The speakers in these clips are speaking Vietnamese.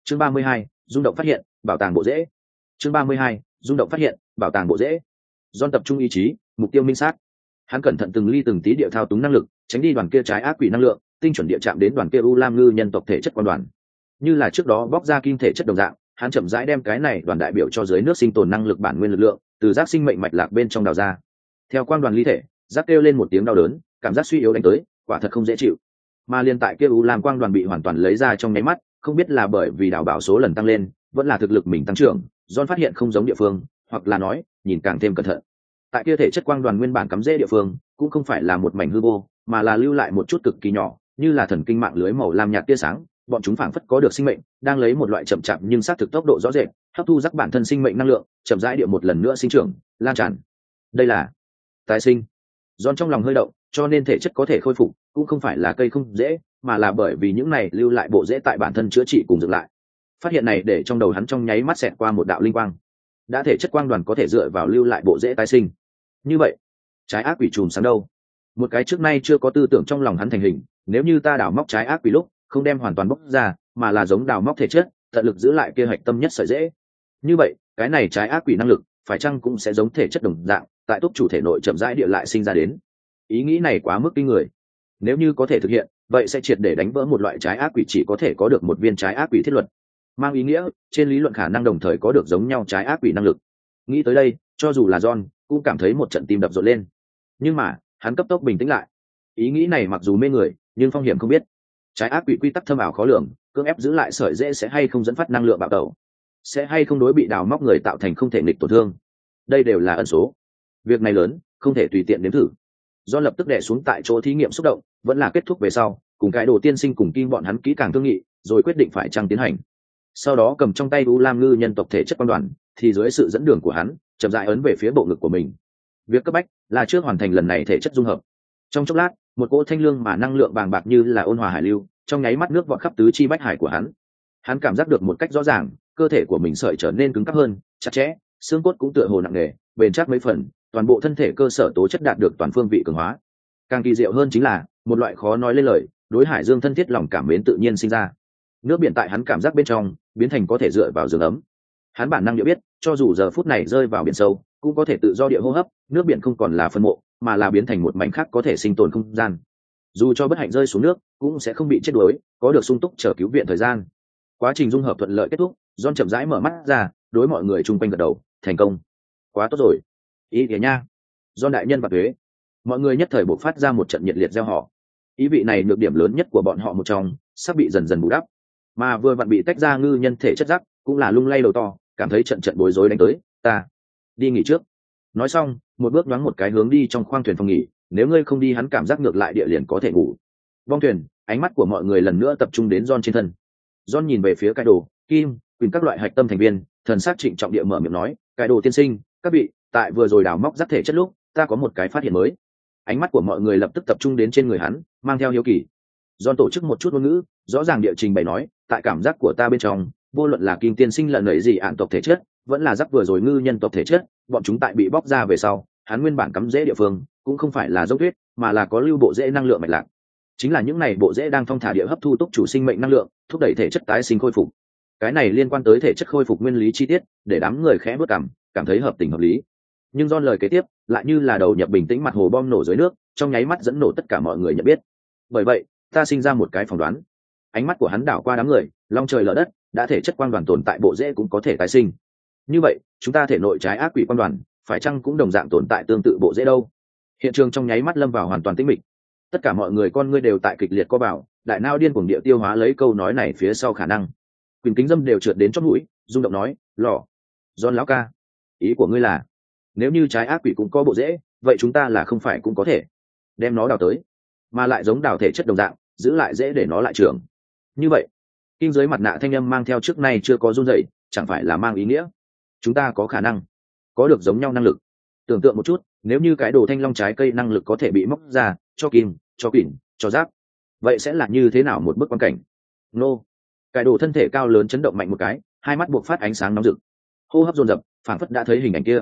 Chương 32, rung động phát hiện, bảo tàng bộ rễ. Chương 32, rung động phát hiện, bảo tàng bộ rễ. John tập trung ý chí, mục tiêu minh xác. Hắn cẩn thận từng ly từng tí địa thao túng năng lực, tránh đi đoàn kia trái ác quỷ năng lượng, tinh chuẩn địa chạm đến đoàn kia u lam ngư nhân tộc thể chất quan đoàn. Như là trước đó bóc ra kim thể chất đồng dạng, hắn chậm rãi đem cái này đoàn đại biểu cho dưới nước sinh tồn năng lực bản nguyên lực lượng, từ giác sinh mệnh mạch lạc bên trong đào ra. Theo quang đoàn ly thể, giác kêu lên một tiếng đau đớn, cảm giác suy yếu đánh tới, quả thật không dễ chịu. Mà liên tại kia u lam quang đoàn bị hoàn toàn lấy ra trong nháy mắt, không biết là bởi vì đào bảo số lần tăng lên, vẫn là thực lực mình tăng trưởng, John phát hiện không giống địa phương, hoặc là nói, nhìn càng thêm cẩn thận. Tại kia thể chất quang đoàn nguyên bản cắm rễ địa phương, cũng không phải là một mảnh hư vô, mà là lưu lại một chút cực kỳ nhỏ, như là thần kinh mạng lưới màu lam nhạt tia sáng, bọn chúng phảng phất có được sinh mệnh, đang lấy một loại chậm chạp nhưng xác thực tốc độ rõ rệt, hấp thu rắc bản thân sinh mệnh năng lượng, chậm rãi địa một lần nữa sinh trưởng, lan tràn. Đây là tái sinh. John trong lòng hơi động, cho nên thể chất có thể khôi phục, cũng không phải là cây không dễ, mà là bởi vì những này lưu lại bộ rễ tại bản thân chữa trị cùng dựng lại. Phát hiện này để trong đầu hắn trong nháy mắt xẹt qua một đạo linh quang. Đã thể chất quang đoàn có thể dựa vào lưu lại bộ rễ tái sinh. Như vậy, trái ác quỷ chùm sáng đâu? Một cái trước nay chưa có tư tưởng trong lòng hắn thành hình, nếu như ta đào móc trái ác quỷ lúc, không đem hoàn toàn bóc ra, mà là giống đào móc thể chất, tận lực giữ lại kia hạch tâm nhất sợi rễ. Như vậy, cái này trái ác quỷ năng lực, phải chăng cũng sẽ giống thể chất đồng dạng, tại túc chủ thể nội chậm rãi địa lại sinh ra đến. Ý nghĩ này quá mức kinh người. Nếu như có thể thực hiện, vậy sẽ triệt để đánh vỡ một loại trái ác quỷ chỉ có thể có được một viên trái ác quỷ thiết luật. Mang ý nghĩa, trên lý luận khả năng đồng thời có được giống nhau trái ác quỷ năng lực. Nghĩ tới đây, cho dù là John, cũng cảm thấy một trận tim đập rộn lên. Nhưng mà, hắn cấp tốc bình tĩnh lại. Ý nghĩ này mặc dù mê người, nhưng phong hiểm không biết. Trái ác quỷ quy tắc thâm ảo khó lường, cưỡng ép giữ lại sợi rễ sẽ hay không dẫn phát năng lượng bạo tẩu, sẽ hay không đối bị đào móc người tạo thành không thể nghịch tổn thương. Đây đều là ẩn số. Việc này lớn, không thể tùy tiện nếm thử. Do lập tức đè xuống tại chỗ thí nghiệm xúc động, vẫn là kết thúc về sau, cùng cái đồ tiên sinh cùng Kim bọn hắn kỹ càng thương nghị, rồi quyết định phải chăng tiến hành. Sau đó cầm trong tay u lam ngư nhân tộc thể chất quan đoàn, thì dưới sự dẫn đường của hắn, chậm rãi ấn về phía bộ ngực của mình. Việc cấp bách là trước hoàn thành lần này thể chất dung hợp. Trong chốc lát, một cỗ thanh lương mà năng lượng bàng bạc như là ôn hòa hải lưu, trong nháy mắt nước vọt khắp tứ chi bách hải của hắn. Hắn cảm giác được một cách rõ ràng, cơ thể của mình sợi trở nên cứng cáp hơn, chặt chẽ, xương cốt cũng tựa hồ nặng nề, bền chắc mấy phần, toàn bộ thân thể cơ sở tố chất đạt được toàn phương vị cường hóa. Càng kỳ diệu hơn chính là một loại khó nói lên lời, đối hải dương thân thiết lòng cảm mến tự nhiên sinh ra. Nước biển tại hắn cảm giác bên trong biến thành có thể dựa vào giường ấm. Hắn bản năng địa biết, cho dù giờ phút này rơi vào biển sâu, cũng có thể tự do địa hô hấp, nước biển không còn là phân mộ, mà là biến thành một mảnh khác có thể sinh tồn không gian. Dù cho bất hạnh rơi xuống nước, cũng sẽ không bị chết đuối, có được sung túc chờ cứu viện thời gian. Quá trình dung hợp thuận lợi kết thúc, John chậm rãi mở mắt ra, đối mọi người chung quanh gật đầu, thành công. Quá tốt rồi. Ý kìa nha. John đại nhân và thuế. Mọi người nhất thời bộc phát ra một trận nhiệt liệt reo hò. Ý vị này nhược điểm lớn nhất của bọn họ một trong, sắp bị dần dần bù đắp. Mà vừa vặn bị tách ra ngư nhân thể chất rắc, cũng là lung lay đầu to, cảm thấy trận trận bối rối đánh tới, ta đi nghỉ trước. Nói xong, một bước nhoáng một cái hướng đi trong khoang thuyền phòng nghỉ, nếu ngươi không đi hắn cảm giác ngược lại địa liền có thể ngủ. Bong thuyền, ánh mắt của mọi người lần nữa tập trung đến John trên thân. John nhìn về phía cái đồ, Kim, cùng các loại hạch tâm thành viên, thần sắc trịnh trọng địa mở miệng nói, cái đồ tiên sinh, các vị, tại vừa rồi đào móc rắc thể chất lúc, ta có một cái phát hiện mới. Ánh mắt của mọi người lập tức tập trung đến trên người hắn, mang theo hiếu kỳ. John tổ chức một chút ngôn ngữ, rõ ràng địa trình bày nói, tại cảm giác của ta bên trong, vô luận là Kim tiên sinh lẫn nảy gì ạn tộc thể chất, vẫn là rắc vừa rồi ngư nhân tộc thể chất, bọn chúng tại bị bóc ra về sau, hắn nguyên bản cắm rễ địa phương, cũng không phải là dốc tuyết, mà là có lưu bộ rễ năng lượng mạch lạc. Chính là những này bộ rễ đang thong thả địa hấp thu túc chủ sinh mệnh năng lượng, thúc đẩy thể chất tái sinh khôi phục. Cái này liên quan tới thể chất khôi phục nguyên lý chi tiết, để đám người khẽ bước cảm thấy hợp tình hợp lý. Nhưng John lời kế tiếp lại như là đầu nhập bình tĩnh mặt hồ bom nổ dưới nước, trong nháy mắt dẫn nổ tất cả mọi người nhận biết. Bởi vậy, ta sinh ra một cái phỏng đoán. Ánh mắt của hắn đảo qua đám người, long trời lở đất, đã thể chất quang đoàn tồn tại bộ rễ cũng có thể tái sinh. Như vậy, chúng ta thể nội trái ác quỷ quang đoàn, phải chăng cũng đồng dạng tồn tại tương tự bộ rễ đâu? Hiện trường trong nháy mắt lâm vào hoàn toàn tĩnh mịch. Tất cả mọi người con ngươi đều tại kịch liệt co vào, đại nao điên cuồng địa tiêu hóa lấy câu nói này phía sau khả năng. Quyền kính dâm đều trượt đến chót mũi, rung động nói, lọ, John lão ca, ý của ngươi là, nếu như trái ác quỷ cũng có bộ rễ, vậy chúng ta là không phải cũng có thể đem nó đào tới, mà lại giống đào thể chất đồng dạng, giữ lại dễ để nó lại trưởng. Như vậy, kinh dưới mặt nạ thanh âm mang theo trước nay chưa có run rẩy, chẳng phải là mang ý nghĩa chúng ta có khả năng có được giống nhau năng lực. Tưởng tượng một chút, nếu như cái đồ thanh long trái cây năng lực có thể bị móc ra cho kim, cho kỉn, cho giáp, vậy sẽ là như thế nào một bức quan cảnh? Nô, cái đồ thân thể cao lớn chấn động mạnh một cái, hai mắt buộc phát ánh sáng nóng rực, hô hấp dồn dập, phảng phất đã thấy hình ảnh kia.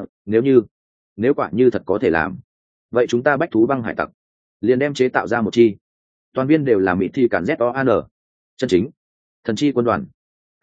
Nếu quả như thật có thể làm, vậy chúng ta bách thú băng hải tặc liền đem chế tạo ra một chi toàn viên đều là mỹ thi cản ZOAN chân chính thần chi quân đoàn.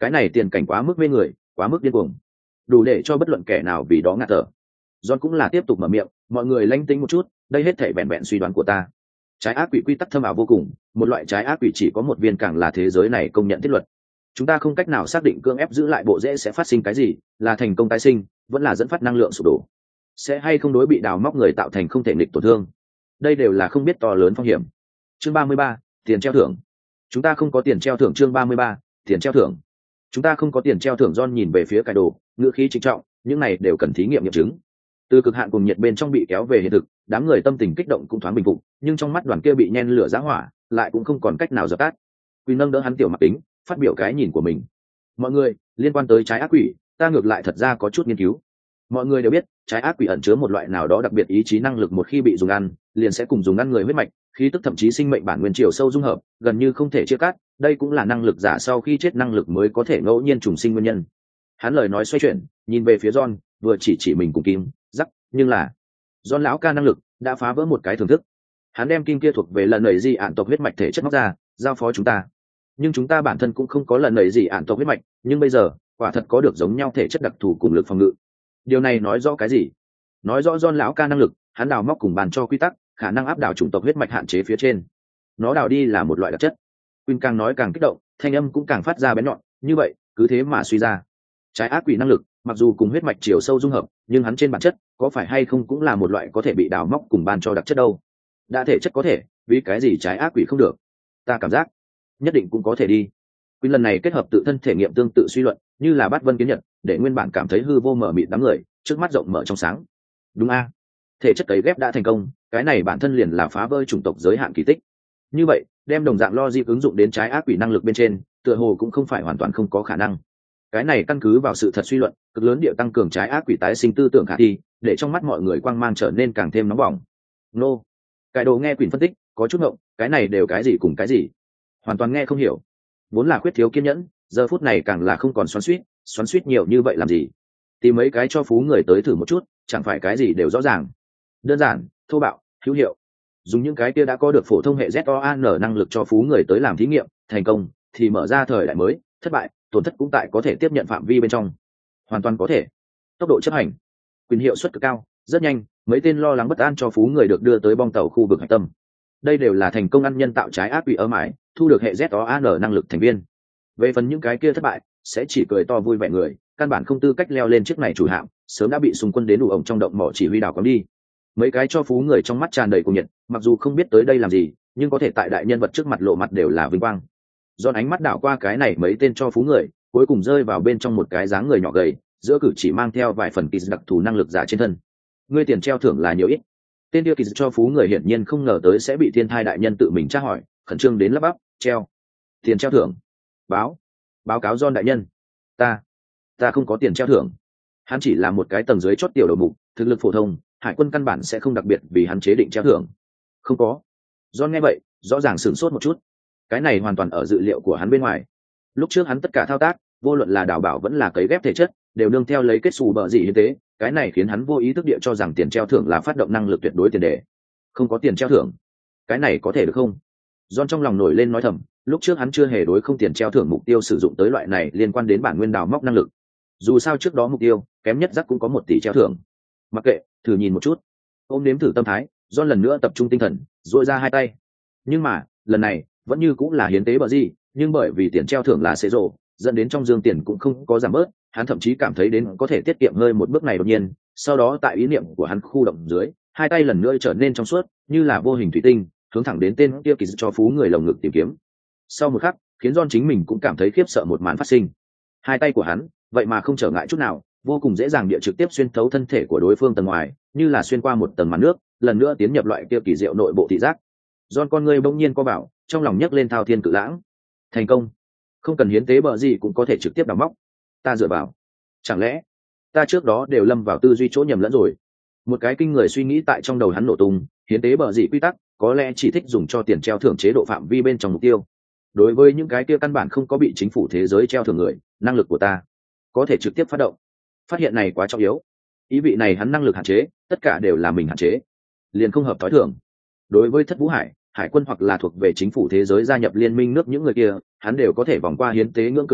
Cái này tiền cảnh quá mức mê người, quá mức điên cuồng, đủ để cho bất luận kẻ nào vì đó ngạt thở. John cũng là tiếp tục mở miệng, mọi người lanh tính một chút, đây hết thảy vẹn vẹn suy đoán của ta. Trái ác quỷ quy tắc thâm ảo vô cùng, một loại trái ác quỷ chỉ có một viên càng là thế giới này công nhận thiết luật. Chúng ta không cách nào xác định cưỡng ép giữ lại bộ rễ sẽ phát sinh cái gì, là thành công tái sinh, vẫn là dẫn phát năng lượng sụp đổ, sẽ hay không đối bị đào móc người tạo thành không thể nghịch tổn thương. Đây đều là không biết to lớn phong hiểm. Chương 33, tiền treo thưởng. Chúng ta không có tiền treo thưởng. Chương 33, tiền treo thưởng. Chúng ta không có tiền treo thưởng. John nhìn về phía cái đồ, ngữ khí trịnh trọng, những này đều cần thí nghiệm nghiệm chứng. Từ cực hạn cùng nhiệt bên trong bị kéo về hiện thực, đám người tâm tình kích động cũng thoáng bình phục, nhưng trong mắt đoàn kia bị nhen lửa giá hỏa lại cũng không còn cách nào dập tắt. Quỳ nâng đỡ hắn tiểu mặc tính, phát biểu cái nhìn của mình. Mọi người, liên quan tới trái ác quỷ, ta ngược lại thật ra có chút nghiên cứu. Mọi người đều biết, trái ác quỷ ẩn chứa một loại nào đó đặc biệt ý chí năng lực, một khi bị dùng ăn, liền sẽ cùng dùng ăn người huyết mạch, khí tức thậm chí sinh mệnh bản nguyên chiều sâu dung hợp, gần như không thể chia cắt. Đây cũng là năng lực giả sau khi chết năng lực mới có thể ngẫu nhiên trùng sinh nguyên nhân. Hắn lời nói xoay chuyển, nhìn về phía John, vừa chỉ mình cùng Kim, rắc, nhưng là John lão ca năng lực đã phá vỡ một cái thưởng thức. Hắn đem kim kia thuộc về lần nảy gì ạn tộc huyết mạch thể chất móc ra, giao phó chúng ta. Nhưng chúng ta bản thân cũng không có lần nảy gì ạn tộc huyết mạch, nhưng bây giờ quả thật có được giống nhau thể chất đặc thù cùng lực phòng ngự. Điều này nói rõ cái gì? Nói rõ John lão ca năng lực, hắn đào móc cùng bàn cho quy tắc, khả năng áp đảo chủng tộc huyết mạch hạn chế phía trên. Nó đào đi là một loại đặc chất. Quinn càng nói càng kích động, thanh âm cũng càng phát ra bén nhọn, như vậy, cứ thế mà suy ra. Trái ác quỷ năng lực, mặc dù cùng huyết mạch chiều sâu dung hợp, nhưng hắn trên bản chất, có phải hay không cũng là một loại có thể bị đào móc cùng ban cho đặc chất đâu. Đã thể chất có thể, vì cái gì trái ác quỷ không được? Ta cảm giác, nhất định cũng có thể đi. Quinn lần này kết hợp tự thân thể nghiệm tương tự suy luận, như là bát vân kiến nhật, để nguyên bản cảm thấy hư vô mở mịt đám người, trước mắt rộng mở trong sáng. Đúng a, thể chất cấy ghép đã thành công, cái này bản thân liền là phá vỡ chủng tộc giới hạn kỳ tích. Như vậy, đem đồng dạng logic ứng dụng đến trái ác quỷ năng lực bên trên, tựa hồ cũng không phải hoàn toàn không có khả năng. Cái này căn cứ vào sự thật suy luận, cực lớn địa tăng cường trái ác quỷ tái sinh tư tưởng khả thi, để trong mắt mọi người quang mang trở nên càng thêm nóng bỏng. Nô, cái đồ nghe Quỷ phân tích, có chút ngộng, cái này đều cái gì cùng cái gì, hoàn toàn nghe không hiểu. Vốn là khuyết thiếu kiên nhẫn, giờ phút này càng là không còn xoắn xuýt nhiều như vậy làm gì? Tìm mấy cái cho phú người tới thử một chút, chẳng phải cái gì đều rõ ràng. Đơn giản, thô bạo, hữu hiệu. Dùng những cái kia đã có được phổ thông hệ ZOAN năng lực cho phú người tới làm thí nghiệm, thành công thì mở ra thời đại mới, thất bại, tổn thất cũng tại có thể tiếp nhận phạm vi bên trong. Hoàn toàn có thể. Tốc độ chấp hành, quyền hiệu suất cực cao, rất nhanh, mấy tên lo lắng bất an cho phú người được đưa tới bong tàu khu vực hạch tâm. Đây đều là thành công ăn nhân tạo trái ác quỷ ở mãi, thu được hệ ZOAN năng lực thành viên. Về phần những cái kia thất bại, sẽ chỉ cười to vui vẻ người, căn bản không tư cách leo lên chiếc này chủ hạm, sớm đã bị xung quân đến đủ ổng trong động mỏ chỉ huy đào cắm đi. Mấy cái cho phú người trong mắt tràn đầy cuồng nhiệt, mặc dù không biết tới đây làm gì, nhưng có thể tại đại nhân vật trước mặt lộ mặt đều là vinh quang. Giòn ánh mắt đảo qua cái này mấy tên cho phú người, cuối cùng rơi vào bên trong một cái dáng người nhỏ gầy, giữa cử chỉ mang theo vài phần kỳ đặc thù năng lực giả trên thân. Ngươi tiền treo thưởng là nhiều ít? Tên kia kỳ cho phú người hiển nhiên không ngờ tới sẽ bị thiên thai đại nhân tự mình tra hỏi, khẩn trương đến lắp bắp, treo. Tiền treo thưởng? Báo cáo John đại nhân. Ta không có tiền treo thưởng. Hắn chỉ là một cái tầng dưới chót tiểu đầu mục, thực lực phổ thông, hải quân căn bản sẽ không đặc biệt vì hắn chế định treo thưởng. Không có. John nghe vậy, rõ ràng sửng sốt một chút. Cái này hoàn toàn ở dự liệu của hắn bên ngoài. Lúc trước hắn tất cả thao tác, vô luận là đào bảo vẫn là cấy ghép thể chất, đều nương theo lấy kết xù bợ gì như thế, cái này khiến hắn vô ý thức địa cho rằng tiền treo thưởng là phát động năng lực tuyệt đối tiền đề. Không có tiền treo thưởng, cái này có thể được không? John trong lòng nổi lên nói thầm, lúc trước hắn chưa hề đối không tiền treo thưởng mục tiêu sử dụng tới loại này liên quan đến bản nguyên đào móc năng lực. Dù sao trước đó mục tiêu kém nhất rắc cũng có 1 tỷ treo thưởng. Mặc kệ, thử nhìn một chút. Ôm nếm thử tâm thái, John lần nữa tập trung tinh thần, duỗi ra hai tay. Nhưng mà, lần này vẫn như cũng là hiến tế bờ gì, nhưng bởi vì tiền treo thưởng là xế rộ, dẫn đến trong dương tiền cũng không có giảm bớt, hắn thậm chí cảm thấy đến có thể tiết kiệm hơi một bước này đột nhiên, sau đó tại ý niệm của hắn khu động dưới, hai tay lần nữa trở nên trong suốt, như là vô hình thủy tinh, hướng thẳng đến tên kia kỳ cho phú người lồng ngực tìm kiếm. Sau một khắc, khiến John chính mình cũng cảm thấy khiếp sợ một màn phát sinh. Hai tay của hắn, vậy mà không trở ngại chút nào, vô cùng dễ dàng địa trực tiếp xuyên thấu thân thể của đối phương tầng ngoài, như là xuyên qua một tầng màn nước, lần nữa tiến nhập loại kia kỳ diệu nội bộ thị giác. John con người bỗng nhiên co bảo, trong lòng nhấc lên thao thiên cự lãng. Thành công, không cần hiến tế bờ gì cũng có thể trực tiếp đào móc. Ta dựa vào, chẳng lẽ ta trước đó đều lâm vào tư duy chỗ nhầm lẫn rồi? Một cái kinh người suy nghĩ tại trong đầu hắn nổ tung, hiến tế bờ gì quy tắc có lẽ chỉ thích dùng cho tiền treo thưởng chế độ phạm vi bên trong mục tiêu. Đối với những cái kia căn bản không có bị chính phủ thế giới treo thưởng người, năng lực của ta có thể trực tiếp phát động. Phát hiện này quá trọng yếu, ý vị này hắn năng lực hạn chế, tất cả đều là mình hạn chế, liền không hợp thói thường. Đối với Thất Vũ Hải quân hoặc là thuộc về chính phủ thế giới gia nhập liên minh nước những người kia, hắn đều có thể vòng qua hiến tế ngưỡng cửa này,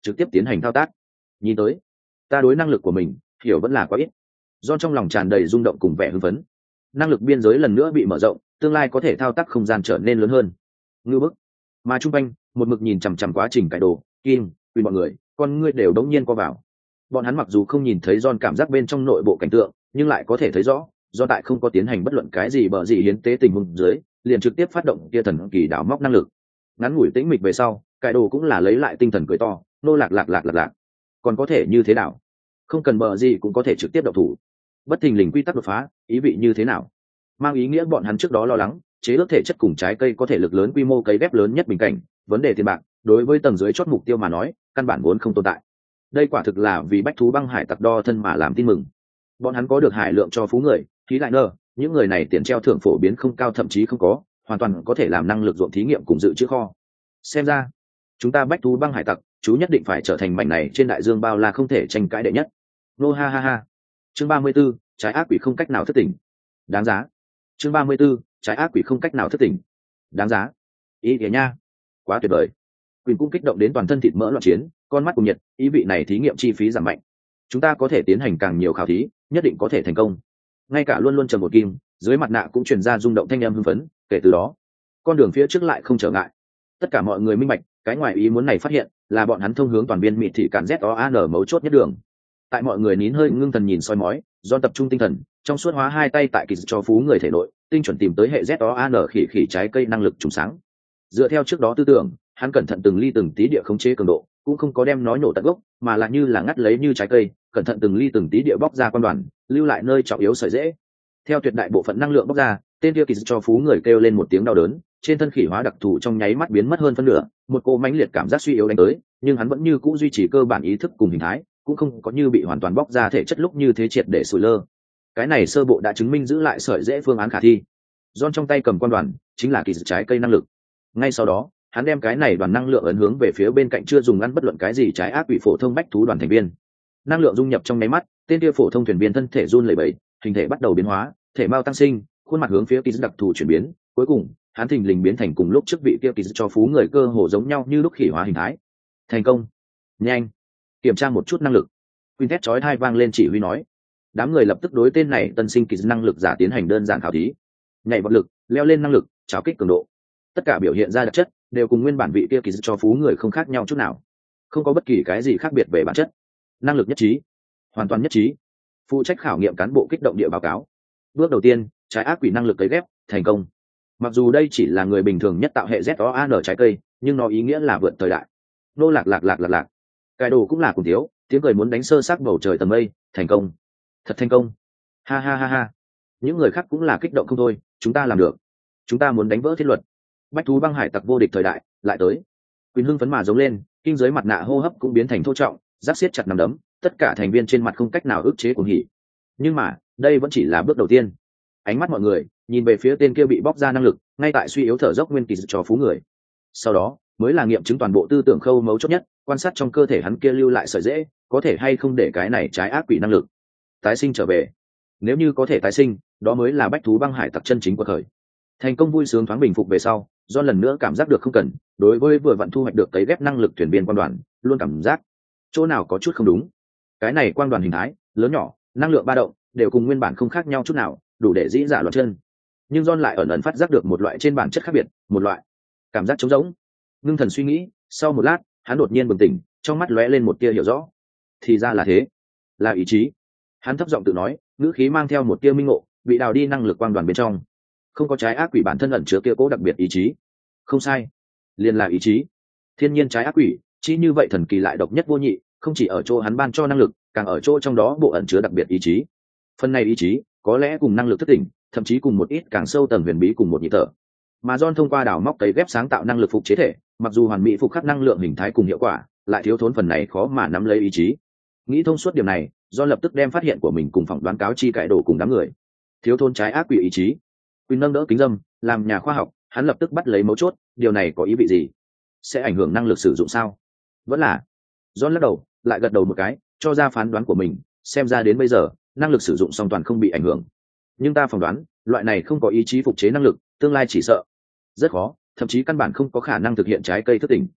trực tiếp tiến hành thao tác. Nhìn tới ta đối năng lực của mình hiểu vẫn là quá ít. John trong lòng tràn đầy rung động cùng vẻ hưng phấn. Năng lực biên giới lần nữa bị mở rộng, tương lai có thể thao tác không gian trở nên lớn hơn. Ngư bức. Mà trung quanh một mực nhìn chằm chằm quá trình cải đồ, Kim, Quỳnh mọi người, con ngươi đều đống nhiên co vào. Bọn hắn mặc dù không nhìn thấy John cảm giác bên trong nội bộ cảnh tượng, nhưng lại có thể thấy rõ, do tại không có tiến hành bất luận cái gì bở gì hiến tế tình huống dưới, liền trực tiếp phát động kia thần kỳ đảo móc năng lực. Ngắn ngủi tĩnh mịch về sau, cải đồ cũng là lấy lại tinh thần cười to, nô lạc lạc lạc lạc lạc. Còn có thể như thế nào? Không cần bở gì cũng có thể trực tiếp động thủ. Bất thình lình quy tắc đột phá, ý vị như thế nào? Mang ý nghĩa bọn hắn trước đó lo lắng, chế ước thể chất cùng trái cây có thể lực lớn quy mô cấy ghép lớn nhất bình cảnh, vấn đề tiền bạc, đối với tầng dưới chót mục tiêu mà nói, căn bản vốn không tồn tại. Đây quả thực là vì bách thú băng hải tặc đo thân mà làm tin mừng. Bọn hắn có được hải lượng cho phú người, khí lại nơ, những người này tiền treo thưởng phổ biến không cao thậm chí không có, hoàn toàn có thể làm năng lực ruộng thí nghiệm cùng dự trữ kho. Xem ra, chúng ta bách thú băng hải tặc, chú nhất định phải trở thành mảnh này trên đại dương bao la không thể tranh cãi đệ nhất. Nô ha ha ha. Chương 34, trái ác quỷ không cách nào thất tỉnh. Đáng giá. Chương 34, trái ác quỷ không cách nào thất tỉnh. Đáng giá. Ý kìa nha. Quá tuyệt vời. Quỳnh cũng kích động đến toàn thân thịt mỡ loạn chiến, con mắt cùng nhiệt, ý vị này thí nghiệm chi phí giảm mạnh. Chúng ta có thể tiến hành càng nhiều khảo thí, nhất định có thể thành công. Ngay cả luôn luôn trầm một Kim, dưới mặt nạ cũng truyền ra rung động thanh âm hưng phấn, kể từ đó, con đường phía trước lại không trở ngại. Tất cả mọi người minh bạch, cái ngoài ý muốn này phát hiện, là bọn hắn thông hướng toàn biên mịt thị cản ZOAN mấu chốt nhất đường. Tại mọi người nín hơi ngưng thần nhìn soi mói, John tập trung tinh thần, trong suốt hóa hai tay tại kỳ cho phú người thể nội, tinh chuẩn tìm tới hệ ZOAN khỉ khỉ trái cây năng lực trùng sáng. Dựa theo trước đó tư tưởng, hắn cẩn thận từng ly từng tí địa khống chế cường độ, cũng không có đem nó nổ tận gốc, mà là như là ngắt lấy như trái cây, cẩn thận từng ly từng tí địa bóc ra quan đoàn, lưu lại nơi trọng yếu sợi rễ. Theo tuyệt đại bộ phận năng lượng bóc ra, tên kia kỳ cho phú người kêu lên một tiếng đau đớn, trên thân khỉ hóa đặc thù trong nháy mắt biến mất hơn phân nửa, một cô mãnh liệt cảm giác suy yếu đánh tới, nhưng hắn vẫn như cũ duy trì cơ bản ý thức cùng hình thái, cũng không có như bị hoàn toàn bóc ra thể chất lúc như thế triệt để sủi lơ. Cái này sơ bộ đã chứng minh giữ lại sợi rễ phương án khả thi. John trong tay cầm quan đoàn, chính là kỳ trái cây năng lực. Ngay sau đó, hắn đem cái này đoàn năng lượng ấn hướng về phía bên cạnh chưa dùng ngăn bất luận cái gì trái ác quỷ phổ thông bách thú đoàn thành viên. Năng lượng dung nhập trong nháy mắt, tên kia phổ thông thuyền viên thân thể run lẩy bẩy, hình thể bắt đầu biến hóa, thể mao tăng sinh, khuôn mặt hướng phía kỳ đặc thù chuyển biến, cuối cùng, hắn thình lình biến thành cùng lúc trước vị kia kỳ cho phú người cơ hồ giống nhau như lúc khỉ hóa hình thái. Thành công. Nhanh. Kiểm tra một chút năng lực. Quintet chói tai vang lên chỉ huy nói. Đám người lập tức đối tên này tân sinh kỳ năng lực giả tiến hành đơn giản khảo thí. Nhảy vọt lực, leo lên năng lực, tráo kích cường độ. Tất cả biểu hiện ra đặc chất đều cùng nguyên bản vị kia kỳ cho phú người không khác nhau chút nào, không có bất kỳ cái gì khác biệt về bản chất. Năng lực nhất trí, hoàn toàn nhất trí. Phụ trách khảo nghiệm cán bộ kích động địa báo cáo. Bước đầu tiên, trái ác quỷ năng lực cấy ghép thành công. Mặc dù đây chỉ là người bình thường nhất tạo hệ ZOAN trái cây, nhưng nó ý nghĩa là vượt thời đại. Nô lạc lạc lạc lạc lạc. Cái đồ cũng là cùng thiếu, tiếng cười muốn đánh sơ xác bầu trời tầng mây. Thành công, thật thành công. Ha ha ha ha. Những người khác cũng là kích động không thôi. Chúng ta làm được, chúng ta muốn đánh vỡ thiết luật. Bách thú băng hải tặc vô địch thời đại lại tới. Quỳnh hưng phấn mà giống lên, kinh giới mặt nạ hô hấp cũng biến thành thô trọng, giáp siết chặt nắm đấm, tất cả thành viên trên mặt không cách nào ức chế cuồng hỉ. Nhưng mà đây vẫn chỉ là bước đầu tiên. Ánh mắt mọi người nhìn về phía tên kia bị bóc ra năng lực, ngay tại suy yếu thở dốc nguyên kỳ cho phú người. Sau đó mới là nghiệm chứng toàn bộ tư tưởng khâu mấu chốt nhất, quan sát trong cơ thể hắn kia lưu lại sợi rễ, có thể hay không để cái này trái ác quỷ năng lực tái sinh trở về. Nếu như có thể tái sinh, đó mới là bách thú băng hải tặc chân chính của thời. Thành công vui sướng thoáng bình phục về sau, do lần nữa cảm giác được không cần, đối với vừa vặn thu hoạch được cấy ghép năng lực thuyền viên quan đoàn, luôn cảm giác chỗ nào có chút không đúng. Cái này quang đoàn hình thái lớn nhỏ, năng lượng ba động đều cùng nguyên bản không khác nhau chút nào, đủ để dĩ dạ loạn chân. Nhưng John lại ẩn ẩn phát giác được một loại trên bản chất khác biệt, một loại cảm giác trống rỗng. Ngưng thần suy nghĩ, sau một lát, hắn đột nhiên bừng tỉnh, trong mắt lóe lên một tia hiểu rõ. Thì ra là thế, là ý chí. Hắn thấp giọng tự nói, ngữ khí mang theo một tia minh ngộ, bị đào đi năng lực quang đoàn bên trong. Không có trái ác quỷ bản thân ẩn chứa kia cố đặc biệt ý chí. Không sai, liền là ý chí. Thiên nhiên trái ác quỷ, chỉ như vậy thần kỳ lại độc nhất vô nhị, không chỉ ở chỗ hắn ban cho năng lực, càng ở chỗ trong đó bộ ẩn chứa đặc biệt ý chí. Phần này ý chí có lẽ cùng năng lực thức tỉnh, thậm chí cùng một ít càng sâu tầng huyền bí cùng một nhị thở. Mà John thông qua đào móc cấy ghép sáng tạo năng lực phục chế thể, mặc dù hoàn mỹ phục khắc năng lượng hình thái cùng hiệu quả, lại thiếu thốn phần này khó mà nắm lấy ý chí. Nghĩ thông suốt điểm này, John lập tức đem phát hiện của mình cùng phỏng đoán cáo chi cải đổ cùng đám người. Thiếu thốn trái ác quỷ ý chí. Quỳnh nâng đỡ kính dâm, làm nhà khoa học, hắn lập tức bắt lấy mấu chốt, điều này có ý vị gì? Sẽ ảnh hưởng năng lực sử dụng sao? Vẫn là. John lắc đầu, lại gật đầu một cái, cho ra phán đoán của mình, xem ra đến bây giờ, năng lực sử dụng song toàn không bị ảnh hưởng. Nhưng ta phỏng đoán, loại này không có ý chí phục chế năng lực, tương lai chỉ sợ rất khó, thậm chí căn bản không có khả năng thực hiện trái cây thức tỉnh.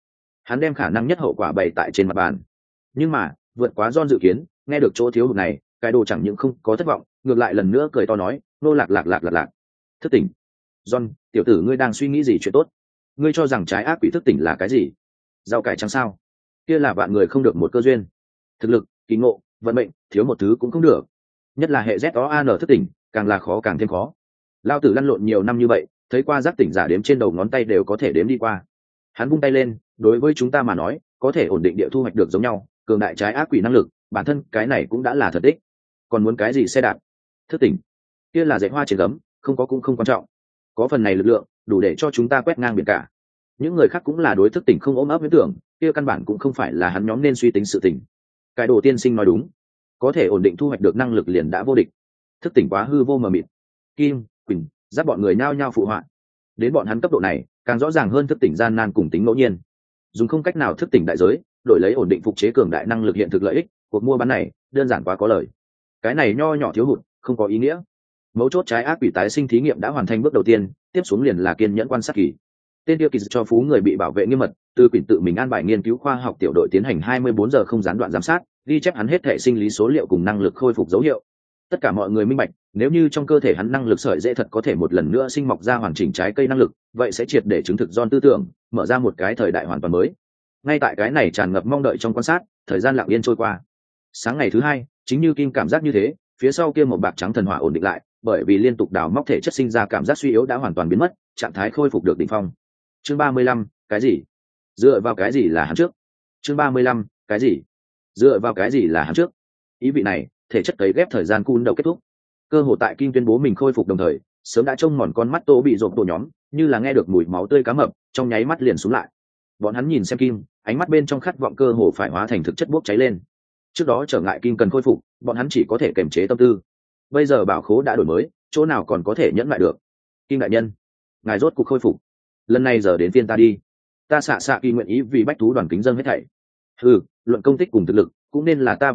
Hắn đem khả năng nhất hậu quả bày tại trên mặt bàn. Nhưng mà vượt quá John dự kiến, nghe được chỗ thiếu hụt này, cái đồ chẳng những không có thất vọng, ngược lại lần nữa cười to nói, nô lạc lạc lạc lạc lạc. Thức tỉnh. John, tiểu tử ngươi đang suy nghĩ gì chuyện tốt? Ngươi cho rằng trái ác quỷ thức tỉnh là cái gì? Rau cải trắng sao? Kia là vạn người không được một cơ duyên. Thực lực, kỳ ngộ, vận mệnh, thiếu một thứ cũng không được. Nhất là hệ ZOAN thức tỉnh, càng là khó càng thêm khó. Lao tử lăn lộn nhiều năm như vậy, thấy qua giác tỉnh giả đếm trên đầu ngón tay đều có thể đếm đi qua. Hắn vung tay lên, đối với chúng ta mà nói, có thể ổn định địa thu hoạch được giống nhau, cường đại trái ác quỷ năng lực, bản thân cái này cũng đã là thật đích. Còn muốn cái gì xe đạp? Thức tỉnh. Kia là dạy hoa trên gấm, không có cũng không quan trọng. Có phần này lực lượng, đủ để cho chúng ta quét ngang biển cả. Những người khác cũng là đối thức tỉnh không ôm ấp huyễn tưởng, kia căn bản cũng không phải là hắn nhóm nên suy tính sự tình. Cái đồ tiên sinh nói đúng, có thể ổn định thu hoạch được năng lực liền đã vô địch. Thức tỉnh quá hư vô mờ mịt. Kim, Quỳnh, giáp bọn người nhao nhao phụ họa. Đến bọn hắn cấp độ này, càng rõ ràng hơn thức tỉnh gian nan cùng tính ngẫu nhiên. Dùng không cách nào thức tỉnh đại giới, đổi lấy ổn định phục chế cường đại năng lực hiện thực lợi ích, cuộc mua bán này đơn giản quá có lời. Cái này nho nhỏ thiếu hụt, không có ý nghĩa. Mấu chốt trái ác quỷ tái sinh thí nghiệm đã hoàn thành bước đầu tiên, tiếp xuống liền là kiên nhẫn quan sát kỳ. Tên tiêu kỳ cho phú người bị bảo vệ nghiêm mật, từ quỷ tự mình an bài nghiên cứu khoa học tiểu đội tiến hành 24 giờ không gián đoạn giám sát, ghi chép hắn hết thể sinh lý số liệu cùng năng lực khôi phục dấu hiệu. Tất cả mọi người minh bạch, nếu như trong cơ thể hắn năng lực sợi dễ thật có thể một lần nữa sinh mọc ra hoàn chỉnh trái cây năng lực, vậy sẽ triệt để chứng thực John tư tưởng, mở ra một cái thời đại hoàn toàn mới. Ngay tại cái này tràn ngập mong đợi trong quan sát, thời gian lặng yên trôi qua. Sáng ngày thứ hai, chính như Kim cảm giác như thế, phía sau kia một bạc trắng thần hỏa ổn định lại, bởi vì liên tục đào móc thể chất sinh ra cảm giác suy yếu đã hoàn toàn biến mất, trạng thái khôi phục được đỉnh phong. Chương 35, cái gì? Dựa vào cái gì là hắn trước? Chương 35, cái gì? Dựa vào cái gì là hắn trước? Ý vị này, thể chất cấy ghép thời gian cun đầu kết thúc. Cơ hội tại Kim tuyên bố mình khôi phục đồng thời, sớm đã trông mòn con mắt Tô bị rộp tổ nhóm, như là nghe được mùi máu tươi cá mập, trong nháy mắt liền xuống lại. Bọn hắn nhìn xem Kim, ánh mắt bên trong khát vọng cơ hồ phải hóa thành thực chất bốc cháy lên. Trước đó trở ngại Kim cần khôi phục, bọn hắn chỉ có thể kiềm chế tâm tư. Bây giờ bảo khố đã đổi mới, chỗ nào còn có thể nhẫn lại được? Kim đại nhân, ngài rốt cuộc khôi phục. Lần này giờ đến phiên ta đi. Ta xạ kỳ nguyện ý vì bách thú đoàn kính dâng hết thảy. Luận công tích cùng thực lực, cũng nên là ta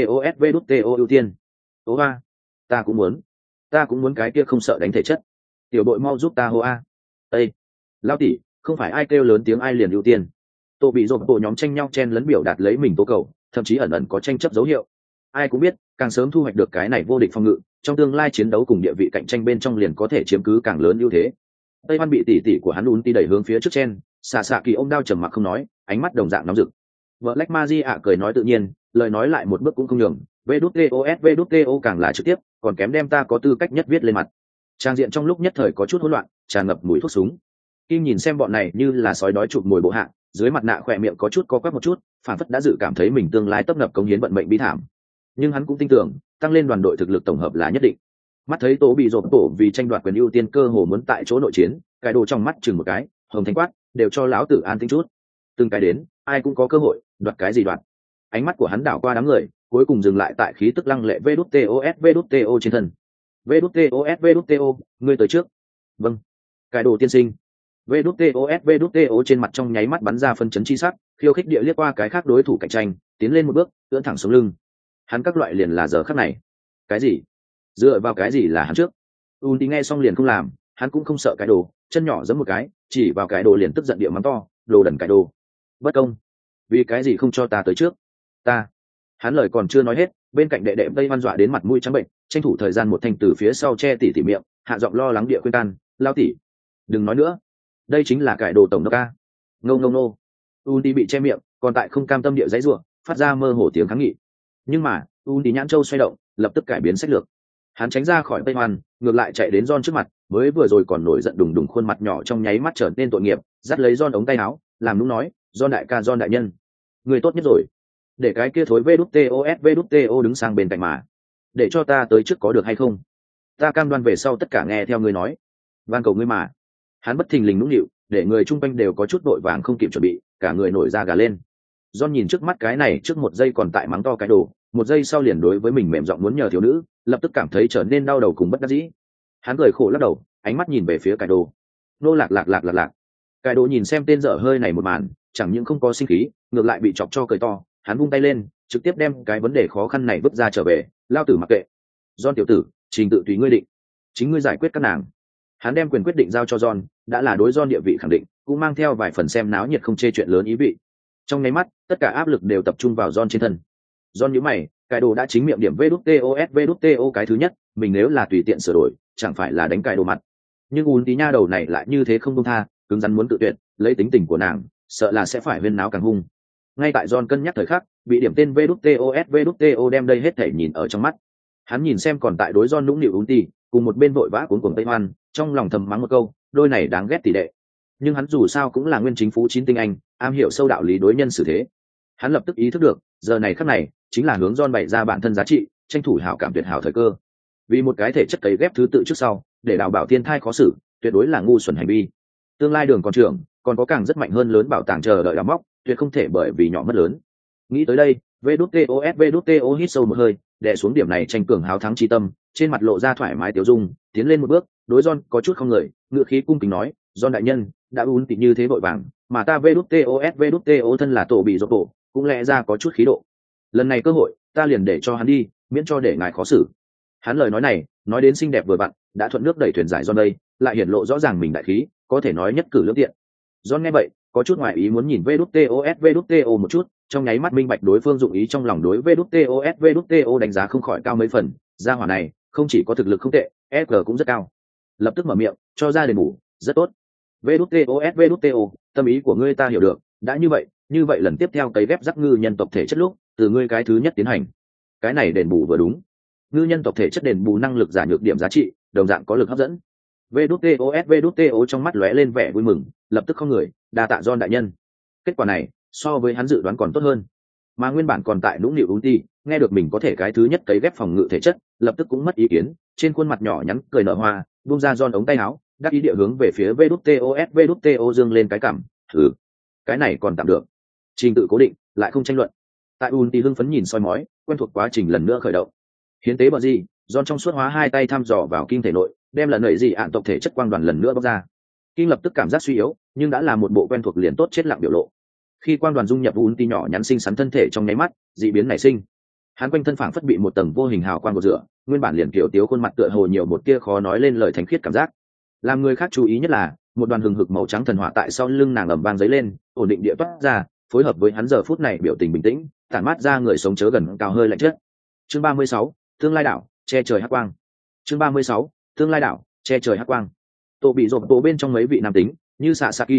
VĐTO ưu tiên. Tố hoa, ta cũng muốn cái kia không sợ đánh thể chất. Tiểu đội mau giúp ta hô a. Ê, lao tỷ, không phải ai kêu lớn tiếng ai liền ưu tiên. Tô bị rộp bộ nhóm tranh nhau chen lấn biểu đạt lấy mình tố cầu, thậm chí ẩn ẩn có tranh chấp dấu hiệu. Ai cũng biết, càng sớm thu hoạch được cái này vô địch phòng ngự, trong tương lai chiến đấu cùng địa vị cạnh tranh bên trong liền có thể chiếm cứ càng lớn ưu thế. Tây Văn bị tỷ của hắn ti đẩy hướng phía trước chen, xạ kỳ ôm đao trầm mặc không nói, ánh mắt đồng dạng nóng rực. Vợ Black Magia cười nói tự nhiên, lời nói lại một bước cũng không nhường. VĐTO càng là trực tiếp, còn kém đem ta có tư cách nhất viết lên mặt. Trang diện trong lúc nhất thời có chút hỗn loạn, tràn ngập mùi thuốc súng. Kim nhìn xem bọn này như là sói đói chụp mồi bộ hạ, dưới mặt nạ khỏe miệng có chút co quắp một chút, phản phất đã dự cảm thấy mình tương lai tấp nập cống hiến vận mệnh bi thảm. Nhưng hắn cũng tin tưởng, tăng lên đoàn đội thực lực tổng hợp là nhất định. Mắt thấy Tố bị rộp tổ vì tranh đoạt quyền ưu tiên cơ hồ muốn tại chỗ nội chiến, cái đồ trong mắt chừng một cái, hồng thanh quát, đều cho lão tử an tĩnh chút. Từng cái đến, ai cũng có cơ hội, đoạt cái gì đoạt. Ánh mắt của hắn đảo qua đám người, cuối cùng dừng lại tại khí tức lăng lệ VĐTO trên thân. VĐTO, ngươi tới trước. Vâng. Cái đồ tiên sinh. VĐTO trên mặt trong nháy mắt bắn ra phân chấn chi sắc, khiêu khích địa liếc qua cái khác đối thủ cạnh tranh, tiến lên một bước, ưỡn thẳng xuống lưng. Hắn các loại liền là giờ khắc này. Cái gì? Dựa vào cái gì là hắn trước? Thì nghe xong liền không làm, hắn cũng không sợ cái đồ, chân nhỏ giẫm một cái, chỉ vào cái đồ liền tức giận địa mắng to, đồ đần cái đồ. Bất công. Vì cái gì không cho ta tới trước? Ta. Hắn lời còn chưa nói hết, bên cạnh đệ đệ Tây Văn dọa đến mặt mũi trắng bệnh, tranh thủ thời gian một thanh từ phía sau che tỉ miệng, hạ giọng lo lắng địa khuyên can, lao tỉ, đừng nói nữa, đây chính là cải đồ tổng đốc ca. Ngô. Undi bị che miệng, còn tại không cam tâm địa giãy giụa, phát ra mơ hồ tiếng kháng nghị. Nhưng mà Undi nhãn châu xoay động, lập tức cải biến sách lược. Hắn tránh ra khỏi Tây Văn, ngược lại chạy đến John trước mặt, mới vừa rồi còn nổi giận đùng đùng khuôn mặt nhỏ trong nháy mắt trở nên tội nghiệp, dắt lấy John ống tay áo, làm nũng nói, John đại ca, John đại nhân, người tốt nhất rồi, để cái kia thối VĐTO đứng sang bên cạnh mà, để cho ta tới trước có được hay không? Ta cam đoan về sau tất cả nghe theo ngươi nói, van cầu ngươi mà. Hắn bất thình lình nũng nịu, để người chung quanh đều có chút vội vàng không kịp chuẩn bị, cả người nổi da gà lên. John nhìn trước mắt cái này, trước một giây còn tại mắng to cái đồ, một giây sau liền đối với mình mềm giọng muốn nhờ thiếu nữ, lập tức cảm thấy trở nên đau đầu cùng bất đắc dĩ. Hắn cười khổ lắc đầu, ánh mắt nhìn về phía cái đồ. Nô lạc. Cái đồ nhìn xem tên dở hơi này một màn, chẳng những không có sinh khí, ngược lại bị chọc cho cười to. Hắn vung tay lên, trực tiếp đem cái vấn đề khó khăn này vứt ra trở về, lao tử mặc kệ. John tiểu tử, trình tự tùy ngươi định, chính ngươi giải quyết các nàng. Hắn đem quyền quyết định giao cho John, đã là đối John địa vị khẳng định, cũng mang theo vài phần xem náo nhiệt không chê chuyện lớn ý vị. Trong nháy mắt tất cả áp lực đều tập trung vào John trên thân. John nhíu mày, cái đồ đã chính miệng điểm VĐTO cái thứ nhất, mình nếu là tùy tiện sửa đổi chẳng phải là đánh cái đồ mặt. Nhưng ún tí nha đầu này lại như thế không công tha, cứng rắn muốn tự tuyệt, lấy tính tình của nàng sợ là sẽ phải huyên náo càng hung. Ngay tại John cân nhắc thời khắc, bị điểm tên VĐTO đem đây hết thể nhìn ở trong mắt. Hắn nhìn xem còn tại đối John nũng nịu ún tí, cùng một bên vội vã cuốn cuồng Tây Hoan, trong lòng thầm mắng một câu, đôi này đáng ghét tỷ đệ. Nhưng hắn dù sao cũng là nguyên chính phú chín tinh anh, am hiểu sâu đạo lý đối nhân xử thế. Hắn lập tức ý thức được, giờ này khắc này chính là hướng John bày ra bản thân giá trị, tranh thủ hảo cảm tuyệt hảo thời cơ. Vì một cái thể chất cấy ghép thứ tự trước sau, để đào bảo thiên thai khó xử, tuyệt đối là ngu xuẩn hành vi. Tương lai đường còn trưởng, còn có càng rất mạnh hơn lớn bảo tàng chờ đợi đào móc, tuyệt không thể bởi vì nhỏ mất lớn. Nghĩ tới đây, VĐTO hít sâu một hơi, đè xuống điểm này tranh cường hào thắng chi tâm, trên mặt lộ ra thoải mái tiêu dung, tiến lên một bước, đối John có chút không người, ngựa khí cung kính nói, John đại nhân, đã uốn tịt như thế vội vàng, mà ta VĐTO thân là tổ bị rốt bộ, cũng lẽ ra có chút khí độ. Lần này cơ hội, ta liền để cho hắn đi, miễn cho để ngài khó xử. Hắn lời nói này, nói đến xinh đẹp vừa vặn, đã thuận nước đẩy thuyền giải John đây, lại hiển lộ rõ ràng mình đại khí, có thể nói nhất cử lưỡng tiện. John nghe vậy, có chút ngoại ý muốn nhìn VĐTO một chút, trong nháy mắt minh bạch đối phương dụng ý trong lòng đối VĐTO đánh giá không khỏi cao mấy phần, gia hỏa này, không chỉ có thực lực không tệ, EQ cũng rất cao. Lập tức mở miệng, cho ra đền bù, rất tốt. VĐTO, tâm ý của ngươi ta hiểu được, đã như vậy lần tiếp theo cấy ghép rắc ngư nhân tộc thể chất lúc, từ ngươi cái thứ nhất tiến hành. Cái này đền bù vừa đúng. Ngư nhân tộc thể chất đền bù năng lực giả nhược điểm giá trị, đồng dạng có lực hấp dẫn. VĐTO trong mắt lóe lên vẻ vui mừng, lập tức không người, đa tạ John đại nhân. Kết quả này, so với hắn dự đoán còn tốt hơn. Mà nguyên bản còn tại nũng nịu ún ti, nghe được mình có thể cái thứ nhất cấy ghép phòng ngự thể chất, lập tức cũng mất ý kiến, trên khuôn mặt nhỏ nhắn cười nở hoa, buông ra John ống tay áo, đắc ý địa hướng về phía VĐTO dương lên cái cằm, thử. Cái này còn tạm được. Trình tự cố định, lại không tranh luận. Tại ún ti hưng phấn nhìn soi mói, quen thuộc quá trình lần nữa khởi động. Hiến tế bờ gì, John trong suốt hóa hai tay thăm dò vào kinh thể nội, đem lần nảy gì ạn tộc thể chất quang đoàn lần nữa bóc ra. Kinh lập tức cảm giác suy yếu, nhưng đã là một bộ quen thuộc liền tốt chết lặng biểu lộ. Khi quang đoàn dung nhập ún ti nhỏ nhắn xinh xắn thân thể trong nháy mắt, dị biến nảy sinh. Hắn quanh thân phảng phất bị một tầng vô hình hào quang gột rửa, nguyên bản liền kiểu tiếu khuôn mặt tựa hồ nhiều một tia khó nói lên lời thánh khiết cảm giác. Làm người khác chú ý nhất là, một đoàn hừng hực màu trắng thần hỏa tại sau lưng nàng ầm vang giấy lên, ổn định địa toát ra, phối hợp với hắn giờ phút này biểu tình bình tĩnh, tản mát ra người sống chớ gần cao hơi lạnh chết. Chương 36, tương lai đảo, che trời hắc quang. Chương 36, tương lai đảo, che trời hắc quang. Tổ bị rộp tổ bên trong mấy vị nam tính, như Sasaki,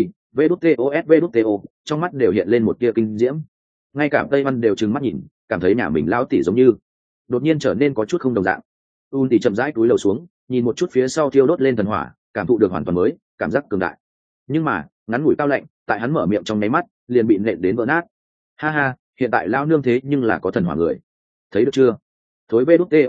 VĐTO, trong mắt đều hiện lên một tia kinh diễm. Ngay cả Tây Văn đều trừng mắt nhìn, cảm thấy nhà mình lão tỷ giống như đột nhiên trở nên có chút không đồng dạng. Un tỷ chậm rãi cúi đầu xuống, nhìn một chút phía sau thiêu đốt lên thần hỏa, cảm thụ được hoàn toàn mới, cảm giác cường đại. Nhưng mà, ngắn ngủi cao lạnh, tại hắn mở miệng trong nháy mắt, liền bị nện đến vỡ nát. Ha ha, hiện tại lão nương thế nhưng là có thần hỏa người. Thấy được chưa? Thối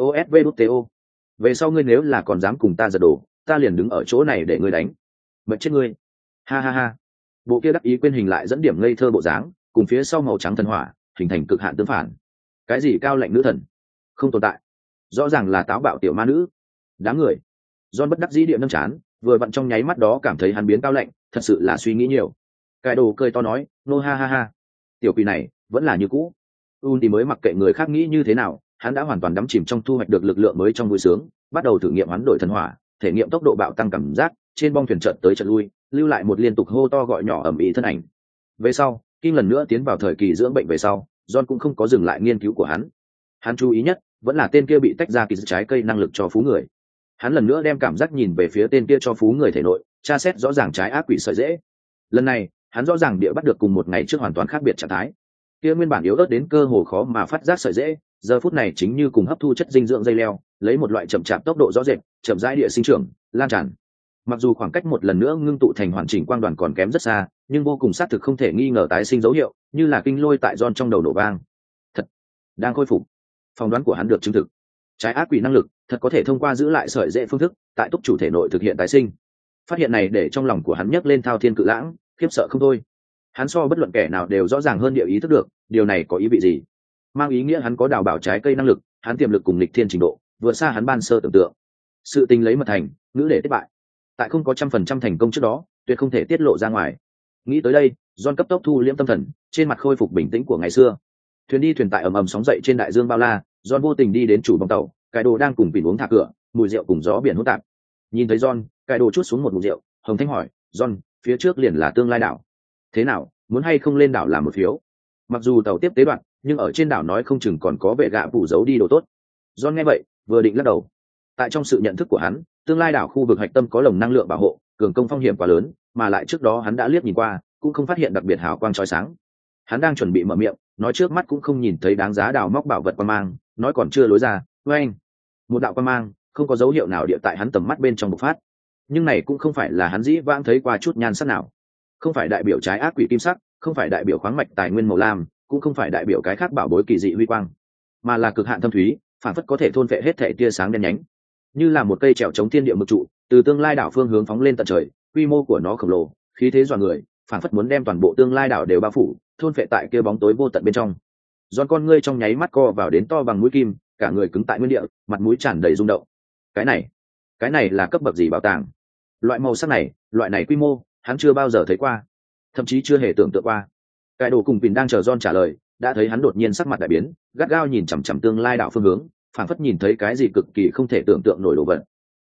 VĐTO. Về sau ngươi nếu là còn dám cùng ta giật đồ, ta liền đứng ở chỗ này để ngươi đánh. Mệt chết ngươi. Ha ha ha. Bộ kia đắc ý quên hình lại dẫn điểm ngây thơ bộ dáng, cùng phía sau màu trắng thần hỏa, hình thành cực hạn tương phản. Cái gì cao lạnh nữ thần? Không tồn tại. Rõ ràng là táo bạo tiểu ma nữ. Đám người. John bất đắc dĩ địa nâng chán, vừa vặn trong nháy mắt đó cảm thấy hắn biến cao lạnh, thật sự là suy nghĩ nhiều. Cái đồ cười to nói, nô ha ha ha. Tiểu quỷ này, vẫn là như cũ. Thì mới mặc kệ người khác nghĩ như thế nào, hắn đã hoàn toàn đắm chìm trong thu hoạch được lực lượng mới trong vui sướng, bắt đầu thử nghiệm hoán đổi thần hỏa, thể nghiệm tốc độ bạo tăng cảm giác, trên bong thuyền chợt tới chợt lui, lưu lại một liên tục hô to gọi nhỏ ầm ĩ thân ảnh. Về sau, Kim lần nữa tiến vào thời kỳ dưỡng bệnh về sau, John cũng không có dừng lại nghiên cứu của hắn. Hắn chú ý nhất vẫn là tên kia bị tách ra kỳ trái cây năng lực cho phú người. Hắn lần nữa đem cảm giác nhìn về phía tên kia cho phú người thể nội, tra xét rõ ràng trái ác quỷ sợi dễ. Lần này, hắn rõ ràng địa bắt được cùng một ngày trước hoàn toàn khác biệt trạng thái. Kia nguyên bản yếu ớt đến cơ hồ khó mà phát giác sợi dễ, giờ phút này chính như cùng hấp thu chất dinh dưỡng dây leo, lấy một loại chậm chạp tốc độ rõ rệt, chậm rãi địa sinh trưởng, lan tràn. Mặc dù khoảng cách một lần nữa ngưng tụ thành hoàn chỉnh quang đoàn còn kém rất xa, nhưng vô cùng xác thực không thể nghi ngờ tái sinh dấu hiệu, như là kinh lôi tại John trong đầu nổ vang. Thật, đang khôi phục. Phỏng đoán của hắn được chứng thực. Trái ác quỷ năng lực, thật có thể thông qua giữ lại sợi dễ phương thức, tại túc chủ thể nội thực hiện tái sinh. Phát hiện này để trong lòng của hắn nhấc lên thao thiên cự lãng, khiếp sợ không thôi. Hắn so bất luận kẻ nào đều rõ ràng hơn địa ý thức được, điều này có ý vị gì? Mang ý nghĩa hắn có đào bảo trái cây năng lực, hắn tiềm lực cùng lịch thiên trình độ, vượt xa hắn ban sơ tưởng tượng. Sự tình lấy mật thành, ngữ để thất bại. Tại không có 100% thành công trước đó, tuyệt không thể tiết lộ ra ngoài. Nghĩ tới đây, John cấp tốc thu liễm tâm thần, trên mặt khôi phục bình tĩnh của ngày xưa. Thuyền đi thuyền tại ầm ầm sóng dậy trên đại dương bao la, John vô tình đi đến chủ bong tàu, cái đồ đang cùng vịn uống thả cửa, mùi rượu cùng gió biển hỗn tạp. Nhìn thấy John, cái đồ chút xuống một ngụm rượu, Hồng Thanh hỏi, "John, phía trước liền là tương lai đảo. Thế nào, muốn hay không lên đảo làm một phiếu. Mặc dù tàu tiếp tế đoạn, nhưng ở trên đảo nói không chừng còn có vệ gạ phủ giấu đi đồ tốt. John nghe vậy vừa định lắc đầu. Tại trong sự nhận thức của hắn, tương lai đảo khu vực hạch tâm có lồng năng lượng bảo hộ, cường công phong hiểm quá lớn, mà lại trước đó hắn đã liếc nhìn qua, cũng không phát hiện đặc biệt hào quang chói sáng. Hắn đang chuẩn bị mở miệng, nói trước mắt cũng không nhìn thấy đáng giá đào móc bảo vật quang mang, nói còn chưa lối ra, oeng, một đạo quang mang, không có dấu hiệu nào địa tại hắn tầm mắt bên trong bộc phát. Nhưng này cũng không phải là hắn dĩ vãng thấy qua chút nhan sắc nào, không phải đại biểu trái ác quỷ kim sắc, không phải đại biểu khoáng mạch tài nguyên màu lam, cũng không phải đại biểu cái khác bảo bối kỳ dị huy quang, mà là cực hạn thâm thúy, phản phất có thể thôn phệ hết thể tia sáng đen nhánh, như là một cây trèo chống thiên địa mực trụ, từ tương lai đảo phương hướng phóng lên tận trời. Quy mô của nó khổng lồ, khí thế dọa người, phản phất muốn đem toàn bộ tương lai đảo đều bao phủ, thôn phệ tại kia bóng tối vô tận bên trong. Giòn con ngươi trong nháy mắt co vào đến to bằng mũi kim, cả người cứng tại nguyên địa, mặt mũi tràn đầy rung động. Cái này là cấp bậc gì bảo tàng? Loại màu sắc này, loại này quy mô, hắn chưa bao giờ thấy qua, thậm chí chưa hề tưởng tượng qua. Cái đồ cùng Pin đang chờ John trả lời, đã thấy hắn đột nhiên sắc mặt đại biến, gắt gao nhìn chằm chằm tương lai đảo phương hướng, phảng phất nhìn thấy cái gì cực kỳ không thể tưởng tượng nổi đồ vật.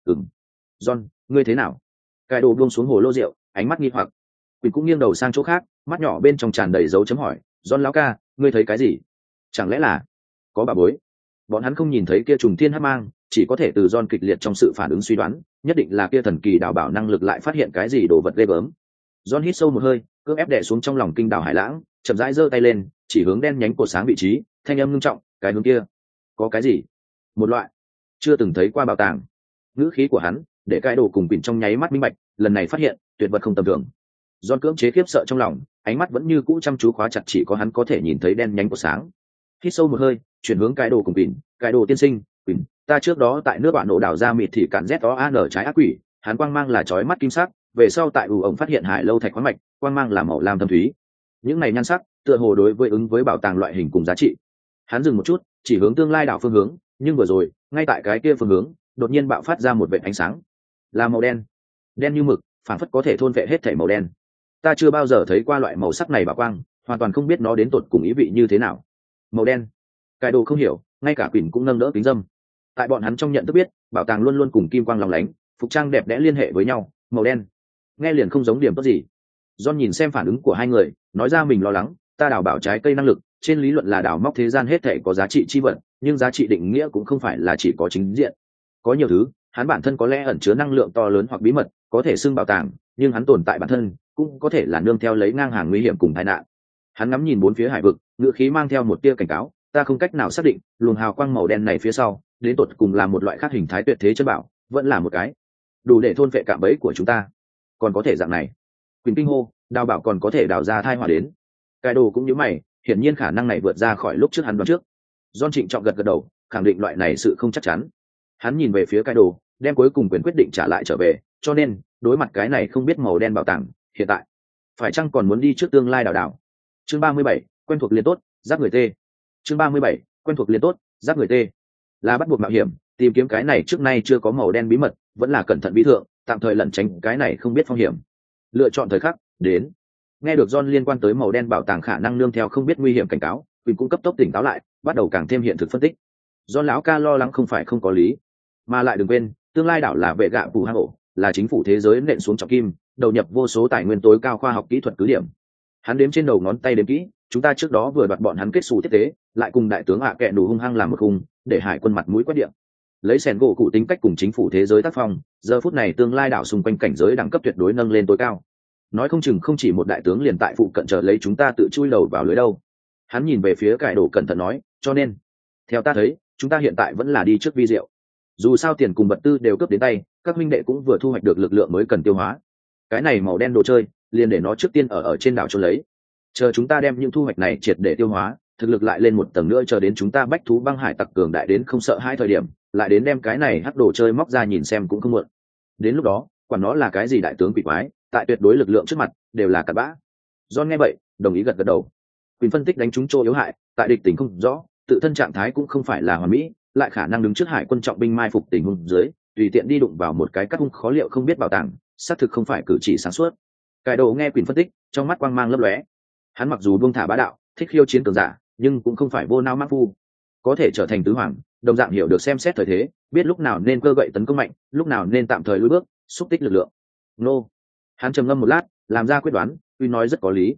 John, ngươi thế nào? Cái đồ buông xuống hồ lô rượu, ánh mắt nghi hoặc. Pin cũng nghiêng đầu sang chỗ khác, mắt nhỏ bên trong tràn đầy dấu chấm hỏi. John lão ca, ngươi thấy cái gì? Chẳng lẽ là có bà bối? Bọn hắn không nhìn thấy kia trùng thiên hắc mang, chỉ có thể từ John kịch liệt trong sự phản ứng suy đoán, nhất định là kia thần kỳ đào bảo năng lực lại phát hiện cái gì đồ vật ghê gớm. John hít sâu một hơi, cưỡng ép đè xuống trong lòng kinh đảo hải lãng, chậm rãi giơ tay lên, chỉ hướng đen nhánh cột sáng vị trí, thanh âm ngưng trọng, cái hướng kia, có cái gì? Một loại chưa từng thấy qua bảo tàng. Ngữ khí của hắn để cái đồ cùng Pin trong nháy mắt minh bạch, lần này phát hiện tuyệt vật không tầm thường. John cưỡng chế khiếp sợ trong lòng, ánh mắt vẫn như cũ chăm chú khóa chặt chỉ có hắn có thể nhìn thấy đen nhánh cột sáng. Hít sâu một hơi, chuyển hướng cái đồ cùng Pin, cái đồ tiên sinh, Pin, ta trước đó tại nước bạn nổ đảo ra mịt thì cản ZOAN trái ác quỷ, hắn quang mang là chói mắt kim sắc, về sau tại ổng phát hiện hải lâu thạch khoáng mạch, quang mang là màu lam thâm thúy. Những này nhan sắc tựa hồ đối với ứng với bảo tàng loại hình cùng giá trị. Hắn dừng một chút, chỉ hướng tương lai đảo phương hướng, nhưng vừa rồi ngay tại cái kia phương hướng đột nhiên bạo phát ra một vệt ánh sáng, là màu đen, đen như mực, phản phất có thể thôn vệ hết thảy màu đen. Ta chưa bao giờ thấy qua loại màu sắc này bảo quang, hoàn toàn không biết nó đến tột cùng ý vị như thế nào. Màu đen, cái đồ không hiểu, ngay cả Quỳnh cũng nâng đỡ kính dâm. Tại bọn hắn trong nhận thức biết, bảo tàng luôn luôn cùng kim quang lóng lánh, phục trang đẹp đẽ liên hệ với nhau. Màu đen nghe liền không giống điểm tốt gì. John nhìn xem phản ứng của hai người, nói ra mình lo lắng, ta đào bảo trái cây năng lực, trên lý luận là đào móc thế gian hết thể có giá trị chi vật, nhưng giá trị định nghĩa cũng không phải là chỉ có chính diện. Có nhiều thứ, hắn bản thân có lẽ ẩn chứa năng lượng to lớn hoặc bí mật, có thể xưng bảo tàng, nhưng hắn tồn tại bản thân, cũng có thể là nương theo lấy ngang hàng nguy hiểm cùng tai nạn. Hắn ngắm nhìn bốn phía hải vực, ngữ khí mang theo một tia cảnh cáo, ta không cách nào xác định, luồng hào quang màu đen này phía sau, đến tột cùng là một loại khác hình thái tuyệt thế chân bảo, vẫn là một cái đủ để thôn phệ cạm bẫy của chúng ta. Còn có thể dạng này. Quỳnh kinh hô, đào bảo còn có thể đào ra thai họa đến. Cái đồ cũng như mày, hiển nhiên khả năng này vượt ra khỏi lúc trước hắn đoán trước. John trịnh trọng gật gật đầu, khẳng định loại này sự không chắc chắn. Hắn nhìn về phía cái đồ, đem cuối cùng quyền quyết định trả lại trở về, cho nên đối mặt cái này không biết màu đen bảo tàng, hiện tại phải chăng còn muốn đi trước tương lai đào đảo. Chương 37, quen thuộc liền tốt, giáp người tê. Chương 37, quen thuộc liền tốt, giáp người tê. Là bắt buộc mạo hiểm, tìm kiếm cái này trước nay chưa có màu đen bí mật, vẫn là cẩn thận bí thượng, tạm thời lẩn tránh cái này không biết phong hiểm. Lựa chọn thời khắc đến. Nghe được John liên quan tới màu đen bảo tàng khả năng nương theo không biết nguy hiểm cảnh cáo, Quỳnh cũng cấp tốc tỉnh táo lại, bắt đầu càng thêm hiện thực phân tích. John lão ca lo lắng không phải không có lý, mà lại đừng quên, tương lai đảo là vệ gạ phù hang ổ, là chính phủ thế giới nện xuống trọng kim, đầu nhập vô số tài nguyên tối cao khoa học kỹ thuật cứ điểm. Hắn đếm trên đầu ngón tay đếm kỹ, chúng ta trước đó vừa đoạt bọn hắn kết xù tiếp tế, lại cùng đại tướng kẹ đủ hung hăng làm một khung, để hải quân mặt mũi quét điện. Lấy sẻn gỗ cụ tính cách cùng chính phủ thế giới tác phong, giờ phút này tương lai đảo xung quanh cảnh giới đẳng cấp tuyệt đối nâng lên tối cao. Nói không chừng không chỉ một đại tướng liền tại phụ cận chờ lấy chúng ta tự chui đầu vào lưới đâu. Hắn nhìn về phía cải đồ cẩn thận nói, cho nên theo ta thấy, chúng ta hiện tại vẫn là đi trước vi diệu. Dù sao tiền cùng vật tư đều cướp đến tay, các huynh đệ cũng vừa thu hoạch được lực lượng mới cần tiêu hóa. Cái này màu đen đồ chơi, liền để nó trước tiên ở trên đảo trốn lấy. Chờ chúng ta đem những thu hoạch này triệt để tiêu hóa, thực lực lại lên một tầng nữa, chờ đến chúng ta bách thú băng hải tặc cường đại đến không sợ hai thời điểm, lại đến đem cái này hắc đồ chơi móc ra nhìn xem cũng không muộn. Đến lúc đó, quản nó là cái gì đại tướng quỷ quái, tại tuyệt đối lực lượng trước mặt đều là cặn bã. John nghe vậy, đồng ý gật gật đầu. Quỳnh phân tích đánh trúng chỗ yếu hại, tại địch tình không rõ, tự thân trạng thái cũng không phải là hoàn mỹ, lại khả năng đứng trước hải quân trọng binh mai phục tình huống dưới, tùy tiện đi đụng vào một cái cắt hung khó liệu không biết bảo tàng, xác thực không phải cử chỉ sáng suốt. Cái đồ nghe Quỳnh phân tích, trong mắt quang mang lấp lóe. Hắn mặc dù buông thả bá đạo, thích khiêu chiến cường giả, nhưng cũng không phải vô nao mắc phu, có thể trở thành tứ hoàng, đồng dạng hiểu được xem xét thời thế, biết lúc nào nên cơ gậy tấn công mạnh, lúc nào nên tạm thời lùi bước, xúc tích lực lượng. Nô. Hắn trầm ngâm một lát, làm ra quyết đoán, Uy nói rất có lý.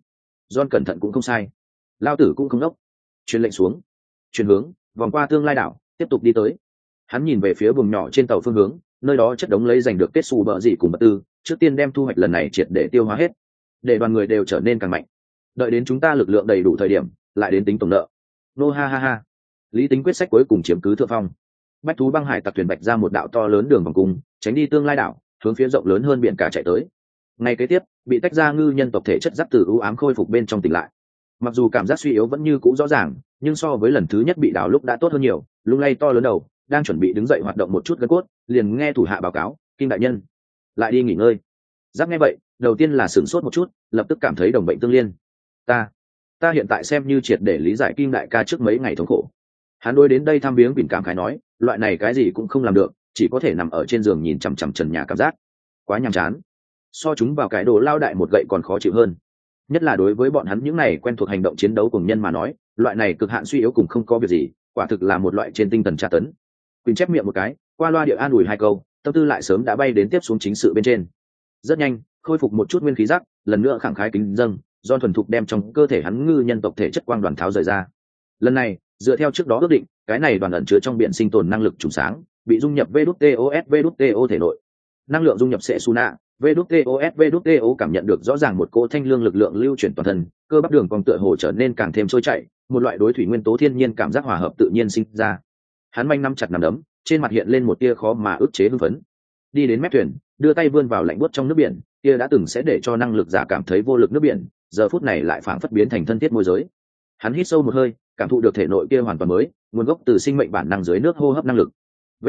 John cẩn thận cũng không sai, lao tử cũng không đốc. Truyền lệnh xuống, chuyển hướng, vòng qua tương lai đảo, tiếp tục đi tới. Hắn nhìn về phía buồng nhỏ trên tàu phương hướng, nơi đó chất đống lấy giành được kết xù bợ dị cùng vật tư, trước tiên đem thu hoạch lần này triệt để tiêu hóa hết, để đoàn người đều trở nên càng mạnh. Đợi đến chúng ta lực lượng đầy đủ thời điểm, lại đến tính tổng nợ. Nô ha ha ha. Lý Tính quyết sách cuối cùng chiếm cứ thượng phong. Bách thú băng hải tặc thuyền bạch ra một đạo to lớn đường vòng cung, tránh đi tương lai đảo, hướng phía rộng lớn hơn biển cả chạy tới. Ngày kế tiếp, bị tách ra ngư nhân tộc thể chất giáp từ ưu ám khôi phục bên trong tỉnh lại. Mặc dù cảm giác suy yếu vẫn như cũ rõ ràng, nhưng so với lần thứ nhất bị đảo lúc đã tốt hơn nhiều, lung lay to lớn đầu, đang chuẩn bị đứng dậy hoạt động một chút gân cốt, liền nghe thủ hạ báo cáo, Kim đại nhân, lại đi nghỉ ngơi. Giáp nghe vậy, đầu tiên là sửng sốt một chút, lập tức cảm thấy đồng bệnh tương liên. Ta hiện tại xem như triệt để lý giải Kim đại ca trước mấy ngày thống khổ. Hắn đôi đến đây thăm viếng bình cảm khái nói, loại này cái gì cũng không làm được, chỉ có thể nằm ở trên giường nhìn chằm chằm trần nhà cảm giác quá nhàm chán, so chúng vào cái đồ lao đại một gậy còn khó chịu hơn. Nhất là đối với bọn hắn những này quen thuộc hành động chiến đấu cùng nhân mà nói, loại này cực hạn suy yếu cùng không có việc gì, quả thực là một loại trên tinh thần tra tấn. Quỳnh chép miệng một cái, qua loa địa an ủi hai câu, tâm tư lại sớm đã bay đến tiếp xuống chính sự bên trên. Rất nhanh, khôi phục một chút nguyên khí giác, lần nữa khẳng khái kính dâng, do thuần thục đem trong cơ thể hắn ngư nhân tộc thể chất quang đoàn tháo rời ra. Lần này, dựa theo trước đó ước định, cái này đoàn ẩn chứa trong biển sinh tồn năng lực trùng sáng, bị dung nhập VĐTOS thể nội. Năng lượng dung nhập sẽ Suna, VĐTOS cảm nhận được rõ ràng một cỗ thanh lương lực lượng lưu chuyển toàn thân, cơ bắp đường cong tựa hồ trở nên càng thêm trôi chảy, một loại đối thủy nguyên tố thiên nhiên cảm giác hòa hợp tự nhiên sinh ra. Hắn manh nắm chặt nắm đấm, trên mặt hiện lên một tia khó mà ức chế hưng phấn. Đi đến mép thuyền, đưa tay vươn vào lạnh buốt trong nước biển, kia đã từng sẽ để cho năng lực giả cảm thấy vô lực nước biển, giờ phút này lại phảng phất biến thành thân thiết môi giới. Hắn hít sâu một hơi, cảm thụ được thể nội kia hoàn toàn mới, nguồn gốc từ sinh mệnh bản năng dưới nước hô hấp năng lực.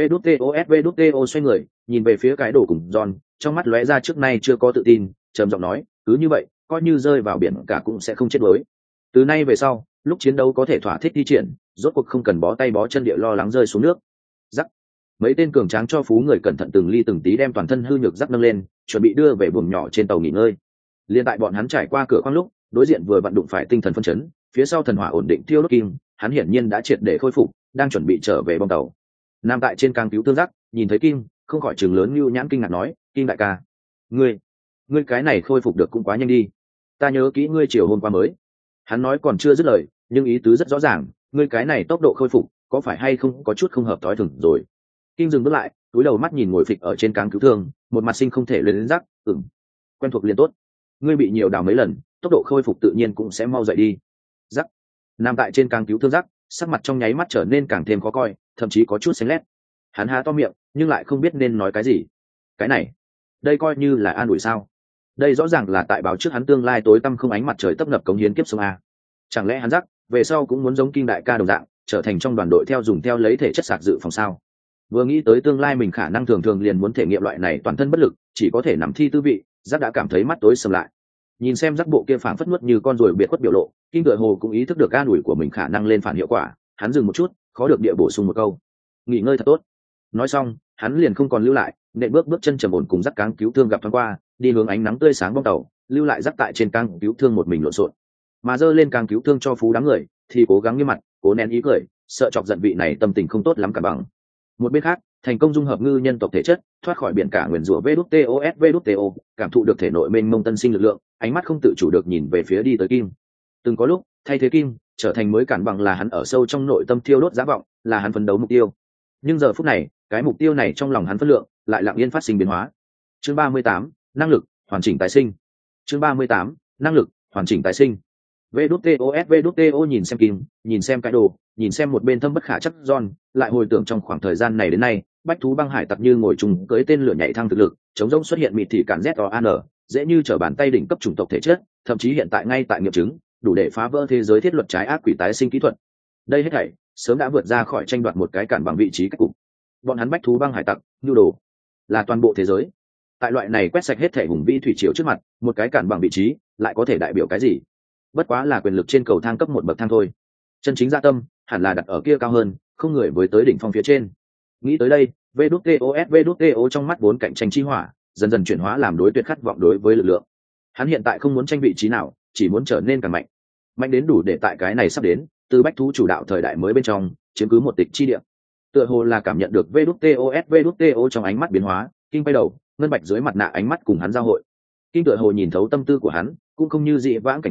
VĐTO xoay người, nhìn về phía cái đồ cùng John, trong mắt lóe ra trước nay chưa có tự tin, trầm giọng nói, cứ như vậy, coi như rơi vào biển cả cũng sẽ không chết đuối. Từ nay về sau, lúc chiến đấu có thể thỏa thích thi triển, rốt cuộc không cần bó tay bó chân địa lo lắng rơi xuống nước. Rắc. Mấy tên cường tráng cho phú người cẩn thận từng ly từng tí đem toàn thân hư nhược rắc nâng lên, chuẩn bị đưa về buồng nhỏ trên tàu nghỉ ngơi. Liên tại bọn hắn trải qua cửa khoang lúc, đối diện vừa vặn đụng phải tinh thần phân chấn, phía sau thần hỏa ổn định tiêu đốt kim, hắn hiển nhiên đã triệt để khôi phục, đang chuẩn bị trở về bong tàu. Nam tại trên càng cứu thương giác, nhìn thấy kim, không khỏi trừng lớn như nhãn kinh ngạc nói, Kim đại ca, ngươi cái này khôi phục được cũng quá nhanh đi. Ta nhớ kỹ ngươi chiều hôm qua mới. Hắn nói còn chưa dứt lời, nhưng ý tứ rất rõ ràng, ngươi cái này tốc độ khôi phục, có phải hay không có chút không hợp thói thường rồi. Kim dừng bước lại, cúi đầu mắt nhìn ngồi phịch ở trên càng cứu thương, một mặt sinh không thể lên rắc, quen thuộc liền tốt. Ngươi bị nhiều đào mấy lần, tốc độ khôi phục tự nhiên cũng sẽ mau dậy đi. Rắc. Nam tại trên càng cứu thương rắc, sắc mặt trong nháy mắt trở nên càng thêm khó coi, thậm chí có chút xanh lét. Hắn há to miệng, nhưng lại không biết nên nói cái gì. Cái này, đây coi như là an ủi sao? Đây rõ ràng là tại báo trước hắn tương lai tối tăm không ánh mặt trời tấp nập cống hiến kiếp sống a. Chẳng lẽ hắn rắc, về sau cũng muốn giống Kim đại ca đồng dạng, trở thành trong đoàn đội theo dùng theo lấy thể chất sạc dự phòng sao? Vừa nghĩ tới tương lai mình khả năng thường thường liền muốn thể nghiệm loại này toàn thân bất lực, chỉ có thể nằm thi tư vị, rắc đã cảm thấy mắt tối sầm lại. Nhìn xem rắc bộ kia phảng phất nuốt như con ruồi biệt khuất biểu lộ, Kim tựa hồ cũng ý thức được an ủi của mình khả năng lên phản hiệu quả, hắn dừng một chút, khó được địa bổ sung một câu, nghỉ ngơi thật tốt. Nói xong, hắn liền không còn lưu lại, nện bước chân trầm ổn cùng rắc cáng cứu thương gặp thoáng qua, đi hướng ánh nắng tươi sáng bong tàu, lưu lại rắc tại trên cáng cứu thương một mình lộn xộn. Mà dơ lên cáng cứu thương cho phú đám người, thì cố gắng nghiêm mặt, cố nén ý cười, sợ chọc giận vị này tâm tình không tốt lắm cả bằng. Một bên khác, thành công dung hợp ngư nhân tộc thể chất, thoát khỏi biển cả nguyền rủa VĐTO, cảm thụ được thể nội mênh mông tân sinh lực lượng, ánh mắt không tự chủ được nhìn về phía đi tới Kim. Từng có lúc, thay thế Kim, trở thành mới cản bằng là hắn ở sâu trong nội tâm thiêu đốt giá vọng, là hắn phấn đấu mục tiêu. Nhưng giờ phút này, cái mục tiêu này trong lòng hắn phân lượng, lại lặng yên phát sinh biến hóa. Chương 38, năng lực hoàn chỉnh tái sinh. Chương 38, năng lực hoàn chỉnh tái sinh. VĐTO nhìn xem Kim, nhìn xem cái đồ, nhìn xem một bên thâm bất khả chắc John, lại hồi tưởng trong khoảng thời gian này đến nay, bách thú băng hải tặc như ngồi trùng cưới tên lửa nhảy thăng thực lực, chống rỗng xuất hiện mịt thị cản ZOAN, dễ như trở bàn tay đỉnh cấp chủng tộc thể chất, thậm chí hiện tại ngay tại nghiệm chứng, đủ để phá vỡ thế giới thiết luật trái ác quỷ tái sinh kỹ thuật. Đây hết thảy sớm đã vượt ra khỏi tranh đoạt một cái cản bằng vị trí cách cục. Bọn hắn bách thú băng hải tặc, nhu đồ, là toàn bộ thế giới. Tại loại này quét sạch hết thể hùng vĩ thủy triều trước mặt, một cái cản bằng vị trí lại có thể đại biểu cái gì? Bất quá là quyền lực trên cầu thang cấp một bậc thang thôi. Chân chính dạ tâm hẳn là đặt ở kia cao hơn, không người với tới đỉnh phong phía trên. Nghĩ tới đây, VĐTO trong mắt vốn cạnh tranh chi hỏa, dần dần chuyển hóa làm đối tuyệt khát vọng đối với lực lượng. Hắn hiện tại không muốn tranh vị trí nào, chỉ muốn trở nên càng mạnh, mạnh đến đủ để tại cái này sắp đến, từ bách thú chủ đạo thời đại mới bên trong chiếm cứ một tịch chi địa. Tựa hồ là cảm nhận được VĐTO trong ánh mắt biến hóa, Kim quay đầu, ngân bạch dưới mặt nạ ánh mắt cùng hắn giao hội. Kim tựa hồ nhìn thấu tâm tư của hắn, cũng không như dị vãng cảnh cáo,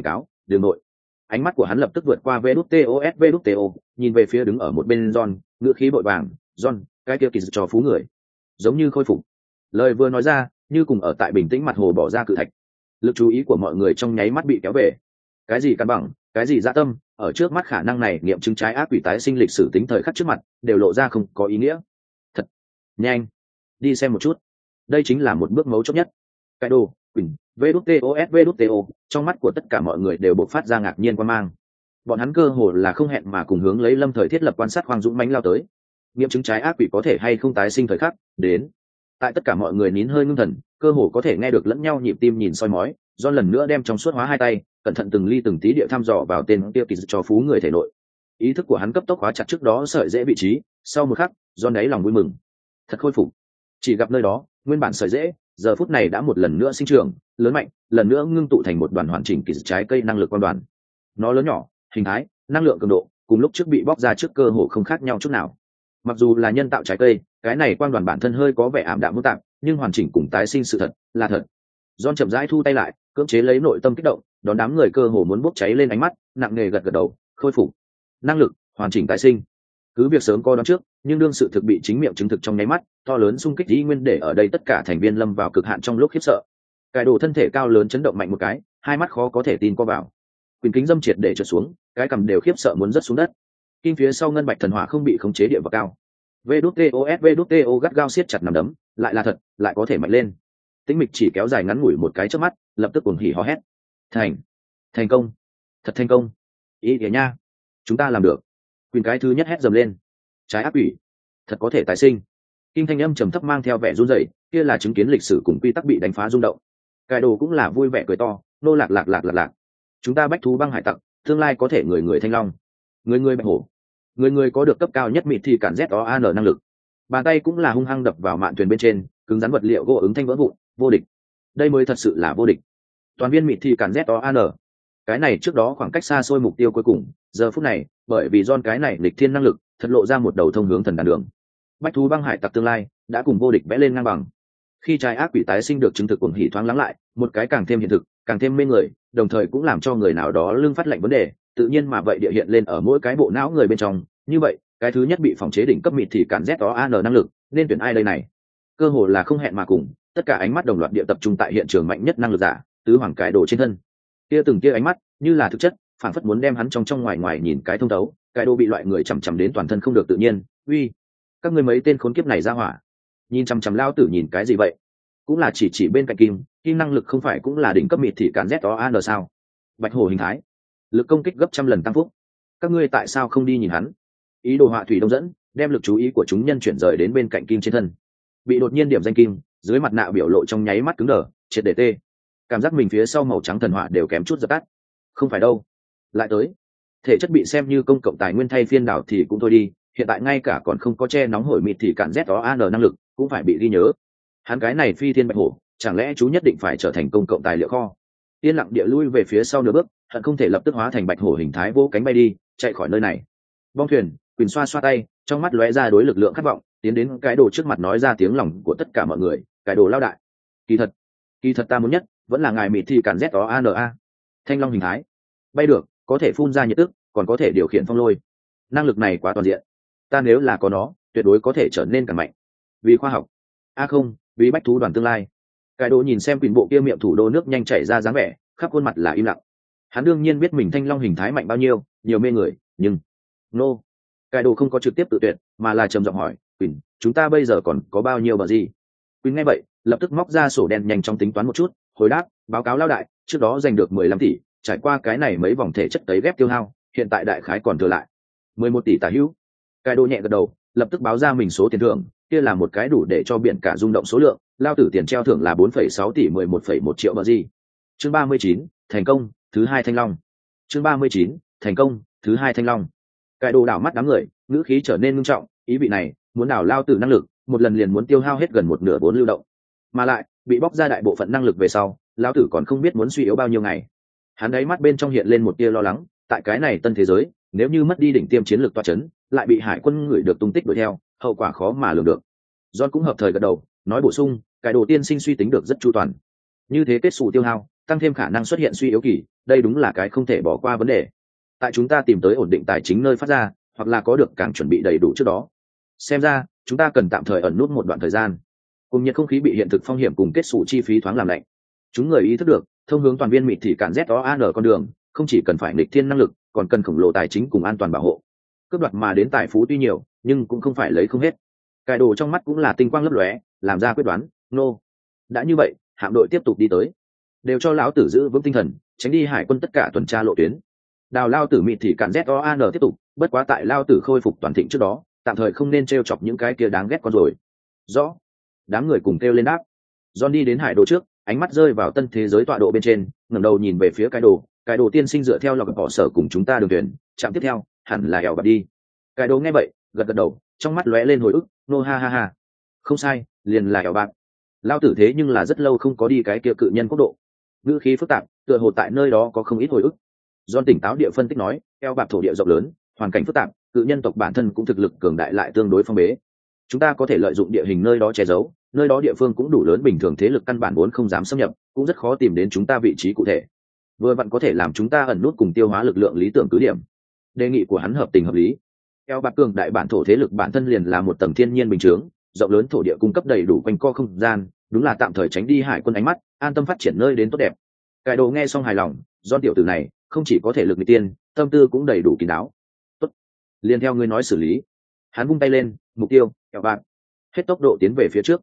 đường nội. Ánh mắt của hắn lập tức vượt qua VĐTOS, nhìn về phía đứng ở một bên John, ngữ khí bội vàng. John, cái kia kỳ cho phú người, giống như khôi phục. Lời vừa nói ra, như cùng ở tại bình tĩnh mặt hồ bỏ ra cự thạch. Lực chú ý của mọi người trong nháy mắt bị kéo về. Cái gì căn bằng, cái gì dạ tâm, ở trước mắt khả năng này nghiệm chứng trái ác quỷ tái sinh lịch sử tính thời khắc trước mặt đều lộ ra không có ý nghĩa. Thật nhanh, đi xem một chút. Đây chính là một bước mấu chốt nhất. Cái đồ quỳnh VĐTOS, trong mắt của tất cả mọi người đều bộc phát ra ngạc nhiên quan mang. Bọn hắn cơ hồ là không hẹn mà cùng hướng lấy Lâm Thời thiết lập quan sát khoang dũng mãnh lao tới. Nghiệm chứng trái ác quỷ có thể hay không tái sinh thời khắc đến. Tại tất cả mọi người nín hơi ngưng thần, cơ hồ có thể nghe được lẫn nhau nhịp tim nhìn soi mói. Do lần nữa đem trong suốt hóa hai tay, cẩn thận từng ly từng tí địa thăm dò vào tên kia kỳ cho phú người thể nội. Ý thức của hắn cấp tốc hóa chặt trước đó sợi dễ vị trí. Sau một khắc, do đáy lòng vui mừng, thật khôi phục. Chỉ gặp nơi đó, nguyên bản sợi dễ giờ phút này đã một lần nữa sinh trưởng, lớn mạnh, lần nữa ngưng tụ thành một đoàn hoàn chỉnh kỳ trái cây năng lực quan đoàn. Nó lớn nhỏ, hình thái, năng lượng cường độ, cùng lúc trước bị bóc ra trước cơ hồ không khác nhau chút nào. Mặc dù là nhân tạo trái cây, cái này quan đoàn bản thân hơi có vẻ ảm đạm hỗn tạp, nhưng hoàn chỉnh cùng tái sinh sự thật là thật. John chậm rãi thu tay lại, cưỡng chế lấy nội tâm kích động, đón đám người cơ hồ muốn bốc cháy lên ánh mắt, nặng nề gật gật đầu, khôi phục năng lực, hoàn chỉnh tái sinh. Cứ việc sớm coi đoán trước, nhưng đương sự thực bị chính miệng chứng thực trong nháy mắt, to lớn xung kích dĩ nguyên để ở đây tất cả thành viên lâm vào cực hạn trong lúc khiếp sợ. Cái đồ thân thể cao lớn chấn động mạnh một cái, hai mắt khó có thể tin co vào. Quyền kính dâm triệt để trượt xuống, cái cằm đều khiếp sợ muốn rớt xuống đất. Kinh phía sau ngân bạch thần hỏa không bị khống chế địa vào cao. VĐTO gắt gao siết chặt nắm đấm, lại là thật, lại có thể mạnh lên. Tĩnh mịch chỉ kéo dài ngắn ngủi một cái chớp mắt, lập tức cuồng hỉ hò hét. Thành công, thật thành công. Ý kìa nha, chúng ta làm được. Quyền cái thứ nhất hét dầm lên. Trái ác quỷ, thật có thể tái sinh. Kinh thanh âm trầm thấp mang theo vẻ run rẩy, kia là chứng kiến lịch sử cùng quy tắc bị đánh phá rung động. Cải đồ cũng là vui vẻ cười to, nô lạc. Chúng ta bách thú băng hải tặc, tương lai có thể người thanh long, người bạch hổ, người có được cấp cao nhất mịt thì cản ZOAN năng lực. Bàn tay cũng là hung hăng đập vào mạn thuyền bên trên, cứng rắn vật liệu gỗ ứng thanh vỡ vụn, vô địch. Đây mới thật sự là vô địch. Toàn viên mịt thì cản ZOAN. Cái này trước đó khoảng cách xa xôi mục tiêu cuối cùng, giờ phút này, bởi vì John cái này lịch thiên năng lực, thật lộ ra một đầu thông hướng thần đàn đường. Bách thú băng hải tặc tương lai đã cùng vô địch vẽ lên ngang bằng. Khi trái ác quỷ tái sinh được chứng thực cuồng hỉ thoáng lắng lại, một cái càng thêm hiện thực, càng thêm mê người, đồng thời cũng làm cho người nào đó lưng phát lạnh vấn đề, tự nhiên mà vậy địa hiện lên ở mỗi cái bộ não người bên trong. Như vậy, cái thứ nhất bị phòng chế đỉnh cấp mịt thì cản ZOAN năng lực, nên tuyển ai đây này? Cơ hồ là không hẹn mà cùng, tất cả ánh mắt đồng loạt địa tập trung tại hiện trường mạnh nhất năng lực giả, tứ hoàng cái đồ trên thân. Kia từng kia ánh mắt, như là thực chất, phản phất muốn đem hắn trong ngoài ngoài nhìn cái thông thấu, cái đồ bị loại người chằm chằm đến toàn thân không được tự nhiên. Uy, các ngươi mấy tên khốn kiếp này ra hỏa, nhìn chằm chằm lao tử nhìn cái gì vậy? Cũng là chỉ bên cạnh kim năng lực không phải cũng là đỉnh cấp mịt thì cản ZOAN sao? Bạch hổ hình thái, lực công kích gấp trăm lần tăng phúc. Các ngươi tại sao không đi nhìn hắn? Ý đồ họa thủy đông dẫn, đem lực chú ý của chúng nhân chuyển rời đến bên cạnh kim trên thân. Bị đột nhiên điểm danh kim, dưới mặt nạ biểu lộ trong nháy mắt cứng đờ, triệt để tê. Cảm giác mình phía sau màu trắng thần hỏa đều kém chút dập tắt. Không phải đâu, lại tới. Thể chất bị xem như công cộng tài nguyên thay phiên đảo thì cũng thôi đi, hiện tại ngay cả còn không có che nóng hổi mịt thì cản ZOAN năng lực cũng phải bị ghi nhớ. Hắn cái này phi thiên bạch hổ, chẳng lẽ chú nhất định phải trở thành công cộng tài liệu kho? Yên lặng địa lui về phía sau nửa bước, hận không thể lập tức hóa thành bạch hổ hình thái vô cánh bay đi, chạy khỏi nơi này. Bong thuyền, Quyền xoa tay, trong mắt lóe ra đối lực lượng khát vọng, tiến đến cái đồ trước mặt nói ra tiếng lòng của tất cả mọi người. Cái đồ lao đại, kỳ thật ta muốn nhất vẫn là ngài mịt thì cản ZOANA. Thanh long hình thái, bay được, có thể phun ra nhiệt tức, còn có thể điều khiển phong lôi. Năng lực này quá toàn diện, ta nếu là có nó, tuyệt đối có thể trở nên càng mạnh. Vì khoa học, không, vì bách thú đoàn tương lai. Cái đồ nhìn xem Quyền bộ kia miệng thủ đô nước nhanh chảy ra dáng vẻ, khắp khuôn mặt là im lặng. Hắn đương nhiên biết mình thanh long hình thái mạnh bao nhiêu, nhiều mê người, nhưng nô. Cái đồ không có trực tiếp tự tuyệt, mà là trầm giọng hỏi, Quyền, chúng ta bây giờ còn có bao nhiêu bờ gì? Quyền nghe vậy, lập tức móc ra sổ đen nhanh chóng tính toán một chút, hồi đáp, báo cáo lao đại, trước đó giành được 15 tỷ, trải qua cái này mấy vòng thể chất tấy ghép tiêu hao, hiện tại đại khái còn thừa lại 11 tỷ tả hữu. Cái đồ nhẹ gật đầu, lập tức báo ra mình số tiền thưởng, kia là một cái đủ để cho biển cả rung động số lượng, lao tử tiền treo thưởng là 4,6 tỷ 11,1 triệu bờ gì. Chương 39, thành công, thứ hai thanh long. Chương 39, thành công, thứ hai thanh long. Cái đồ đảo mắt đám người, ngữ khí trở nên nghiêm trọng, ý vị này, muốn đảo lao tử năng lực, một lần liền muốn tiêu hao hết gần một nửa vốn lưu động, mà lại bị bóc ra đại bộ phận năng lực về sau, lão tử còn không biết muốn suy yếu bao nhiêu ngày. Hắn đáy mắt bên trong hiện lên một tia lo lắng, tại cái này tân thế giới, nếu như mất đi đỉnh tiêm chiến lược toa chấn, lại bị hải quân người được tung tích đuổi theo, hậu quả khó mà lường được. John cũng hợp thời gật đầu, nói bổ sung, cái đồ tiên sinh suy tính được rất chu toàn. Như thế kết xù tiêu hao, tăng thêm khả năng xuất hiện suy yếu kỳ, đây đúng là cái không thể bỏ qua vấn đề. Tại chúng ta tìm tới ổn định tài chính nơi phát ra, hoặc là có được càng chuẩn bị đầy đủ trước đó. Xem ra chúng ta cần tạm thời ẩn nút một đoạn thời gian. Cùng nhiệt không khí bị hiện thực phong hiểm cùng kết xù chi phí thoáng làm lạnh. Chúng người ý thức được thông hướng toàn viên mịt thì cản ZOAN con đường không chỉ cần phải nghịch thiên năng lực, còn cần khổng lồ tài chính cùng an toàn bảo hộ. Cướp đoạt mà đến tài phú tuy nhiều, nhưng cũng không phải lấy không hết. Cải đồ trong mắt cũng là tinh quang lấp lóe, làm ra quyết đoán. Nô, đã như vậy, hạm đội tiếp tục đi tới, đều cho lão tử giữ vững tinh thần, tránh đi hải quân tất cả tuần tra lộ tuyến. Đào lao tử mịt thì cản ZOAN tiếp tục, bất quá tại lao tử khôi phục toàn thịnh trước đó, tạm thời không nên trêu chọc những cái kia đáng ghét con rồi. Rõ. Đám người cùng kêu lên đáp. John đi đến hải đồ trước, ánh mắt rơi vào tân thế giới tọa độ bên trên, ngẩng đầu nhìn về phía cái đồ tiên sinh dựa theo lọc bỏ sở cùng chúng ta đường tuyển, chạm tiếp theo hẳn là ẻo bạt đi. Cái đồ nghe vậy gật gật đầu, trong mắt lóe lên hồi ức. Nô ha ha ha, không sai, liền là ẻo bạt. Lao tử thế nhưng là rất lâu không có đi cái kia cự nhân quốc độ. Ngữ khí phức tạp, tựa hồ tại nơi đó có không ít hồi ức. John tỉnh táo địa phân tích nói, ẻo bạt thổ địa rộng lớn, hoàn cảnh phức tạp, cự nhân tộc bản thân cũng thực lực cường đại lại tương đối phong bế. Chúng ta có thể lợi dụng địa hình nơi đó che giấu, nơi đó địa phương cũng đủ lớn, bình thường thế lực căn bản vốn không dám xâm nhập, cũng rất khó tìm đến chúng ta vị trí cụ thể. Vừa vặn có thể làm chúng ta ẩn nút cùng tiêu hóa lực lượng lý tưởng cứ điểm. Đề nghị của hắn hợp tình hợp lý. Eo bạc cường đại bản thổ thế lực bản thân liền là một tầng thiên nhiên bình chướng, rộng lớn thổ địa cung cấp đầy đủ quanh co không gian, đúng là tạm thời tránh đi hải quân ánh mắt, an tâm phát triển nơi đến tốt đẹp. Cải đồ nghe xong hài lòng, do tiểu tử này không chỉ có thể lực nghịch tiên, tâm tư cũng đầy đủ kín đáo. Tốt, liền theo ngươi nói xử lý. Hắn vung tay lên, mục tiêu, eo bạc, hết tốc độ tiến về phía trước.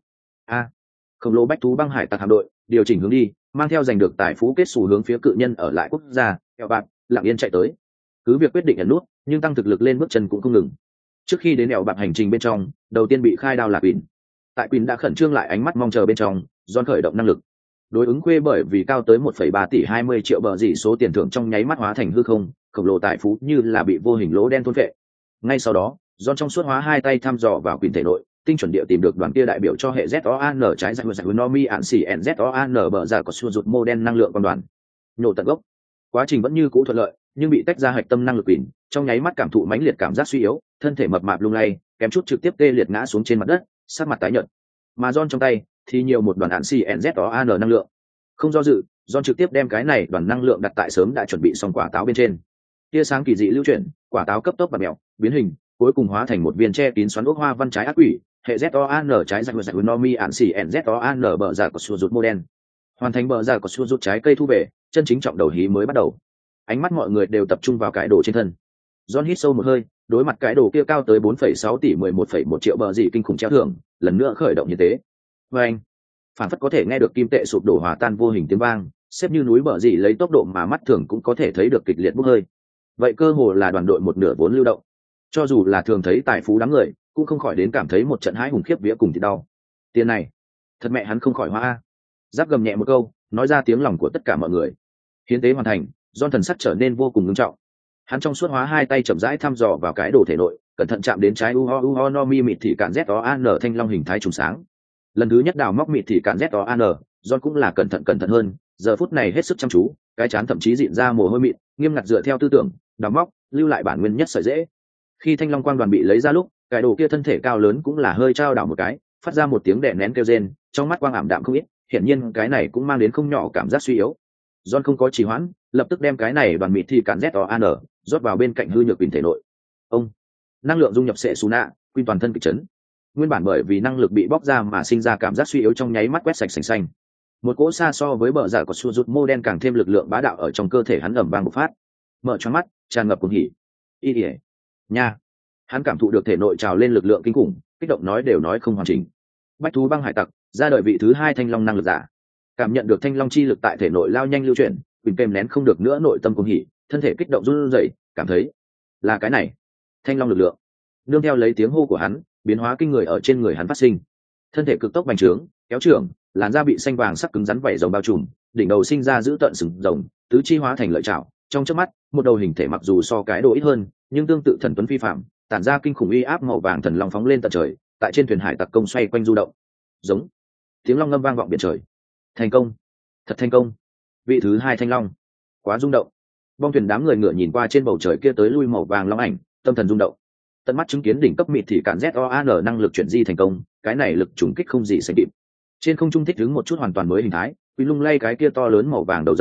Khổng lồ bách thú băng hải tặc hạm đội điều chỉnh hướng đi, mang theo giành được tài phú kết xù hướng phía cự nhân ở lại quốc gia eo bạc lặng yên chạy tới. Cứ việc quyết định ẩn nút, nhưng tăng thực lực lên bước chân cũng không ngừng. Trước khi đến eo bạc hành trình bên trong, đầu tiên bị khai đao là Quỳnh. Tại Quỳnh đã khẩn trương lại ánh mắt mong chờ bên trong, John khởi động năng lực đối ứng khuê, bởi vì cao tới 1,3 tỷ 20 triệu bờ dị số tiền thưởng trong nháy mắt hóa thành hư không, khổng lồ tài phú như là bị vô hình lỗ đen thôn phệ. Ngay sau đó, John trong suốt hóa hai tay thăm dò vào Quỳnh thể nội, tinh chuẩn địa tìm được đoàn kia đại biểu cho hệ ZOAN trái giải Nomi ạn xỉ n ZOAN bờ giả có xua rụt mô đen năng lượng con đoàn. Nhổ tận gốc. Quá trình vẫn như cũ thuận lợi, nhưng bị tách ra hạch tâm năng lực Quỳnh, trong nháy mắt cảm thụ mãnh liệt cảm giác suy yếu, thân thể mập mạp lung lay, kém chút trực tiếp tê liệt ngã xuống trên mặt đất, sắc mặt tái nhợt. Mà John trong tay thì nhiều một đoàn ạn xỉ n ZOAN năng lượng. Không do dự, John trực tiếp đem cái này đoàn năng lượng đặt tại sớm đã chuẩn bị xong quả táo bên trên. Tia sáng kỳ dị lưu chuyển, quả táo cấp tốc bật mèo, biến hình, cuối cùng hóa thành một viên che kín xoắn ốc hoa văn trái ác quỷ, hệ ZOAN trái giải Nomi ạn xỉ n ZOAN bờ giả có xua rụt mô đen. Hoàn thành bờ giả có xua rụt trái cây thu về, chân chính trọng đầu hí mới bắt đầu. Ánh mắt mọi người đều tập trung vào cái đồ trên thân. John hít sâu một hơi, đối mặt cái đồ kia cao tới 4,6 tỷ 11,1 triệu bờ dị kinh khủng treo thưởng, lần nữa khởi động như thế. Và anh, phản phất có thể nghe được kim tệ sụp đổ hòa tan vô hình tiếng vang, xếp như núi bờ dị lấy tốc độ mà mắt thường cũng có thể thấy được kịch liệt bốc hơi. Vậy cơ hồ là đoàn đội một nửa vốn lưu động. Cho dù là thường thấy tài phú đám người, cũng không khỏi đến cảm thấy một trận hãi hùng khiếp vía cùng thì đau. Tiền này, thật mẹ hắn không khỏi hoa a. Giáp gầm nhẹ một câu, nói ra tiếng lòng của tất cả mọi người. Hiến tế hoàn thành, John thần sắc trở nên vô cùng nghiêm trọng. Hắn trong suốt hóa hai tay chậm rãi thăm dò vào cái đồ thể nội, cẩn thận chạm đến trái uho nomi mịt thì cản ZOAN thanh long hình thái trùng sáng. Lần thứ nhất đào móc mịt thì cản ZOAN, John cũng là cẩn thận hơn, giờ phút này hết sức chăm chú, cái chán thậm chí dịn ra mồ hôi mịt, nghiêm ngặt dựa theo tư tưởng, đào móc, lưu lại bản nguyên nhất sợi dễ. Khi thanh long quang đoàn bị lấy ra lúc, cái đồ kia thân thể cao lớn cũng là hơi trao đảo một cái, phát ra một tiếng đè nén kêu rên, trong mắt quang ảm đạm không ít, hiển nhiên cái này cũng mang đến không nhỏ cảm giác suy yếu. John không có trì hoãn, lập tức đem cái này đoàn mịt thì cản ZOAN rót vào bên cạnh hư nhược Quỳnh thể nội. Ông, năng lượng dung nhập sệ sú nạ, Quỳnh toàn thân kịch chấn. Nguyên bản bởi vì năng lực bị bóc ra mà sinh ra cảm giác suy yếu trong nháy mắt quét sạch sành xanh. Một cỗ xa so với bờ giả của xua rụt mô đen càng thêm lực lượng bá đạo ở trong cơ thể hắn ầm vang bộc phát. Mở choáng mắt, tràn ngập cuồng hỉ. Y ỉa, nha. Hắn cảm thụ được thể nội trào lên lực lượng kinh khủng, kích động nói đều nói không hoàn chỉnh. Bách thú băng hải tặc, ra đời vị thứ hai thanh long năng lực giả. Cảm nhận được thanh long chi lực tại thể nội lao nhanh lưu chuyển, bình kèm nén không được nữa nội tâm cuồng hỉ, thân thể kích động run rẩy, cảm thấy là cái này, thanh long lực lượng. Nương theo lấy tiếng hô của hắn, biến hóa kinh người ở trên người hắn phát sinh. Thân thể cực tốc bành trướng, kéo trưởng, làn da bị xanh vàng sắc cứng rắn vảy rồng bao trùm, đỉnh đầu sinh ra giữ tận sừng rồng, tứ chi hóa thành lợi chảo, trong chớp mắt, một đầu hình thể mặc dù so cái đồ ít hơn, nhưng tương tự thần tuấn phi phạm, tản ra kinh khủng uy áp màu vàng thần long phóng lên tận trời, tại trên thuyền hải tặc công xoay quanh du động. Giống, tiếng long ngâm vang vọng biển trời. Thành công, thật thành công. Vị thứ hai thanh long, quá rung động. Bong thuyền đám người ngựa nhìn qua trên bầu trời kia tới lui màu vàng long ảnh, tâm thần rung động. Tận mắt chứng kiến đỉnh cấp mịt thì cản ZOAN năng lực chuyển di thành công, cái này lực trùng kích không gì sánh kịp. Trên không trung thích ứng một chút hoàn toàn mới hình thái, Quỳnh lung lay cái kia to lớn màu vàng đầu rồng,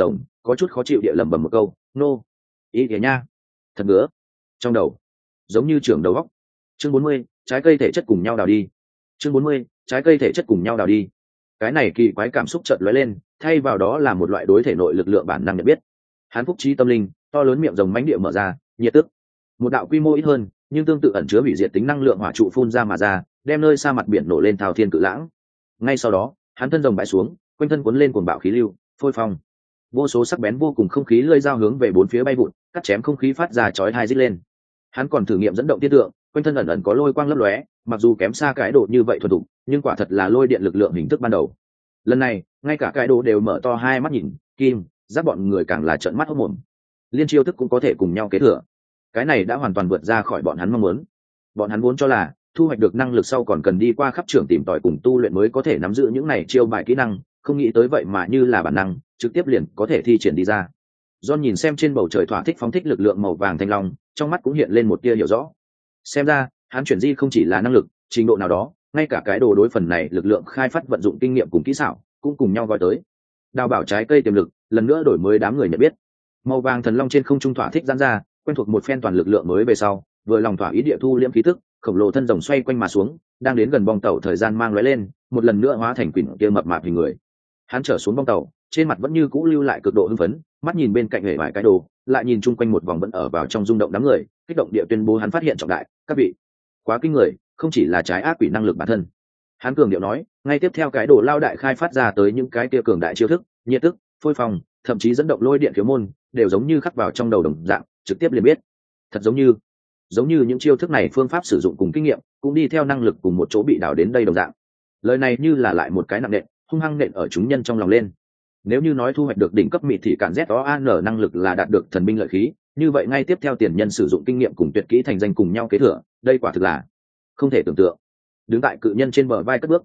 có chút khó chịu địa lẩm bẩm một câu nô ý kìa nha, thật ngứa trong đầu, giống như trưởng đầu góc. Chương 40, trái cây thể chất cùng nhau đào đi. Chương 40, trái cây thể chất cùng nhau đào đi. Cái này kỳ quái cảm xúc chợt lóe lên, thay vào đó là một loại đối thể nội lực lượng bản năng nhận biết. Hắn phúc trí tâm linh, to lớn miệng rồng mãnh địa mở ra, nhiệt tức. Một đạo quy mô ít hơn, nhưng tương tự ẩn chứa hủy diệt tính năng lượng hỏa trụ phun ra mà ra, đem nơi xa mặt biển nổ lên thao thiên cự lãng. Ngay sau đó, hắn thân rồng bãi xuống, quanh thân cuốn lên cuồng bạo khí lưu, phôi phong. Vô số sắc bén vô cùng không khí lưỡi dao hướng về bốn phía bay vụt, cắt chém không khí phát ra chói tai rít lên. Hắn còn thử nghiệm dẫn động tiên tượng, quanh thân ẩn ẩn có lôi quang lấp lóe, mặc dù kém xa cái độ như vậy thuần thục, nhưng quả thật là lôi điện lực lượng hình thức ban đầu. Lần này, ngay cả cái độ đều mở to hai mắt nhìn, Kim, Giáp bọn người càng là trợn mắt hốt mồm. Liên chiêu thức cũng có thể cùng nhau kế thừa. Cái này đã hoàn toàn vượt ra khỏi bọn hắn mong muốn. Bọn hắn vốn cho là thu hoạch được năng lực sau còn cần đi qua khắp trường tìm tòi cùng tu luyện mới có thể nắm giữ những này chiêu bài kỹ năng, không nghĩ tới vậy mà như là bản năng, trực tiếp liền có thể thi triển đi ra. John nhìn xem trên bầu trời thỏa thích phóng thích lực lượng màu vàng thanh long, trong mắt cũng hiện lên một tia hiểu rõ. Xem ra, hắn chuyển di không chỉ là năng lực, trình độ nào đó, ngay cả cái đồ đối phần này lực lượng khai phát vận dụng kinh nghiệm cùng kỹ xảo, cũng cùng nhau gọi tới. Đào bảo trái cây tiềm lực, lần nữa đổi mới đám người nhận biết. Màu vàng thần long trên không trung thỏa thích giãn ra, quen thuộc một phen toàn lực lượng mới về sau, vừa lòng thỏa ý địa thu liễm khí tức, khổng lồ thân rồng xoay quanh mà xuống, đang đến gần bong tàu thời gian mang lóe lên, một lần nữa hóa thành quỷ kia mập mạp hình người. Hắn trở xuống bong tàu, trên mặt vẫn như cũ lưu lại cực độ hưng phấn, mắt nhìn bên cạnh hệ vài cái đồ, lại nhìn chung quanh một vòng vẫn ở vào trong rung động đám người, kích động địa tuyên bố hắn phát hiện trọng đại, các vị, quá kinh người, không chỉ là trái ác quỷ năng lực bản thân. Hắn cường điệu nói, ngay tiếp theo cái đồ lao đại khai phát ra tới những cái kia cường đại chiêu thức, nhiệt tức, phôi phòng, thậm chí dẫn động lôi điện khiếu môn, đều giống như khắc vào trong đầu đồng dạng, trực tiếp liền biết. Thật giống như những chiêu thức này phương pháp sử dụng cùng kinh nghiệm, cũng đi theo năng lực cùng một chỗ bị đảo đến đây đồng dạng. Lời này như là lại một cái nặng nện, hung hăng nện ở chúng nhân trong lòng lên. Nếu như nói thu hoạch được đỉnh cấp mị thì cản ZOAN năng lực là đạt được thần binh lợi khí, như vậy ngay tiếp theo tiền nhân sử dụng kinh nghiệm cùng tuyệt kỹ thành danh cùng nhau kế thừa, đây quả thực là không thể tưởng tượng. Đứng tại cự nhân trên bờ vai cất bước,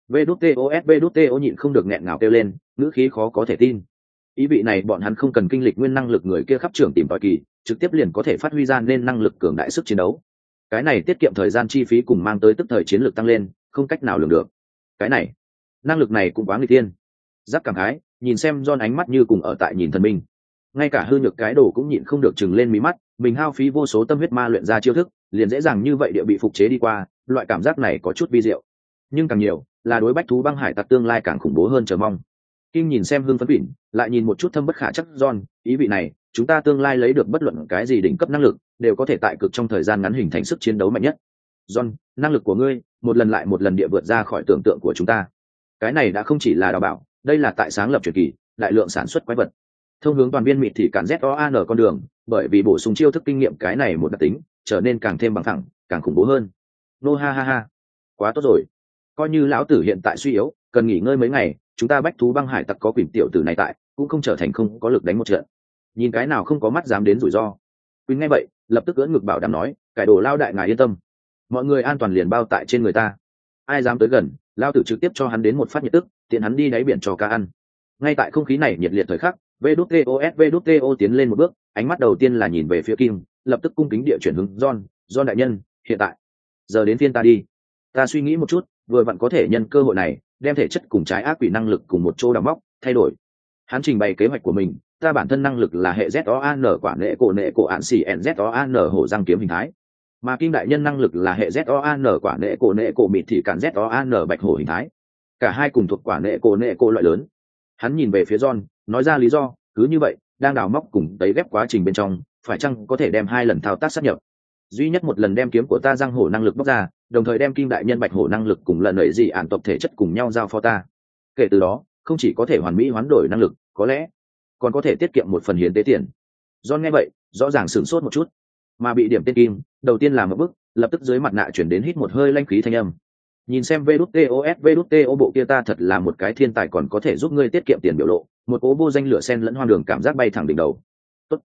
VĐTOSVĐTO nhịn không được nghẹn ngào kêu lên, ngữ khí khó có thể tin. Ý vị này bọn hắn không cần kinh lịch nguyên năng lực người kia khắp trường tìm tòi kỳ, trực tiếp liền có thể phát huy ra nên năng lực cường đại sức chiến đấu. Cái này tiết kiệm thời gian chi phí cùng mang tới tức thời chiến lược tăng lên, không cách nào lường được. Cái này, năng lực này cũng quá nguy tiên. Giáp cảm khái, nhìn xem John ánh mắt như cùng ở tại nhìn thần minh. Ngay cả hư nhược cái đồ cũng nhịn không được chừng lên mí mắt, mình hao phí vô số tâm huyết ma luyện ra chiêu thức, liền dễ dàng như vậy địa bị phục chế đi qua, loại cảm giác này có chút vi diệu. Nhưng càng nhiều, là đối bách thú băng hải tặc tương lai càng khủng bố hơn chờ mong. Kim nhìn xem hưng phấn bỉn, lại nhìn một chút thâm bất khả chắc John, ý vị này, chúng ta tương lai lấy được bất luận cái gì đỉnh cấp năng lực, đều có thể tại cực trong thời gian ngắn hình thành sức chiến đấu mạnh nhất. John, năng lực của ngươi, một lần lại một lần địa vượt ra khỏi tưởng tượng của chúng ta. Cái này đã không chỉ là đào bảo, đây là tại sáng lập truyền kỳ, đại lượng sản xuất quái vật. Thông hướng toàn viên mịt thì cản ZOAN con đường, bởi vì bổ sung chiêu thức kinh nghiệm cái này một đặc tính, trở nên càng thêm bằng phẳng, càng khủng bố hơn. Nô ha ha ha, quá tốt rồi. Coi như lão tử hiện tại suy yếu, cần nghỉ ngơi mấy ngày, chúng ta bách thú băng hải tặc có quỷ tiểu tử này tại, cũng không trở thành không có lực đánh một trận. Nhìn cái nào không có mắt dám đến rủi ro. Quỳnh nghe vậy, lập tức ưỡn ngực bảo đảm nói, cải đồ lao đại ngài yên tâm, mọi người an toàn liền bao tại trên người ta. Ai dám tới gần, lao tử trực tiếp cho hắn đến một phát nhiệt tức, tiện hắn đi đáy biển cho cá ăn. Ngay tại không khí này nhiệt liệt thời khắc, VĐTOSVĐTO tiến lên một bước, ánh mắt đầu tiên là nhìn về phía Kim, lập tức cung kính địa chuyển hướng John đại nhân, hiện tại, giờ đến phiên ta đi. Ta suy nghĩ một chút, vừa vặn có thể nhân cơ hội này, đem thể chất cùng trái ác quỷ năng lực cùng một chỗ đào móc, thay đổi. Hắn trình bày kế hoạch của mình, ta bản thân năng lực là hệ ZOAN quả nệ cổ ạn xỉ ZOAN hổ răng kiếm hình thái. Mà Kim đại nhân năng lực là hệ ZOAN quả nệ cổ mịt thị cản ZOAN bạch hổ hình thái. Cả hai cùng thuộc quả nệ cổ loại lớn. Hắn nhìn về phía John, nói ra lý do, cứ như vậy, đang đào móc cùng tấy ghép quá trình bên trong, phải chăng có thể đem hai lần thao tác sát nhập. Duy nhất một lần đem kiếm của ta răng hổ năng lực bóc ra, đồng thời đem Kim đại nhân bạch hổ năng lực cùng lần ấy gì ản tộc thể chất cùng nhau giao phó ta. Kể từ đó, không chỉ có thể hoàn mỹ hoán đổi năng lực, có lẽ còn có thể tiết kiệm một phần hiến tế tiền. John nghe vậy, rõ ràng sửng sốt một chút, mà bị điểm tên Kim, đầu tiên là một bước, lập tức dưới mặt nạ chuyển đến hít một hơi lanh khí thanh âm. Nhìn xem VĐTO bộ kia ta thật là một cái thiên tài còn có thể giúp ngươi tiết kiệm tiền biểu lộ, một cố vô danh lửa sen lẫn hoang đường cảm giác bay thẳng đỉnh đầu. Tốt.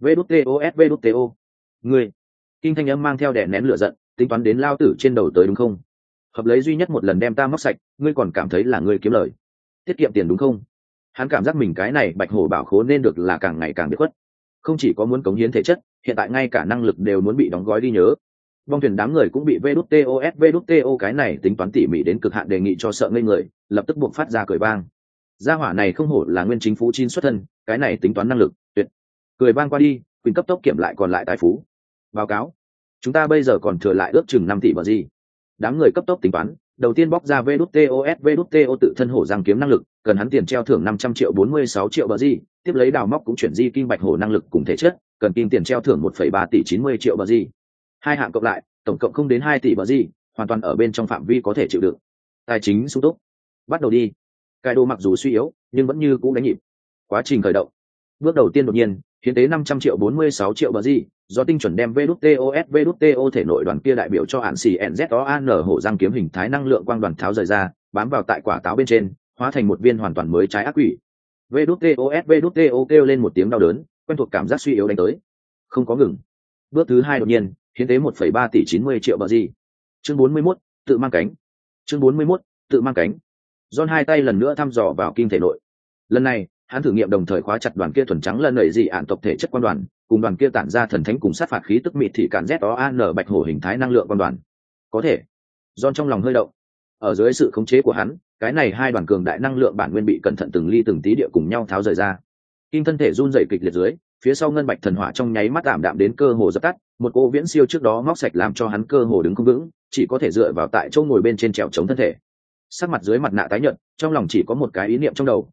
VĐTO, ngươi. Kim thanh âm mang theo đè nén lửa giận, tính toán đến lao tử trên đầu tới đúng không? Hợp lấy duy nhất một lần đem ta móc sạch, ngươi còn cảm thấy là ngươi kiếm lời, tiết kiệm tiền đúng không? Hắn cảm giác mình cái này bạch hổ bảo khố nên được là càng ngày càng biết khuất, không chỉ có muốn cống hiến thể chất, hiện tại ngay cả năng lực đều muốn bị đóng gói đi nhớ. Bong thuyền đám người cũng bị VĐTO cái này tính toán tỉ mỉ đến cực hạn đề nghị cho sợ ngây người, lập tức buộc phát ra cười vang. gia hỏa này không hổ là nguyên chính phú chín xuất thân, cái này tính toán năng lực tuyệt. Cười vang qua đi, quyền cấp tốc kiểm lại còn lại tài phú. Báo cáo, chúng ta bây giờ còn thừa lại ước chừng 5 tỷ bờ gì. Đám người cấp tốc tính toán, đầu tiên bóc ra VĐTO tự thân hổ giang kiếm năng lực, cần hắn tiền treo thưởng 500 triệu 46 triệu bờ gì, tiếp lấy đào móc cũng chuyển di kim bạch hổ năng lực cùng thể chất, cần kim tiền treo thưởng 1,3 tỷ 90 triệu bờ gì. Hai hạng cộng lại, tổng cộng không đến 2 tỷ bờ gì, hoàn toàn ở bên trong phạm vi có thể chịu đựng. Tài chính sung túc. Bắt đầu đi. Cái đồ mặc dù suy yếu, nhưng vẫn như cũ đánh nhịp. Quá trình khởi động. Bước đầu tiên đột nhiên, hiến tế 500 triệu 46 triệu bờ gì, do tinh chuẩn đem VĐTO thể nội đoàn kia đại biểu cho hạn xì NZOAN hổ giang kiếm hình thái năng lượng quang đoàn tháo rời ra, bám vào tại quả táo bên trên, hóa thành một viên hoàn toàn mới trái ác quỷ. VĐTO kêu lên một tiếng đau đớn, quen thuộc cảm giác suy yếu đánh tới. Không có ngừng. Bước thứ hai đột nhiên, hiến tế 1,3 tỷ 90 triệu bờ gì. Chương 41, tự mang cánh. Chương 41, tự mang cánh. John hai tay lần nữa thăm dò vào kim thể nội. Lần này, hắn thử nghiệm đồng thời khóa chặt đoàn kia thuần trắng lần nảy dị ạn tộc thể chất quan đoàn, cùng đoàn kia tản ra thần thánh cùng sát phạt khí tức mịt thị cản ZOAN bạch hổ hình thái năng lượng quan đoàn. Có thể. John trong lòng hơi động. Ở dưới sự khống chế của hắn, cái này hai đoàn cường đại năng lượng bản nguyên bị cẩn thận từng ly từng tí địa cùng nhau tháo rời ra. Kim thân thể run rẩy kịch liệt dưới, phía sau ngân bạch thần hỏa trong nháy mắt tạm đạm đến cơ hồ dập tắt, một cô viễn siêu trước đó móc sạch làm cho hắn cơ hồ đứng không vững, chỉ có thể dựa vào tại chỗ ngồi bên trên trèo chống thân thể. Sắc mặt dưới mặt nạ tái nhợt, trong lòng chỉ có một cái ý niệm trong đầu,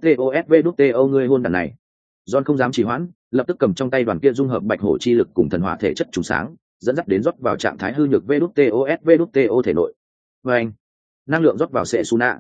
VĐTO ngươi hôn đàn này. John không dám trì hoãn, lập tức cầm trong tay đoàn kia dung hợp bạch hổ chi lực cùng thần hỏa thể chất trùng sáng, dẫn dắt đến rót vào trạng thái hư nhược VĐTO thể nội. Và anh, năng lượng rót vào sệ Suna,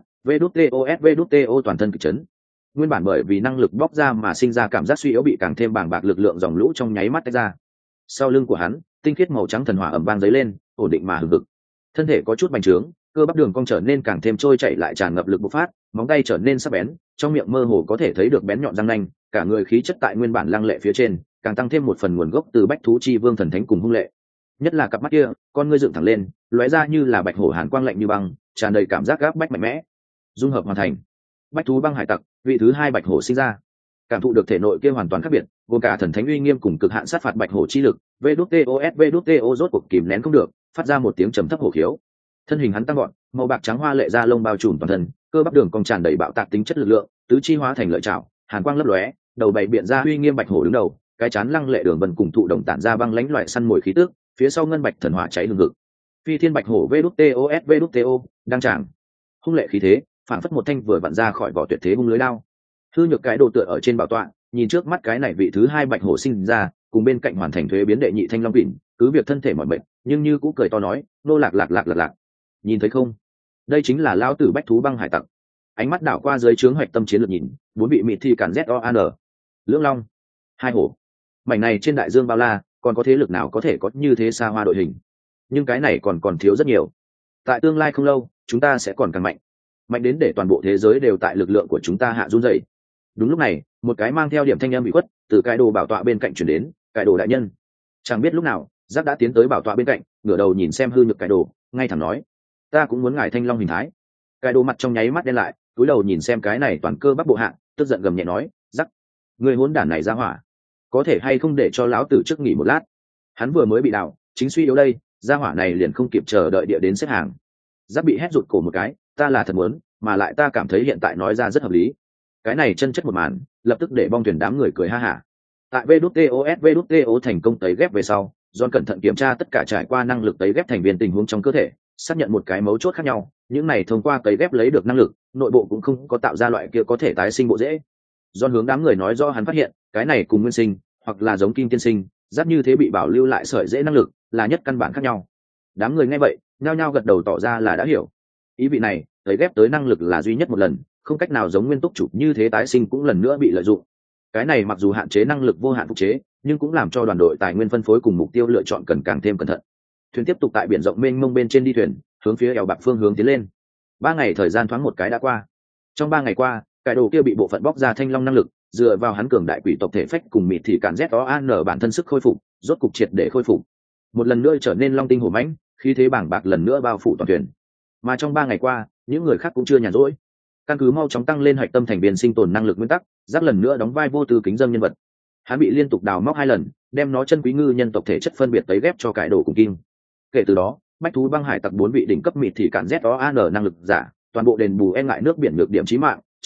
VĐTO toàn thân kịch chấn. Nguyên bản bởi vì năng lực bóc ra mà sinh ra cảm giác suy yếu bị càng thêm bàng bạc lực lượng dòng lũ trong nháy mắt tách ra. Sau lưng của hắn, tinh khiết màu trắng thần hỏa ầm vang dấy lên, ổn định mà hừng hực. Thân thể có chút bành trướng, cơ bắp đường cong trở nên càng thêm trôi chảy lại tràn ngập lực bộc phát, móng tay trở nên sắc bén, trong miệng mơ hồ có thể thấy được bén nhọn răng nanh, cả người khí chất tại nguyên bản lăng lệ phía trên, càng tăng thêm một phần nguồn gốc từ bách thú chi vương thần thánh cùng hung lệ. Nhất là cặp mắt kia, con ngươi dựng thẳng lên, lóe ra như là bạch hổ hàn quang lạnh như băng, tràn đầy cảm giác gáp bách mạnh mẽ. Dung hợp hoàn thành. Bách thú băng hải tặc, vị thứ hai bạch hổ sinh ra. Cảm thụ được thể nội kia hoàn toàn khác biệt, gồm cả thần thánh uy nghiêm cùng cực hạn sát phạt bạch hổ chi lực, VĐTO rốt cuộc kìm nén không được, phát ra một tiếng trầm thấp hổ khiếu. Thân hình hắn tăng gọn, màu bạc trắng hoa lệ da lông bao trùm toàn thân, cơ bắp đường cong tràn đầy bạo tạc tính chất lực lượng, tứ chi hóa thành lợi chảo, hàn quang lấp lóe, đầu bày biện ra uy nghiêm bạch hổ đứng đầu, cái chán lăng lệ đường vân cùng thụ đồng tản ra băng lãnh loại săn mồi khí tức, phía sau ngân bạch thần hỏa cháy hừng hực. Phi thiên bạch hổ VĐTO đang tràng, hung lệ khí thế, phản phất một thanh vừa vặn ra khỏi vỏ tuyệt thế hung lưới lao. Hư nhược cái đồ tựa ở trên bảo tọa, nhìn trước mắt cái này vị thứ hai bạch hổ sinh ra, cùng bên cạnh hoàn thành thuế biến đệ nhị thanh long kình, cứ việc thân thể mỏi mệt, nhưng như cũng cười to nói, nô lạc lạc lạc lạc lạc. Nhìn thấy không? Đây chính là lão tử bách thú băng hải tặc. Ánh mắt đảo qua dưới trướng hoạch tâm chiến lược nhìn, bốn bị mịt thì cản ZOAN, lưỡng long, hai hổ. Mảnh này trên đại dương bao la, còn có thế lực nào có thể có như thế xa hoa đội hình? Nhưng cái này còn thiếu rất nhiều. Tại tương lai không lâu, chúng ta sẽ còn càng mạnh. Mạnh đến để toàn bộ thế giới đều tại lực lượng của chúng ta hạ run rẩy. Đúng lúc này, một cái mang theo điểm thanh âm bị khuất từ cái đồ bảo tọa bên cạnh chuyển đến. Cái đồ đại nhân. Chẳng biết lúc nào, Giác đã tiến tới bảo tọa bên cạnh, ngửa đầu nhìn xem hư nhược cái đồ, ngay thẳng nói: ta cũng muốn ngài thanh long hình thái. Cái đồ mặt trong nháy mắt đen lại, cúi đầu nhìn xem cái này toàn cơ bắc bộ hạng, tức giận gầm nhẹ nói: Giác, người hỗn đản này ra hỏa, có thể hay không để cho lão tử trước nghỉ một lát? Hắn vừa mới bị đào, chính suy yếu đây, ra hỏa này liền không kịp chờ đợi địa đến xếp hàng. Giác bị hét rụt cổ một cái, ta là thật muốn, mà lại ta cảm thấy hiện tại nói ra rất hợp lý. Cái này chân chất một màn, lập tức để bong thuyền đám người cười ha hả. Tại VĐTO thành công tấy ghép về sau, John cẩn thận kiểm tra tất cả trải qua năng lực tấy ghép thành viên tình huống trong cơ thể, xác nhận một cái mấu chốt khác nhau, những này thông qua tấy ghép lấy được năng lực, nội bộ cũng không có tạo ra loại kia có thể tái sinh bộ rễ. John hướng đám người nói rõ hắn phát hiện, cái này cùng nguyên sinh, hoặc là giống kim tiên sinh, giáp như thế bị bảo lưu lại sợi rễ năng lực, là nhất căn bản khác nhau. Đám người nghe vậy, nhao nhao gật đầu tỏ ra là đã hiểu. Ý vị này, tấy ghép tới năng lực là duy nhất một lần, không cách nào giống nguyên túc chủ như thế tái sinh cũng lần nữa bị lợi dụng. Cái này mặc dù hạn chế năng lực vô hạn phục chế, nhưng cũng làm cho đoàn đội tài nguyên phân phối cùng mục tiêu lựa chọn cần càng thêm cẩn thận. Thuyền tiếp tục tại biển rộng mênh mông bên trên đi thuyền, hướng phía eo bạc phương hướng tiến lên. 3 ngày thời gian thoáng một cái đã qua. Trong 3 ngày qua, cái đồ kia bị bộ phận bóc ra thanh long năng lực, dựa vào hắn cường đại quỷ tộc thể phách cùng mịt thì cản ZOAN bản thân sức khôi phục, rốt cục triệt để khôi phục. Một lần nữa trở nên long tinh hổ mãnh, khí thế bảng bạc lần nữa bao phủ toàn thuyền. Mà trong 3 ngày qua, những người khác cũng chưa nhàn rỗi. Căn cứ mau chóng tăng lên hạch tâm thành viên sinh tồn năng lực nguyên tắc, Giác lần nữa đóng vai vô tư kính dâng nhân vật. Hắn bị liên tục đào móc 2 lần, đem nó chân quý ngư nhân tộc thể chất phân biệt tấy ghép cho cải đồ cùng kim. Kể từ đó, bách thú băng hải tặc 4 vị đỉnh cấp mịt thì cản ZOAN năng lực giả, toàn bộ đền bù e ngại nước biển nhược điểm chí mạng,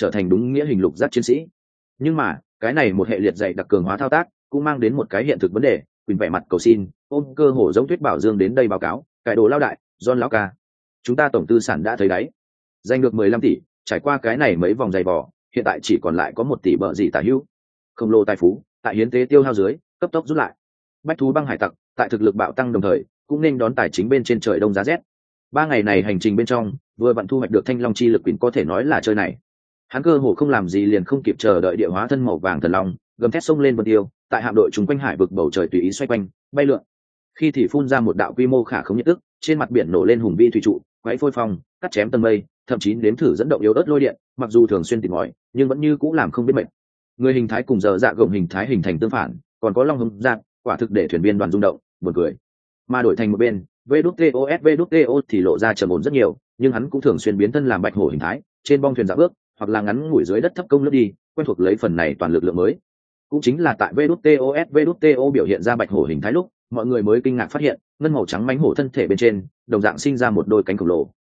trở thành đúng nghĩa hình lục giác chiến sĩ. Nhưng mà cái này một hệ liệt dạy đặc cường hóa thao tác cũng mang đến một cái hiện thực vấn đề. Quỳnh vẻ mặt cầu xin ôm cơ hồ giống Tuyết Bảo Dương đến đây báo cáo, cải đồ lao đại, John lão ca, chúng ta tổng tư sản đã thấy đáy, giành được 15 tỷ, trải qua cái này mấy vòng giày vò, hiện tại chỉ còn lại có 1 tỷ bợ gì tả hữu. Khổng lồ tài phú tại hiến tế tiêu hao dưới cấp tốc rút lại. Bách thú băng hải tặc tại thực lực bạo tăng đồng thời cũng nên đón tài chính bên trên trời đông giá rét. 3 ngày này hành trình bên trong vừa vặn thu hoạch được thanh long chi lực, Quỳnh có thể nói là chơi này hắn cơ hồ không làm gì liền không kịp chờ đợi địa hóa thân màu vàng thần long gầm thét xông lên vân tiêu, tại hạm đội chúng quanh hải vực bầu trời tùy ý xoay quanh bay lượn, khi thì phun ra một đạo quy mô khả không nhiệt tức, trên mặt biển nổ lên hùng vi thủy trụ, quấy phôi phong, cắt chém tầng mây, thậm chí nếm thử dẫn động yếu ớt lôi điện, mặc dù thường xuyên tìm mỏi nhưng vẫn như cũ làm không biết mệt. Người hình thái cùng giờ dạ gồng hình thái hình thành tương phản, còn có long hùng dạng, quả thực để thuyền viên đoàn rung động buồn cười. Mà đổi thành một bên VWTO thì lộ ra trầm ổn rất nhiều, nhưng hắn cũng thường xuyên biến thân làm bạch hổ hình thái, trên bong thuyền dạo bước hoặc là ngắn ngủi dưới đất thấp công lướt đi, quen thuộc lấy phần này toàn lực lượng mới. Cũng chính là tại VWTO biểu hiện ra bạch hổ hình thái lúc, mọi người mới kinh ngạc phát hiện ngân màu trắng mánh hổ thân thể bên trên đồng dạng sinh ra một đôi cánh khổng lồ.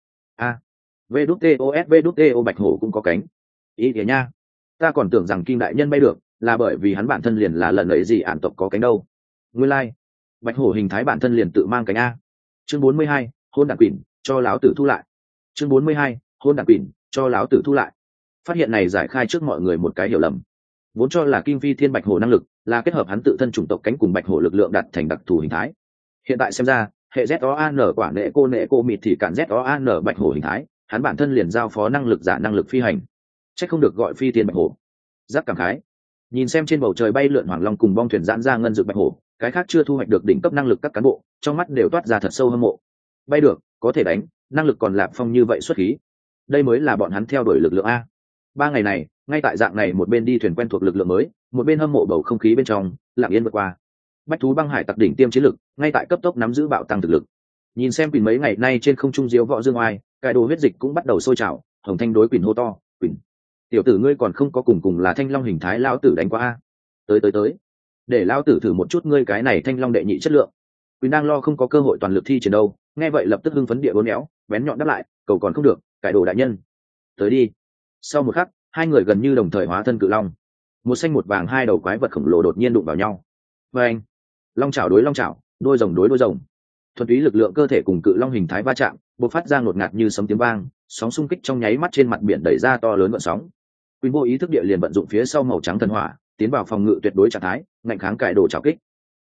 VWTO bạch hổ cũng có cánh, ý nghĩa nha, ta còn tưởng rằng Kim đại nhân bay được là bởi vì hắn bản thân liền là lần ấy gì ản tộc có cánh đâu. Nguyên lai bạch hổ hình thái bản thân liền tự mang cánh a. Chương 42, hôn đản quỷ, cho láo tử thu lại. Chương 42, hôn đản quỷ, cho láo tử thu lại. Phát hiện này giải khai trước mọi người một cái hiểu lầm, vốn cho là Kim Phi Thiên bạch hổ năng lực là kết hợp hắn tự thân chủng tộc cánh cùng bạch hổ lực lượng đặt thành đặc thù hình thái. Hiện tại xem ra hệ ZOAN quả nệ cô mịt thì cản ZOAN bạch hổ hình thái, hắn bản thân liền giao phó năng lực giả năng lực phi hành, chắc không được gọi Phi Thiên bạch hổ. Giáp cảm khái nhìn xem trên bầu trời bay lượn hoàng long cùng bong thuyền giãn ra ngân dược bạch hổ, cái khác chưa thu hoạch được đỉnh cấp năng lực các cán bộ trong mắt đều toát ra thật sâu hâm mộ. Bay được, có thể đánh, năng lực còn lạp phong như vậy xuất khí, đây mới là bọn hắn theo đuổi lực lượng a. 3 ngày này ngay tại dạng này một bên đi thuyền quen thuộc lực lượng mới, một bên hâm mộ bầu không khí bên trong lặng yên vượt qua. Bách thú băng hải tặc đỉnh tiêm chiến lực ngay tại cấp tốc nắm giữ bạo tăng thực lực. Nhìn xem Quỳnh mấy ngày nay trên không trung diếu võ dương oai, cải đồ huyết dịch cũng bắt đầu sôi trào. Hồng Thanh đối Quỳnh hô to, Quỳnh tiểu tử ngươi còn không có cùng là thanh long hình thái lão tử đánh qua a. Tới để lão tử thử một chút ngươi cái này thanh long đệ nhị chất lượng. Quỳnh đang lo không có cơ hội toàn lực thi triển đâu, nghe vậy lập tức hưng phấn địa bốn éo bén nhọn đáp lại, cầu còn không được, cải đồ đại nhân tới đi. Sau một khắc hai người gần như đồng thời hóa thân cự long, một xanh một vàng hai đầu quái vật khổng lồ đột nhiên đụng vào nhau. Và anh long chảo đối long chảo, đôi rồng đối đôi rồng, thuần túy lực lượng cơ thể cùng cự long hình thái va chạm, bộc phát ra ngột ngạt như sấm tiếng vang, sóng xung kích trong nháy mắt trên mặt biển đẩy ra to lớn gợn sóng. Quỳnh vô ý thức địa liền vận dụng phía sau màu trắng thần hỏa, tiến vào phòng ngự tuyệt đối trạng thái, ngạnh kháng cải đồ chảo kích.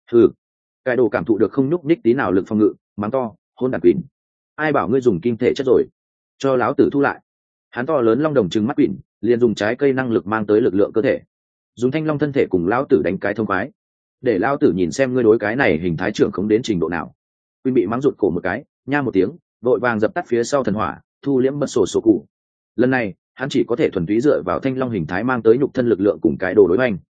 Cải đồ cảm thụ được không nhúc nhích tí nào lực phòng ngự, mắng to, hôn đản Quỳnh, ai bảo ngươi dùng kim thể chất rồi, cho láo tử thu lại. Hắn to lớn long đồng trừng mắt Quỳnh, liền dùng trái cây năng lực mang tới lực lượng cơ thể, dùng thanh long thân thể cùng lão tử đánh cái thông khoái, để lão tử nhìn xem ngươi đối cái này hình thái trưởng khống đến trình độ nào. Quỳnh bị mắng rụt cổ một cái, nha một tiếng, vội vàng dập tắt phía sau thần hỏa, thu liễm bật sổ cụ. Lần này hắn chỉ có thể thuần túy dựa vào thanh long hình thái mang tới nhục thân lực lượng cùng cái đồ đối hoành.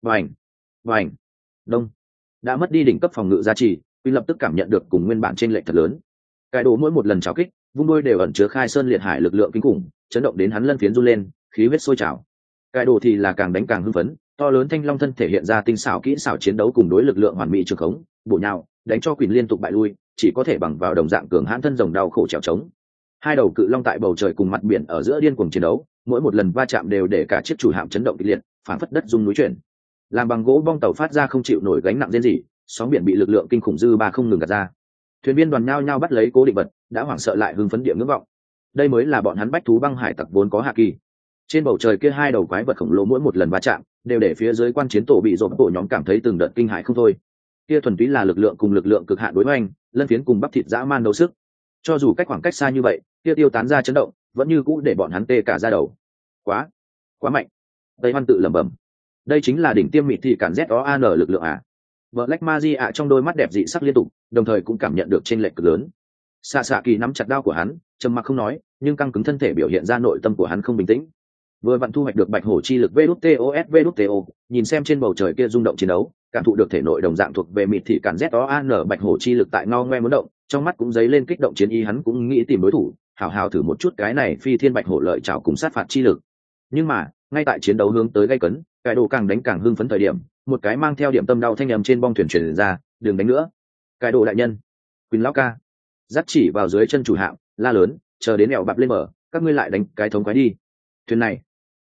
Vành đông đã mất đi đỉnh cấp phòng ngự giá trị, Quỳnh lập tức cảm nhận được cùng nguyên bản trên lệch thật lớn. Cái đồ mỗi một lần trào kích vung đôi đều ẩn chứa khai sơn liệt hải lực lượng kinh khủng, chấn động đến hắn lân phiến run lên, khí huyết sôi trào. Cái đồ thì là càng đánh càng hưng phấn, to lớn thanh long thân thể hiện ra tinh xảo kỹ xảo chiến đấu cùng đối lực lượng hoàn mỹ trường khống, bổ nhào đánh cho Quỳnh liên tục bại lui, chỉ có thể bằng vào đồng dạng cường hãn thân rồng đau khổ trèo trống. Hai đầu cự long tại bầu trời cùng mặt biển ở giữa điên cuồng chiến đấu, mỗi một lần va chạm đều để cả chiếc chủ hạm chấn động kịch liệt, phảng phất đất rung núi chuyển. Làm bằng gỗ bong tàu phát ra không chịu nổi gánh nặng rên rỉ, sóng biển bị lực lượng kinh khủng dư ba không ngừng gạt ra. Thuyền viên đoàn nhao nhao bắt lấy cố định vật, đã hoảng sợ lại hưng phấn địa ngưỡng vọng. Đây mới là bọn hắn bách thú băng hải tặc vốn có hạ kỳ. Trên bầu trời kia hai đầu quái vật khổng lồ mỗi một lần va chạm, đều để phía dưới quan chiến tổ bị dồn bộ nhóm cảm thấy từng đợt kinh hãi không thôi. Kia thuần túy là lực lượng cùng lực lượng cực hạn đối hoành, lân phiến cùng bắp thịt dã man đấu sức. Cho dù cách khoảng cách xa như vậy, kia tiêu tán ra chấn động, vẫn như cũ để bọn hắn tê cả da đầu. Quá mạnh. Tây Văn tự lẩm bẩm. Đây chính là đỉnh tiêm mịt thì cản ZOAN lực lượng à? Black Magia trong đôi mắt đẹp dị sắc liên tục, đồng thời cũng cảm nhận được chênh lệch cực lớn. Xạ Kỳ nắm chặt đao của hắn, trầm mặc không nói, nhưng căng cứng thân thể biểu hiện ra nội tâm của hắn không bình tĩnh. Vừa vặn thu hoạch được bạch hổ chi lực VWTO, nhìn xem trên bầu trời kia rung động chiến đấu, cảm thụ được thể nội đồng dạng thuộc về mịt thị cản ZOAN bạch hổ chi lực tại ngao ngoe muốn động, trong mắt cũng dấy lên kích động chiến ý, hắn cũng nghĩ tìm đối thủ, hào hào thử một chút cái này phi thiên bạch hổ lợi trảo cùng sát phạt chi lực. Nhưng mà ngay tại chiến đấu hướng tới gay cấn, cái đồ càng đánh càng hưng phấn thời điểm, một cái mang theo điểm tâm đau thanh âm trên bong thuyền truyền ra, đừng đánh nữa, cái đồ đại nhân. Quỳnh lão ca dắt chỉ vào dưới chân chủ hạm la lớn, chờ đến ẻo bập lên mở, các ngươi lại đánh cái thống quái đi.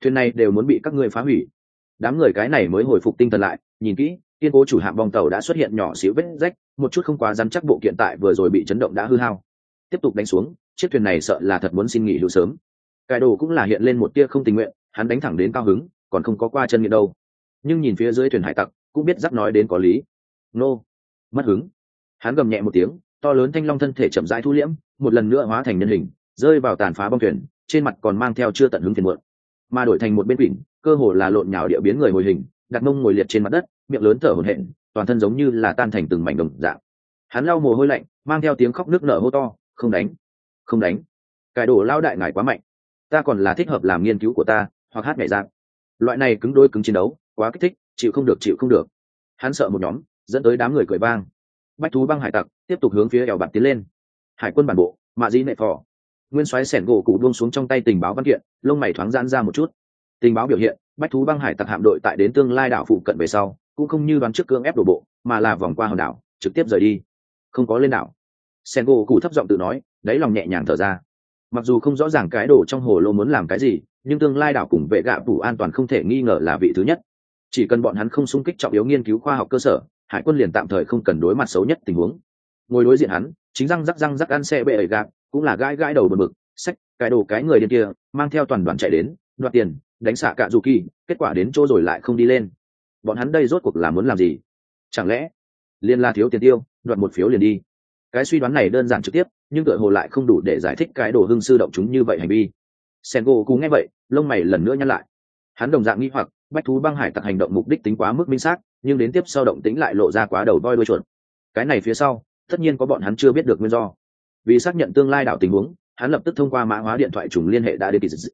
thuyền này đều muốn bị các ngươi phá hủy. Đám người cái này mới hồi phục tinh thần lại, nhìn kỹ, kiên cố chủ hạm bong tàu đã xuất hiện nhỏ xíu vết rách, một chút không quá rắn chắc bộ kiện tại vừa rồi bị chấn động đã hư hao. Tiếp tục đánh xuống, chiếc thuyền này sợ là thật muốn xin nghỉ hưu sớm. Cải đồ cũng là hiện lên một tia không tình nguyện, hắn đánh thẳng đến cao hứng, còn không có qua chân nghiện đâu. Nhưng nhìn phía dưới thuyền hải tặc, cũng biết dắt nói đến có lý. Nô, mất hứng. Hắn gầm nhẹ một tiếng, to lớn thanh long thân thể chậm rãi thu liễm, một lần nữa hóa thành nhân hình, rơi vào tàn phá bong thuyền, trên mặt còn mang theo chưa tận hứng phiền muộn. Mà đổi thành một bên quỷ, cơ hồ là lộn nhào địa biến người hồi hình, đặt mông ngồi liệt trên mặt đất, miệng lớn thở hổn hển, toàn thân giống như là tan thành từng mảnh đồng dạng. Hắn lau mồ hôi lạnh, mang theo tiếng khóc nức nở hô to, không đánh, không đánh. Cải đồ lao đại ngài quá mạnh, ta còn là thích hợp làm nghiên cứu của ta, hoặc hát nhảy dạng. Loại này cứng đôi cứng chiến đấu, quá kích thích, chịu không được, chịu không được. Hắn sợ một nhóm, dẫn tới đám người cười vang. Bách thú băng hải tặc tiếp tục hướng phía eo bạt tiến lên. Hải quân bản bộ, mạ dĩ nệ phò. Nguyên soái sẻn gỗ cụ buông xuống trong tay tình báo văn kiện, lông mày thoáng giãn ra một chút. Tình báo biểu hiện, bách thú băng hải tặc hạm đội tại đến tương lai đảo phụ cận về sau, cũng không như đoán trước cưỡng ép đổ bộ, mà là vòng qua hòn đảo, trực tiếp rời đi, không có lên đảo. Sẻn gỗ cụ thấp giọng tự nói, đáy lòng nhẹ nhàng thở ra. Mặc dù không rõ ràng cái đồ trong hồ lô muốn làm cái gì, nhưng tương lai đảo cùng vệ gạ phủ an toàn không thể nghi ngờ là vị thứ nhất. Chỉ cần bọn hắn không xung kích trọng yếu nghiên cứu khoa học cơ sở, hải quân liền tạm thời không cần đối mặt xấu nhất tình huống. Ngồi đối diện hắn, chính răng rắc ăn xe bệ ẩy gạc, cũng là gãi đầu bật bực, sách cái đồ cái người điên kia mang theo toàn đoàn chạy đến đoạt tiền đánh xạ cả dù kỳ, kết quả đến chỗ rồi lại không đi lên. Bọn hắn đây rốt cuộc là muốn làm gì? Chẳng lẽ liên la thiếu tiền tiêu, đoạt một phiếu liền đi? Cái suy đoán này đơn giản trực tiếp, nhưng tựa hồ lại không đủ để giải thích cái đồ hưng sư động chúng như vậy hành vi. Sengo cú nghe vậy, lông mày lần nữa nhăn lại. Hắn đồng dạng nghi hoặc, bách thú băng hải tặc hành động mục đích tính quá mức minh xác, nhưng đến tiếp sau động tính lại lộ ra quá đầu voi đuôi chuột. Cái này phía sau, tất nhiên có bọn hắn chưa biết được nguyên do. Vì xác nhận tương lai đảo tình huống, hắn lập tức thông qua mã hóa điện thoại trùng liên hệ đã đến kỳ dị.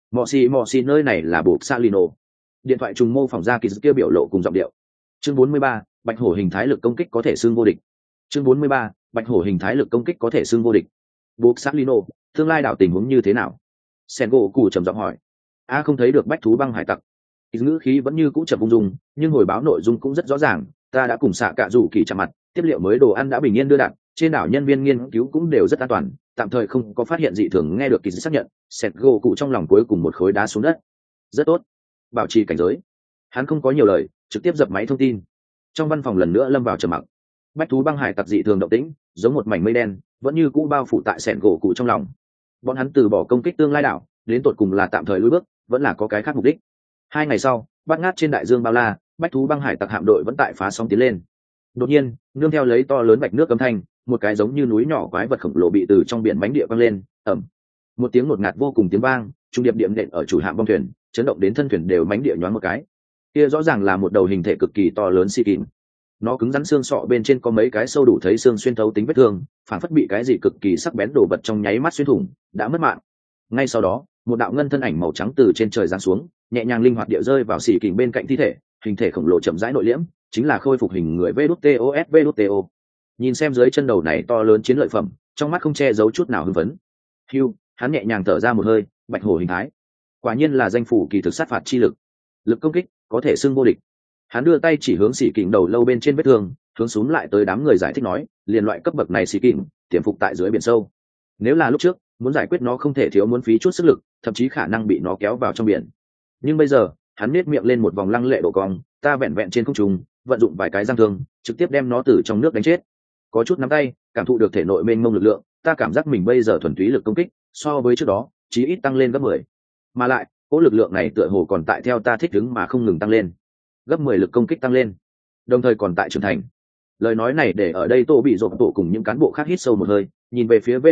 Mọ xì nơi này là buộc Salino. Điện thoại trùng mô phỏng ra kỳ dị kia biểu lộ cùng giọng điệu. Chương 43, bạch hổ hình thái lực công kích có thể xưng vô địch. Chương 43, bạch hổ hình thái lực công kích có thể xưng vô địch. Buộc Salino, tương lai đảo tình huống như thế nào? Sengo cù trầm giọng hỏi. Không thấy được bách thú băng hải tặc. Ngữ khí vẫn như cũ chậm ung dung, nhưng hồi báo nội dung cũng rất rõ ràng. Ta đã cùng xạ cạ rủ kỳ chạm mặt, tiếp liệu mới đồ ăn đã bình yên đưa đạn, trên đảo nhân viên nghiên cứu cũng đều rất an toàn, tạm thời không có phát hiện dị thường. Nghe được kỳ dị xác nhận, sẹt gỗ cụ trong lòng cuối cùng một khối đá xuống đất. Rất tốt, bảo trì cảnh giới. Hắn không có nhiều lời, trực tiếp dập máy thông tin. Trong văn phòng lần nữa lâm vào trầm mặc. Bách thú băng hải tặc dị thường động tĩnh, giống một mảnh mây đen, vẫn như cũ bao phủ tại sẹt gỗ cụ trong lòng. Bọn hắn từ bỏ công kích tương lai đảo, đến tột cùng là tạm thời lùi bước, vẫn là có cái khác mục đích. 2 ngày sau, bắt ngát trên đại dương bao la, bách thú băng hải tặc hạm đội vẫn tại phá sóng tiến lên. Đột nhiên, nương theo lấy to lớn vạch nước âm thanh, một cái giống như núi nhỏ quái vật khổng lồ bị từ trong biển mánh địa văng lên, ầm. Một tiếng ngột ngạt vô cùng tiếng vang, trung điệp điểm nện ở chủ hạm bong thuyền, chấn động đến thân thuyền đều mánh địa nhoáng một cái. Kia rõ ràng là một đầu hình thể cực kỳ to lớn xì kìm. Nó cứng rắn xương sọ bên trên có mấy cái sâu đủ thấy xương xuyên thấu tính vết thương, phản phất bị cái gì cực kỳ sắc bén đổ vật trong nháy mắt xuyên thủng, đã mất mạng. Ngay sau đó, một đạo ngân thân ảnh màu trắng từ trên trời giáng xuống, nhẹ nhàng linh hoạt địa rơi vào xì kìm bên cạnh thi thể, hình thể khổng lồ chậm rãi nội liễm, chính là khôi phục hình người VTOS. Nhìn xem dưới chân đầu này to lớn chiến lợi phẩm, trong mắt không che giấu chút nào hưng phấn. Hưu, hắn nhẹ nhàng thở ra một hơi, bạch hổ hình thái, quả nhiên là danh phủ kỳ thực sát phạt chi lực, lực công kích có thể xưng vô địch. Hắn đưa tay chỉ hướng xỉ kình đầu lâu bên trên vết thương, hướng xuống lại tới đám người giải thích nói, liền loại cấp bậc này xỉ kình, tiềm phục tại dưới biển sâu. Nếu là lúc trước, muốn giải quyết nó không thể thiếu muốn phí chút sức lực, thậm chí khả năng bị nó kéo vào trong biển. Nhưng bây giờ, hắn nết miệng lên một vòng lăng lệ độ cong, ta vẹn vẹn trên không trung, vận dụng vài cái răng thương, trực tiếp đem nó từ trong nước đánh chết. Có chút nắm tay, cảm thụ được thể nội mênh mông lực lượng, ta cảm giác mình bây giờ thuần túy lực công kích, so với trước đó, chí ít tăng lên gấp 10. Mà lại, cỗ lực lượng này tựa hồ còn tại theo ta thích ứng mà không ngừng tăng lên. Gấp 10 lực công kích tăng lên, đồng thời còn tại trưởng thành. Lời nói này để ở đây Tô bị rộp tổ cùng những cán bộ khác hít sâu một hơi, nhìn về phía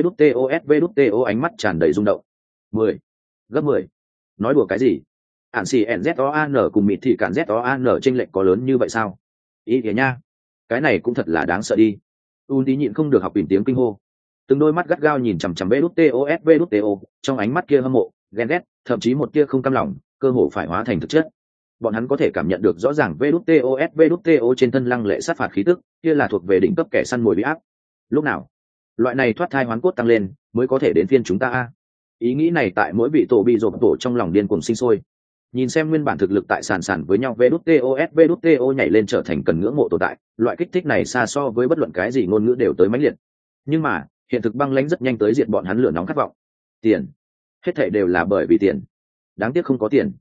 VTO ánh mắt tràn đầy rung động. 10, gấp 10. Nói đùa cái gì? Ản xì NZOAN cùng mịt thì cản ZOAN chênh lệch có lớn như vậy sao? Ý kìa nha, cái này cũng thật là đáng sợ đi. Tí nhịn không được học bình tiếng kinh hô. Từng đôi mắt gắt gao nhìn chằm chằm VTO, trong ánh mắt kia hâm mộ, ghen ghét, thậm chí một kia không cam lòng, cơ hồ phải hóa thành thực chất. Bọn hắn có thể cảm nhận được rõ ràng VTO trên thân lăng lệ sát phạt khí tức, kia là thuộc về đỉnh cấp kẻ săn mồi bị áp. Lúc nào, loại này thoát thai hoán cốt tăng lên, mới có thể đến phiên chúng ta a. Ý nghĩ này tại mỗi vị tổ bị rộp tổ trong lòng điên cuồng sinh sôi. Nhìn xem nguyên bản thực lực tại sàn với nhau VTO nhảy lên trở thành cần ngưỡng mộ tồn tại, loại kích thích này xa so với bất luận cái gì ngôn ngữ đều tới mãnh liệt. Nhưng mà, hiện thực băng lãnh rất nhanh tới diệt bọn hắn lửa nóng khát vọng. Tiền, hết thảy đều là bởi vì tiền. Đáng tiếc không có tiền,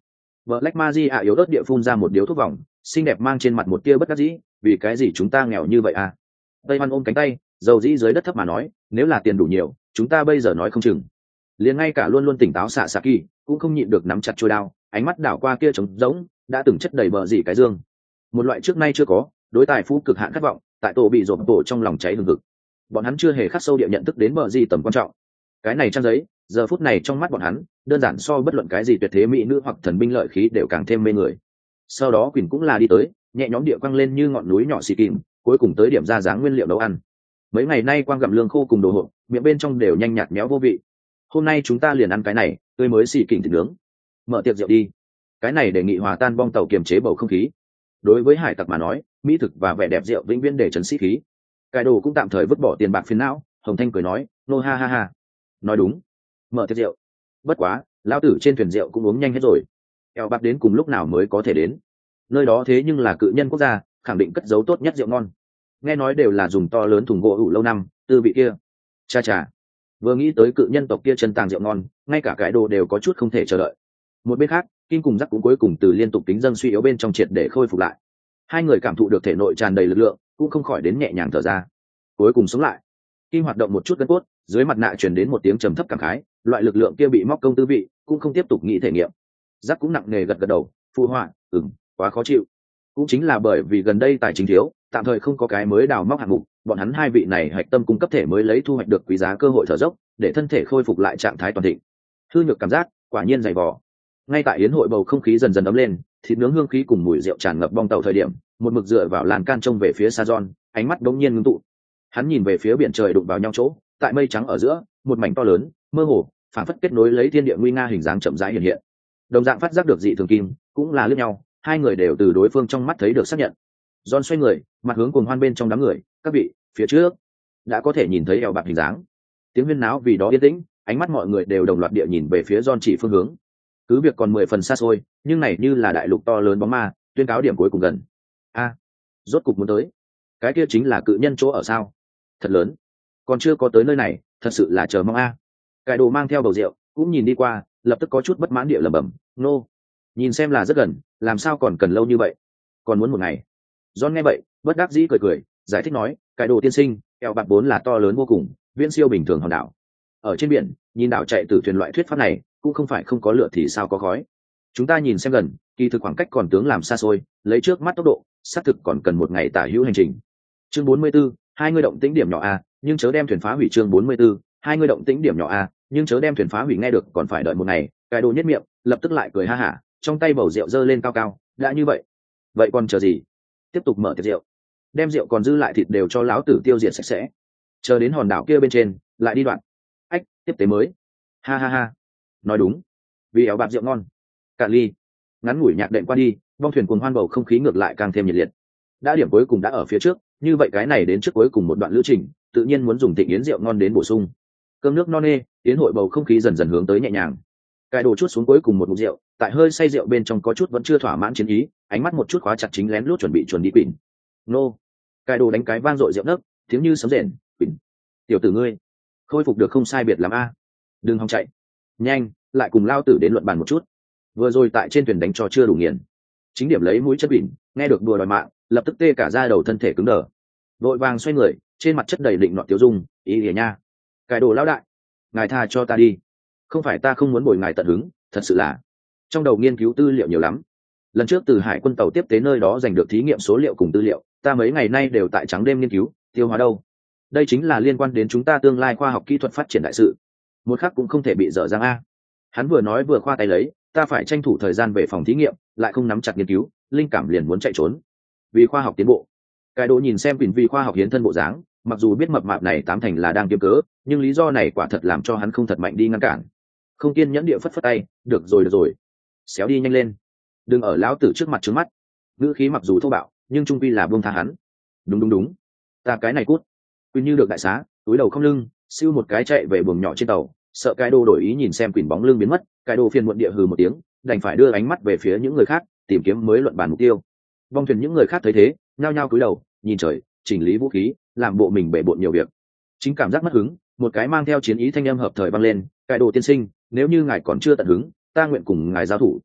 Black Magia yếu ớt địa phun ra một điếu thuốc vòng, xinh đẹp mang trên mặt một tia bất đắc dĩ, vì cái gì chúng ta nghèo như vậy à? Tây Hoan ôm cánh tay, dầu dĩ dưới đất thấp mà nói, nếu là tiền đủ nhiều, chúng ta bây giờ nói không chừng. Liền ngay cả luôn luôn tỉnh táo xạ xạ kỳ cũng không nhịn được nắm chặt chuôi đao, ánh mắt đảo qua kia trống rỗng đã từng chất đầy bờ dỉ cái dương. Một loại trước nay chưa có, đối tài phú cực hạn khát vọng, tại tổ bị rộp tổ trong lòng cháy hừng hực. Bọn hắn chưa hề khắc sâu địa nhận thức đến bờ dỉ tầm quan trọng. Cái này trang giấy, giờ phút này trong mắt bọn hắn, đơn giản so bất luận cái gì tuyệt thế mỹ nữ hoặc thần binh lợi khí đều càng thêm mê người. Sau đó Quỳnh cũng là đi tới, nhẹ nhõm địa quăng lên như ngọn núi nhỏ xì kìm, cuối cùng tới điểm ra dáng nguyên liệu nấu ăn. Mấy ngày nay quang gặm lương khô cùng đồ hộp, miệng bên trong đều nhanh nhạt méo vô vị. Hôm nay chúng ta liền ăn cái này, tươi mới xì kìm thịt nướng. Mở tiệc rượu đi. Cái này đề nghị hòa tan bong tàu kiềm chế bầu không khí. Đối với hải tặc mà nói, mỹ thực và vẻ đẹp rượu vĩnh viễn để trấn sĩ khí. Cái đồ cũng tạm thời vứt bỏ tiền bạc phiền não, Hồng Thanh cười nói, nô ha ha ha. Nói đúng. Mở tiệc rượu. Bất quá, lão tử trên thuyền rượu cũng uống nhanh hết rồi. Eo bạc đến cùng lúc nào mới có thể đến. Nơi đó thế nhưng là cự nhân quốc gia, khẳng định cất giấu tốt nhất rượu ngon. Nghe nói đều là dùng to lớn thùng gỗ ủ lâu năm, tư vị kia. Cha cha. Vừa nghĩ tới cự nhân tộc kia chân tàng rượu ngon, ngay cả cái đồ đều có chút không thể chờ đợi. Một bên khác, Kim cùng Giác cũng cuối cùng từ liên tục tính dâng suy yếu bên trong triệt để khôi phục lại. Hai người cảm thụ được thể nội tràn đầy lực lượng, cũng không khỏi đến nhẹ nhàng thở ra. Cuối cùng sống lại. Kim hoạt động một chút gân cốt, dưới mặt nạ truyền đến một tiếng trầm thấp cảm khái, loại lực lượng kia bị móc công tư vị, cũng không tiếp tục nghĩ thể nghiệm. Giác cũng nặng nề gật gật đầu, phụ họa, quá khó chịu. Cũng chính là bởi vì gần đây tài chính thiếu, tạm thời không có cái mới đào móc hạng mục, bọn hắn hai vị này hạch tâm cung cấp thể mới lấy thu hoạch được quý giá cơ hội thở dốc, để thân thể khôi phục lại trạng thái toàn thịnh. Hư nhược cảm giác, quả nhiên dày vò. Ngay tại yến hội bầu không khí dần dần ấm lên, thịt nướng hương khí cùng mùi rượu tràn ngập bong tàu thời điểm, một mực dựa vào lan can trông về phía Sa John, ánh mắt đống nhiên ngưng tụ. Hắn nhìn về phía biển trời đụng vào nhau chỗ, tại mây trắng ở giữa, một mảnh to lớn, mơ hồ, phản phất kết nối lấy thiên địa nguy nga hình dáng chậm rãi hiện hiện. Đồng dạng phát giác được dị thường Kim, cũng là liếc nhau, hai người đều từ đối phương trong mắt thấy được xác nhận. John xoay người, mặt hướng cuồng hoan bên trong đám người, các vị, phía trước đã có thể nhìn thấy eo bạc hình dáng. Tiếng huyên náo vì đó yên tĩnh, ánh mắt mọi người đều đồng loạt địa nhìn về phía John chỉ phương hướng. Cứ việc còn 10 phần xa xôi, nhưng này như là đại lục to lớn bóng ma, tuyên cáo điểm cuối cùng gần. Rốt cục muốn tới. Cái kia chính là cự nhân chỗ ở sao? Thật lớn. Còn chưa có tới nơi này, thật sự là chờ mong a. Cải đồ mang theo bầu rượu, cũng nhìn đi qua, lập tức có chút bất mãn địa lẩm bẩm, nô. Nhìn xem là rất gần, làm sao còn cần lâu như vậy? Còn muốn một ngày. John nghe vậy, bất đắc dĩ cười cười, giải thích nói, cải đồ tiên sinh, eo bạc vốn là to lớn vô cùng, viễn siêu bình thường hòn đảo. Ở trên biển, nhìn đảo chạy từ thuyền loại thuyết pháp này, cũng không phải không có lửa thì sao có khói. Chúng ta nhìn xem gần, kỳ thực khoảng cách còn tướng làm xa xôi, lấy trước mắt tốc độ, xác thực còn cần một ngày tả hữu hành trình. Chương 44, hai người động tĩnh điểm nhỏ a, nhưng chớ đem thuyền phá hủy. Chương 44, hai người động tĩnh điểm nhỏ a, nhưng chớ đem thuyền phá hủy. Nghe được còn phải đợi một ngày, cái đồ nhất miệng, lập tức lại cười ha hả, trong tay bầu rượu giơ lên cao cao, đã như vậy, vậy còn chờ gì? Tiếp tục mở tiệc rượu, đem rượu còn dư lại thịt đều cho lão tử tiêu diệt sạch sẽ, chờ đến hòn đảo kia bên trên, lại đi đoạn. Ách, tiếp tế mới. Ha ha ha. Nói đúng, vì éo bạc rượu ngon. Cạn ly. Ngắn ngủi nhạc đệm qua đi, bong thuyền cuồng hoan bầu không khí ngược lại càng thêm nhiệt liệt. Đã điểm cuối cùng đã ở phía trước, như vậy cái này đến trước cuối cùng một đoạn lữ trình, tự nhiên muốn dùng thịnh yến rượu ngon đến bổ sung. Cơm nước no nê, yến hội bầu không khí dần dần hướng tới nhẹ nhàng. Cải đồ chút xuống cuối cùng một ngụm rượu, tại hơi say rượu bên trong có chút vẫn chưa thỏa mãn chiến ý, ánh mắt một chút khóa chặt chính lén lút chuẩn bị chuồn đi quỷ. Nô. Cải đồ đánh cái vang dội rượu nấc, tiếng như sấm rền, quỷ. Tiểu tử ngươi, khôi phục được không sai biệt lắm a. Đừng hòng chạy. Nhanh, lại cùng lao tử đến luận bàn một chút. Vừa rồi tại trên thuyền đánh cho chưa đủ nghiền. Chính điểm lấy mũi chất bỉn, nghe được đùa đòi mạng, lập tức tê cả da đầu thân thể cứng đờ. Vội vàng xoay người, trên mặt chất đầy định nọ tiêu dung, ý ỉa nha. Cái đồ lão đại, ngài tha cho ta đi. Không phải ta không muốn bồi ngài tận hứng, thật sự là trong đầu nghiên cứu tư liệu nhiều lắm. Lần trước từ hải quân tàu tiếp tế nơi đó giành được thí nghiệm số liệu cùng tư liệu, ta mấy ngày nay đều tại trắng đêm nghiên cứu, tiêu hóa đâu. Đây chính là liên quan đến chúng ta tương lai khoa học kỹ thuật phát triển đại sự. Một khắc cũng không thể bị dở dang a. Hắn vừa nói vừa khoa tay lấy, ta phải tranh thủ thời gian về phòng thí nghiệm, lại không nắm chặt nghiên cứu, linh cảm liền muốn chạy trốn. Vì khoa học tiến bộ. Cái đồ nhìn xem vì khoa học hiến thân bộ dáng, mặc dù biết mập mạp này tám thành là đang kiếm cớ, nhưng lý do này quả thật làm cho hắn không thật mạnh đi ngăn cản. Không kiên nhẫn địa phất phất tay, được rồi, xéo đi nhanh lên, đừng ở lão tử trước mặt trướng mắt. Ngữ khí mặc dù thô bạo, nhưng trung quy là buông tha hắn. Đúng, ta cái này cút. Quỳnh như được đại xá, túi đầu không lưng, siêu một cái chạy về buồng nhỏ trên tàu, sợ cái đồ đổi ý nhìn xem Quỳnh bóng lưng biến mất, cái đồ phiền muộn địa hừ một tiếng, đành phải đưa ánh mắt về phía những người khác, tìm kiếm mới luận bàn mục tiêu. Vong thuyền những người khác thấy thế, nhao nhao cúi đầu, nhìn trời, chỉnh lý vũ khí, làm bộ mình bể bộn nhiều việc. Chính cảm giác mất hứng, một cái mang theo chiến ý thanh âm hợp thời vang lên, cái đồ tiên sinh, nếu như ngài còn chưa tận hứng, ta nguyện cùng ngài giao thủ.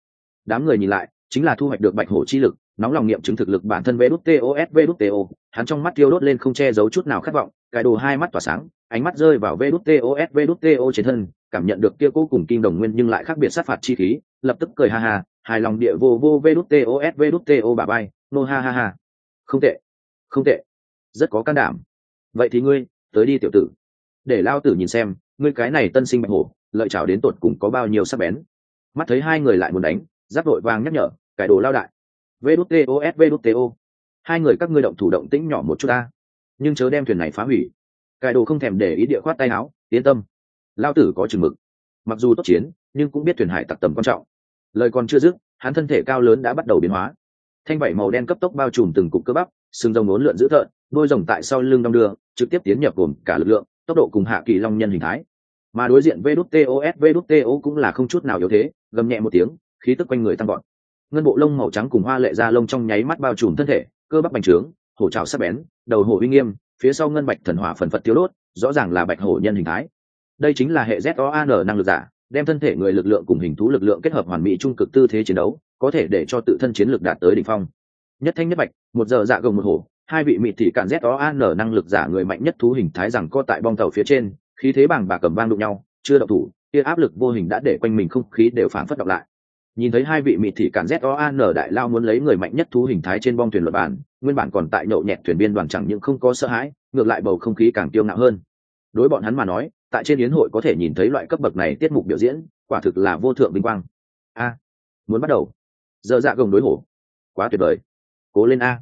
Đám người nhìn lại chính là thu hoạch được bạch hổ chi lực, nóng lòng nghiệm chứng thực lực bản thân vđtos. Hắn trong mắt tiêu đốt lên không che giấu chút nào khát vọng, cái đồ hai mắt tỏa sáng, ánh mắt rơi vào vđto trên thân, cảm nhận được kia cố cùng kim đồng nguyên nhưng lại khác biệt sát phạt chi khí, lập tức cười ha ha, hài lòng địa vô vđto bà bay, nô ha ha ha. Không tệ, không tệ, rất có can đảm. Vậy thì ngươi, tới đi tiểu tử, để lao tử nhìn xem ngươi cái này tân sinh bạch hổ lợi chảo đến tột cùng có bao nhiêu sắc bén. Mắt thấy hai người lại muốn đánh, giáp đội vàng nhắc nhở, cải đồ lao đại. vđto. Hai người các ngươi động thủ động tĩnh nhỏ một chút ta, nhưng chớ đem thuyền này phá hủy. Cải đồ không thèm để ý địa khoát tay áo, yên tâm, lao tử có chừng mực. Mặc dù tốt chiến nhưng cũng biết thuyền hải tặc tầm quan trọng. Lời còn chưa dứt, hắn thân thể cao lớn đã bắt đầu biến hóa, thanh vảy màu đen cấp tốc bao trùm từng cục cơ bắp, xương rồng uốn lượn dữ tợn, đôi rồng tại sau lưng đong đưa, trực tiếp tiến nhập gồm cả lực lượng, tốc độ cùng hạ kỳ long nhân hình thái. Mà đối diện vđto cũng là không chút nào yếu thế, gầm nhẹ một tiếng, khí tức quanh người tăng vọt. Ngân bộ lông màu trắng cùng hoa lệ da lông trong nháy mắt bao trùm thân thể, cơ bắp bành trướng, hổ trảo sắc bén, đầu hổ uy nghiêm, phía sau ngân bạch thần hỏa phần phật tiêu đốt, rõ ràng là bạch hổ nhân hình thái. Đây chính là hệ ZOAN năng lực giả, đem thân thể người lực lượng cùng hình thú lực lượng kết hợp hoàn mỹ trung cực tư thế chiến đấu, có thể để cho tự thân chiến lực đạt tới đỉnh phong. Nhất thanh nhất bạch, một giờ dạ gồng một hổ, hai vị mịt thị cản ZOAN năng lực giả người mạnh nhất thú hình thái rằng co tại bong tàu phía trên, khí thế bàng bạc cầm vang đụng nhau, chưa động thủ, kia áp lực vô hình đã để quanh mình không khí đều phảng phất đọc lại. Nhìn thấy hai vị mịt thị cản ZOAN đại lao muốn lấy người mạnh nhất thú hình thái trên bong thuyền luật bản, nguyên bản còn tại nhậu nhẹt thuyền biên đoàn chẳng những không có sợ hãi, ngược lại bầu không khí càng tiêu ngạo hơn. Đối bọn hắn mà nói, tại trên yến hội có thể nhìn thấy loại cấp bậc này tiết mục biểu diễn, quả thực là vô thượng vinh quang. A, muốn bắt đầu. Giờ dạ gồng đối hổ, quá tuyệt vời. Cố lên a.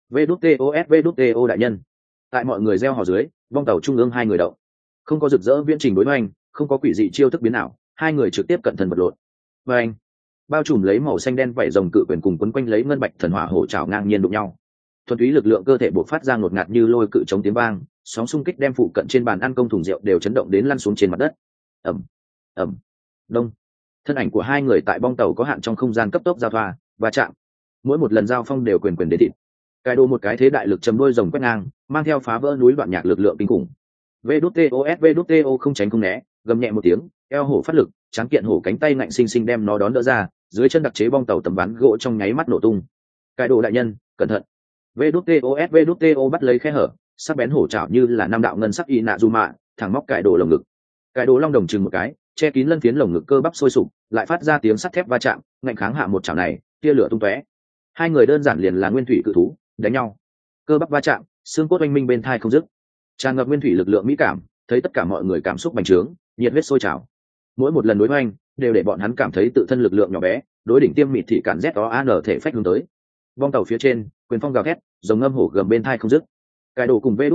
vđto đại nhân. Tại mọi người reo hò dưới, bong tàu trung ương hai người đậu, không có rực rỡ viễn trình đối hoành, không có quỷ dị chiêu thức biến nào, hai người trực tiếp cận thân vật lộn. Và anh, bao trùm lấy màu xanh đen vảy rồng cự quyền cùng quấn quanh lấy ngân bạch thần hỏa hổ trảo ngang nhiên đụng nhau. Thuần túy lực lượng cơ thể bộc phát ra ngột ngạt như lôi cự chống tiếng vang, sóng xung kích đem phụ cận trên bàn ăn công thùng rượu đều chấn động đến lăn xuống trên mặt đất. Ầm, ầm, đông. Thân ảnh của hai người tại bong tàu có hạn trong không gian cấp tốc giao thoa và chạm, mỗi một lần giao phong đều quyền quyền đến thịt. Cái đồ một cái thế đại lực chầm đôi rồng quét ngang, mang theo phá vỡ núi đoạn nhạc lực lượng kinh khủng. vđto không tránh không né, gầm nhẹ một tiếng, eo hổ phát lực, tráng kiện hổ cánh tay ngạnh sinh sinh đem nó đón đỡ ra, dưới chân đặc chế bong tàu tấm ván gỗ trong nháy mắt nổ tung. Cái đồ đại nhân, cẩn thận. vđto bắt lấy khe hở, sắc bén hổ chảo như là năm đạo ngân sắc y nạ du mạ, thẳng móc cải đồ lồng ngực. Cải đồ long đồng chừng một cái, che kín lân phiến lồng ngực cơ bắp sôi sục, lại phát ra tiếng sắt thép va chạm, ngạnh kháng hạ một chảo này, tia lửa tung tóe. Hai người đơn giản liền là nguyên thủy cự thú, đánh nhau, cơ bắp va chạm, xương cốt oanh minh bên thai không dứt, tràn ngập nguyên thủy lực lượng mỹ cảm, thấy tất cả mọi người cảm xúc bành trướng, nhiệt huyết sôi trào. Mỗi một lần đối oanh đều để bọn hắn cảm thấy tự thân lực lượng nhỏ bé, đối đỉnh tiêm mịt thị cản ZOAN thể phách hướng tới. Bong tàu phía trên, quyền phong gào thét, rồng ngâm hổ gầm bên thai không dứt. Cải đồ cùng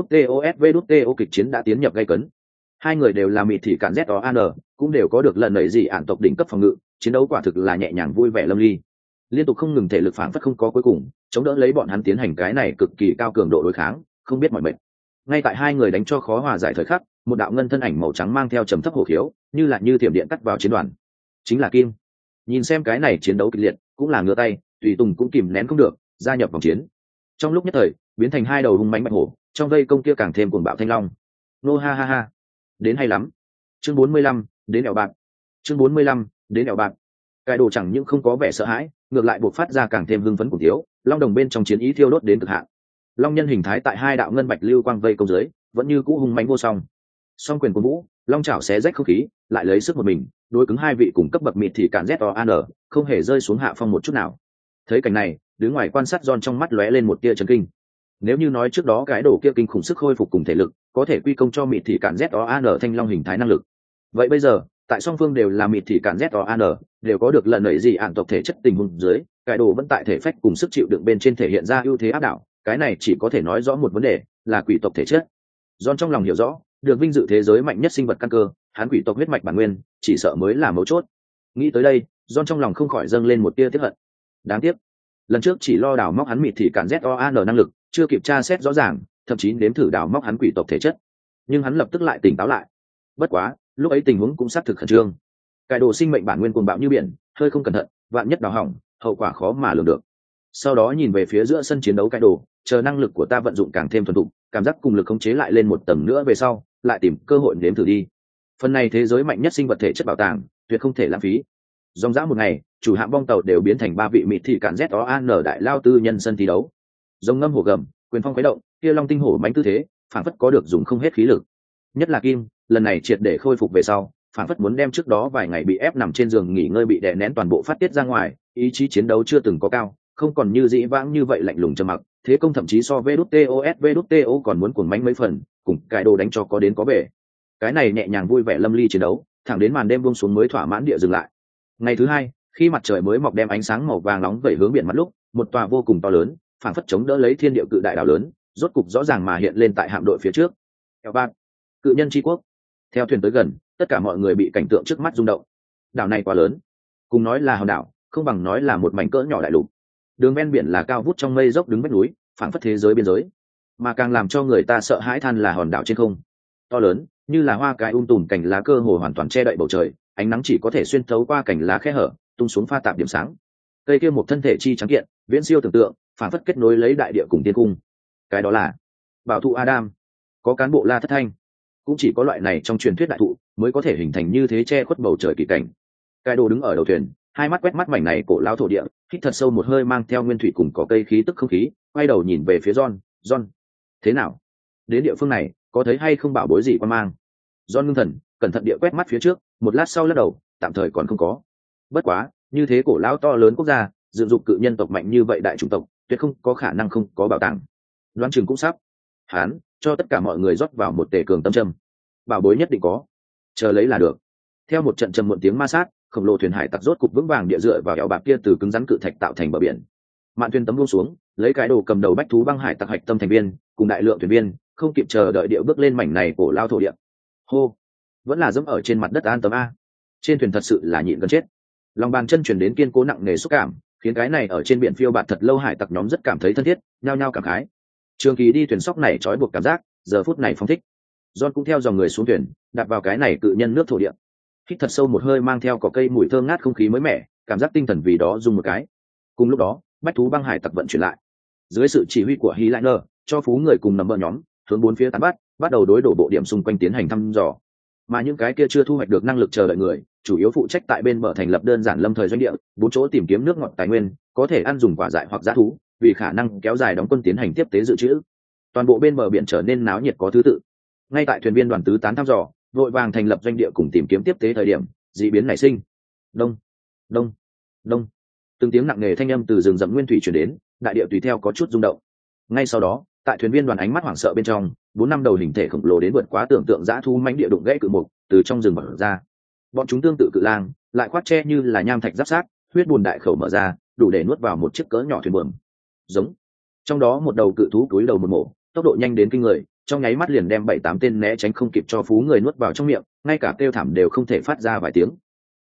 vđto kịch chiến đã tiến nhập gay cấn. Hai người đều là mịt thị cản ZOAN, cũng đều có được lần nảy gì ản tộc đỉnh cấp phòng ngự, chiến đấu quả thực là nhẹ nhàng vui vẻ lâm ly. Liên tục không ngừng thể lực phản phất không có cuối cùng, chống đỡ lấy bọn hắn tiến hành cái này cực kỳ cao cường độ đối kháng, không biết mỏi mệt. Ngay tại hai người đánh cho khó hòa giải thời khắc, một đạo ngân thân ảnh màu trắng mang theo trầm thấp hổ khiếu, như thiểm điện cắt vào chiến đoàn. Chính là Kim. Nhìn xem cái này chiến đấu kịch liệt, cũng là ngửa tay, tùy tùng cũng kìm nén không được, gia nhập vòng chiến. Trong lúc nhất thời, biến thành hai đầu hung mãnh bạch hổ, trong vây công kia càng thêm cuồng bạo thanh long. Nô ha ha ha, đến hay lắm. Chương 45, đến ẻo bạc. Chương 45, đến ẻo bạc. Cái đồ chẳng những không có vẻ sợ hãi, ngược lại buộc phát ra càng thêm hưng phấn cùng thiếu, long đồng bên trong chiến ý thiêu đốt đến cực hạn. Long nhân hình thái tại hai đạo ngân bạch lưu quang vây công dưới, vẫn như cũ hung mãnh vô song. Song quyền của vũ, long chảo xé rách không khí, lại lấy sức một mình, đối cứng hai vị cùng cấp bậc mịt thì cản ZOAN, không hề rơi xuống hạ phong một chút nào. Thấy cảnh này, đứng ngoài quan sát John trong mắt lóe lên một tia chấn kinh. Nếu như nói trước đó cái đồ kia kinh khủng sức khôi phục cùng thể lực, có thể quy công cho mịt thì cản ZOAN thanh long hình thái năng lực. Vậy bây giờ, tại song phương đều là mịt thì cản ZOAN, đều có được lần nảy gì ản tộc thể chất tình huống dưới, cái đồ vẫn tại thể phách cùng sức chịu đựng bên trên thể hiện ra ưu thế áp đảo, cái này chỉ có thể nói rõ một vấn đề, là quỷ tộc thể chất. John trong lòng hiểu rõ, được vinh dự thế giới mạnh nhất sinh vật căn cơ, hắn quỷ tộc huyết mạch bản nguyên, chỉ sợ mới là mấu chốt. Nghĩ tới đây, John trong lòng không khỏi dâng lên một tia tiếc hận. Đáng tiếc, lần trước chỉ lo đào móc hắn mịt thì cản ZOAN năng lực, chưa kịp tra xét rõ ràng, thậm chí nếm thử đào móc hắn quỷ tộc thể chất. Nhưng hắn lập tức lại tỉnh táo lại. Bất quá, lúc ấy tình huống cũng xác thực khẩn trương. Cái đồ sinh mệnh bản nguyên cuồng bạo như biển, hơi không cẩn thận, vạn nhất đào hỏng, hậu quả khó mà lường được. Sau đó nhìn về phía giữa sân chiến đấu cái đồ, chờ năng lực của ta vận dụng càng thêm thuần thục, cảm giác cùng lực khống chế lại lên một tầng nữa về sau, lại tìm cơ hội nếm thử đi. Phần này thế giới mạnh nhất sinh vật thể chất bảo tàng, tuyệt không thể lãng phí. Dòng dã một ngày, chủ hạm bong tàu đều biến thành 3 vị mịt thị cản ZOAN đại lao tư nhân sân thi đấu. Rồng ngâm hổ gầm, quyền phong khuấy động, kia long tinh hổ mãnh tư thế, phản phất có được dùng không hết khí lực. Nhất là Kim, lần này triệt để khôi phục về sau, phản phất muốn đem trước đó vài ngày bị ép nằm trên giường nghỉ ngơi bị đè nén toàn bộ phát tiết ra ngoài, ý chí chiến đấu chưa từng có cao, không còn như dĩ vãng như vậy lạnh lùng trầm mặc, thế công thậm chí so VĐTO còn muốn cuồng mãnh mấy phần, cùng cải đồ đánh cho có đến có về. Cái này nhẹ nhàng vui vẻ lâm ly chiến đấu, thẳng đến màn đêm buông xuống mới thỏa mãn địa dừng lại. Ngày thứ hai, khi mặt trời mới mọc đem ánh sáng màu vàng nóng vẩy hướng biển mặt lúc, một tòa vô cùng to lớn, phảng phất chống đỡ lấy thiên địa cự đại đảo lớn, rốt cục rõ ràng mà hiện lên tại hạm đội phía trước. Theo ba, cự nhân tri quốc. Theo thuyền tới gần, tất cả mọi người bị cảnh tượng trước mắt rung động. Đảo này quá lớn, cùng nói là hòn đảo, không bằng nói là một mảnh cỡ nhỏ đại lục. Đường ven biển là cao vút trong mây dốc đứng vách núi, phảng phất thế giới biên giới. Mà càng làm cho người ta sợ hãi than là hòn đảo trên không, to lớn, như là hoa cái tùm cành lá cơ hồ hoàn toàn che đậy bầu trời, ánh nắng chỉ có thể xuyên thấu qua cành lá khe hở, tung xuống pha tạp điểm sáng. Cây kia một thân thể chi trắng kiện, viễn siêu tưởng tượng, phảng phất kết nối lấy đại địa cùng thiên cung. Cái đó là bảo thụ Adam, có cán bộ La Thất Thanh, cũng chỉ có loại này trong truyền thuyết đại thụ mới có thể hình thành như thế che khuất bầu trời kỳ cảnh. Cái đồ đứng ở đầu thuyền, hai mắt quét mắt mảnh này cổ lao thổ địa, hít thật sâu một hơi mang theo nguyên thủy cùng có cây khí tức không khí, quay đầu nhìn về phía John, thế nào? Đến địa phương này, có thấy hay không bảo bối gì quan mang? John ngưng thần, cẩn thận địa quét mắt phía trước, một lát sau lắc đầu, tạm thời còn không có. Bất quá, như thế cổ lão to lớn quốc gia, dựng dục cự nhân tộc mạnh như vậy đại chủng tộc, tuyệt không có khả năng không có bảo tàng. Đoán chừng cũng sắp. Hán, cho tất cả mọi người rót vào một tể cường tâm châm. Bảo bối nhất định có, chờ lấy là được. Theo một trận trầm muộn tiếng ma sát, khổng lồ thuyền hải tặc rốt cục vững vàng địa dựa vào eo bạc kia từ cứng rắn cự thạch tạo thành bờ biển. Mạn thuyền tấm buông xuống, lấy cái đồ cầm đầu bách thú băng hải tặc hạch tâm thành viên, cùng đại lượng thuyền viên, không kịp chờ đợi địa bước lên mảnh này cổ lao thổ địa. Hô, vẫn là dẫm ở trên mặt đất an tâm a. Trên thuyền thật sự là nhịn gần chết. Lòng bàn chân chuyển đến kiên cố nặng nề xúc cảm, khiến cái này ở trên biển phiêu bạt thật lâu hải tặc nhóm rất cảm thấy thân thiết, nhao nhao cảm khái. Trường kỳ đi thuyền sóc này trói buộc cảm giác, giờ phút này phóng thích. John cũng theo dòng người xuống thuyền, đạp vào cái này cự nhân nước thổ địa. Hít thật sâu một hơi mang theo cỏ cây mùi thơm ngát không khí mới mẻ, cảm giác tinh thần vì đó dùng một cái. Cùng lúc đó, bách thú băng hải tặc vận chuyển lại. Dưới sự chỉ huy của Hy Lại Nơ, cho phú người cùng nằm bờ nhóm, hướng bốn phía tán bắt đầu đối đổ bộ điểm xung quanh tiến hành thăm dò. Mà những cái kia chưa thu hoạch được năng lực chờ đợi người, chủ yếu phụ trách tại bên bờ thành lập đơn giản lâm thời doanh địa, bốn chỗ tìm kiếm nước ngọt tài nguyên, có thể ăn dùng quả dại hoặc giá thú, vì khả năng kéo dài đóng quân tiến hành tiếp tế dự trữ. Toàn bộ bên bờ biển trở nên náo nhiệt có thứ tự. Ngay tại thuyền viên đoàn tứ tán thăm dò, vội vàng thành lập doanh địa cùng tìm kiếm tiếp tế thời điểm, dị biến nảy sinh. Đông, đông, đông. Từng tiếng nặng nề thanh âm từ rừng rậm nguyên thủy truyền đến, đại địa tùy theo có chút rung động. Ngay sau đó, tại thuyền viên đoàn ánh mắt hoảng sợ bên trong, 4-5 đầu hình thể khổng lồ đến vượt quá tưởng tượng dã thú mãnh địa đụng gãy cự mục, từ trong rừng mở ra. Bọn chúng tương tự cự lang, lại khoác che như là nham thạch giáp sát, huyết bùn đại khẩu mở ra, đủ để nuốt vào một chiếc cỡ nhỏ thuyền buồm. Giống. Trong đó một đầu cự thú túi đầu một mổ, tốc độ nhanh đến kinh người, trong nháy mắt liền đem 7-8 tên né tránh không kịp cho phú người nuốt vào trong miệng, ngay cả kêu thảm đều không thể phát ra vài tiếng.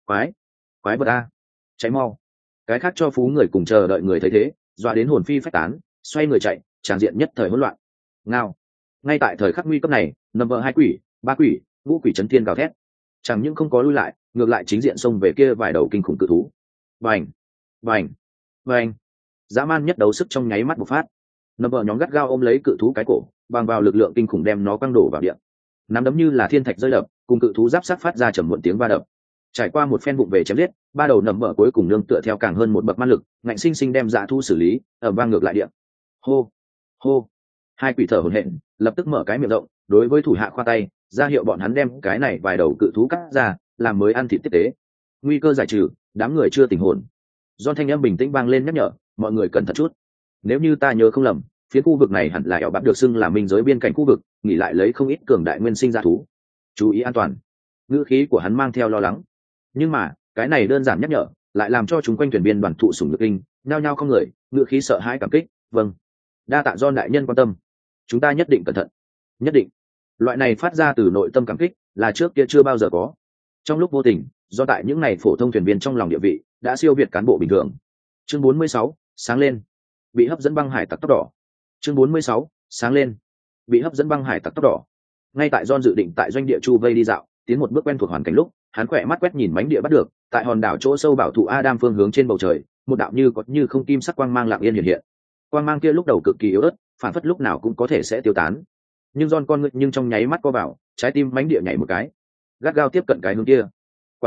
Quái vật a, cháy mau. Cái khác cho phú người cùng chờ đợi người thấy thế, dọa đến hồn phi phách tán, xoay người chạy, tràn diện nhất thời hỗn loạn. Ngao. Ngay tại thời khắc nguy cấp này, number 2 quỷ, 3 quỷ, ngũ quỷ chấn thiên gào thét. Chẳng những không có lui lại, ngược lại chính diện xông về kia vài đầu kinh khủng cự thú. Bành, bành, bành. Dã man nhất đấu sức trong nháy mắt bộc phát. Number nhóm gắt gao ôm lấy cự thú cái cổ, bằng vào lực lượng kinh khủng đem nó quăng đổ vào địa. Nắm đấm như là thiên thạch rơi đập, cùng cự thú giáp sát phát ra trầm muộn tiếng va đập. Trải qua một phen vụng về chém giết, ba đầu nằm bờ cuối cùng nương tựa theo càng hơn một bậc man lực, ngạnh sinh sinh đem dã thú xử lý, ầm vang ngược lại địa. Hô, hô. Hai quỷ thở hổn hển, lập tức mở cái miệng rộng, đối với thủ hạ khoa tay, ra hiệu bọn hắn đem cái này vài đầu cự thú cắt ra, làm mới ăn thịt tiếp tế. Nguy cơ giải trừ, đám người chưa tỉnh hồn. John thanh âm bình tĩnh vang lên nhắc nhở, mọi người cẩn thận chút. Nếu như ta nhớ không lầm, phía khu vực này hẳn là ẻo bạc được xưng là minh giới biên cảnh khu vực, nghỉ lại lấy không ít cường đại nguyên sinh dã thú. Chú ý an toàn. Ngữ khí của hắn mang theo lo lắng. Nhưng mà, cái này đơn giản nhắc nhở, lại làm cho chúng quanh thuyền viên đoàn thụ sủng nhược kinh, nhao nhao không người, ngữ khí sợ hãi cảm kích. Vâng, đa tạ John đại nhân quan tâm. Chúng ta nhất định cẩn thận. Nhất định. Loại này phát ra từ nội tâm cảm kích, là trước kia chưa bao giờ có. Trong lúc vô tình, do tại những này phổ thông thuyền viên trong lòng địa vị đã siêu việt cán bộ bình thường. Chương 46, sáng lên. Bị hấp dẫn băng hải tặc tóc đỏ. Chương 46, sáng lên. Bị hấp dẫn băng hải tặc tóc đỏ. Ngay tại John dự định tại doanh địa chu vây đi dạo, tiến một bước quen thuộc hoàn cảnh lúc, hắn khỏe mắt quét nhìn mánh địa bắt được, tại hòn đảo chỗ sâu bảo thụ Adam phương hướng trên bầu trời, một đạo như có như không kim sắc quang mang lặng yên hiện hiện. Quang mang kia lúc đầu cực kỳ yếu ớt, phản phất lúc nào cũng có thể sẽ tiêu tán. Nhưng John con ngực nhưng trong nháy mắt co vào, trái tim mánh địa nhảy một cái, gắt gao tiếp cận cái hướng kia. Quả nhiên,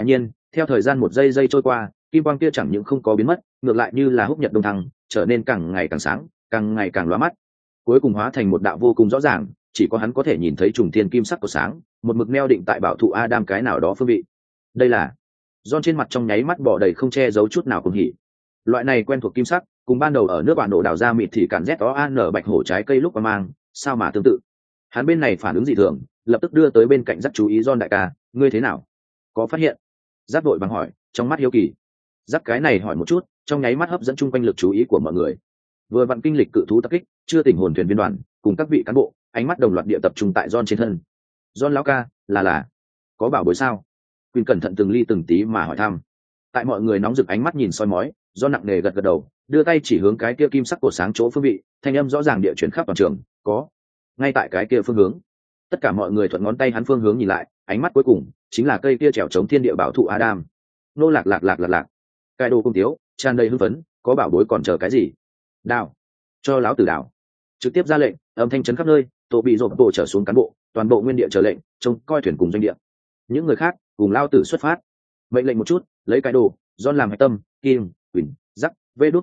Theo thời gian một giây giây trôi qua, kim quang kia chẳng những không có biến mất, ngược lại như là húc nhật đông thăng, trở nên càng ngày càng sáng, càng ngày càng lóa mắt, cuối cùng hóa thành một đạo vô cùng rõ ràng, chỉ có hắn có thể nhìn thấy trùng thiên kim sắc của sáng, một mực neo định tại bảo thụ Adam cái nào đó phương vị. Đây là John trên mặt trong nháy mắt bỏ đầy không che giấu chút nào cùng hỉ. Loại này quen thuộc kim sắc, cùng ban đầu ở nước bạn nổ đào ra mịt thì cản ZOAN bạch hổ trái cây lúc qua mang, sao mà tương tự. Hắn bên này phản ứng dị thường, lập tức đưa tới bên cạnh dắt chú ý John đại ca, ngươi thế nào? Có phát hiện? Dắt vội vàng hỏi, trong mắt hiếu kỳ. Dắt cái này hỏi một chút, trong nháy mắt hấp dẫn chung quanh lực chú ý của mọi người. Vừa vặn kinh lịch cự thú tập kích, chưa tỉnh hồn thuyền viên đoàn, cùng các vị cán bộ, ánh mắt đồng loạt địa tập trung tại John trên thân. John lão ca, là có bảo bối sao? Quỳnh cẩn thận từng ly từng tí mà hỏi thăm. Tại mọi người nóng rực ánh mắt nhìn soi mói, John nặng nề gật gật đầu, đưa tay chỉ hướng cái kia kim sắc cột sáng chỗ phương vị, thanh âm rõ ràng địa chuyển khắp toàn trường, có. Ngay tại cái kia phương hướng. Tất cả mọi người thuận ngón tay hắn phương hướng nhìn lại, ánh mắt cuối cùng chính là cây kia trèo chống thiên địa bảo thụ Adam. Nô lạc. Cái đồ cung tiếu, tràn đầy hưng phấn, có bảo bối còn chờ cái gì? Đào, cho lão tử đào. Trực tiếp ra lệnh, âm thanh chấn khắp nơi, tổ bị rộp bộ trở xuống cán bộ, toàn bộ nguyên địa chờ lệnh, trông coi thuyền cùng doanh địa. Những người khác cùng lao tử xuất phát. Mệnh lệnh một chút, lấy cái đồ, John làm hạch tâm, kim, quỳnh, rắc,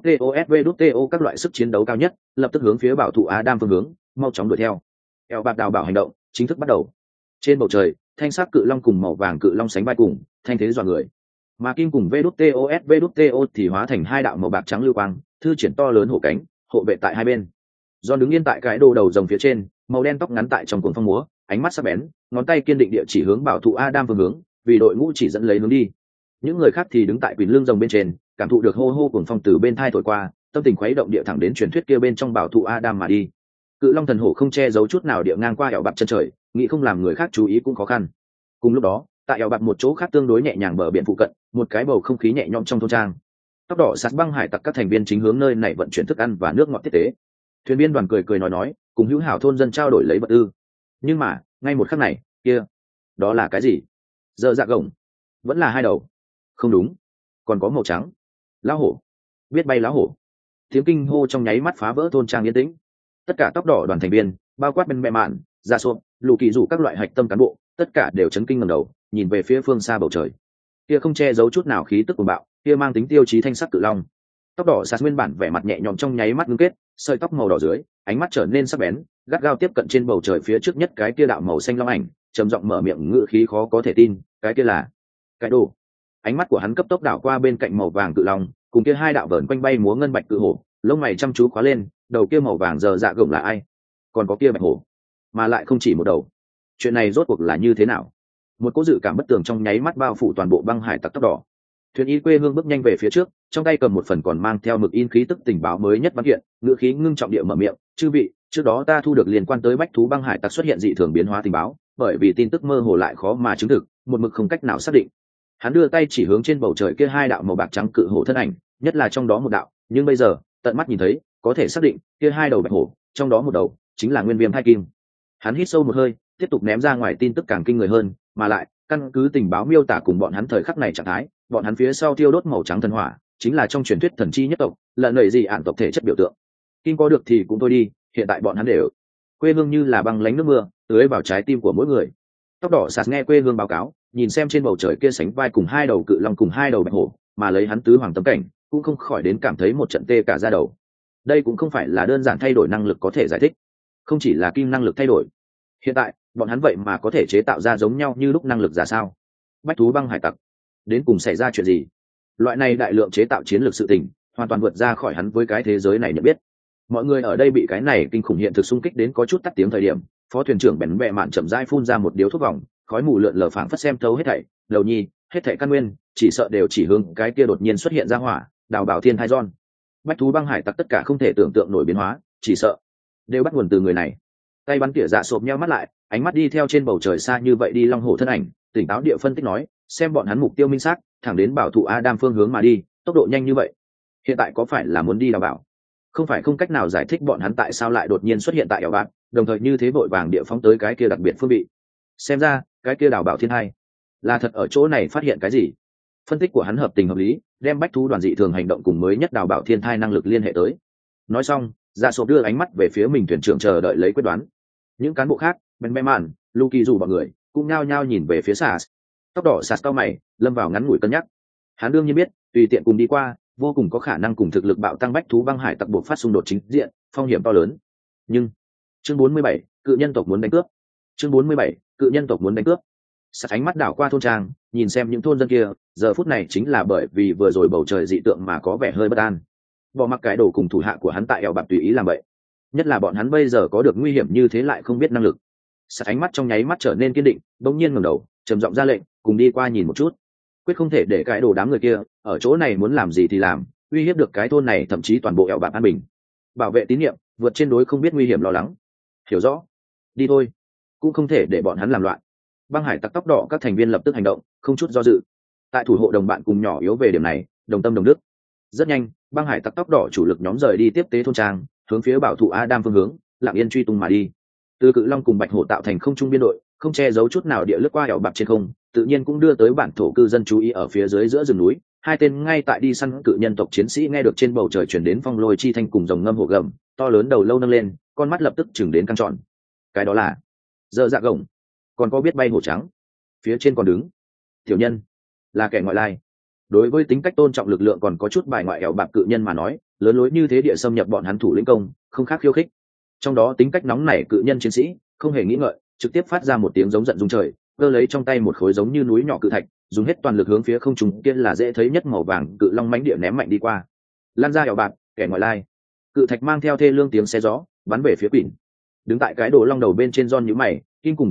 vđtos các loại sức chiến đấu cao nhất, lập tức hướng phía bảo thụ Adam phương hướng, mau chóng đuổi theo. Eo bạc đào bảo hành động chính thức bắt đầu. Trên bầu trời, thanh sắc cự long cùng màu vàng cự long sánh vai cùng, thanh thế dọa người. Mà kim cùng vđtos thì hóa thành hai đạo màu bạc trắng lưu quang, thư triển to lớn hộ cánh, hộ vệ tại hai bên. John đứng yên tại cái đồ đầu rồng phía trên, màu đen tóc ngắn tại trong cuồng phong múa, ánh mắt sắc bén, ngón tay kiên định địa chỉ hướng bảo thụ Adam phương hướng, vì đội ngũ chỉ dẫn lấy hướng đi. Những người khác thì đứng tại quyền lưng rồng bên trên, cảm thụ được hô hô cuồng phong từ bên thai thổi qua, tâm tình khuấy động địa thẳng đến truyền thuyết kia bên trong bảo thụ Adam mà đi. Cự long thần hổ không che giấu chút nào địa ngang qua ẻo bạc chân trời, nghĩ không làm người khác chú ý cũng khó khăn. Cùng lúc đó, tại ẻo bạc một chỗ khác tương đối nhẹ nhàng bờ biển phụ cận, một cái bầu không khí nhẹ nhõm trong thôn trang. Tóc đỏ sạt băng hải tặc các thành viên chính hướng nơi này vận chuyển thức ăn và nước ngọt tiếp tế. Thuyền viên đoàn cười nói, cùng hữu hảo thôn dân trao đổi lấy vật tư. Nhưng mà ngay một khắc này, kia, đó là cái gì? Giờ dạ gồng, vẫn là hai đầu. Không đúng, còn có màu trắng. Lão hổ, biết bay lão hổ. Tiếng kinh hô trong nháy mắt phá vỡ thôn trang yên tĩnh. Tất cả tóc đỏ đoàn thành viên, bao quát bên mẹ mạn, ra xộp, lù kỳ rủ các loại hạch tâm cán bộ, tất cả đều chấn kinh ngẩng đầu, nhìn về phía phương xa bầu trời. Kia không che giấu chút nào khí tức cuồng bạo, kia mang tính tiêu chí thanh sắc cự long. Tóc đỏ sạt nguyên bản vẻ mặt nhẹ nhõm trong nháy mắt ngưng kết, sợi tóc màu đỏ dưới, ánh mắt trở nên sắc bén, gắt gao tiếp cận trên bầu trời phía trước nhất cái kia đạo màu xanh long ảnh, trầm giọng mở miệng ngữ khí khó có thể tin, cái kia là cái đồ. Ánh mắt của hắn cấp tốc đảo qua bên cạnh màu vàng cự long, cùng kia hai đạo vờn quanh bay múa ngân bạch cự hổ, lông mày chăm chú khóa lên, đầu kia màu vàng giờ dạ gồng là ai? Còn có kia bạch hổ, mà lại không chỉ một đầu. Chuyện này rốt cuộc là như thế nào? Một cỗ dự cảm bất tường trong nháy mắt bao phủ toàn bộ băng hải tặc tóc đỏ. Thuyền y quê hương bước nhanh về phía trước, trong tay cầm một phần còn mang theo mực in khí tức tình báo mới nhất văn kiện, ngữ khí ngưng trọng địa mở miệng, chư vị, trước đó ta thu được liên quan tới bách thú băng hải tặc xuất hiện dị thường biến hóa tình báo, bởi vì tin tức mơ hồ lại khó mà chứng thực, một mực không cách nào xác định. Hắn đưa tay chỉ hướng trên bầu trời kia hai đạo màu bạc trắng cự hổ thân ảnh, nhất là trong đó một đạo, nhưng bây giờ tận mắt nhìn thấy, có thể xác định kia hai đầu bạch hổ, trong đó một đầu chính là nguyên viêm thai kim. Hắn hít sâu một hơi, tiếp tục ném ra ngoài tin tức càng kinh người hơn, mà lại căn cứ tình báo miêu tả cùng bọn hắn thời khắc này trạng thái, bọn hắn phía sau thiêu đốt màu trắng thần hỏa, chính là trong truyền thuyết thần chi nhất tộc, lợn lầy gì ản tộc thể chất biểu tượng. Kim có được thì cũng thôi đi, hiện tại bọn hắn đều quê hương như là băng lánh nước mưa, tưới vào trái tim của mỗi người. Tóc đỏ sạt nghe quê hương báo cáo, nhìn xem trên bầu trời kia sánh vai cùng hai đầu cự long cùng hai đầu bạch hổ, mà lấy hắn tứ hoàng tấm cảnh, cũng không khỏi đến cảm thấy một trận tê cả da đầu. Đây cũng không phải là đơn giản thay đổi năng lực có thể giải thích, không chỉ là kim năng lực thay đổi. Hiện tại, bọn hắn vậy mà có thể chế tạo ra giống nhau như lúc năng lực giả sao? Bách thú băng hải tặc, đến cùng xảy ra chuyện gì? Loại này đại lượng chế tạo chiến lược sự tình, hoàn toàn vượt ra khỏi hắn với cái thế giới này nhận biết. Mọi người ở đây bị cái này kinh khủng hiện thực xung kích đến có chút tắt tiếng thời điểm, phó thuyền trưởng bèn bẹ mạn chậm rãi phun ra một điếu thuốc vòng, khói mù lượn lờ phảng phất xem thấu hết thảy, đầu nhi, hết thảy căn nguyên, chỉ sợ đều chỉ hướng cái kia đột nhiên xuất hiện ra hỏa, đào bảo thiên hai John. Bách thú băng hải tặc tất cả không thể tưởng tượng nổi biến hóa, chỉ sợ đều bắt nguồn từ người này. Tay bắn tỉa dạ sộp nheo mắt lại, ánh mắt đi theo trên bầu trời xa như vậy đi long hổ thân ảnh, tỉnh táo địa phân tích nói, xem bọn hắn mục tiêu minh xác, thẳng đến bảo thụ Adam phương hướng mà đi, tốc độ nhanh như vậy, hiện tại có phải là muốn đi đào bảo? Không phải không cách nào giải thích bọn hắn tại sao lại đột nhiên xuất hiện tại ẻo bạc, đồng thời như thế vội vàng địa phóng tới cái kia đặc biệt phương vị. Xem ra cái kia đào bảo thiên hai là thật ở chỗ này phát hiện cái gì. Phân tích của hắn hợp tình hợp lý, đem bách thú đoàn dị thường hành động cùng mới nhất đào bảo thiên thai năng lực liên hệ tới. Nói xong, dạ sộp đưa ánh mắt về phía mình thuyền trưởng chờ đợi lấy quyết đoán. Những cán bộ khác, Ben Beman, Luki dù bọn người cũng nhao nhao nhìn về phía Sars. Tóc đỏ sạt cao mày, lâm vào ngắn ngủi cân nhắc. Hắn đương nhiên biết tùy tiện cùng đi qua vô cùng có khả năng cùng thực lực bạo tăng bách thú băng hải tặc buộc phát xung đột chính diện, phong hiểm to lớn. Nhưng chương 47, cự nhân tộc muốn đánh cướp. Chương 47, cự nhân tộc muốn đánh cướp. Sạt ánh mắt đảo qua thôn trang, nhìn xem những thôn dân kia, giờ phút này chính là bởi vì vừa rồi bầu trời dị tượng mà có vẻ hơi bất an. Bỏ mặc cái đồ cùng thủ hạ của hắn tại eo bạc tùy ý làm vậy, nhất là bọn hắn bây giờ có được nguy hiểm như thế lại không biết năng lực. Sạt ánh mắt trong nháy mắt trở nên kiên định, bỗng nhiên ngẩng đầu, trầm giọng ra lệnh, cùng đi qua nhìn một chút. Quyết không thể để cái đồ đám người kia ở chỗ này muốn làm gì thì làm, uy hiếp được cái thôn này thậm chí toàn bộ eo bạc an bình. Bảo vệ tín nhiệm, vượt trên đối không biết nguy hiểm lo lắng. Hiểu rõ. Đi thôi. Cũng không thể để bọn hắn làm loạn. Băng hải tặc tóc đỏ các thành viên lập tức hành động, không chút do dự. Tại thủ hộ đồng bạn cùng nhỏ yếu về điểm này, đồng tâm đồng đức. Rất nhanh, băng hải tặc tóc đỏ chủ lực nhóm rời đi tiếp tế thôn trang, hướng phía bảo thủ Adam phương hướng, lặng yên truy tung mà đi. Từ cự long cùng bạch hổ tạo thành không trung biên đội, không che giấu chút nào địa lướt qua ẻo bạc trên không, tự nhiên cũng đưa tới bản thổ cư dân chú ý ở phía dưới giữa rừng núi. Hai tên ngay tại đi săn cự nhân tộc chiến sĩ nghe được trên bầu trời chuyển đến phong lôi chi thanh cùng rồng ngâm hổ gầm, to lớn đầu lâu nâng lên, con mắt lập tức chừng đến căng tròn. Cái đó là dơ dạ gồng, còn có biết bay hổ trắng, phía trên còn đứng tiểu nhân, là kẻ ngoại lai. Đối với tính cách tôn trọng lực lượng còn có chút bài ngoại ẻo bạc cự nhân mà nói, lớn lối như thế địa xâm nhập bọn hắn thủ lĩnh công, không khác khiêu khích. Trong đó tính cách nóng nảy cự nhân chiến sĩ không hề nghĩ ngợi, trực tiếp phát ra một tiếng giống giận rung trời, cơ lấy trong tay một khối giống như núi nhỏ cự thạch, dùng hết toàn lực hướng phía không trung kia là dễ thấy nhất màu vàng cự long mãnh địa ném mạnh đi qua. Lan ra ẻo bạc, kẻ ngoại lai. Cự thạch mang theo thê lương tiếng xé gió, bắn về phía quỷ. Đứng tại cái đồ long đầu bên trên John nhíu mày, kim cùng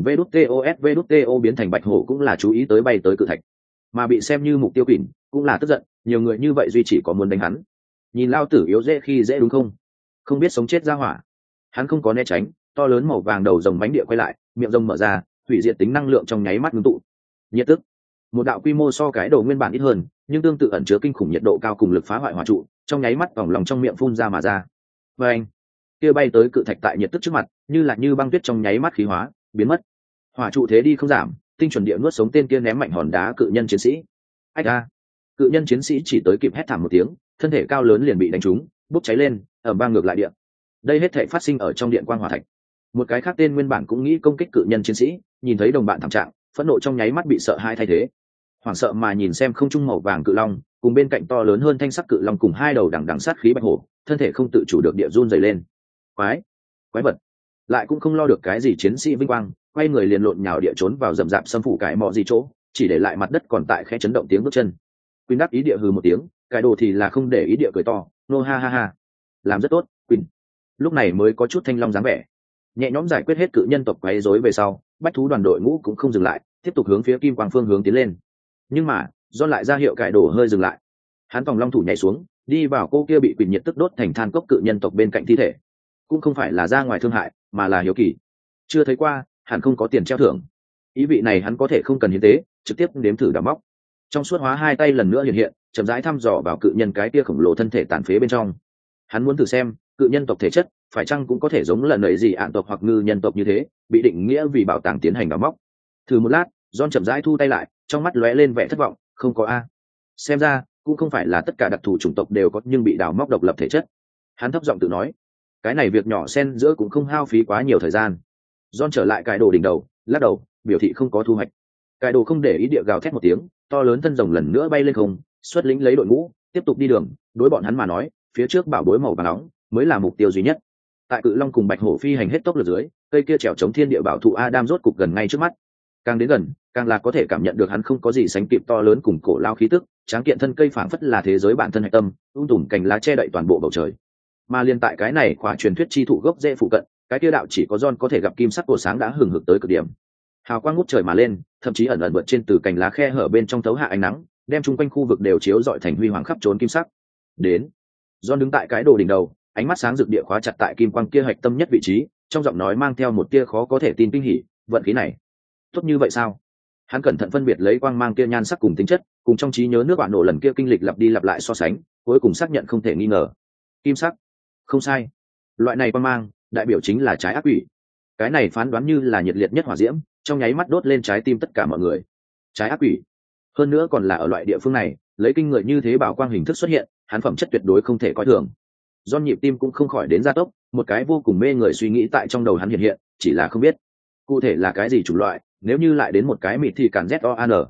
VĐTO biến thành bạch hổ cũng là chú ý tới bay tới cự thạch, mà bị xem như mục tiêu quỷ cũng là tức giận, nhiều người như vậy duy chỉ có muốn đánh hắn. Nhìn lao tử yếu dễ khi dễ đúng không? Không biết sống chết ra hỏa. Hắn không có né tránh, to lớn màu vàng đầu rồng bánh địa quay lại, miệng rồng mở ra, hủy diệt tính năng lượng trong nháy mắt ngưng tụ. Nhiệt tức, một đạo quy mô so cái đồ nguyên bản ít hơn, nhưng tương tự ẩn chứa kinh khủng nhiệt độ cao cùng lực phá hoại hỏa trụ, trong nháy mắt vòng lòng trong miệng phun ra mà ra. Và anh, kia bay tới cự thạch tại nhiệt tức trước mặt, như băng tuyết trong nháy mắt khí hóa, biến mất. Hỏa trụ thế đi không giảm, tinh chuẩn địa nuốt sống tên kia ném mạnh hòn đá cự nhân chiến sĩ. Ách a! Cự nhân chiến sĩ chỉ tới kịp hét thảm một tiếng, thân thể cao lớn liền bị đánh trúng, bốc cháy lên, ầm vang ngược lại điện. Đây hết thảy phát sinh ở trong điện quang hỏa thạch. Một cái khác tên nguyên bản cũng nghĩ công kích cự nhân chiến sĩ, nhìn thấy đồng bạn thảm trạng, phẫn nộ trong nháy mắt bị sợ hãi thay thế. Hoảng sợ mà nhìn xem không trung màu vàng cự long, cùng bên cạnh to lớn hơn thanh sắc cự long cùng hai đầu đằng sát khí bạch hổ, thân thể không tự chủ được địa run rẩy lên. Quái vật, lại cũng không lo được cái gì chiến sĩ vinh quang, quay người liền lộn nhào địa trốn vào rậm rạp xâm phủ cái mọ gì chỗ, chỉ để lại mặt đất còn tại khẽ chấn động tiếng bước chân. Quỳnh đáp ý địa hừ một tiếng, cái đồ thì là không để ý địa cười to, nô ha ha ha, làm rất tốt, Quỳnh. Lúc này mới có chút thanh long dáng vẻ. Nhẹ nhõm giải quyết hết cự nhân tộc quấy rối về sau, bách thú đoàn đội ngũ cũng không dừng lại, tiếp tục hướng phía kim quang phương hướng tiến lên. Nhưng mà do lại ra hiệu cải đồ hơi dừng lại, hắn vòng long thủ nhảy xuống, đi vào cô kia bị Quỳnh nhiệt tức đốt thành than cốc cự nhân tộc bên cạnh thi thể. Cũng không phải là ra ngoài thương hại, mà là hiếu kỳ. Chưa thấy qua, hẳn không có tiền treo thưởng. Ý vị này hắn có thể không cần hiến tế, trực tiếp nếm thử đào móc. Trong suốt hóa hai tay lần nữa hiện hiện, chậm rãi thăm dò vào cự nhân cái kia khổng lồ thân thể tàn phế bên trong. Hắn muốn thử xem cự nhân tộc thể chất phải chăng cũng có thể giống lần ấy gì ạn tộc hoặc ngư nhân tộc như thế, bị định nghĩa vì bảo tàng tiến hành đào móc. Thử một lát, John chậm rãi thu tay lại, trong mắt lóe lên vẻ thất vọng, không có a. Xem ra cũng không phải là tất cả đặc thù chủng tộc đều có nhưng bị đào móc độc lập thể chất. Hắn thấp giọng tự nói, cái này việc nhỏ xen giữa cũng không hao phí quá nhiều thời gian. John trở lại cái đồ đỉnh đầu, lắc đầu, biểu thị không có thu hoạch. Cái đồ không để ý địa gào thét một tiếng, to lớn thân rồng lần nữa bay lên không, xuất lĩnh lấy đội ngũ, tiếp tục đi đường. Đối bọn hắn mà nói, phía trước bảo bối màu vàng nóng mới là mục tiêu duy nhất. Tại cự long cùng bạch hổ phi hành hết tốc lực dưới, cây kia trèo chống thiên địa bảo thụ Adam rốt cục gần ngay trước mắt. Càng đến gần, càng là có thể cảm nhận được hắn không có gì sánh kịp to lớn cùng cổ lao khí tức, tráng kiện thân cây phảng phất là thế giới bản thân hạch tâm, tùm cành lá che đậy toàn bộ bầu trời. Mà liên tại cái này khóa truyền thuyết chi thụ gốc rễ phụ cận, cái kia đạo chỉ có John có thể gặp kim sắc cổ sáng đã hừng hực tới cực điểm. Hào quang ngút trời mà lên, thậm chí ẩn ẩn vượt trên từ cành lá khe hở bên trong thấu hạ ánh nắng, đem chung quanh khu vực đều chiếu rọi thành huy hoàng khắp trốn kim sắc. Đến, John đứng tại cái đồ đỉnh đầu, ánh mắt sáng rực địa khóa chặt tại kim quang kia hạch tâm nhất vị trí, trong giọng nói mang theo một tia khó có thể tin kinh hỉ, vận khí này tốt như vậy sao? Hắn cẩn thận phân biệt lấy quang mang kia nhan sắc cùng tính chất, cùng trong trí nhớ nước bạn nổ lần kia kinh lịch lặp đi lặp lại so sánh, cuối cùng xác nhận không thể nghi ngờ. Kim sắc, không sai. Loại này quang mang, đại biểu chính là trái ác quỷ. Cái này phán đoán như là nhiệt liệt nhất hỏa diễm, trong nháy mắt đốt lên trái tim tất cả mọi người. Trái ác quỷ, hơn nữa còn là ở loại địa phương này, lấy kinh người như thế bảo quang hình thức xuất hiện, hắn phẩm chất tuyệt đối không thể coi thường. Do nhịp tim cũng không khỏi đến gia tốc, một cái vô cùng mê người suy nghĩ tại trong đầu hắn hiện hiện, chỉ là không biết cụ thể là cái gì chủng loại. Nếu như lại đến một cái mịt thì cản ZOAN,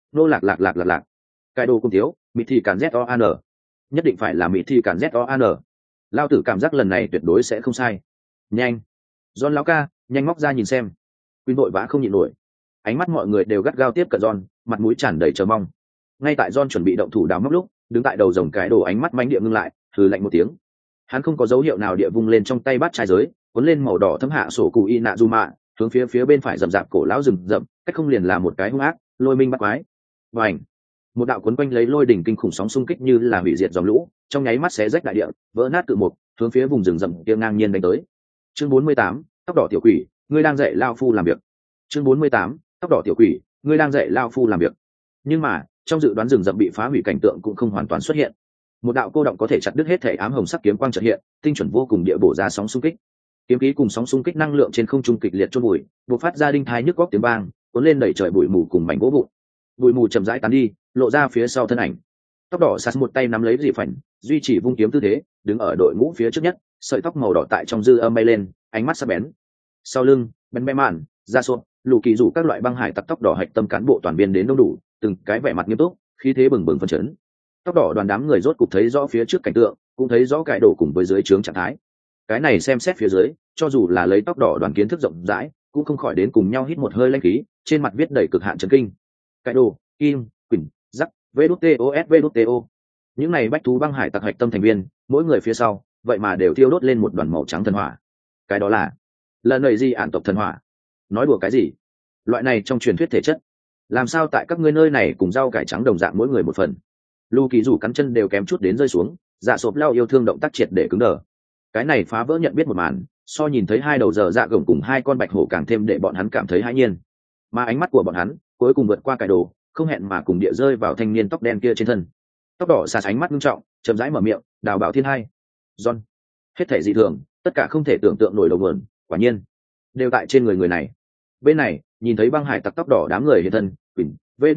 nô lạc lạc lạc lạc lạc. Cái đồ cùng thiếu mỹ thì cản z o an, nhất định phải là mỹ thì cản z o an. Lao tử cảm giác lần này tuyệt đối sẽ không sai. Nhanh, John lão ca, nhanh móc ra nhìn xem. Quyên vội vã không nhịn nổi, ánh mắt mọi người đều gắt gao tiếp cận John, mặt mũi tràn đầy chờ mong. Ngay tại John chuẩn bị động thủ đào móc lúc, đứng tại đầu rồng cái đồ ánh mắt manh địa ngưng lại, hừ lạnh một tiếng. Hắn không có dấu hiệu nào địa vung lên trong tay bát trai giới, cuốn lên màu đỏ thấm hạ sổ cụ y nạ du mạ, hướng phía bên phải rậm rạp cổ lão rừng rậm, cách không liền là một cái hung ác, lôi minh bắt quái. Vành, một đạo cuốn quanh lấy lôi đỉnh kinh khủng sóng xung kích như là hủy diệt dòng lũ, trong nháy mắt xé rách đại địa, vỡ nát cự mục, hướng phía vùng rừng rậm kia ngang nhiên đánh tới. Chương 48, tóc đỏ tiểu quỷ, ngươi đang dạy lao phu làm việc. Chương 48, tóc đỏ tiểu quỷ, ngươi đang dạy lao phu làm việc. Nhưng mà trong dự đoán rừng rậm bị phá hủy cảnh tượng cũng không hoàn toàn xuất hiện. Một đạo cô động có thể chặt đứt hết thể ám hồng sắc kiếm quang chợt hiện, tinh chuẩn vô cùng địa bổ ra sóng xung kích. Kiếm khí cùng sóng xung kích năng lượng trên không trung kịch liệt chôn bụi, bộc phát ra đinh thái nhức góc tiếng vang, cuốn lên đẩy trời bụi mù cùng mảnh gỗ vụn. Bụi mù chậm rãi tán đi, lộ ra phía sau thân ảnh. Tóc đỏ sạt một tay nắm lấy dị phảnh, duy trì vung kiếm tư thế, đứng ở đội ngũ phía trước nhất, sợi tóc màu đỏ tại trong dư âm bay lên, ánh mắt sắc bén. Sau lưng, Ben Bẹ Mạn, Ra Sốt, Lù Kỳ rủ các loại băng hải tặc tóc đỏ hạch tâm cán bộ toàn viên đến đông đủ, từng cái vẻ mặt nghiêm túc, khí thế bừng bừng phấn chấn. Tóc đỏ đoàn đám người rốt cục thấy rõ phía trước cảnh tượng, cũng thấy rõ cái đổ cùng với dưới trướng trạng thái. Cái này xem xét phía dưới, cho dù là lấy tóc đỏ đoàn kiến thức rộng rãi, cũng không khỏi đến cùng nhau hít một hơi lãnh khí, trên mặt viết đầy cực hạn chấn kinh. Cái đồ, Kim, Quỳnh, Rắc, VĐTOSVĐTO. Những này bách thú băng hải tặc hạch tâm thành viên, mỗi người phía sau, vậy mà đều thiêu đốt lên một đoàn màu trắng thần hỏa. Cái đó là lần này di ản tộc thần hỏa. Nói đùa cái gì? Loại này trong truyền thuyết thể chất, làm sao tại các ngươi nơi này cùng rau cải trắng đồng dạng mỗi người một phần? Lu Kỳ rủ cắn chân đều kém chút đến rơi xuống, dạ sộp lao yêu thương động tác triệt để cứng đờ. Cái này phá vỡ nhận biết một màn, so nhìn thấy hai đầu giờ dạ gồng cùng hai con bạch hổ càng thêm để bọn hắn cảm thấy hãi nhiên. Mà ánh mắt của bọn hắn cuối cùng vượt qua cải đồ, không hẹn mà cùng địa rơi vào thanh niên tóc đen kia trên thân. Tóc đỏ xà ánh mắt nghiêm trọng, chậm rãi mở miệng, đào bảo thiên hai. John, hết thể dị thường, tất cả không thể tưởng tượng nổi đầu nguồn, quả nhiên đều tại trên người này. Bên này nhìn thấy băng hải tặc tóc đỏ đám người hiện thân, Quỳnh,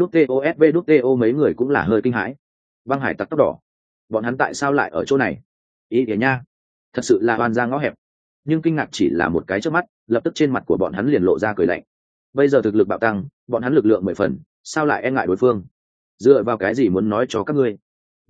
VĐTOSVĐTO mấy người cũng là hơi kinh hãi. Băng hải tặc tóc đỏ, bọn hắn tại sao lại ở chỗ này? Ý kìa nha, thật sự là oan ra ngõ hẹp. Nhưng kinh ngạc chỉ là một cái trước mắt, lập tức trên mặt của bọn hắn liền lộ ra cười lạnh. Bây giờ thực lực bạo tăng, bọn hắn lực lượng 10 phần, sao lại e ngại đối phương? Dựa vào cái gì muốn nói cho các ngươi?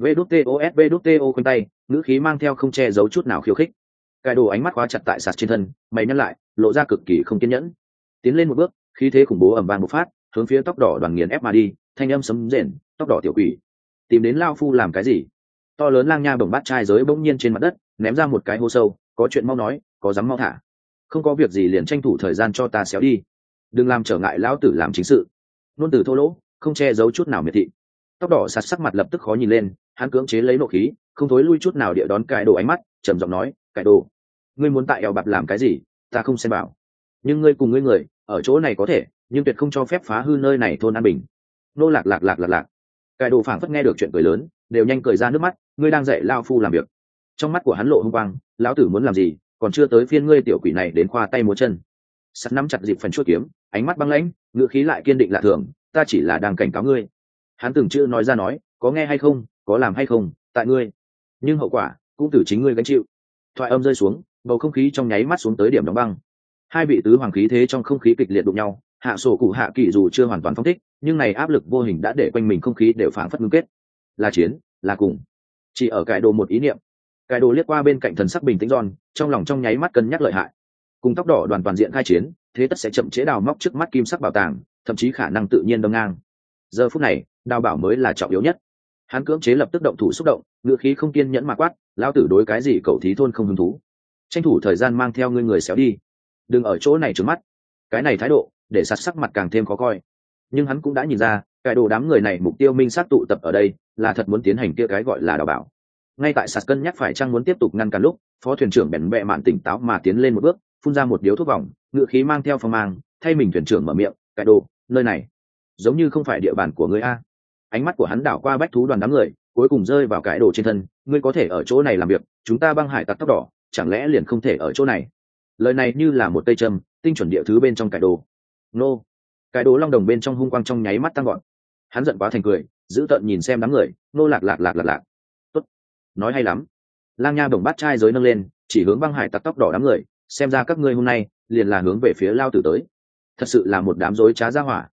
VĐTOSVĐTO quanh tay, ngữ khí mang theo không che giấu chút nào khiêu khích. Cái đồ ánh mắt khóa chặt tại sạt trên thân, mày nhăn lại, lộ ra cực kỳ không kiên nhẫn. Tiến lên một bước, khí thế khủng bố ầm vang bộc phát, hướng phía tóc đỏ đoàn nghiền ép mà đi, thanh âm sấm rền, tóc đỏ tiểu quỷ, tìm đến lao phu làm cái gì? To lớn lang nha bồng bát trai giới bỗng nhiên trên mặt đất, ném ra một cái hố sâu, có chuyện mau nói, có dám mau thả. Không có việc gì liền tranh thủ thời gian cho ta xéo đi, đừng làm trở ngại lão tử làm chính sự. Nôn từ thô lỗ, không che giấu chút nào miệt thị. Tóc đỏ sạt sắc mặt lập tức khó nhìn lên, hắn cưỡng chế lấy nộ khí, không thối lui chút nào địa đón cải đồ ánh mắt, trầm giọng nói, cải đồ, ngươi muốn tại eo bạc làm cái gì, ta không xem bảo. Nhưng ngươi cùng ngươi người ở chỗ này có thể, nhưng tuyệt không cho phép phá hư nơi này thôn an bình. Nô lạc lạc lạc lạc lạc. Cải đồ phảng phất nghe được chuyện cười lớn, đều nhanh cười ra nước mắt, ngươi đang dạy lao phu làm việc. Trong mắt của hắn lộ hung quang, lão tử muốn làm gì, còn chưa tới phiên ngươi tiểu quỷ này đến khoa tay múa chân. Sắt nắm chặt dịp phần chuôi kiếm, ánh mắt băng lãnh, ngữ khí lại kiên định lạ thường, ta chỉ là đang cảnh cáo ngươi. Hắn từng chữ nói ra nói, có nghe hay không, có làm hay không, tại ngươi. Nhưng hậu quả cũng từ chính ngươi gánh chịu. Thoại âm rơi xuống, bầu không khí trong nháy mắt xuống tới điểm đóng băng. Hai vị tứ hoàng khí thế trong không khí kịch liệt đụng nhau, hạ sổ cụ hạ kỳ dù chưa hoàn toàn phóng thích, nhưng này áp lực vô hình đã để quanh mình không khí đều phảng phất ngưng kết. Là chiến, là cùng. Chỉ ở cải đồ một ý niệm. Cải đồ liếc qua bên cạnh thần sắc bình tĩnh Giòn, trong lòng trong nháy mắt cân nhắc lợi hại. Cùng tóc đỏ đoàn toàn diện khai chiến, thế tất sẽ chậm chế đào móc trước mắt kim sắc bảo tàng, thậm chí khả năng tự nhiên đâm ngang. Giờ phút này, đào bảo mới là trọng yếu nhất. Hắn cưỡng chế lập tức động thủ xúc động, ngựa khí không kiên nhẫn mà quát, lão tử đối cái gì cậu thí thôn không hứng thú, tranh thủ thời gian mang theo ngươi người xéo đi, đừng ở chỗ này trừng mắt. Cái này thái độ để sạt sắc mặt càng thêm khó coi, nhưng hắn cũng đã nhìn ra cái đồ đám người này mục tiêu minh sát tụ tập ở đây là thật muốn tiến hành kia cái gọi là đào bảo. Ngay tại sạt cân nhắc phải chăng muốn tiếp tục ngăn cản lúc, phó thuyền trưởng bèn bẹ mạn tỉnh táo mà tiến lên một bước, phun ra một điếu thuốc vòng, ngựa khí mang theo phong mang, thay mình thuyền trưởng mở miệng, cái đồ, nơi này giống như không phải địa bàn của ngươi a. Ánh mắt của hắn đảo qua bách thú đoàn đám người, cuối cùng rơi vào cái đồ trên thân, ngươi có thể ở chỗ này làm việc, chúng ta băng hải tặc tóc đỏ chẳng lẽ liền không thể ở chỗ này? Lời này như là một cây châm, tinh chuẩn địa thứ bên trong cái đồ. Nô, cái đồ long đồng bên trong hung quang trong nháy mắt tăng gọn. Hắn giận quá thành cười, giữ tợn nhìn xem đám người, nô lạc lạc lạc lạc lạc. Tốt, nói hay lắm. Lang nha bồng bát trai giới nâng lên, chỉ hướng băng hải tặc tóc đỏ đám người, xem ra các ngươi hôm nay liền là hướng về phía lao tử tới. Thật sự là một đám rối trá ra hỏa.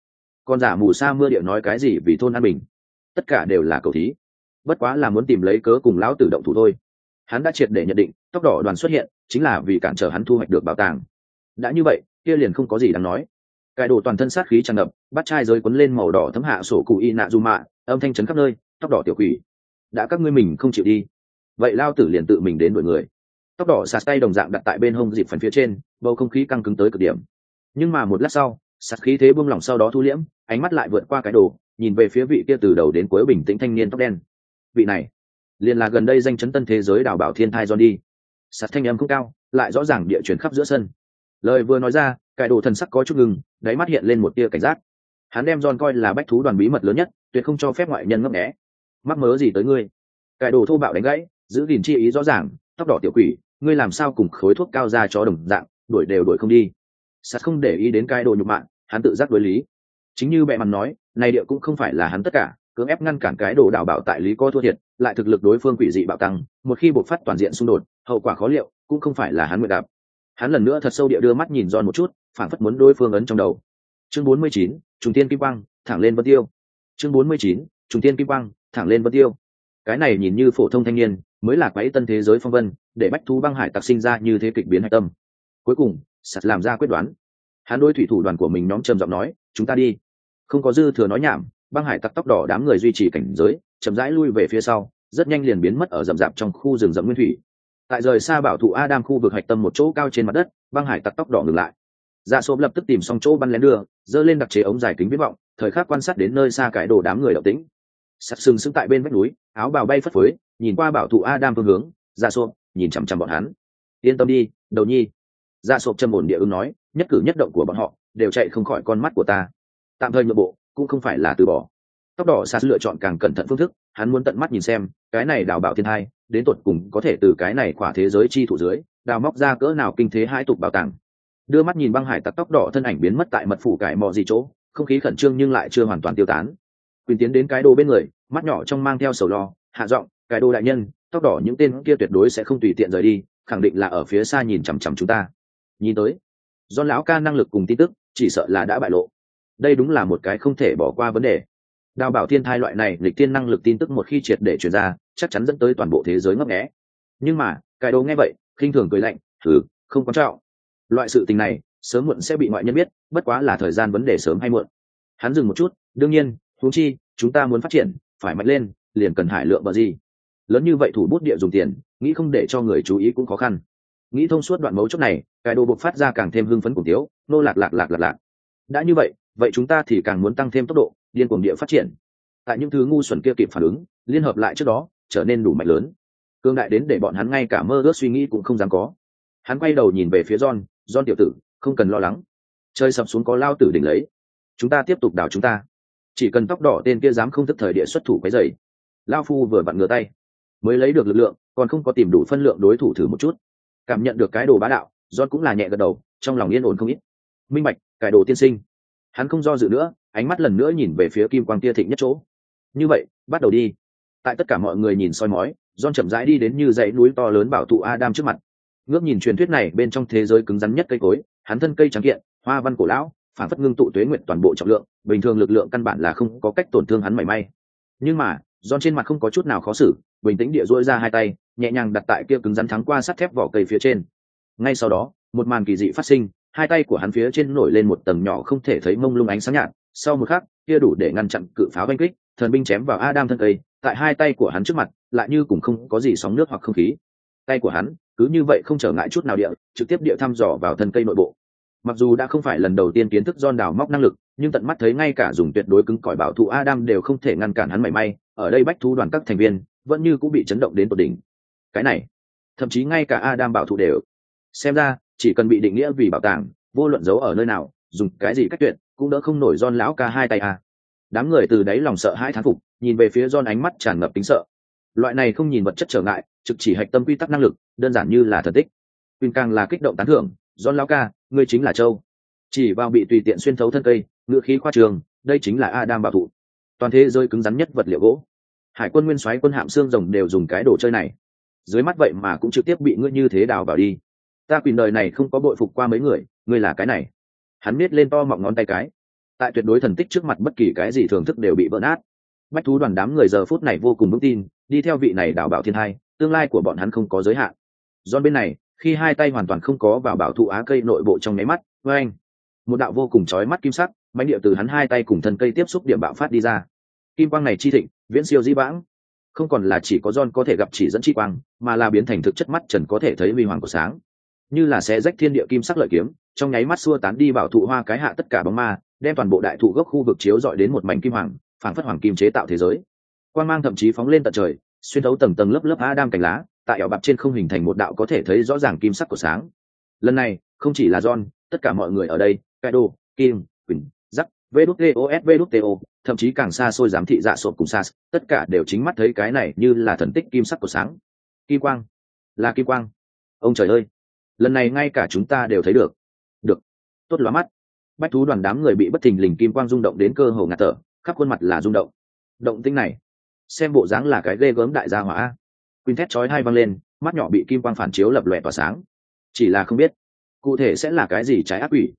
Còn giả mù sa mưa địa nói cái gì vì thôn an bình, tất cả đều là cầu thí, bất quá là muốn tìm lấy cớ cùng lão tử động thủ thôi. Hắn đã triệt để nhận định tóc đỏ đoàn xuất hiện chính là vì cản trở hắn thu hoạch được bảo tàng. Đã như vậy kia liền không có gì đáng nói. Cái đồ toàn thân sát khí tràn ngập, bắt chai rơi quấn lên màu đỏ thấm hạ sổ cụ y nạ dù mạ, âm thanh chấn khắp nơi. Tóc đỏ tiểu quỷ, đã các ngươi mình không chịu đi, vậy lao tử liền tự mình đến đuổi người. Tóc đỏ sạt tay đồng dạng đặt tại bên hông dịp phần phía trên, bầu không khí căng cứng tới cực điểm. Nhưng mà một lát sau, sạt khí thế buông lỏng sau đó thu liễm, ánh mắt lại vượt qua cái đồ, nhìn về phía vị kia từ đầu đến cuối bình tĩnh thanh niên tóc đen. Vị này liền là gần đây danh chấn tân thế giới đào bảo thiên thai John đi. Sạt thanh âm không cao, lại rõ ràng địa chuyển khắp giữa sân. Lời vừa nói ra, cái đồ thần sắc có chút ngừng, đáy mắt hiện lên một tia cảnh giác. Hắn đem John coi là bách thú đoàn bí mật lớn nhất, tuyệt không cho phép ngoại nhân ngấp nghé. Mắc mớ gì tới ngươi? Cái đồ thô bạo đánh gãy, giữ gìn chi ý rõ ràng. Tóc đỏ tiểu quỷ, ngươi làm sao cùng khối thuốc cao ra chó đồng dạng, đuổi đều đuổi không đi. Sạt không để ý đến cái đồ nhục mạ, hắn tự giác đối lý. Chính như bệ mặt nói, này địa cũng không phải là hắn tất cả, cưỡng ép ngăn cản cái đồ đảo bảo tại lý có thua thiệt, lại thực lực đối phương quỷ dị bạo tăng, một khi bộc phát toàn diện xung đột, hậu quả khó liệu, cũng không phải là hắn nguyện gặp. Hắn lần nữa thật sâu địa đưa mắt nhìn John một chút, phản phất muốn đối phương ấn trong đầu. Chương 49, trùng tiên kim quang, thẳng lên vân tiêu. Chương 49, trùng tiên kim quang, thẳng lên vân tiêu. Cái này nhìn như phổ thông thanh niên, mới là quái tân thế giới phong vân, để bách thú băng hải tặc sinh ra như thế kịch biến hạch tâm. Cuối cùng, Sạt làm ra quyết đoán. Hắn đối thủy thủ đoàn của mình nhóm trầm giọng nói, chúng ta đi. Không có dư thừa nói nhảm, băng hải tặc tóc đỏ đám người duy trì cảnh giới, chậm rãi lui về phía sau, rất nhanh liền biến mất ở rậm rạp trong khu rừng rậm nguyên thủy. Tại rời xa bảo thụ Adam khu vực hạch tâm một chỗ cao trên mặt đất, băng hải tặc tóc đỏ ngừng lại. Dạ Sốp lập tức tìm xong chỗ bắn lén đưa, giơ lên đặc chế ống dài kính viễn vọng, thời khắc quan sát đến nơi xa cái đồ đám người động tĩnh. Sắt sừng sững tại bên vách núi, áo bào bay phất phới, nhìn qua bảo thụ Adam phương hướng, Dạ Sốp nhìn chằm chằm bọn hắn. Yên tâm đi, đầu nhi. Dạ Sốp trầm ổn địa ứng nói, nhất cử nhất động của bọn họ đều chạy không khỏi con mắt của ta. Tạm thời nhượng bộ, cũng không phải là từ bỏ. Tóc đỏ Sạt lựa chọn càng cẩn thận phương thức, hắn muốn tận mắt nhìn xem, cái này đào bảo thiên thai, đến tột cùng có thể từ cái này khỏa thế giới chi thủ dưới, đào móc ra cỡ nào kinh thế hãi tục bảo tàng. Đưa mắt nhìn băng hải tặc tóc đỏ thân ảnh biến mất tại mật phủ cải mò gì chỗ, không khí khẩn trương nhưng lại chưa hoàn toàn tiêu tán. Quyền tiến đến cái đồ bên người, mắt nhỏ trong mang theo sầu lo, hạ giọng, cái đồ đại nhân, tóc đỏ những tên kia tuyệt đối sẽ không tùy tiện rời đi, khẳng định là ở phía xa nhìn chằm chằm chúng ta. Nhìn tới, do lão ca năng lực cùng tin tức, chỉ sợ là đã bại lộ. Đây đúng là một cái không thể bỏ qua vấn đề. Đào bảo thiên thai loại này lịch tiên năng lực tin tức một khi triệt để truyền ra, chắc chắn dẫn tới toàn bộ thế giới ngấp nghé. Nhưng mà cái đồ nghe vậy khinh thường cười lạnh, thử không quan trọng, loại sự tình này sớm muộn sẽ bị ngoại nhân biết, bất quá là thời gian vấn đề sớm hay muộn. Hắn dừng một chút, đương nhiên huống chi chúng ta muốn phát triển phải mạnh lên, liền cần hải lượng bờ gì lớn như vậy thủ bút địa dùng tiền, nghĩ không để cho người chú ý cũng khó khăn. Nghĩ thông suốt đoạn mấu chốt này, cái đồ bộc phát ra càng thêm hưng phấn cùng tiếu, nô lạc lạc lạc lạc lạc. Đã như vậy, vậy chúng ta thì càng muốn tăng thêm tốc độ, điên cuồng địa phát triển. Tại những thứ ngu xuẩn kia kịp phản ứng, liên hợp lại trước đó, trở nên đủ mạnh lớn, cương đại đến để bọn hắn ngay cả mơ ước suy nghĩ cũng không dám có. Hắn quay đầu nhìn về phía John tiểu tử, không cần lo lắng, chơi sập xuống có lao tử đỉnh lấy, chúng ta tiếp tục đào chúng ta, chỉ cần tóc đỏ tên kia dám không thức thời địa xuất thủ cái dày, lao phu vừa vặn ngửa tay mới lấy được lực lượng, còn không có tìm đủ phân lượng đối thủ thử một chút. Cảm nhận được cái đồ bá đạo, John cũng là nhẹ gật đầu, trong lòng yên ổn không ít. Minh bạch, cái đồ tiên sinh. Hắn không do dự nữa, ánh mắt lần nữa nhìn về phía kim quang tia thịnh nhất chỗ. Như vậy, bắt đầu đi. Tại tất cả mọi người nhìn soi mói, John chậm rãi đi đến như dãy núi to lớn bảo thụ Adam trước mặt. Ngước nhìn truyền thuyết này bên trong thế giới cứng rắn nhất cây cối, hắn thân cây trắng kiện, hoa văn cổ lão, phản phất ngưng tụ tuế nguyện toàn bộ trọng lượng, bình thường lực lượng căn bản là không có cách tổn thương hắn mảy may. Nhưng mà, John trên mặt không có chút nào khó xử, bình tĩnh địa duỗi ra hai tay, nhẹ nhàng đặt tại kia cứng rắn thắng qua sắt thép vỏ cây phía trên. Ngay sau đó, một màn kỳ dị phát sinh, hai tay của hắn phía trên nổi lên một tầng nhỏ không thể thấy mông lung ánh sáng nhạt, sau một khắc, kia đủ để ngăn chặn cự pháo đánh kích, thần binh chém vào Adam thân cây, tại hai tay của hắn trước mặt, lại như cũng không có gì sóng nước hoặc không khí. Tay của hắn cứ như vậy không trở ngại chút nào địa, trực tiếp địa thăm dò vào thân cây nội bộ. Mặc dù đã không phải lần đầu tiên kiến thức John đào móc năng lực, nhưng tận mắt thấy ngay cả dùng tuyệt đối cứng cỏi bảo thụ Adam đều không thể ngăn cản hắn mảy may, ở đây bách thú đoàn các thành viên vẫn như cũng bị chấn động đến tột đỉnh. Cái này, thậm chí ngay cả Adam bảo thụ đều. Xem ra, chỉ cần bị định nghĩa vì bảo tàng, vô luận giấu ở nơi nào, dùng cái gì cách tuyệt, cũng đỡ không nổi John lão ca hai tay à. Đám người từ đáy lòng sợ hãi thán phục, nhìn về phía John ánh mắt tràn ngập tính sợ. Loại này không nhìn vật chất trở ngại, trực chỉ hạch tâm quy tắc năng lực, đơn giản như là thần tích. Quỳnh càng là kích động tán thưởng, John lão ca, ngươi chính là châu. Chỉ vào bị tùy tiện xuyên thấu thân cây, ngựa khí khoa trường, đây chính là Adam bảo thụ. Toàn thế giới cứng rắn nhất vật liệu gỗ. Hải quân nguyên soái quân hạm xương rồng đều dùng cái đồ chơi này. Dưới mắt vậy mà cũng trực tiếp bị ngươi như thế đào vào đi. Ta Quỳnh đời này không có bội phục qua mấy người, ngươi là cái này. Hắn miết lên to mọng ngón tay cái. tại tuyệt đối thần tích trước mặt bất kỳ cái gì thưởng thức đều bị vỡ nát. Bách thú đoàn đám người giờ phút này vô cùng vững tin, đi theo vị này đảo bảo thiên hai, tương lai của bọn hắn không có giới hạn. John bên này, khi hai tay hoàn toàn không có vào bảo thụ á cây nội bộ trong nháy mắt, với anh, một đạo vô cùng chói mắt kim sắc, mãnh địa từ hắn hai tay cùng thân cây tiếp xúc điểm bạo phát đi ra. Kim quang này chi thịnh, viễn siêu dĩ vãng, không còn là chỉ có John có thể gặp chỉ dẫn chi quang, mà là biến thành thực chất mắt trần có thể thấy huy hoàng của sáng, như là xé rách thiên địa kim sắc lợi kiếm, trong nháy mắt xua tán đi bảo thụ hoa cái hạ tất cả bóng ma, đem toàn bộ đại thụ gốc khu vực chiếu rọi đến một mảnh kim hoàng, phảng phất hoàng kim chế tạo thế giới. Quang mang thậm chí phóng lên tận trời, xuyên thấu tầng tầng lớp lớp Adam cành lá, tại ẻo bạc trên không hình thành một đạo có thể thấy rõ ràng kim sắc của sáng. Lần này, không chỉ là John, tất cả mọi người ở đây, Kaido, Kim, Quỳnh, Jack, VDOSVDO, thậm chí càng xa xôi giám thị dạ sộp cùng Sas, tất cả đều chính mắt thấy cái này như là thần tích kim sắc của sáng. Kim quang, là kim quang. Ông trời ơi, lần này ngay cả chúng ta đều thấy được. Được, tốt lóa mắt. Bách thú đoàn đám người bị bất thình lình kim quang rung động đến cơ hồ ngạt thở, khắp khuôn mặt là rung động. Động tĩnh này, xem bộ dáng là cái ghê gớm đại gia hỏa. Quỳnh thét chói hai vang lên, mắt nhỏ bị kim quang phản chiếu lập lòe tỏa sáng. Chỉ là không biết cụ thể sẽ là cái gì trái ác quỷ.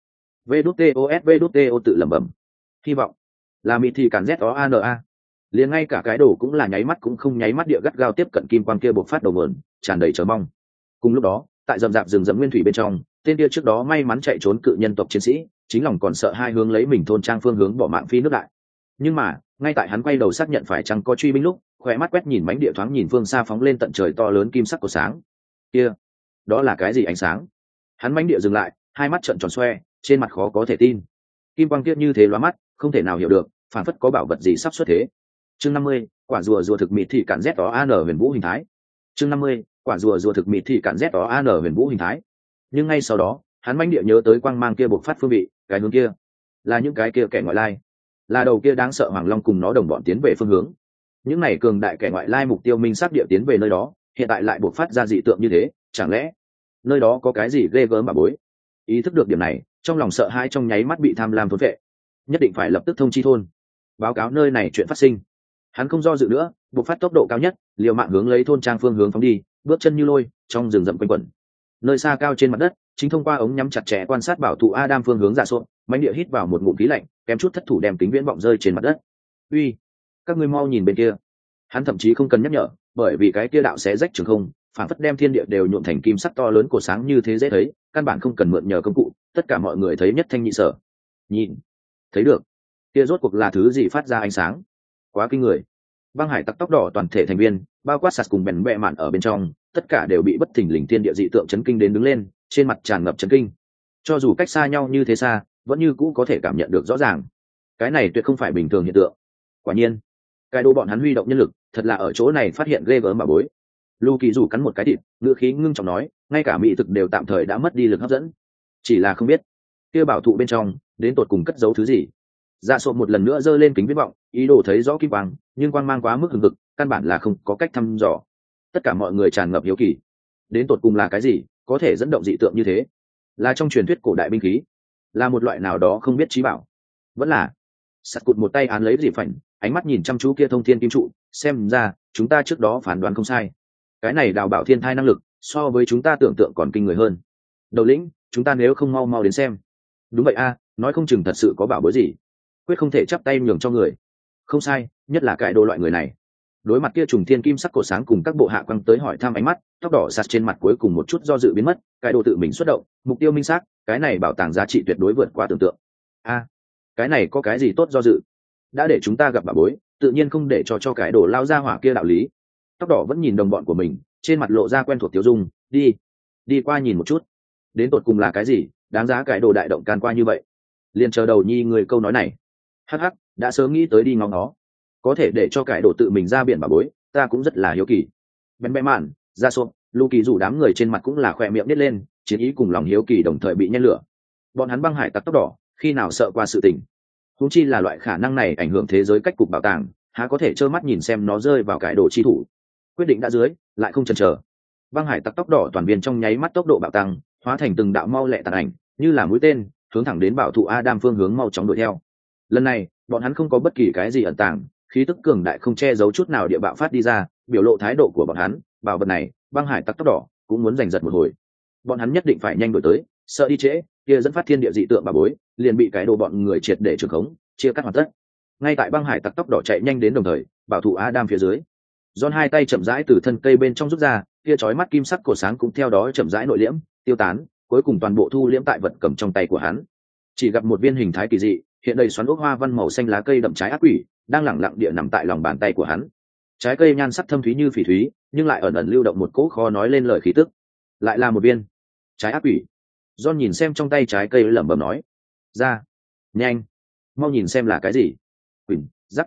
VDOSVDO tự lẩm bẩm. Hy vọng là mịt thì cản ZOANA. Liền ngay cả cái đồ cũng là nháy mắt cũng không nháy mắt địa gắt gao tiếp cận kim quang kia bộc phát đầu mượn, tràn đầy chờ mong. Cùng lúc đó, tại rậm rạp rừng rậm nguyên thủy bên trong, tên kia trước đó may mắn chạy trốn cự nhân tộc chiến sĩ, chính lòng còn sợ hai hướng lấy mình thôn trang phương hướng bỏ mạng phi nước đại. Nhưng mà, ngay tại hắn quay đầu xác nhận phải chăng có truy binh lúc, khỏe mắt quét nhìn mánh địa thoáng nhìn phương xa phóng lên tận trời to lớn kim sắc của sáng. Kia, đó là cái gì ánh sáng? Hắn mánh địa dừng lại, hai mắt trợn tròn xoe, trên mặt khó có thể tin. Kim quang kia như thế lóa mắt, không thể nào hiểu được, phản phất có bảo vật gì sắp xuất thế. Chương 50, quả rùa rùa thực mịt thì cản ZOAN huyền vũ hình thái. Chương 50, quả rùa rùa thực mịt thì cản ZOAN huyền vũ hình thái. Nhưng ngay sau đó, hắn mãnh địa nhớ tới quang mang kia bộc phát phương vị, cái hướng kia là những cái kia kẻ ngoại lai, là đầu kia đáng sợ hoàng long cùng nó đồng bọn tiến về phương hướng. Những này cường đại kẻ ngoại lai mục tiêu minh xác địa tiến về nơi đó, hiện tại lại bộc phát ra dị tượng như thế, chẳng lẽ nơi đó có cái gì ghê gớm bà bối? Ý thức được điểm này, trong lòng sợ hãi trong nháy mắt bị tham lam thốn vệ, nhất định phải lập tức thông chi thôn, báo cáo nơi này chuyện phát sinh. Hắn không do dự nữa, bộc phát tốc độ cao nhất, liều mạng hướng lấy thôn trang phương hướng phóng đi, bước chân như lôi, trong rừng rậm quanh quẩn. Nơi xa cao trên mặt đất, chính thông qua ống nhắm chặt chẽ quan sát bảo thụ Adam phương hướng dạ sộn, mãnh địa hít vào một ngụm khí lạnh, kém chút thất thủ đem kính viễn vọng rơi trên mặt đất. Uy, các ngươi mau nhìn bên kia. Hắn thậm chí không cần nhắc nhở, bởi vì cái kia đạo xé rách trường không, phản phất đem thiên địa đều nhuộm thành kim sắc to lớn của sáng như thế dễ thấy, căn bản không cần mượn nhờ công cụ, tất cả mọi người thấy nhất thanh nhị sở. Nhìn, thấy được, kia rốt cuộc là thứ gì phát ra ánh sáng? Quá kinh người. Băng hải tặc tóc đỏ toàn thể thành viên, bao quát sạt cùng bèn bẹ mạn ở bên trong, tất cả đều bị bất thình lình thiên địa dị tượng chấn kinh đến đứng lên, trên mặt tràn ngập chấn kinh. Cho dù cách xa nhau như thế xa, vẫn như cũ có thể cảm nhận được rõ ràng. Cái này tuyệt không phải bình thường hiện tượng. Quả nhiên, cái đồ bọn hắn huy động nhân lực, thật là ở chỗ này phát hiện ghê gớm bà bối. Lu Kỳ rủ cắn một cái thịt, ngữ khí ngưng trọng nói, ngay cả mỹ thực đều tạm thời đã mất đi lực hấp dẫn. Chỉ là không biết, kia bảo thụ bên trong, đến tột cùng cất giấu thứ gì. Dạ sộp một lần nữa giơ lên kính viễn vọng, ý đồ thấy rõ kim quang, nhưng quang mang quá mức hừng hực, căn bản là không có cách thăm dò. Tất cả mọi người tràn ngập hiếu kỳ, đến tột cùng là cái gì có thể dẫn động dị tượng như thế? Là trong truyền thuyết cổ đại binh khí, là một loại nào đó không biết trí bảo, vẫn là sắt cụt một tay án lấy dịp phảnh, ánh mắt nhìn chăm chú kia thông thiên kim trụ, xem ra chúng ta trước đó phán đoán không sai. Cái này đào bảo thiên thai năng lực so với chúng ta tưởng tượng còn kinh người hơn. Đầu lĩnh, chúng ta nếu không mau mau đến xem. Đúng vậy a, nói không chừng thật sự có bảo bối gì, quyết không thể chắp tay nhường cho người. Không sai, nhất là cái đồ loại người này. Đối mặt kia trùng thiên kim sắc cổ sáng cùng các bộ hạ quăng tới hỏi thăm ánh mắt, tóc đỏ sạt trên mặt cuối cùng một chút do dự biến mất, cái đồ tự mình xuất động, mục tiêu minh xác, cái này bảo tàng giá trị tuyệt đối vượt qua tưởng tượng. A, cái này có cái gì tốt do dự? Đã để chúng ta gặp bảo bối, tự nhiên không để cho cái đồ lao ra hỏa kia đạo lý. Tóc đỏ vẫn nhìn đồng bọn của mình, trên mặt lộ ra quen thuộc tiêu dung, đi qua nhìn một chút, đến tột cùng là cái gì đáng giá cái đồ đại động can qua như vậy. Liền chờ đầu nhi người câu nói này. Hắc hắc, đã sớm nghĩ tới đi ngóng nó, có thể để cho cái đồ tự mình ra biển bảo bối, ta cũng rất là hiếu kỳ. Bén bẽ mạn, ra sộp, Lu Kỳ rủ đám người trên mặt cũng là khỏe miệng nít lên, chiến ý cùng lòng hiếu kỳ đồng thời bị nhen lửa. Bọn hắn băng hải tặc tóc đỏ, khi nào sợ qua sự tình? Huống chi là loại khả năng này ảnh hưởng thế giới cách cục bảo tàng, há có thể trơ mắt nhìn xem nó rơi vào cái đồ chi thủ. Quyết định đã dưới, lại không chần chờ. Băng hải tặc tóc đỏ toàn viên trong nháy mắt tốc độ bạo tăng, hóa thành từng đạo mau lẹ tàn ảnh, như là mũi tên, hướng thẳng đến bảo thụ Adam phương hướng mau chóng đuổi theo. Lần này, bọn hắn không có bất kỳ cái gì ẩn tàng, khí tức cường đại không che giấu chút nào địa bạo phát đi ra, biểu lộ thái độ của bọn hắn, bảo vật này, băng hải tặc tóc đỏ cũng muốn giành giật một hồi. Bọn hắn nhất định phải nhanh đuổi tới, sợ đi trễ kia dẫn phát thiên địa dị tượng bà bối liền bị cái đồ bọn người triệt để trường khống chia cắt hoàn tất. Ngay tại băng hải tặc tóc đỏ chạy nhanh đến đồng thời bảo thủ Adam phía dưới, John hai tay chậm rãi từ thân cây bên trong rút ra, kia chói mắt kim sắc cổ sáng cũng theo đó chậm rãi nội liễm tiêu tán, cuối cùng toàn bộ thu liễm tại vật cầm trong tay của hắn. Chỉ gặp một viên hình thái kỳ dị hiện đầy xoắn ốc hoa văn màu xanh lá cây đậm trái ác quỷ đang lẳng lặng địa nằm tại lòng bàn tay của hắn. Trái cây nhan sắc thâm thúy như phỉ thúy, nhưng lại ẩn ẩn lưu động một cỗ khó nói lên lời khí tức. Lại là một viên trái ác quỷ. John nhìn xem trong tay trái cây lẩm bẩm nói: "Ra, nhanh, mau nhìn xem là cái gì." Quỳnh, rắc,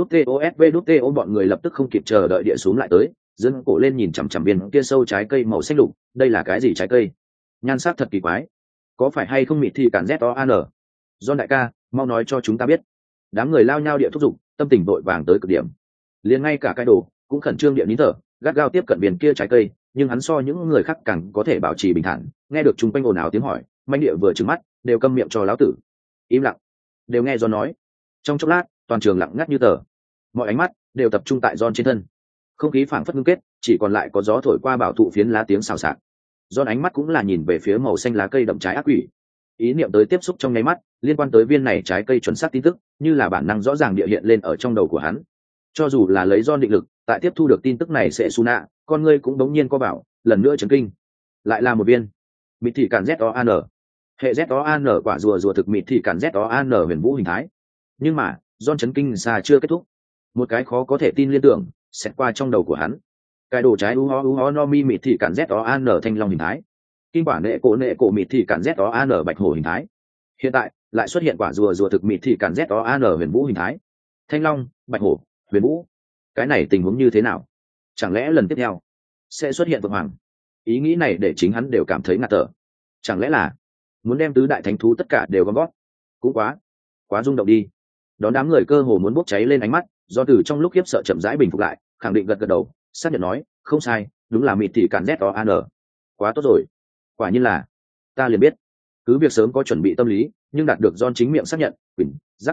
VĐTOS bọn người lập tức không kịp chờ đợi địa xuống lại tới, dẫn cổ lên nhìn chằm chằm viên kia sâu trái cây màu xanh lục. Đây là cái gì trái cây? Nhan sắc thật kỳ quái, có phải hay không mịt thì cản ZOAN? John đại ca, mau nói cho chúng ta biết. Đám người lao nhau địa thúc giục, tâm tình vội vàng tới cực điểm. Liền ngay cả cái đồ cũng khẩn trương địa nín thở, gắt gao tiếp cận viên kia trái cây, nhưng hắn so những người khác càng có thể bảo trì bình thản. Nghe được chung quanh ồn ào tiếng hỏi, manh địa vừa trừng mắt, đều câm miệng cho lão tử. Im lặng, đều nghe John nói. Trong chốc lát, toàn trường lặng ngắt như tờ, mọi ánh mắt đều tập trung tại John trên thân. Không khí phảng phất ngưng kết, chỉ còn lại có gió thổi qua bảo thụ phiến lá tiếng xào xạc. John ánh mắt cũng là nhìn về phía màu xanh lá cây đậm trái ác quỷ. Ý niệm tới tiếp xúc trong nháy mắt, liên quan tới viên này trái cây chuẩn xác tin tức, như là bản năng rõ ràng địa hiện lên ở trong đầu của hắn. Cho dù là lấy John định lực, tại tiếp thu được tin tức này sẽ su nạ, con ngươi cũng đống nhiên co bảo, lần nữa chấn kinh. Lại là một viên mịt thị cản ZOAN. Hệ ZOAN quả rùa thực mịt thị cản ZOAN huyền vũ hình thái. Nhưng mà, John chấn kinh xa chưa kết thúc. Một cái khó có thể tin liên tưởng xẹt qua trong đầu của hắn. Cái đồ trái u ho no mi mịt thị cản ZOAN thanh long hình thái. Kim quả nệ cổ mịt thị cản ZOAN bạch hổ hình thái. Hiện tại lại xuất hiện quả rùa thực mịt thị cản ZOAN huyền vũ hình thái. Thanh long, bạch hổ, huyền vũ, cái này tình huống như thế nào? Chẳng lẽ lần tiếp theo sẽ xuất hiện vượng hoàng? Ý nghĩ này để chính hắn đều cảm thấy ngạt thở. Chẳng lẽ là muốn đem tứ đại thánh thú tất cả đều gom gót? Cũng quá rung động đi. Đón đám người cơ hồ muốn bốc cháy lên ánh mắt, do từ trong lúc khiếp sợ chậm rãi bình phục lại, khẳng định gật đầu, xác nhận nói: "Không sai, đúng là mịt thị cản ZOAN. Quá tốt rồi, quả nhiên là, ta liền biết." Cứ việc sớm có chuẩn bị tâm lý, nhưng đạt được John chính miệng xác nhận, Quỳnh, rắc,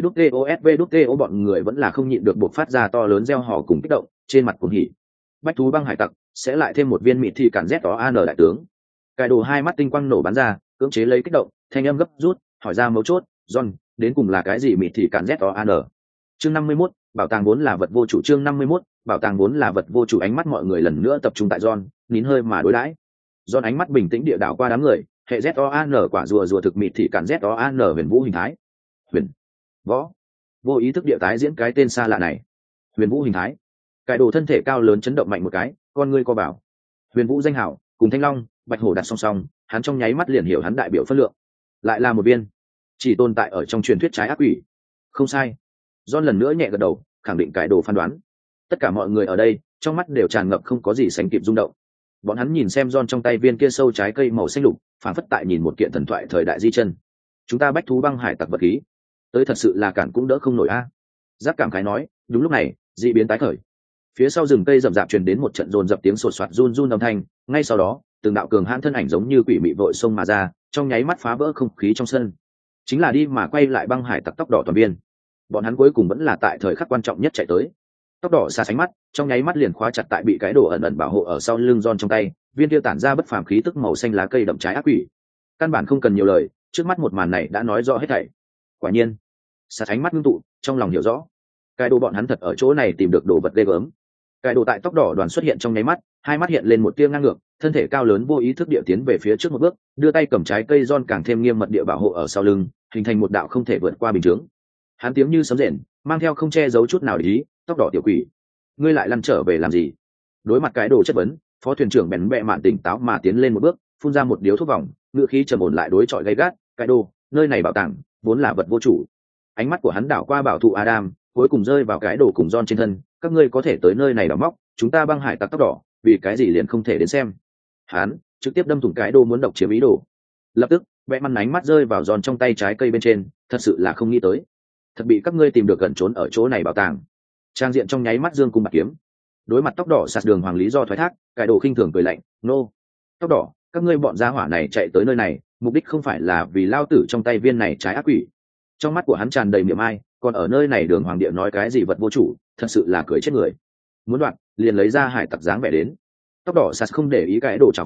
VĐTOS bọn người vẫn là không nhịn được buộc phát ra to lớn reo hò cùng kích động, trên mặt cuồng hỉ. Bách thú băng hải tặc sẽ lại thêm một viên mịt thị cản ZOAN đại tướng. Cải đồ hai mắt tinh quang nổ bắn ra, cưỡng chế lấy kích động, thanh âm gấp rút, hỏi ra mấu chốt: "John, đến cùng là cái gì mịt thị cản ZOAN?" Chương 51, bảo tàng vốn là vật vô chủ. Chương 51, bảo tàng vốn là vật vô chủ. Ánh mắt mọi người lần nữa tập trung tại John, nín hơi mà đối đãi. John ánh mắt bình tĩnh địa đảo qua đám người, hệ ZOAN quả rùa thực mịt thị cản ZOAN huyền vũ hình thái. Huyền võ, vô ý thức địa tái diễn cái tên xa lạ này. Huyền vũ hình thái. Cải đồ thân thể cao lớn chấn động mạnh một cái, con ngươi co bảo. Huyền vũ danh hảo cùng thanh long, bạch hổ đặt song song, hắn trong nháy mắt liền hiểu hắn đại biểu phân lượng. Lại là một viên chỉ tồn tại ở trong truyền thuyết trái ác quỷ. Không sai. John lần nữa nhẹ gật đầu, khẳng định cải đồ phán đoán. Tất cả mọi người ở đây trong mắt đều tràn ngập không có gì sánh kịp rung động. Bọn hắn nhìn xem John trong tay viên kia sâu trái cây màu xanh lục, phản phất tại nhìn một kiện thần thoại thời đại di chân. Chúng ta bách thú băng hải tặc vật khí, tới thật sự là cản cũng đỡ không nổi a. Giác cảm khái nói. Đúng lúc này, dị biến tái khởi. Phía sau rừng cây rậm rạp truyền đến một trận dồn dập tiếng sột soạt run run âm thanh, ngay sau đó, từng đạo cường hãn thân ảnh giống như quỷ mị vội xông mà ra, trong nháy mắt phá vỡ không khí trong sân. Chính là đi mà quay lại băng hải tặc tóc đỏ toàn viên. Bọn hắn cuối cùng vẫn là tại thời khắc quan trọng nhất chạy tới. Tóc đỏ xa sánh mắt, trong nháy mắt liền khóa chặt tại bị cái đồ ẩn ẩn bảo hộ ở sau lưng John trong tay, viên tiêu tản ra bất phàm khí tức màu xanh lá cây đậm trái ác quỷ. Căn bản không cần nhiều lời, trước mắt một màn này đã nói rõ hết thảy. Quả nhiên, xa sánh mắt ngưng tụ, trong lòng hiểu rõ, cái đồ bọn hắn thật ở chỗ này tìm được đồ vật ghê gớm. Cái đồ tại tóc đỏ đoàn xuất hiện trong nháy mắt, hai mắt hiện lên một tia ngang ngược, thân thể cao lớn vô ý thức địa tiến về phía trước một bước, đưa tay cầm trái cây John càng thêm nghiêm mật địa bảo hộ ở sau lưng, hình thành một đạo không thể vượt qua bình chướng. Hắn tiếng như sấm rền, mang theo không che giấu chút nào để ý: "Tóc đỏ tiểu quỷ, ngươi lại lăn trở về làm gì?" Đối mặt cái đồ chất vấn, phó thuyền trưởng bèn bẹ mạn tỉnh táo mà tiến lên một bước, phun ra một điếu thuốc vòng, ngữ khí trầm ổn lại đối chọi gay gắt: "Cái đồ, nơi này bảo tàng vốn là vật vô chủ." Ánh mắt của hắn đảo qua bảo thụ Adam, cuối cùng rơi vào cái đồ cùng John trên thân: "Các ngươi có thể tới nơi này đào móc, chúng ta băng hải tặc tóc đỏ, vì cái gì liền không thể đến xem?" Hắn trực tiếp đâm thủng cái đồ muốn độc chiếm ý đồ. Lập tức, vẽ măn ánh mắt rơi vào John trong tay trái cây bên trên, thật sự là không nghĩ tới, thật bị các ngươi tìm được gần trốn ở chỗ này bảo tàng. Trang diện trong nháy mắt dương cung bạc kiếm. Đối mặt tóc đỏ sạt đường hoàng lý do thoái thác, cái đồ khinh thường cười lạnh: "Nô, tóc đỏ, các ngươi bọn gia hỏa này chạy tới nơi này, mục đích không phải là vì lao tử trong tay viên này trái ác quỷ." Trong mắt của hắn tràn đầy miệng ai, còn ở nơi này đường hoàng địa nói cái gì vật vô chủ, thật sự là cười chết người. Muốn đoạn, liền lấy ra hải tặc dáng vẻ đến. Tóc đỏ sạt không để ý cái đồ trào phúng,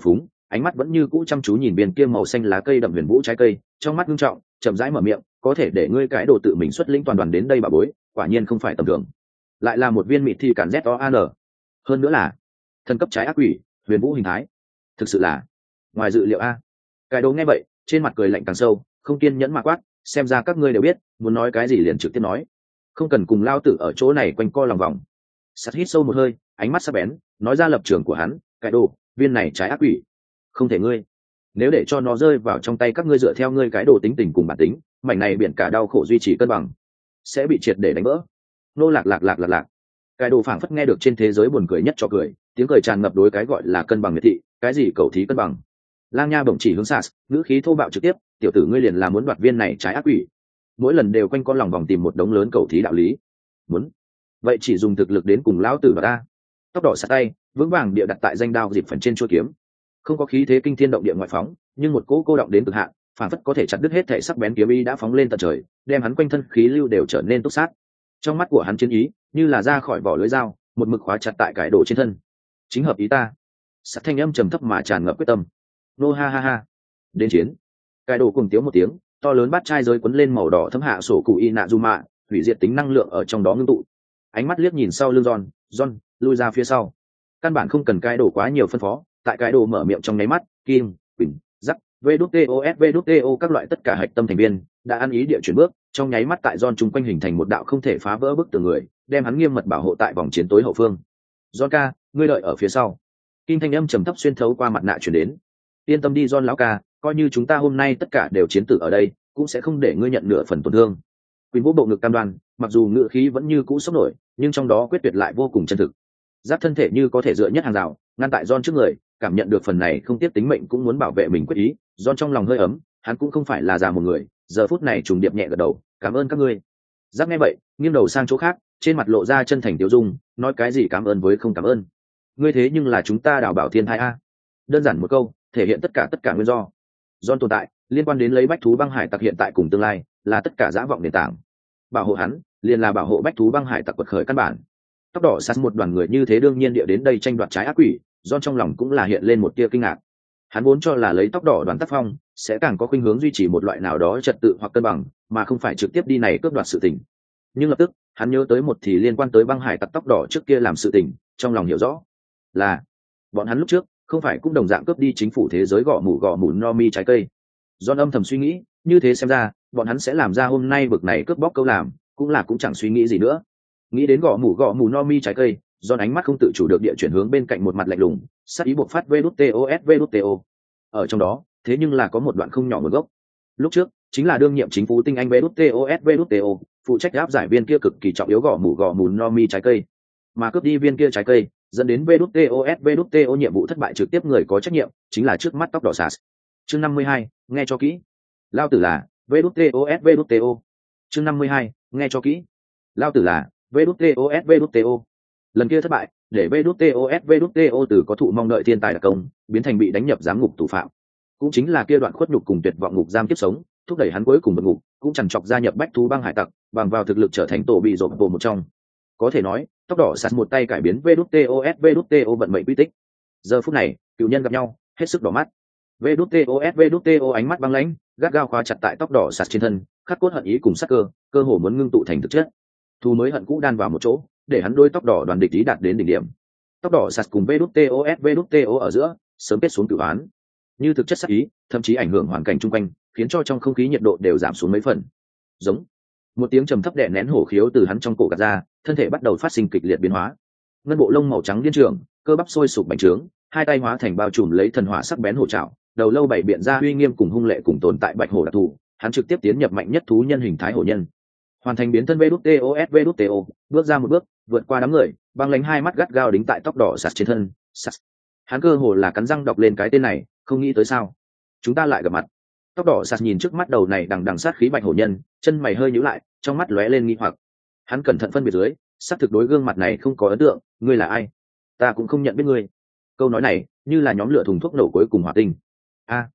ánh mắt vẫn như cũ chăm chú nhìn bên kia màu xanh lá cây đậm huyền vũ trái cây, trong mắt nghiêm trọng chậm rãi mở miệng, có thể để ngươi cái đồ tự mình xuất lĩnh toàn đoàn đến đây bà bối, quả nhiên không phải tầm thường. Lại là một viên mịt thì cản ZOAN, hơn nữa là thần cấp trái ác quỷ, huyền vũ hình thái, thực sự là ngoài dự liệu a. Cái đồ nghe vậy trên mặt cười lạnh càng sâu, không kiên nhẫn mà quát, xem ra các ngươi đều biết, muốn nói cái gì liền trực tiếp nói, không cần cùng lao tử ở chỗ này quanh co lòng vòng. Sắt hít sâu một hơi, ánh mắt sắc bén nói ra lập trường của hắn, cái đồ viên này trái ác quỷ không thể ngươi, nếu để cho nó rơi vào trong tay các ngươi dựa theo ngươi cái đồ tính tình cùng bản tính, mảnh này biển cả đau khổ duy trì cân bằng sẽ bị triệt để đánh vỡ. Nô lạc lạc lạc lạc lạc, cái đồ phảng phất nghe được trên thế giới buồn cười nhất cho cười, tiếng cười tràn ngập đối cái gọi là cân bằng miệt thị, cái gì cầu thí cân bằng. Lang Nha bỗng chỉ hướng Sas, ngữ khí thô bạo trực tiếp, tiểu tử ngươi liền là muốn đoạt viên này trái ác quỷ, mỗi lần đều quanh con lòng vòng tìm một đống lớn cầu thí đạo lý, muốn vậy chỉ dùng thực lực đến cùng lão tử và ta. Tóc đỏ sạt tay vững vàng địa đặt tại danh đao dịp phần trên chuôi kiếm, không có khí thế kinh thiên động địa ngoại phóng, nhưng một cỗ cô động đến cực hạn, phản phất có thể chặt đứt hết thể sắc bén kiếm ý đã phóng lên tận trời, đem hắn quanh thân khí lưu đều trở nên túc sát. Trong mắt của hắn chiến ý như là ra khỏi vỏ lưới dao, một mực khóa chặt tại cái đồ trên thân. Chính hợp ý ta. Sắt thanh âm trầm thấp mà tràn ngập quyết tâm. Nô ha ha ha. Đến chiến. Cái đồ cùng tiếng một tiếng, to lớn bát chai rơi quấn lên màu đỏ thấm hạ sổ cụ y nạ du mạ, hủy diệt tính năng lượng ở trong đó ngưng tụ. Ánh mắt liếc nhìn sau lưng John lui ra phía sau. Căn bản không cần cái đồ quá nhiều phân phó, tại cái đồ mở miệng trong nháy mắt, kim, bình, rắc, VWTO các loại tất cả hạch tâm thành viên đã ăn ý địa chuyển bước, trong nháy mắt tại John chung quanh hình thành một đạo không thể phá vỡ bức tường người, đem hắn nghiêm mật bảo hộ tại vòng chiến tối hậu phương. John ca, ngươi đợi ở phía sau. Kim thanh âm trầm thấp xuyên thấu qua mặt nạ truyền đến. Yên tâm đi John lão ca, coi như chúng ta hôm nay tất cả đều chiến tử ở đây, cũng sẽ không để ngươi nhận nửa phần tổn thương. Quỳnh Vũ bộ ngực cam đoan, mặc dù ngựa khí vẫn như cũ sốc nổi, nhưng trong đó quyết tuyệt lại vô cùng chân thực. Giáp thân thể như có thể dựa nhất hàng rào, ngăn tại John trước người, cảm nhận được phần này không tiếc tính mệnh cũng muốn bảo vệ mình quyết ý. John trong lòng hơi ấm, hắn cũng không phải là già một người, giờ phút này trùng điệp nhẹ gật đầu, cảm ơn các ngươi. Giáp nghe vậy, nghiêng đầu sang chỗ khác, trên mặt lộ ra chân thành tiêu dung, nói cái gì cảm ơn với không cảm ơn. Ngươi thế nhưng là chúng ta đào bảo thiên thai a. Đơn giản một câu, thể hiện tất cả nguyên do. John tồn tại, liên quan đến lấy bách thú băng hải tặc hiện tại cùng tương lai, là tất cả dã vọng nền tảng. Bảo hộ hắn, liền là bảo hộ bách thú băng hải tặc quật khởi căn bản. Tóc đỏ sát một đoàn người như thế đương nhiên địa đến đây tranh đoạt trái ác quỷ, John trong lòng cũng là hiện lên một tia kinh ngạc. Hắn vốn cho là lấy tóc đỏ đoàn tác phong sẽ càng có khuynh hướng duy trì một loại nào đó trật tự hoặc cân bằng, mà không phải trực tiếp đi này cướp đoạt sự tình. Nhưng lập tức hắn nhớ tới một thì liên quan tới băng hải tặc tóc đỏ trước kia làm sự tình, trong lòng hiểu rõ là bọn hắn lúc trước không phải cũng đồng dạng cướp đi chính phủ thế giới gõ mủ no mi trái cây. John âm thầm suy nghĩ, như thế xem ra bọn hắn sẽ làm ra hôm nay bực này cướp bóc câu làm, cũng chẳng suy nghĩ gì nữa. Nghĩ đến gõ mủ no mi trái cây, John ánh mắt không tự chủ được địa chuyển hướng bên cạnh một mặt lạnh lùng, sát ý buộc phát VWTO. Ở trong đó, thế nhưng là có một đoạn không nhỏ nguồn gốc. Lúc trước, chính là đương nhiệm chính phủ tinh anh VWTO, phụ trách áp giải viên kia cực kỳ trọng yếu gõ mủ no mi trái cây, mà cướp đi viên kia trái cây, dẫn đến VWTO nhiệm vụ thất bại trực tiếp người có trách nhiệm chính là trước mắt tóc đỏ sạt. Chương 52, nghe cho kỹ. Lao tử là VWTO. Chương 52, nghe cho kỹ. Lao tử là VWTO. Lần kia thất bại, để VWTO từ có thụ mong đợi thiên tài đặc công, biến thành bị đánh nhập giám ngục tù phạm. Cũng chính là kia đoạn khuất nhục cùng tuyệt vọng ngục giam kiếp sống, thúc đẩy hắn cuối cùng vượt ngục, cũng chẳng chọc gia nhập bách thú băng hải tặc, bằng vào thực lực trở thành tổ bị rộp bộ một trong. Có thể nói, tóc đỏ sạt một tay cải biến VWTO vận mệnh quy tích. Giờ phút này, cựu nhân gặp nhau, hết sức đỏ mắt. VWTO ánh mắt băng lãnh, gắt gao khóa chặt tại tóc đỏ sạt trên thân, khắc cốt hận ý cùng sắc cơ hồ muốn ngưng tụ thành thực chất. Thù mới hận cũ đan vào một chỗ, để hắn đôi tóc đỏ đoàn địch ý đạt đến đỉnh điểm. Tóc đỏ sạt cùng VWTO ở giữa sớm kết xuống cửu án, như thực chất sắc ý, thậm chí ảnh hưởng hoàn cảnh chung quanh, khiến cho trong không khí nhiệt độ đều giảm xuống mấy phần. Giống một tiếng trầm thấp đè nén hổ khiếu từ hắn trong cổ gạt ra, thân thể bắt đầu phát sinh kịch liệt biến hóa. Ngân bộ lông màu trắng điên trường, cơ bắp sôi sục bành trướng, hai tay hóa thành bao trùm lấy thần hỏa sắc bén hổ trảo, đầu lâu bảy biện ra uy nghiêm cùng hung lệ cùng tồn tại bạch hổ đặc thù, hắn trực tiếp tiến nhập mạnh nhất thú nhân hình thái hổ nhân, hoàn thành biến thân VWTO, bước ra một bước, vượt qua đám người, băng lánh hai mắt gắt gao đính tại tóc đỏ sạt trên thân. Sạt. Hắn cơ hồ là cắn răng đọc lên cái tên này, không nghĩ tới sao chúng ta lại gặp mặt. Tóc đỏ sạt nhìn trước mắt đầu này đằng sát khí bạch hổ nhân, chân mày hơi nhíu lại, trong mắt lóe lên nghi hoặc. Hắn cẩn thận phân biệt dưới, xác thực đối gương mặt này không có ấn tượng. Ngươi là ai? Ta cũng không nhận biết ngươi. Câu nói này như là nhóm lửa thùng thuốc nổ cuối cùng hỏa tinh. A.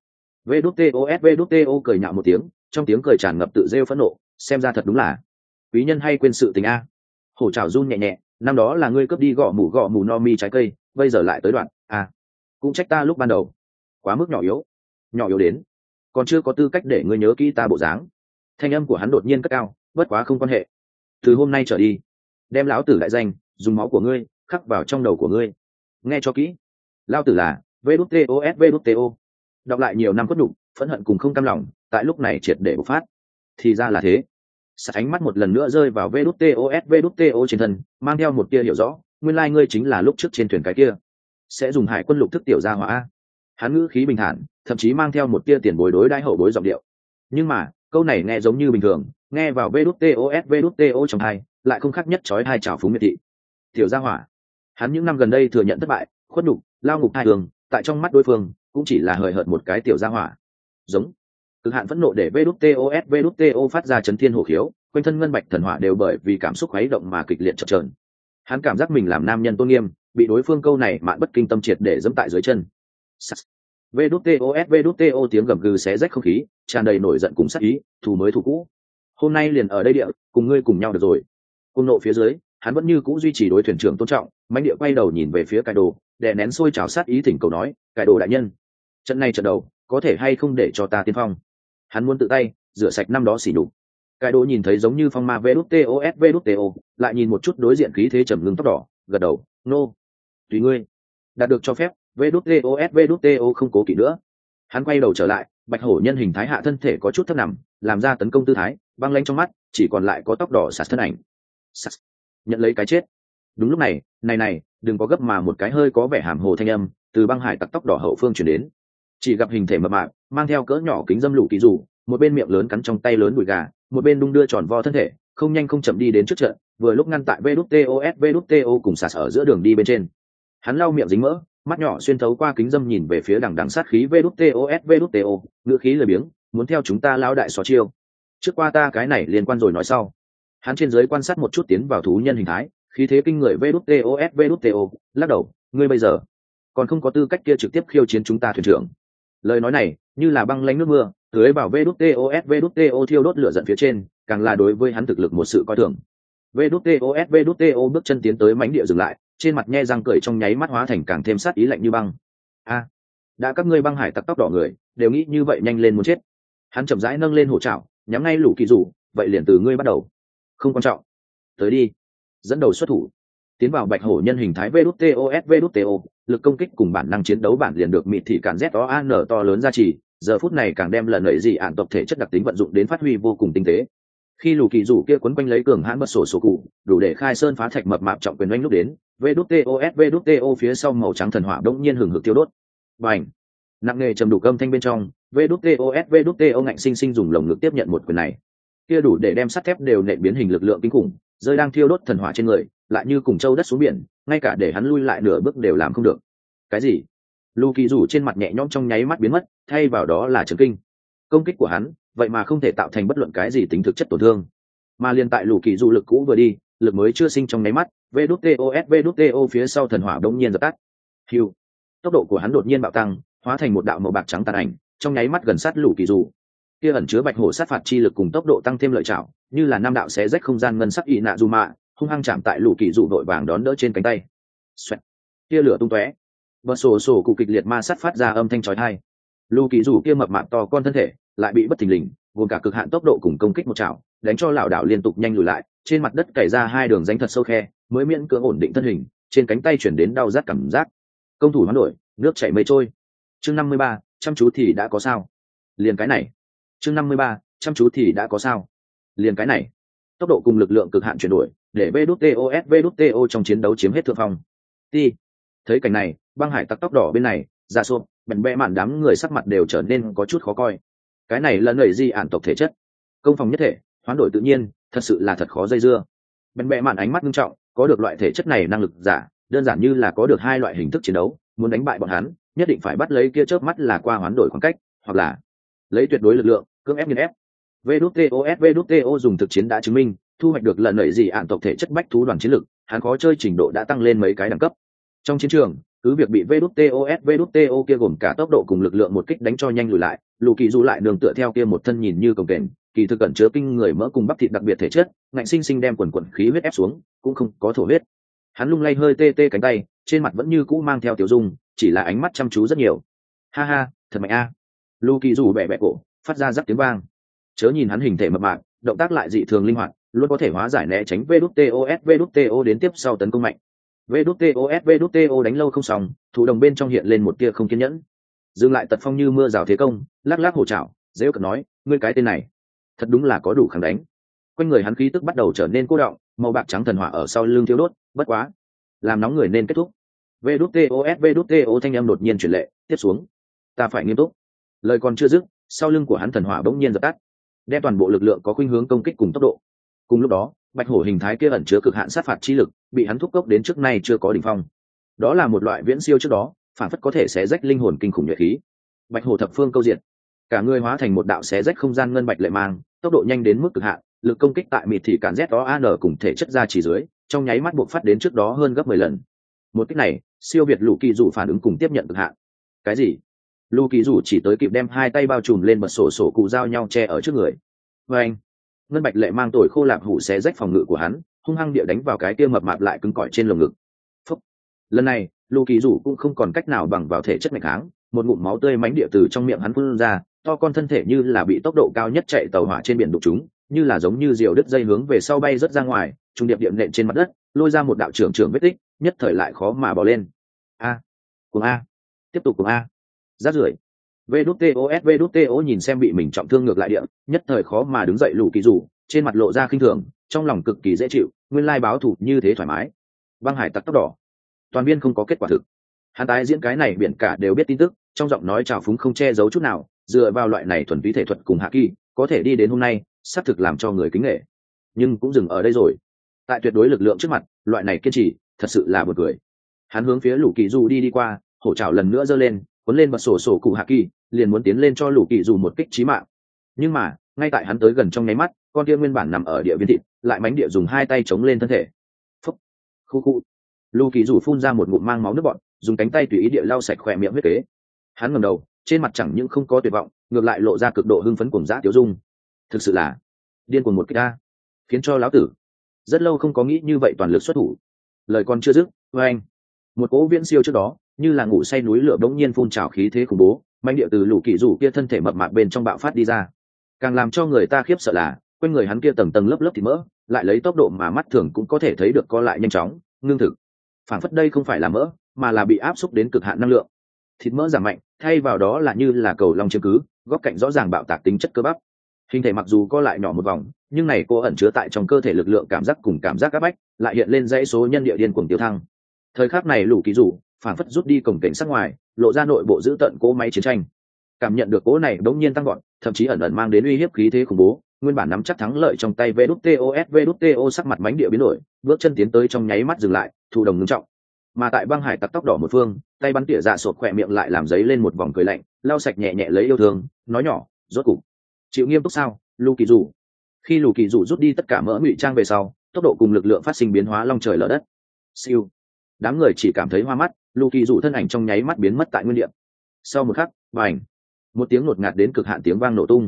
VWTO cười nhạo một tiếng, trong tiếng cười tràn ngập tự rêu phẫn nộ, xem ra thật đúng là quý nhân hay quên sự tình a. Hổ trảo run nhẹ nhẹ, năm đó là ngươi cướp đi gõ mù no mi trái cây, bây giờ lại tới đoạn a. Cũng trách ta lúc ban đầu quá mức nhỏ yếu đến còn chưa có tư cách để ngươi nhớ kỹ ta bộ dáng. Thanh âm của hắn đột nhiên cất cao, bất quá không quan hệ, từ hôm nay trở đi đem lão tử đại danh dùng máu của ngươi khắc vào trong đầu của ngươi, nghe cho kỹ. Lão tử là vđtos. Đọc lại nhiều năm khuất nhục, phẫn hận cùng không cam lòng tại lúc này triệt để bộc phát. Thì ra là thế. Sạt ánh mắt một lần nữa rơi vào vđto trên thân, mang theo một tia hiểu rõ, nguyên lai ngươi chính là lúc trước trên thuyền cái kia sẽ dùng hải quân lục thức tiểu gia hỏa. Hắn ngữ khí bình thản, thậm chí mang theo một tia tiền bối đối đãi hậu bối giọng điệu, nhưng mà câu này nghe giống như bình thường, nghe vào vđto trong hai lại không khác nhất chói hai trào phúng miệt thị. Tiểu gia hỏa. Hắn những năm gần đây thừa nhận thất bại, khuất nhục, lao ngục hai đường, tại trong mắt đối phương cũng chỉ là hời hợt một cái tiểu gia hỏa. Giống. Cực hạn phẫn nộ để vđto phát ra chấn thiên hổ khiếu, quanh thân ngân bạch thần hỏa đều bởi vì cảm xúc khuấy động mà kịch liệt chập chờn. Hắn cảm giác mình làm nam nhân tôn nghiêm bị đối phương câu này mạn bất kinh tâm triệt để dẫm tại dưới chân. vđto tiếng gầm gừ xé rách không khí, tràn đầy nổi giận cùng sát ý, thù mới thù cũ. Hôm nay liền ở đây địa, cùng ngươi cùng nhau được rồi. Cung nộ phía dưới, hắn vẫn như cũ duy trì đối thuyền trưởng tôn trọng, mãnh địa quay đầu nhìn về phía cải đồ, đè nén sôi trào sát ý thỉnh cầu nói, cải đồ đại nhân, trận này trận đầu có thể hay không để cho ta tiên phong. Hắn muốn tự tay rửa sạch năm đó xỉ nhục. Cải đồ nhìn thấy giống như phong ma vđto, lại nhìn một chút đối diện khí thế trầm ngưng tóc đỏ, gật đầu, nô, tùy ngươi. Đạt được cho phép, vđto không cố kỵ nữa. Hắn quay đầu trở lại, bạch hổ nhân hình thái hạ thân thể có chút thấp nằm, làm ra tấn công tư thái, băng lanh trong mắt chỉ còn lại có tóc đỏ sạt thân ảnh. Sạt. Nhận lấy cái chết. Đúng lúc này, này đừng có gấp mà một cái hơi có vẻ hàm hồ thanh âm từ băng hải tặc tóc đỏ hậu phương chuyển đến. Chỉ gặp hình thể mập mạp mang theo cỡ nhỏ kính dâm lũ kỳ rủ, một bên miệng lớn cắn trong tay lớn đùi gà, một bên đung đưa tròn vo thân thể, không nhanh không chậm đi đến trước trận, vừa lúc ngăn tại vđto cùng sạt ở giữa đường đi bên trên. Hắn lau miệng dính mỡ, mắt nhỏ xuyên thấu qua kính dâm nhìn về phía đằng đằng sát khí vđto, ngữ khí lười biếng, muốn theo chúng ta lao đại xó chiêu. Trước qua ta cái này liên quan rồi nói sau. Hắn trên dưới quan sát một chút tiến vào thú nhân hình thái, khí thế kinh người vđto, lắc đầu, ngươi bây giờ còn không có tư cách kia trực tiếp khiêu chiến chúng ta thuyền trưởng. Lời nói này như là băng lánh nước mưa, tưới vào vđto thiêu đốt lửa giận phía trên, càng là đối với hắn thực lực một sự coi thường. vđto bước chân tiến tới mãnh địa dừng lại, trên mặt nhe răng cười trong nháy mắt hóa thành càng thêm sát ý lạnh như băng. Đã các ngươi băng hải tặc tóc đỏ người đều nghĩ như vậy, nhanh lên muốn chết. Hắn chậm rãi nâng lên hổ trảo, nhắm ngay lũ kỳ rủ, vậy liền từ ngươi bắt đầu. Không quan trọng, tới đi. Dẫn đầu xuất thủ, tiến vào bạch hổ nhân hình thái vđto, lực công kích cùng bản năng chiến đấu bản liền được mịt thị cản ZOAN to lớn gia trì, giờ phút này càng đem lần nảy dị ạn tộc thể chất đặc tính vận dụng đến phát huy vô cùng tinh tế. Khi lũ kỳ rủ kia quấn quanh lấy cường hãn bật sổ cụ, đủ để khai sơn phá thạch mập mạp trọng quyền oanh lúc đến, vđto phía sau màu trắng thần hỏa đột nhiên hừng hực tiêu đốt. Bành! Nặng nề trầm đủ âm thanh bên trong, vđto ngạnh sinh sinh dùng lồng ngực tiếp nhận một quyền này. Kia đủ để đem sắt thép đều nện biến hình lực lượng kinh khủng, rơi đang thiêu đốt thần hỏa trên người, lại như cùng châu đất xuống biển, ngay cả để hắn lui lại nửa bước đều làm không được. Cái gì? Lũ kỳ rủ trên mặt nhẹ nhõm trong nháy mắt biến mất, thay vào đó là chấn kinh. Công kích của hắn, vậy mà không thể tạo thành bất luận cái gì tính thực chất tổn thương, mà liên tại lũ kỳ rủ lực cũ vừa đi, lực mới chưa sinh trong nháy mắt, vđto phía sau thần hỏa đống nhiên dập tắt. Hưu. Tốc độ của hắn đột nhiên bạo tăng, hóa thành một đạo màu bạc trắng tàn ảnh, trong nháy mắt gần sát lũ kỳ rủ. Kia ẩn chứa bạch hổ sát phạt chi lực cùng tốc độ tăng thêm lợi chảo, như là năm đạo xé rách không gian ngân sắc ị nạ dù mạ, hung hăng chạm tại lũ kỳ rủ đội vàng đón đỡ trên cánh tay. Xoẹt. Kia lửa tung tóe, bờ sổ cụ kịch liệt ma sát phát ra âm thanh chói tai. Lũ kỳ rủ kia mập mạp to con thân thể lại bị bất thình lình, gồm cả cực hạn tốc độ cùng công kích một chảo, đánh cho lão đảo liên tục nhanh lùi lại, trên mặt đất cày ra hai đường rãnh thật sâu khe, mới miễn cưỡng ổn định thân hình, trên cánh tay chuyển đến đau rát cảm giác. Công thủ hoán đổi, nước chảy mây trôi. Chương 53, chăm chú thì đã có sao? Liền cái này. Chương 53, chăm chú thì đã có sao? Liền cái này. Tốc độ cùng lực lượng cực hạn chuyển đổi, để vđto trong chiến đấu chiếm hết thượng phong. Ti. Thấy cảnh này, băng hải tặc tóc đỏ bên này, ra xô, bèn bẽ mạn đám người sắc mặt đều trở nên có chút khó coi. Cái này là nảy gì ản tộc thể chất, công phòng nhất thể, hoán đổi tự nhiên, thật sự là thật khó dây dưa. Bèn bẽ mạn ánh mắt nghiêm trọng, có được loại thể chất này năng lực giả, đơn giản như là có được hai loại hình thức chiến đấu, muốn đánh bại bọn hắn, nhất định phải bắt lấy kia chớp mắt là qua hoán đổi khoảng cách, hoặc là lấy tuyệt đối lực lượng cưỡng ép nghiền ép. vđto dùng thực chiến đã chứng minh, thu hoạch được lần nảy gì ản tộc thể chất bách thú đoàn chiến lực, hắn khó chơi trình độ đã tăng lên mấy cái đẳng cấp. Trong chiến trường, cứ việc bị vđto kia gồm cả tốc độ cùng lực lượng một kích đánh cho nhanh lùi lại, lũ kỳ dù lại đường tựa theo kia một thân nhìn như cồng kềnh, kỳ thực cẩn chứa kinh người mỡ cùng bắp thịt đặc biệt thể chất, ngạnh sinh sinh đem quần khí huyết ép xuống, cũng không có thổ huyết. Hắn lung lay hơi tê tê cánh tay, trên mặt vẫn như cũ mang theo tiểu dung, chỉ là ánh mắt chăm chú rất nhiều. Ha ha, thật mạnh a. Lu kỳ dù bẻ bẻ cổ, phát ra rắc tiếng vang. Chớ nhìn hắn hình thể mập mạp, động tác lại dị thường linh hoạt, luôn có thể hóa giải né tránh vđtos đến tiếp sau tấn công mạnh. vđtos đánh lâu không xong, thủ đồng bên trong hiện lên một tia không kiên nhẫn. Dừng lại tật phong như mưa rào thế công, lắc lắc hổ trảo, dễ cợt nói, ngươi cái tên này, thật đúng là có đủ kháng đánh. Quanh người hắn khí tức bắt đầu trở nên cô đọng, màu bạc trắng thần hỏa ở sau lưng thiếu đốt, bất quá, làm nóng người nên kết thúc. vđtos thanh âm đột nhiên chuyển lệ, tiếp xuống, ta phải nghiêm túc. Lời còn chưa dứt, sau lưng của hắn thần hỏa bỗng nhiên dập tắt, đem toàn bộ lực lượng có khuynh hướng công kích cùng tốc độ. Cùng lúc đó, bạch hổ hình thái kia ẩn chứa cực hạn sát phạt chi lực, bị hắn thúc cốc đến trước nay chưa có đỉnh phong. Đó là một loại viễn siêu trước đó, phản phất có thể xé rách linh hồn kinh khủng nhuệ khí. Bạch hổ thập phương câu diện, cả người hóa thành một đạo xé rách không gian ngân bạch lệ mang, tốc độ nhanh đến mức cực hạn, lực công kích tại mịt thì cản ZOAN cùng thể chất ra chỉ dưới, trong nháy mắt buộc phát đến trước đó hơn gấp 10 lần. Một kích này, siêu việt Lũ Kỳ Dụ phản ứng cùng tiếp nhận cực hạn. Cái gì? Lũ Kỳ Dụ chỉ tới kịp đem hai tay bao trùm lên bật sổ cụ giao nhau che ở trước người. Và anh, ngân bạch lệ mang tồi khô lạc hủ xé rách phòng ngự của hắn, hung hăng địa đánh vào cái kia mập mạp lại cứng cỏi trên lồng ngực. Phúc. Lần này, Lũ Kỳ Dụ cũng không còn cách nào bằng vào thể chất mạnh kháng, một ngụm máu tươi mãnh địa từ trong miệng hắn phun ra, to con thân thể như là bị tốc độ cao nhất chạy tàu hỏa trên biển đụng chúng, như là giống như diều đứt dây hướng về sau bay rất ra ngoài, trung điệp điện nện trên mặt đất, lôi ra một đạo trưởng vết tích, nhất thời lại khó mà bỏ lên. Cùng a, tiếp tục cùng a. Rát rưởi. vđtos nhìn xem bị mình trọng thương ngược lại địa, nhất thời khó mà đứng dậy. Lũ Kỳ Dụ trên mặt lộ ra khinh thường, trong lòng cực kỳ dễ chịu, nguyên lai báo thù như thế thoải mái. Băng hải tặc tóc đỏ, toàn viên không có kết quả thực. Hắn tái diễn cái này biển cả đều biết tin tức, trong giọng nói trào phúng không che giấu chút nào, dựa vào loại này thuần túy thể thuật cùng hạ kỳ, có thể đi đến hôm nay, xác thực làm cho người kính nể. Nhưng cũng dừng ở đây rồi. Tại tuyệt đối lực lượng trước mặt, loại này kiên trì, thật sự là buồn cười. Hắn hướng phía Lũ Kỳ Dụ đi qua, hổ trảo lần nữa giơ lên, cuốn lên bật sổ cụ hạ kỳ, liền muốn tiến lên cho Lũ Kỳ Dụ một kích chí mạng. Nhưng mà, ngay tại hắn tới gần trong nháy mắt, con kia nguyên bản nằm ở địa viên thịt, lại mánh địa dùng hai tay chống lên thân thể. Phúc, khu. Lũ Kỳ Dụ phun ra một ngụm mang máu nước bọt, dùng cánh tay tùy ý địa lau sạch khỏe miệng huyết kế. Hắn ngẩng đầu, trên mặt chẳng những không có tuyệt vọng, ngược lại lộ ra cực độ hưng phấn cuồng dã tiêu dung. Thực sự là điên cuồng một kích a, khiến cho lão tử rất lâu không có nghĩ như vậy toàn lực xuất thủ. Lời còn chưa dứt, anh, một cỗ viễn siêu trước đó như là ngủ say núi lửa bỗng nhiên phun trào khí thế khủng bố, manh địa từ Lũ Kỳ Dụ kia thân thể mập mạp bên trong bạo phát đi ra. Càng làm cho người ta khiếp sợ là quanh người hắn kia tầng tầng lớp lớp thịt mỡ, lại lấy tốc độ mà mắt thường cũng có thể thấy được co lại nhanh chóng, ngưng thực. Phản phất đây không phải là mỡ, mà là bị áp xúc đến cực hạn năng lượng. Thịt mỡ giảm mạnh, thay vào đó là như là cầu long chiếm cứ, góc cạnh rõ ràng bạo tạc tính chất cơ bắp. Hình thể mặc dù co lại nhỏ một vòng, nhưng này cô ẩn chứa tại trong cơ thể lực lượng cảm giác cùng cảm giác áp bách, lại hiện lên dãy số nhân địa điên cuồng tiêu thăng. Thời khắc này Lũ Kỳ Dụ phản phất rút đi cổng cảnh sắc ngoài, lộ ra nội bộ giữ tận cỗ máy chiến tranh. Cảm nhận được cỗ này đống nhiên tăng gọn, thậm chí ẩn ẩn mang đến uy hiếp khí thế khủng bố, nguyên bản nắm chắc thắng lợi trong tay vđtos sắc mặt mánh địa biến đổi, bước chân tiến tới trong nháy mắt dừng lại, thụ đồng ngưng trọng. Mà tại băng hải tặc tóc đỏ một phương, tay bắn tỉa dạ sột khỏe miệng lại làm giấy lên một vòng cười lạnh, lau sạch nhẹ nhẹ lấy yêu thương, nói nhỏ, rốt cục chịu nghiêm túc sao, Lũ Kỳ Dụ. Khi Lũ Kỳ Dụ rút đi tất cả mỡ ngụy trang về sau, tốc độ cùng lực lượng phát sinh biến hóa long trời lở đất. Siêu. Đám người chỉ cảm thấy hoa mắt, Lũ Kỳ Dụ thân ảnh trong nháy mắt biến mất tại nguyên địa. Sau một khắc, bành, một tiếng ngột ngạt đến cực hạn tiếng vang nổ tung.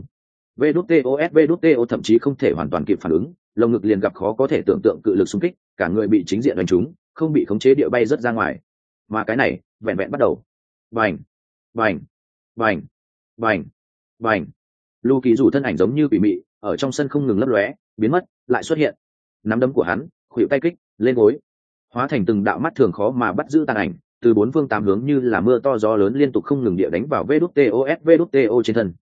vđtos thậm chí không thể hoàn toàn kịp phản ứng, lồng ngực liền gặp khó có thể tưởng tượng cự lực xung kích, cả người bị chính diện đánh trúng, không bị khống chế địa bay rất ra ngoài. Mà cái này vẹn vẹn bắt đầu. Bành, bành, bành, bành, bành. Lũ Kỳ Dụ thân ảnh giống như quỷ mị, ở trong sân không ngừng lấp lóe, biến mất, lại xuất hiện. Nắm đấm của hắn, khuỷu tay kích, lên gối, hóa thành từng đạo mắt thường khó mà bắt giữ tàn ảnh, từ bốn phương tám hướng như là mưa to gió lớn liên tục không ngừng địa đánh vào vđtos trên thân.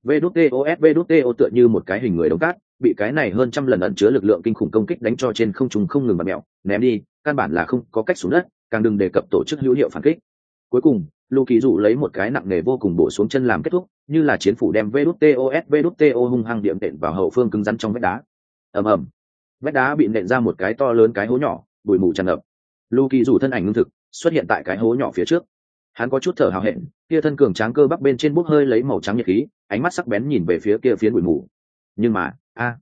vđtos tựa như một cái hình người đống cát, bị cái này hơn trăm lần ẩn chứa lực lượng kinh khủng công kích đánh cho trên không trung không ngừng bật mẹo, ném đi, căn bản là không có cách xuống đất, càng đừng đề cập tổ chức hữu hiệu phản kích. Cuối cùng, Lũ Kỳ Dụ lấy một cái nặng nề vô cùng bổ xuống chân làm kết thúc, như là chiến phủ đem vđtos hung hăng điểm nện vào hậu phương cứng rắn trong vách đá. Ầm ầm, vách đá bị nện ra một cái to lớn cái hố nhỏ, bụi mù tràn ngập. Lũ Kỳ Dụ thân ảnh ngưng thực xuất hiện tại cái hố nhỏ phía trước. Hắn có chút thở hào hẹn, kia thân cường tráng cơ bắp bên trên bốc hơi lấy màu trắng nhiệt khí, ánh mắt sắc bén nhìn về phía kia phiến bụi mù. Nhưng mà, ha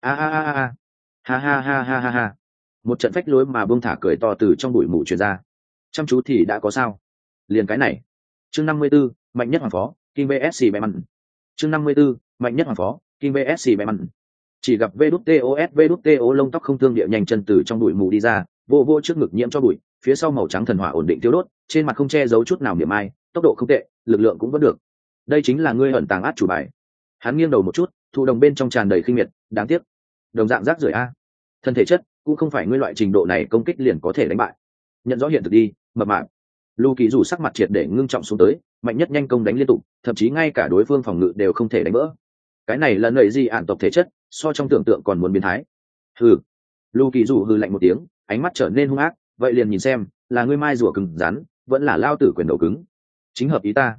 ha, một trận phách lối mà buông thả cười to từ trong bụi mù truyền ra. Chăm chú thì đã có sao? Liền cái này. Chương 54, mạnh nhất hoàng phó, King vs Bayman. Chương 54, mạnh nhất hoàng phó, King vs Bayman. Chỉ gặp vđtos lông tóc không thương địa nhanh chân từ trong bụi mù đi ra, vô trước ngực nhiễm cho bụi, phía sau màu trắng thần hỏa ổn định tiêu đốt, trên mặt không che giấu chút nào niềm ai, tốc độ không tệ, lực lượng cũng vẫn được. đây chính là ngươi ẩn tàng át chủ bài. Hắn nghiêng đầu một chút, thụ đồng bên trong tràn đầy khinh miệt, đáng tiếc đồng dạng rác rưởi a. Thân thể chất cũng không phải ngươi loại trình độ này công kích liền có thể đánh bại. Nhận rõ hiện thực đi, mập mạp. Lu Kỳ dù sắc mặt triệt để ngưng trọng xuống tới, mạnh nhất nhanh công đánh liên tục, thậm chí ngay cả đối phương phòng ngự đều không thể đánh vỡ. Cái này là nảy gì ản tộc thể chất, so trong tưởng tượng còn muốn biến thái. Hừ. Lu Kỳ dù hừ lạnh một tiếng, ánh mắt trở nên hung ác, vậy liền nhìn xem, là ngươi mai rùa cứng rắn, vẫn là lao tử quyền đầu cứng. Chính hợp ý ta.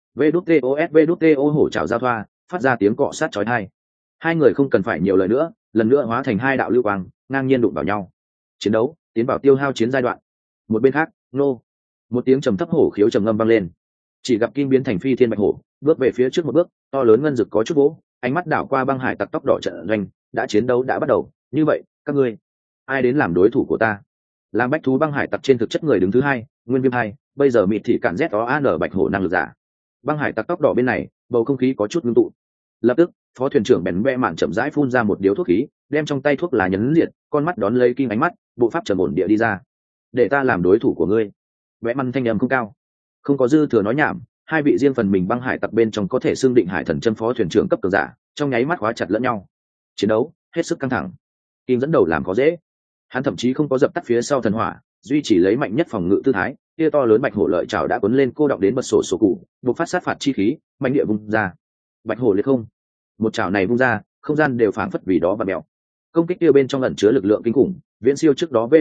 VĐTOS hổ trảo giao thoa, phát ra tiếng cọ sát chói tai. Hai người không cần phải nhiều lời nữa, lần nữa hóa thành hai đạo lưu quang, ngang nhiên đụng vào nhau. Chiến đấu tiến vào tiêu hao chiến giai đoạn. Một bên khác, nô, một tiếng trầm thấp hổ khiếu trầm ngâm vang lên. Chỉ gặp kim biến thành phi thiên bạch hổ, bước về phía trước một bước, to lớn ngân dực có chút vỗ, ánh mắt đảo qua băng hải tặc tóc đỏ trận doanh, đã chiến đấu đã bắt đầu, như vậy, các ngươi, ai đến làm đối thủ của ta? Làm bách thú băng hải tặc trên thực chất người đứng thứ hai, nguyên viêm hai, bây giờ mịt thị cản ZOAN bạch hổ năng lực giả. Băng hải tặc tóc đỏ bên này, bầu không khí có chút ngưng tụ. Lập tức, phó thuyền trưởng bèn bẹ mạn chậm rãi phun ra một điếu thuốc khí, đem trong tay thuốc lá nhấn liệt, con mắt đón lấy kim ánh mắt, bộ pháp trầm ổn địa đi ra. Để ta làm đối thủ của ngươi. Bẽ măn thanh âm không cao, không có dư thừa nói nhảm, hai vị riêng phần mình băng hải tặc bên trong có thể xưng định hải thần chân phó thuyền trưởng cấp cường giả, trong nháy mắt khóa chặt lẫn nhau. Chiến đấu hết sức căng thẳng. Kim dẫn đầu làm khó dễ, hắn thậm chí không có dập tắt phía sau thần hỏa, duy chỉ lấy mạnh nhất phòng ngự tư thái, kia to lớn bạch hổ lợi chảo đã cuốn lên cô động đến bật sổ sổ cụ, buộc phát sát phạt chi khí, mạnh địa vung ra. Bạch hổ liệt không, một chảo này vung ra, không gian đều phảng phất vì đó và mèo. Công kích kia bên trong ẩn chứa lực lượng kinh khủng, viễn siêu trước đó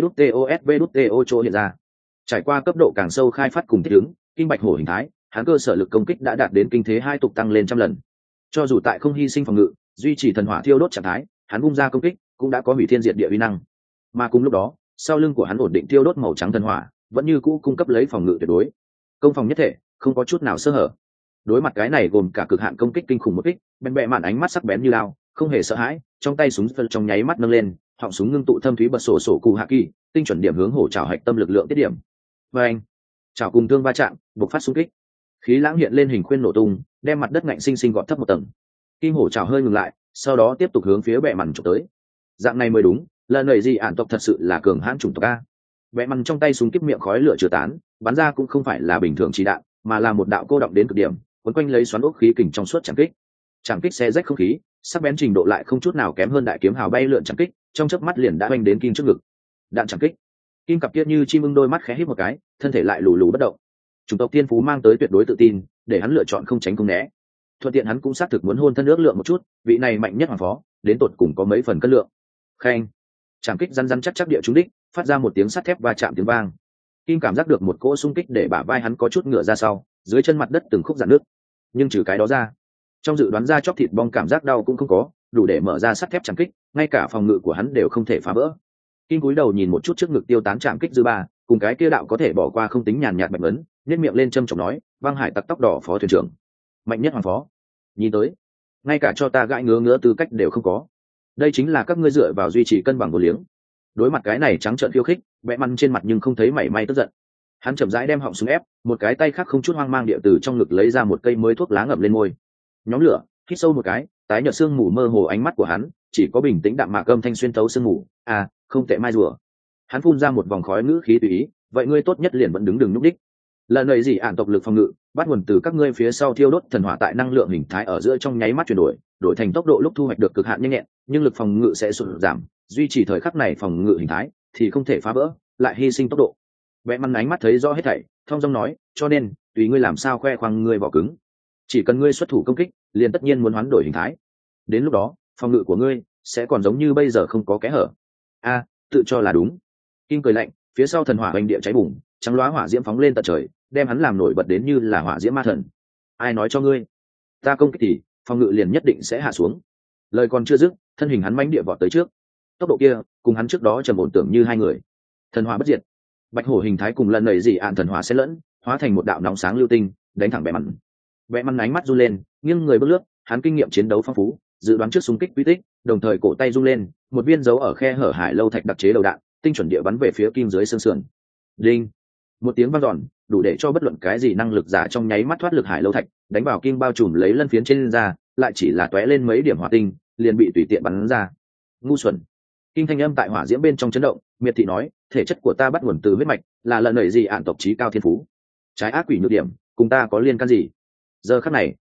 VĐTOS chỗ hiện ra. Trải qua cấp độ càng sâu khai phát cùng thích ứng, kinh bạch hổ hình thái, hắn cơ sở lực công kích đã đạt đến kinh thế hai tục tăng lên trăm lần. Cho dù tại không hy sinh phòng ngự, duy trì thần hỏa thiêu đốt trạng thái, hắn vung ra công kích cũng đã có hủy thiên diệt địa uy năng. Mà cùng lúc đó, sau lưng của hắn ổn định thiêu đốt màu trắng thần hỏa, vẫn như cũ cung cấp lấy phòng ngự tuyệt đối. Công phòng nhất thể, không có chút nào sơ hở. Đối mặt cái này gồm cả cực hạn công kích kinh khủng một kích, bên bẹ mạn ánh mắt sắc bén như lao, không hề sợ hãi, trong tay súng phân trong nháy mắt nâng lên, họng súng ngưng tụ thâm thúy bật sổ sổ cụ hạ kỳ, tinh chuẩn điểm hướng hổ trảo hạch tâm lực lượng tiết điểm. Và anh, trảo cùng thương va chạm, bộc phát xung kích, khí lãng hiện lên hình khuyên nổ tung, đem mặt đất ngạnh sinh sinh gọt thấp một tầng. Kim hổ trảo hơi ngừng lại, sau đó tiếp tục hướng phía bẹ mạn chụp tới. Dạng này mới đúng, lần này gì ản tộc thật sự là cường hãn chủng tộc a. Bẹ mạn trong tay súng kíp miệng khói lửa chứa tán, bắn ra cũng không phải là bình thường chỉ đạn, mà là một đạo cô động đến cực điểm, quấn quanh lấy xoắn ốc khí kình trong suốt chạm kích. Chạm kích xé rách không khí, sắc bén trình độ lại không chút nào kém hơn đại kiếm hào bay lượn chạm kích, trong chớp mắt liền đã oanh đến Kim trước ngực. Đạn chạm kích. Kim cặp kia như chim ưng đôi mắt khẽ híp một cái, thân thể lại lù lù bất động. Chủng tộc tiên phú mang tới tuyệt đối tự tin, để hắn lựa chọn không tránh không né. Thuận tiện hắn cũng xác thực muốn hôn thân ước lượng một chút, vị này mạnh nhất hoàng phó, đến tột cùng có mấy phần cân lượng. Khen. Chạm kích rắn rắn chắc chắc địa trúng đích, phát ra một tiếng sắt thép va chạm tiếng vang. Kim cảm giác được một cỗ xung kích để bả vai hắn có chút ngửa ra sau, dưới chân mặt đất từng khúc rạn nước. Nhưng trừ cái đó ra, trong dự đoán ra chóc thịt bong cảm giác đau cũng không có, đủ để mở ra sắt thép chạm kích, ngay cả phòng ngự của hắn đều không thể phá vỡ. Kim cúi đầu nhìn một chút trước ngực tiêu tán chạm kích dư ba, cùng cái kia đạo có thể bỏ qua không tính nhàn nhạt bạch ấn, nhếch miệng lên châm chọc nói, băng hải tặc tóc đỏ phó thuyền trưởng, mạnh nhất hoàng phó, nhìn tới, ngay cả cho ta gãi ngứa ngứa tư cách đều không có. Đây chính là các ngươi dựa vào duy trì cân bằng vô liếng. Đối mặt cái này trắng trợn khiêu khích, vẽ măn trên mặt nhưng không thấy mảy may tức giận. Hắn chậm rãi đem họng súng ép, một cái tay khác không chút hoang mang địa từ trong ngực lấy ra một cây mới thuốc lá ngậm lên môi. Nhóm lửa, hít sâu một cái, tái nhợt sương mù mơ hồ ánh mắt của hắn, chỉ có bình tĩnh đạm mạc âm thanh xuyên thấu sương mù. À, không tệ mai rùa. Hắn phun ra một vòng khói ngữ khí tùy ý, vậy ngươi tốt nhất liền vẫn đứng đừng nhúc đích. Lần này gì ản tộc lực phòng ngự, bắt nguồn từ các ngươi phía sau thiêu đốt thần hỏa tại năng lượng hình thái ở giữa trong nháy mắt chuyển đổi thành tốc độ lúc thu hoạch được cực hạn nhanh nhẹn, nhưng lực phòng ngự sẽ sụt giảm, duy trì thời khắc này phòng ngự hình thái thì không thể phá vỡ, lại hy sinh tốc độ. Vẽ măn ánh mắt thấy rõ hết thảy, thông dong nói, cho nên tùy ngươi làm sao khoe khoang ngươi vỏ cứng, chỉ cần ngươi xuất thủ công kích, liền tất nhiên muốn hoán đổi hình thái. Đến lúc đó, phòng ngự của ngươi sẽ còn giống như bây giờ không có kẽ hở. A, tự cho là đúng. Kim cười lạnh, phía sau thần hỏa oanh địa cháy bùng, trắng loá hỏa diễm phóng lên tận trời, đem hắn làm nổi bật đến như là hỏa diễm ma thần. Ai nói cho ngươi, ta công kích thì phòng ngự liền nhất định sẽ hạ xuống. Lời còn chưa dứt, thân hình hắn mãnh địa vọt tới trước. Tốc độ kia, cùng hắn trước đó trầm ổn tưởng như hai người. Thần hỏa bất diệt, bạch hổ hình thái cùng lần nảy dị ạn thần hỏa xen lẫn, hóa thành một đạo nóng sáng lưu tinh, đánh thẳng bẻ mặn. Bẻ mặn ánh mắt run lên, nghiêng người bước lướt, hắn kinh nghiệm chiến đấu phong phú, dự đoán trước xung kích quy tích, đồng thời cổ tay rung lên, một viên dấu ở khe hở hải lâu thạch đặc chế đầu đạn, tinh chuẩn địa bắn về phía Kim dưới xương sườn. Đinh! Một tiếng vang dọn, đủ để cho bất luận cái gì năng lực giả trong nháy mắt thoát lực hải lâu thạch, đánh vào Kim bao trùm lấy lân phiến trên da, lại chỉ là tóe lên mấy điểm hỏa tinh, liền bị tùy tiện bắn ra. Ngu xuẩn! Kim thanh âm tại hỏa diễm bên trong chấn động, miệt thị nói, thể chất của ta bắt nguồn từ huyết mạch, là lần nảy gì ạn tộc chí cao thiên phú. Trái ác quỷ nhược điểm, cùng ta có liên can gì? Giờ khắc này,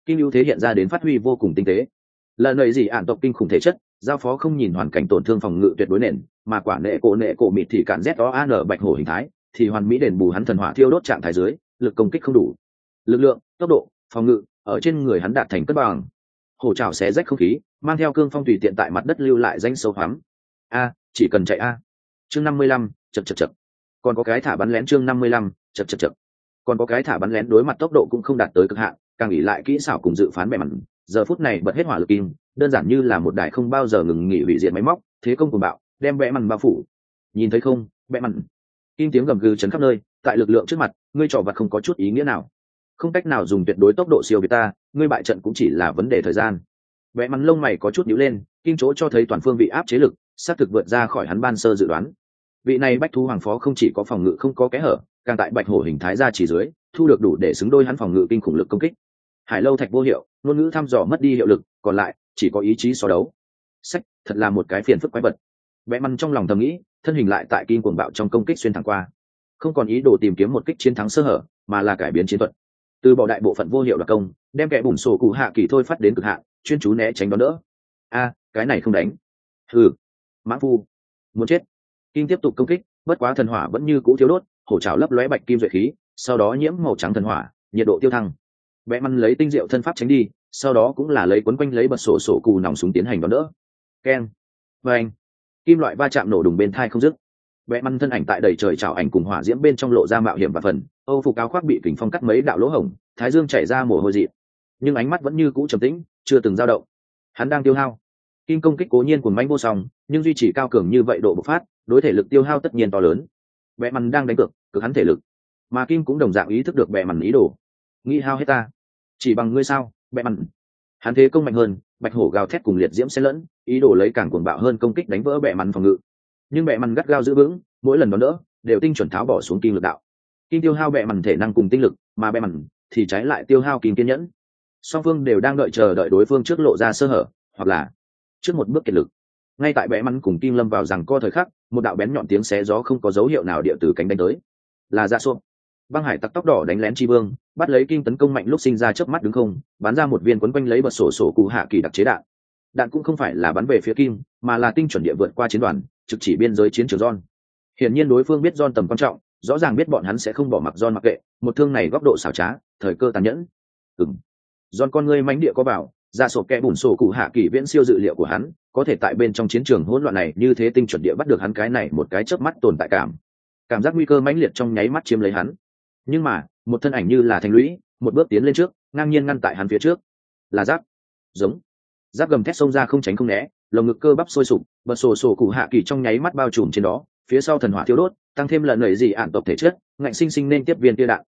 Kim ưu thế hiện ra đến phát huy vô cùng tinh tế. Lần này gì ản tộc kinh khủng thể chất, giao phó không nhìn hoàn cảnh tổn thương phòng ngự tuyệt đối nền, mà quả nệ cổ mịt thì cản ZOAN bạch hổ hình thái, thì hoàn mỹ đền bù hắn thần hỏa thiêu đốt trạng thái dưới, lực công kích không đủ. Lực lượng, tốc độ, phòng ngự ở trên người hắn đạt thành cân bằng. Hổ trảo xé rách không khí, mang theo cương phong tùy tiện tại mặt đất lưu lại danh sâu hoắm. Chỉ cần chạy chương 55, chật. Còn có cái thả bắn lén chương 55, chật. Còn có cái thả bắn lén đối mặt tốc độ cũng không đạt tới cực hạn, càng ỷ lại kỹ xảo cùng dự phán bẻ mặn. Giờ phút này bật hết hỏa lực kim, đơn giản như là một đài không bao giờ ngừng nghỉ hủy diệt máy móc, thế công cuồng bạo, đem bẻ mặn bao phủ. Nhìn thấy không, bẻ mặn. Kim tiếng gầm gừ chấn khắp nơi, tại lực lượng trước mặt, ngươi trò vặt không có chút ý nghĩa nào. Không cách nào dùng tuyệt đối tốc độ siêu việt ta, ngươi bại trận cũng chỉ là vấn đề thời gian. Bẻ mặn lông mày có chút nhíu lên, kim chỗ cho thấy toàn phương vị áp chế lực, xác thực vượt ra khỏi hắn ban sơ dự đoán. Vị này bách thú hoàng phó không chỉ có phòng ngự không có kẽ hở, càng tại bạch hổ hình thái ra chỉ dưới thu được đủ để xứng đôi hắn phòng ngự kinh khủng lực công kích. Hải lâu thạch vô hiệu, ngôn ngữ thăm dò mất đi hiệu lực, còn lại chỉ có ý chí so đấu. Sách, thật là một cái phiền phức quái vật. Bẽ măn trong lòng thầm nghĩ, thân hình lại tại kim cuồng bạo trong công kích xuyên thẳng qua, không còn ý đồ tìm kiếm một kích chiến thắng sơ hở, mà là cải biến chiến thuật, từ bỏ đại bộ phận vô hiệu đặc công, đem kẻ bùn sổ cụ hạ kỳ thôi phát đến cực hạn, chuyên chú né tránh đón đỡ. Cái này không đánh. Mã phu, muốn chết. Kim tiếp tục công kích, bất quá thần hỏa vẫn như cũ thiếu đốt, hổ trảo lấp lóe bạch kim duệ khí, sau đó nhiễm màu trắng thần hỏa, nhiệt độ tiêu thăng. Bẽ măn lấy tinh diệu thân pháp tránh đi, sau đó cũng là lấy quấn quanh lấy bật sổ cù nòng súng tiến hành đón đỡ. Keng, vang, kim loại va chạm nổ đùng bên thai không dứt. Bẽ măn thân ảnh tại đầy trời trào ảnh cùng hỏa diễm bên trong lộ ra mạo hiểm và phần, âu phục áo khoác bị kình phong cắt mấy đạo lỗ hổng, thái dương chảy ra mồ hôi dị, nhưng ánh mắt vẫn như cũ trầm tĩnh, chưa từng dao động. Hắn đang tiêu hao. Kim công kích cố nhiên cuồng mãnh vô song, nhưng duy trì cao cường như vậy độ bộc phát, đối thể lực tiêu hao tất nhiên to lớn. Bẽ măn đang đánh cực hắn thể lực, mà Kim cũng đồng dạng ý thức được bẽ măn ý đồ. Nghĩ hao hết ta, chỉ bằng ngươi sao? Bẽ măn. Hắn thế công mạnh hơn, bạch hổ gào thét cùng liệt diễm xen lẫn, ý đồ lấy càng cuồng bạo hơn công kích đánh vỡ bẽ măn phòng ngự. Nhưng bẽ măn gắt gao giữ vững, mỗi lần đón đỡ đều tinh chuẩn tháo bỏ xuống Kim lực đạo. Kim tiêu hao bẽ măn thể năng cùng tinh lực, mà bẽ măn thì trái lại tiêu hao Kim kiên nhẫn. Song phương đều đang chờ đợi đối phương trước lộ ra sơ hở, hoặc là trước một bước kiệt lực. Ngay tại bẽ măn cùng Kim lâm vào rằng co thời khắc, một đạo bén nhọn tiếng xé gió không có dấu hiệu nào địa từ cánh đánh tới, là Dạ Sộp. Băng hải tặc tóc đỏ đánh lén Tri Vương, bắt lấy Kim tấn công mạnh lúc sinh ra chớp mắt đứng không, bắn ra một viên quấn quanh lấy bật sổ cụ hạ kỳ đặc chế đạn. Đạn cũng không phải là bắn về phía Kim, mà là tinh chuẩn địa vượt qua chiến đoàn, trực chỉ biên giới chiến trường John. Hiển nhiên đối phương biết John tầm quan trọng, rõ ràng biết bọn hắn sẽ không bỏ mặc John mặc kệ, một thương này góc độ xảo trá, thời cơ tàn nhẫn. John con ngươi mãnh địa có bảo, Dạ Sộp kẻ bùn sổ cụ hạ kỳ viễn siêu dự liệu của hắn, có thể tại bên trong chiến trường hỗn loạn này như thế tinh chuẩn địa bắt được hắn cái này một cái chớp mắt tồn tại cảm giác nguy cơ mãnh liệt trong nháy mắt chiếm lấy hắn. Nhưng mà một thân ảnh như là thành lũy, một bước tiến lên trước, ngang nhiên ngăn tại hắn phía trước. Là Giáp. Giống. Giáp gầm thét xông ra không tránh không né, lồng ngực cơ bắp sôi sục, bật sổ cụ hạ kỳ trong nháy mắt bao trùm trên đó, phía sau thần hỏa thiêu đốt, tăng thêm lần nảy gì ản tộc thể chất, ngạnh sinh sinh nên tiếp viên tia đạn.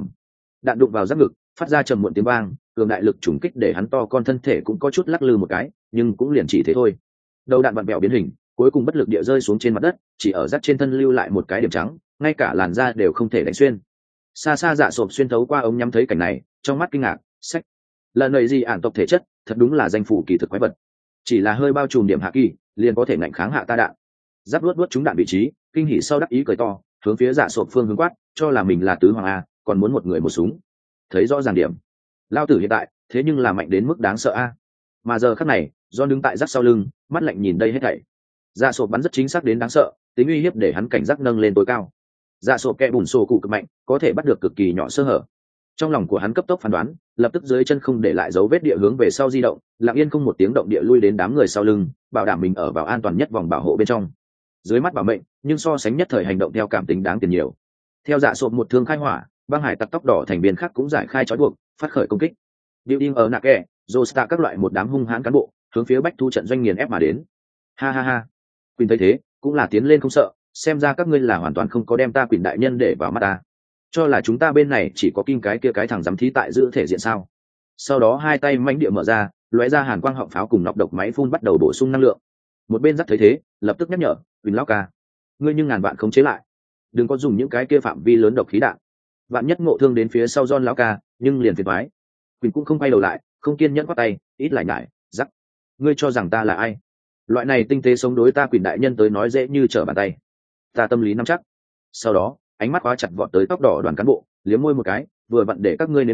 Đạn đụng vào Giáp ngực, phát ra trầm muộn tiếng vang, cường đại lực trùng kích để hắn to con thân thể cũng có chút lắc lư một cái, nhưng cũng liền chỉ thế thôi. Đầu đạn vặn vẹo biến hình, cuối cùng bất lực địa rơi xuống trên mặt đất, chỉ ở Giáp trên thân lưu lại một cái điểm trắng, ngay cả làn da đều không thể đánh xuyên. Xa xa Dạ Sộp xuyên thấu qua ống nhắm thấy cảnh này, trong mắt kinh ngạc, sách. Lần này gì ản tộc thể chất, thật đúng là danh phủ kỳ thực quái vật. Chỉ là hơi bao trùm điểm hạ kỳ, liền có thể ngạnh kháng hạ ta đạn. Giáp luốt trúng đạn vị trí, kinh hỉ sau đắc ý cười to, hướng phía Dạ Sộp phương hướng quát, cho là mình là tứ hoàng a, còn muốn một người một súng. Thấy rõ ràng điểm. Lao tử hiện tại, thế nhưng là mạnh đến mức đáng sợ a. Mà giờ khắc này, John đứng tại Giáp sau lưng, mắt lạnh nhìn đây hết thảy. Dạ Sộp bắn rất chính xác đến đáng sợ, tính uy hiếp để hắn cảnh giác nâng lên tối cao. Dạ Sộp kẻ bùn sổ cụ cực mạnh, có thể bắt được cực kỳ nhỏ sơ hở. Trong lòng của hắn cấp tốc phán đoán, lập tức dưới chân không để lại dấu vết địa hướng về sau di động, lặng yên không một tiếng động địa lui đến đám người sau lưng, bảo đảm mình ở vào an toàn nhất vòng bảo hộ bên trong. Dưới mắt bảo mệnh, nhưng so sánh nhất thời hành động theo cảm tính đáng tiền nhiều. Theo Dạ Sộp một thương khai hỏa, băng hải tặc tóc đỏ thành viên khác cũng giải khai trói buộc, phát khởi công kích. Building ở nạc kẻ, Joestar các loại một đám hung hãn cán bộ, hướng phía bách thu trận doanh nghiền ép mà đến. Ha. Quỳnh thấy thế, cũng là tiến lên không sợ, xem ra các ngươi là hoàn toàn không có đem ta Quỳnh đại nhân để vào mắt ta. Cho là chúng ta bên này chỉ có Kim cái kia cái thằng dám thí tại giữ thể diện sao? Sau đó hai tay mãnh địa mở ra, lóe ra hàn quang họng pháo cùng nọc độc máy phun bắt đầu bổ sung năng lượng. Một bên Giáp thấy thế, lập tức nhắc nhở, Quỳnh lão ca, ngươi nhưng ngàn vạn không chế lại, đừng có dùng những cái kia phạm vi lớn độc khí đạn. Vạn nhất ngộ thương đến phía sau John lão ca, nhưng liền phiền toái. Quỳnh cũng không quay đầu lại, không kiên nhẫn quát tay, ít lại nhải, Giáp, ngươi cho rằng ta là ai? Loại này tinh tế sống đối ta Quỳnh đại nhân tới nói dễ như trở bàn tay. Ta tâm lý nắm chắc. Sau đó, ánh mắt khóa chặt vọt tới tóc đỏ đoàn cán bộ, liếm môi một cái, vừa vặn để các ngươi nếm thử,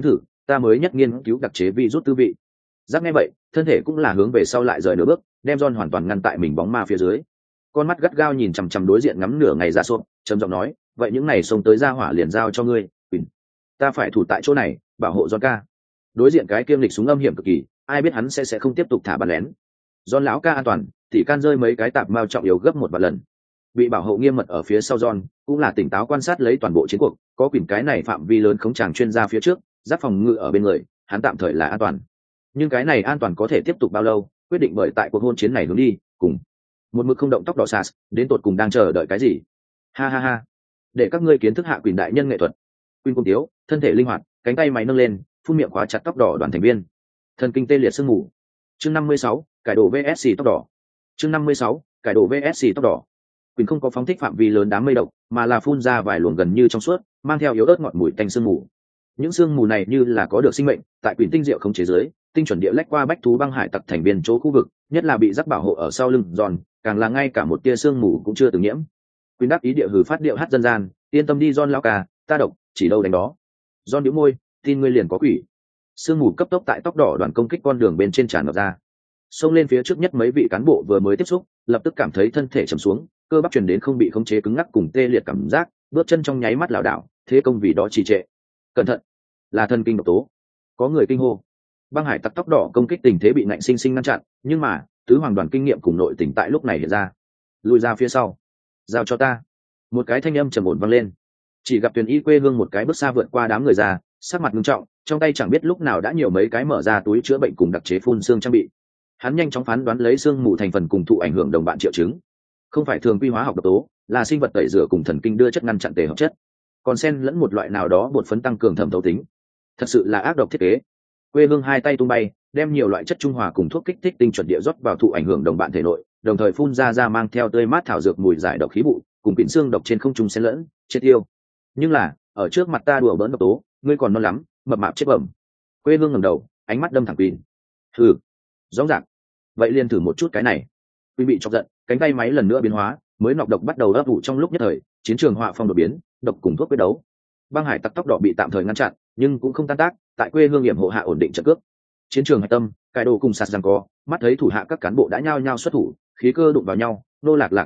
ta mới nhất nghiên cứu đặc chế virus tư vị. Giác nghe vậy, thân thể cũng là hướng về sau lại rời nửa bước, đem John hoàn toàn ngăn tại mình bóng ma phía dưới. Con mắt gắt gao nhìn chằm chằm đối diện ngắm nửa ngày ra sộp, trầm giọng nói, vậy những này xông tới ra hỏa liền giao cho ngươi, Quỳnh. Ta phải thủ tại chỗ này, bảo hộ John ca. Đối diện cái kiêm lịch súng âm hiểm cực kỳ, ai biết hắn sẽ không tiếp tục thả bắn lén. John lão ca an toàn, thì can rơi mấy cái tạp mao trọng yếu gấp một vài lần. Bị bảo hộ nghiêm mật ở phía sau John, cũng là tỉnh táo quan sát lấy toàn bộ chiến cuộc, có Quỳnh cái này phạm vi lớn khống chàng chuyên gia phía trước, giáp phòng ngự ở bên người, hắn tạm thời là an toàn. Nhưng cái này an toàn có thể tiếp tục bao lâu, quyết định bởi tại cuộc hôn chiến này hướng đi, cùng một mực không động tóc đỏ sas, đến tột cùng đang chờ đợi cái gì? Ha ha ha, để các ngươi kiến thức hạ Quỳnh đại nhân nghệ thuật. Quỳnh cung tiếu, thân thể linh hoạt, cánh tay máy nâng lên, phun miệng khóa chặt tóc đỏ đoàn thành viên. Thần kinh tê liệt sương mù. Chương 56, cải đồ VSC tóc đỏ. Chương 56, cải đồ VSC tóc đỏ. Quỳnh không có phóng thích phạm vi lớn đám mây độc, mà là phun ra vài luồng gần như trong suốt, mang theo yếu ớt ngọt mùi tanh sương mù. Những sương mù này như là có được sinh mệnh, tại Quỳnh tinh diệu không chế giới, tinh chuẩn địa lách qua bách thú băng hải tặc thành viên chỗ khu vực, nhất là bị rắc bảo hộ ở sau lưng giòn, càng là ngay cả một tia sương mù cũng chưa từng nhiễm. Quỳnh đáp ý địa hừ phát điệu hát dân gian, yên tâm đi John lão ca, ta độc, chỉ đâu đánh đó. John nhíu môi, tin ngươi liền có quỷ. Sương mù cấp tốc tại tóc đỏ đoàn công kích con đường bên trên tràn ngập ra. Xông lên phía trước nhất mấy vị cán bộ vừa mới tiếp xúc, lập tức cảm thấy thân thể trầm xuống, cơ bắp truyền đến không bị khống chế cứng ngắc cùng tê liệt cảm giác, bước chân trong nháy mắt lảo đảo, thế công vì đó trì trệ. Cẩn thận, là thần kinh độc tố. Có người kinh hô. Băng hải tặc tóc đỏ công kích tình thế bị ngạnh sinh sinh ngăn chặn, nhưng mà tứ hoàng đoàn kinh nghiệm cùng nội tình tại lúc này hiện ra, lùi ra phía sau. Giao cho ta. Một cái thanh âm trầm ổn vang lên. Chỉ gặp Tuyền Y quê hương một cái bước xa vượt qua đám người già, sắc mặt nghiêm trọng, trong tay chẳng biết lúc nào đã nhiều mấy cái mở ra túi chữa bệnh cùng đặc chế phun xương trang bị. Hắn nhanh chóng phán đoán lấy xương mù thành phần cùng thụ ảnh hưởng đồng bạn triệu chứng. Không phải thường quy hóa học độc tố, là sinh vật tẩy rửa cùng thần kinh đưa chất ngăn chặn tề hợp chất, còn xen lẫn một loại nào đó bột phấn tăng cường thẩm thấu tính. Thật sự là ác độc thiết kế. Quê hương hai tay tung bay, đem nhiều loại chất trung hòa cùng thuốc kích thích tinh chuẩn địa rót vào thụ ảnh hưởng đồng bạn thể nội, đồng thời phun ra mang theo tươi mát thảo dược mùi giải độc khí vụ, cùng pịn xương độc trên không trung xen lẫn, chết tiêu. Nhưng là, ở trước mặt ta đùa bỡn độc tố, ngươi còn non lắm, mập mạp chết bẩm. Quê hương ngẩng đầu, ánh mắt đâm thẳng Quỳnh. Hừ, rõ ràng. Vậy liền thử một chút cái này. Quỳnh bị chọc giận, cánh tay máy lần nữa biến hóa, mới nọc độc bắt đầu ấp ủ trong lúc nhất thời, chiến trường họa phong đột biến, độc cùng thuốc quyết đấu. Băng hải tặc tóc đỏ bị tạm thời ngăn chặn, nhưng cũng không tan tác, tại quê hương hiểm hộ hạ ổn định trận cước. Chiến trường hạch tâm, cải đồ cùng sạt giằng co, mắt thấy thủ hạ các cán bộ đã nhao nhao xuất thủ, khí cơ đụng vào nhau, nô lạc.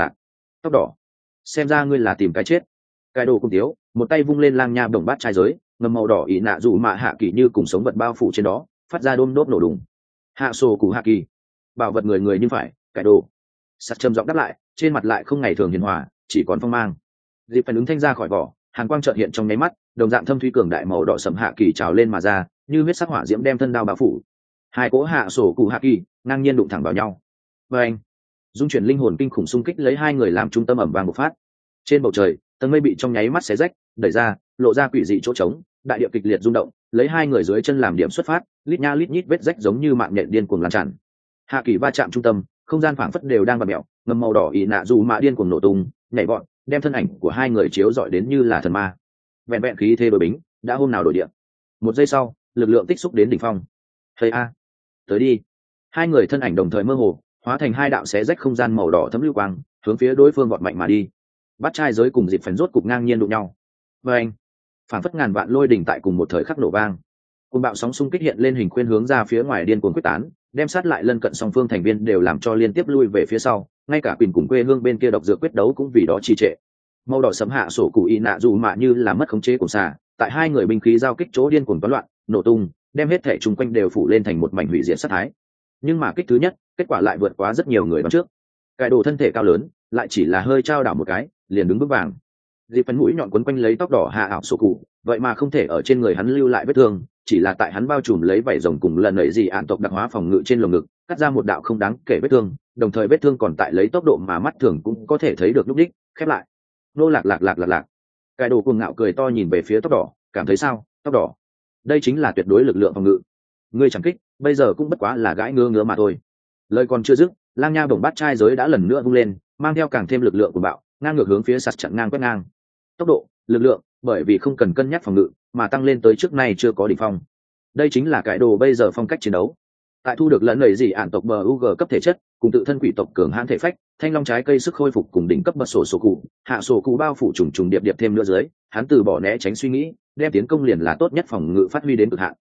Tóc đỏ, xem ra ngươi là tìm cái chết. Cải đồ cùng tiếu, một tay vung lên lang nha đồng bát trai giới, ngầm màu đỏ ỉ nạ dù mạ hạ kỳ như cùng sống vật bao phủ trên đó, phát ra đôm đốt nổ đùng. Hạ sổ củ hạ kỳ, bảo vật người nhưng phải, cải đồ. Sạt trầm giọng đáp lại, trên mặt lại không ngày thường hiền hòa, chỉ còn phong mang. Dịp phản ứng thanh ra khỏi vỏ, hàn quang chợt hiện trong nháy mắt, đồng dạng thâm thúy cường đại màu đỏ sẫm hạ kỳ trào lên mà ra, như huyết sắc hỏa diễm đem thân đao bao phủ. Hai cỗ hạ sổ cụ hạ kỳ ngang nhiên đụng thẳng vào nhau. Và anh, dung chuyển linh hồn kinh khủng xung kích lấy hai người làm trung tâm ẩm vang một phát. Trên bầu trời, tầng mây bị trong nháy mắt xé rách, đẩy ra, lộ ra quỷ dị chỗ trống, đại địa kịch liệt rung động, lấy hai người dưới chân làm điểm xuất phát, lít nha lít nhít vết rách giống như mạng nhện điên cuồng lan tràn. Hạ kỳ va chạm trung tâm, không gian phảng phất đều đang vặn mèo, ngầm màu đỏ ỉ nạ dù mạ điên cuồng nổ tung, nhảy vọt, đem thân ảnh của hai người chiếu rọi đến như là thần ma. Vẹn vẹn khí thế đổi bính, đã hôm nào đổi địa. Một giây sau, lực lượng tích xúc đến đỉnh phong. Thầy a, tới đi. Hai người thân ảnh đồng thời mơ hồ, hóa thành hai đạo xé rách không gian màu đỏ thấm lưu quang, hướng phía đối phương vọt mạnh mà đi. Bắt trai giới cùng dịp phèn rốt cục ngang nhiên đụng nhau. Và anh, phảng phất ngàn vạn lôi đỉnh tại cùng một thời khắc nổ vang. Cùng bạo sóng xung kích hiện lên hình khuyên hướng ra phía ngoài điên cuồng quyết tán, đem sát lại lân cận song phương thành viên đều làm cho liên tiếp lui về phía sau, ngay cả Quỳnh cùng quê hương bên kia độc dược quyết đấu cũng vì đó trì trệ. Màu đỏ sẫm hạ sổ cụ y nạ dù mạ như là mất khống chế của xà, tại hai người binh khí giao kích chỗ điên cuồng toán loạn, nổ tung, đem hết thể chung quanh đều phủ lên thành một mảnh hủy diệt sát thái. Nhưng mà kích thứ nhất, kết quả lại vượt quá rất nhiều người đoán trước. Cái đồ thân thể cao lớn, lại chỉ là hơi trao đảo một cái, liền đứng bước vàng. Dịp phấn mũi nhọn quấn quanh lấy tóc đỏ hạ ảo sổ cụ, vậy mà không thể ở trên người hắn lưu lại vết thương, chỉ là tại hắn bao trùm lấy vảy rồng cùng lần nảy gì ạn tộc đặc hóa phòng ngự trên lồng ngực, cắt ra một đạo không đáng kể vết thương, đồng thời vết thương còn tại lấy tốc độ mà mắt thường cũng có thể thấy được lúc đích, khép lại. Nô lạc. Cái đồ cuồng ngạo cười to nhìn về phía tóc đỏ, cảm thấy sao, tóc đỏ? Đây chính là tuyệt đối lực lượng phòng ngự. Ngươi chẳng kích, bây giờ cũng bất quá là gãi ngứa mà thôi. Lời còn chưa dứt, lang nha bổng bát trai giới đã lần nữa vung lên, mang theo càng thêm lực lượng của bạo, ngang ngược hướng phía sạt chặn ngang quét ngang. Tốc độ, lực lượng, bởi vì không cần cân nhắc phòng ngự, mà tăng lên tới trước nay chưa có đỉnh phong. Đây chính là cái đồ bây giờ phong cách chiến đấu. Tại thu được lẫn lầy gì ản tộc bug cấp thể chất, cùng tự thân quỷ tộc cường hãn thể phách, thanh long trái cây sức khôi phục cùng đỉnh cấp bật sổ cụ, hạ sổ cụ bao phủ trùng điệp thêm nữa dưới, hắn từ bỏ né tránh suy nghĩ, đem tiến công liền là tốt nhất phòng ngự phát huy đến cực hạn.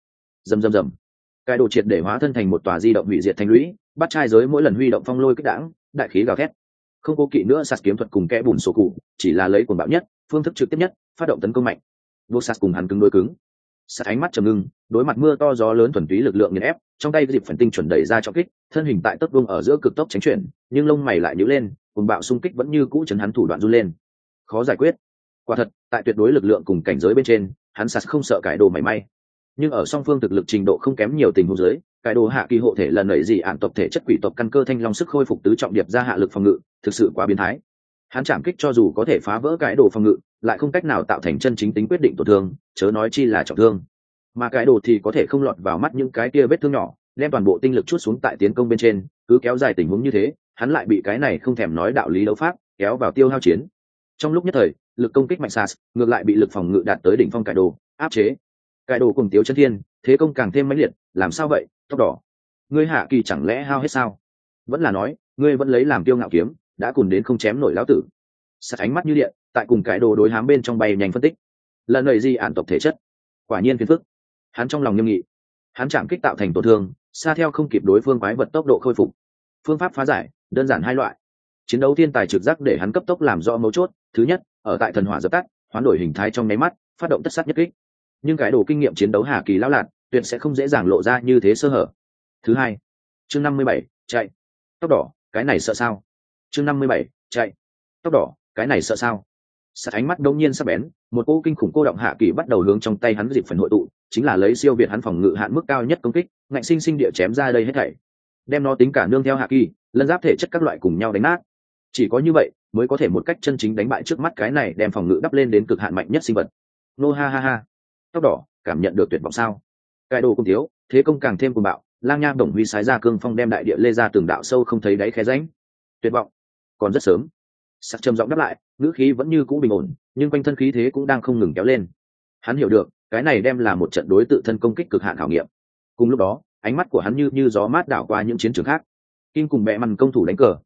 Rầm rầm rầm. Cái đồ triệt để hóa thân thành một tòa di động hủy diệt thành lũy, bắt trai giới mỗi lần huy động phong lôi kích đãng, đại khí gào thét. Không cố kỵ nữa sạt kiếm thuật cùng kẽ bùn sổ cụ, chỉ là lấy cuồng bạo nhất, phương thức trực tiếp nhất, phát động tấn công mạnh. Vô sạt cùng hắn cứng đối cứng. Sạt ánh mắt trầm ngưng, đối mặt mưa to gió lớn thuần túy lực lượng nghiền ép, trong tay dịp phần tinh chuẩn đẩy ra trọng kích, thân hình tại tốc vuông ở giữa cực tốc tránh chuyển, nhưng lông mày lại nhíu lên, cuồng bạo xung kích vẫn như cũ chấn hắn thủ đoạn run lên. Khó giải quyết. Quả thật, tại tuyệt đối lực lượng cùng cảnh giới bên trên, hắn sạt không sợ cải đồ mảy may. Nhưng ở song phương thực lực trình độ không kém nhiều tình huống dưới, cải đồ hạ kỳ hộ thể lần nảy gì ạn tộc thể chất quỷ tộc căn cơ thanh long sức khôi phục tứ trọng điệp ra hạ lực phòng ngự, thực sự quá biến thái. Hắn chạm kích cho dù có thể phá vỡ cải đồ phòng ngự, lại không cách nào tạo thành chân chính tính quyết định tổn thương, chớ nói chi là trọng thương. Mà cải đồ thì có thể không lọt vào mắt những cái kia vết thương nhỏ, đem toàn bộ tinh lực chút xuống tại tiến công bên trên, cứ kéo dài tình huống như thế, hắn lại bị cái này không thèm nói đạo lý đấu pháp kéo vào tiêu hao chiến. Trong lúc nhất thời, lực công kích mạnh sas ngược lại bị lực phòng ngự đạt tới đỉnh phong cải đồ áp chế. Cải đồ cùng tiếu chân thiên thế công càng thêm mãnh liệt, làm sao vậy tóc đỏ, ngươi hạ kỳ chẳng lẽ hao hết sao? Vẫn là nói ngươi vẫn lấy làm tiêu ngạo kiếm đã cùng đến không chém nổi lão tử? Sắt ánh mắt như điện tại cùng cải đồ đối hám bên trong bay nhanh phân tích. Lần này di ản tộc thể chất quả nhiên phiền phức. Hắn trong lòng nghiêm nghị, hắn chạm kích tạo thành tổn thương xa theo không kịp đối phương quái vật tốc độ khôi phục. Phương pháp phá giải đơn giản hai loại. Chiến đấu thiên tài trực giác để hắn cấp tốc làm rõ mấu chốt. Thứ nhất, ở tại thần hỏa dập tắt, hoán đổi hình thái trong nháy mắt, phát động tất sát nhất kích. Nhưng cái đồ kinh nghiệm chiến đấu hà kỳ lão lạt tuyệt sẽ không dễ dàng lộ ra như thế sơ hở. Thứ hai, chương 57, chạy. Tóc đỏ, cái này sợ sao? Chương 57, chạy. Tóc đỏ, cái này sợ sao? Sát ánh mắt đông nhiên sắc bén, một cỗ kinh khủng cô động hạ kỳ bắt đầu hướng trong tay hắn dịp phần hội tụ, chính là lấy siêu việt hắn phòng ngự hạn mức cao nhất công kích, ngạnh sinh sinh địa chém ra đây hết thảy. Đem nó tính cả nương theo hạ kỳ, lân giáp thể chất các loại cùng nhau đánh nát. Chỉ có như vậy mới có thể một cách chân chính đánh bại trước mắt cái này đem phòng ngự đắp lên đến cực hạn mạnh nhất sinh vật. Nô ha ha ha. Tóc đỏ, cảm nhận được tuyệt vọng sao? Cái đồ cũng thiếu, thế công càng thêm cuồng bạo, lang nha đồng huy sái ra cương phong đem đại địa lê ra từng đạo sâu không thấy đáy khe rãnh. Tuyệt vọng, còn rất sớm. Sắc trầm giọng đáp lại, ngữ khí vẫn như cũ bình ổn, nhưng quanh thân khí thế cũng đang không ngừng kéo lên. Hắn hiểu được, cái này đem là một trận đối tự thân công kích cực hạn khảo nghiệm. Cùng lúc đó, ánh mắt của hắn như gió mát đảo qua những chiến trường khác. Kim cùng bệ mằn công thủ đánh cờ,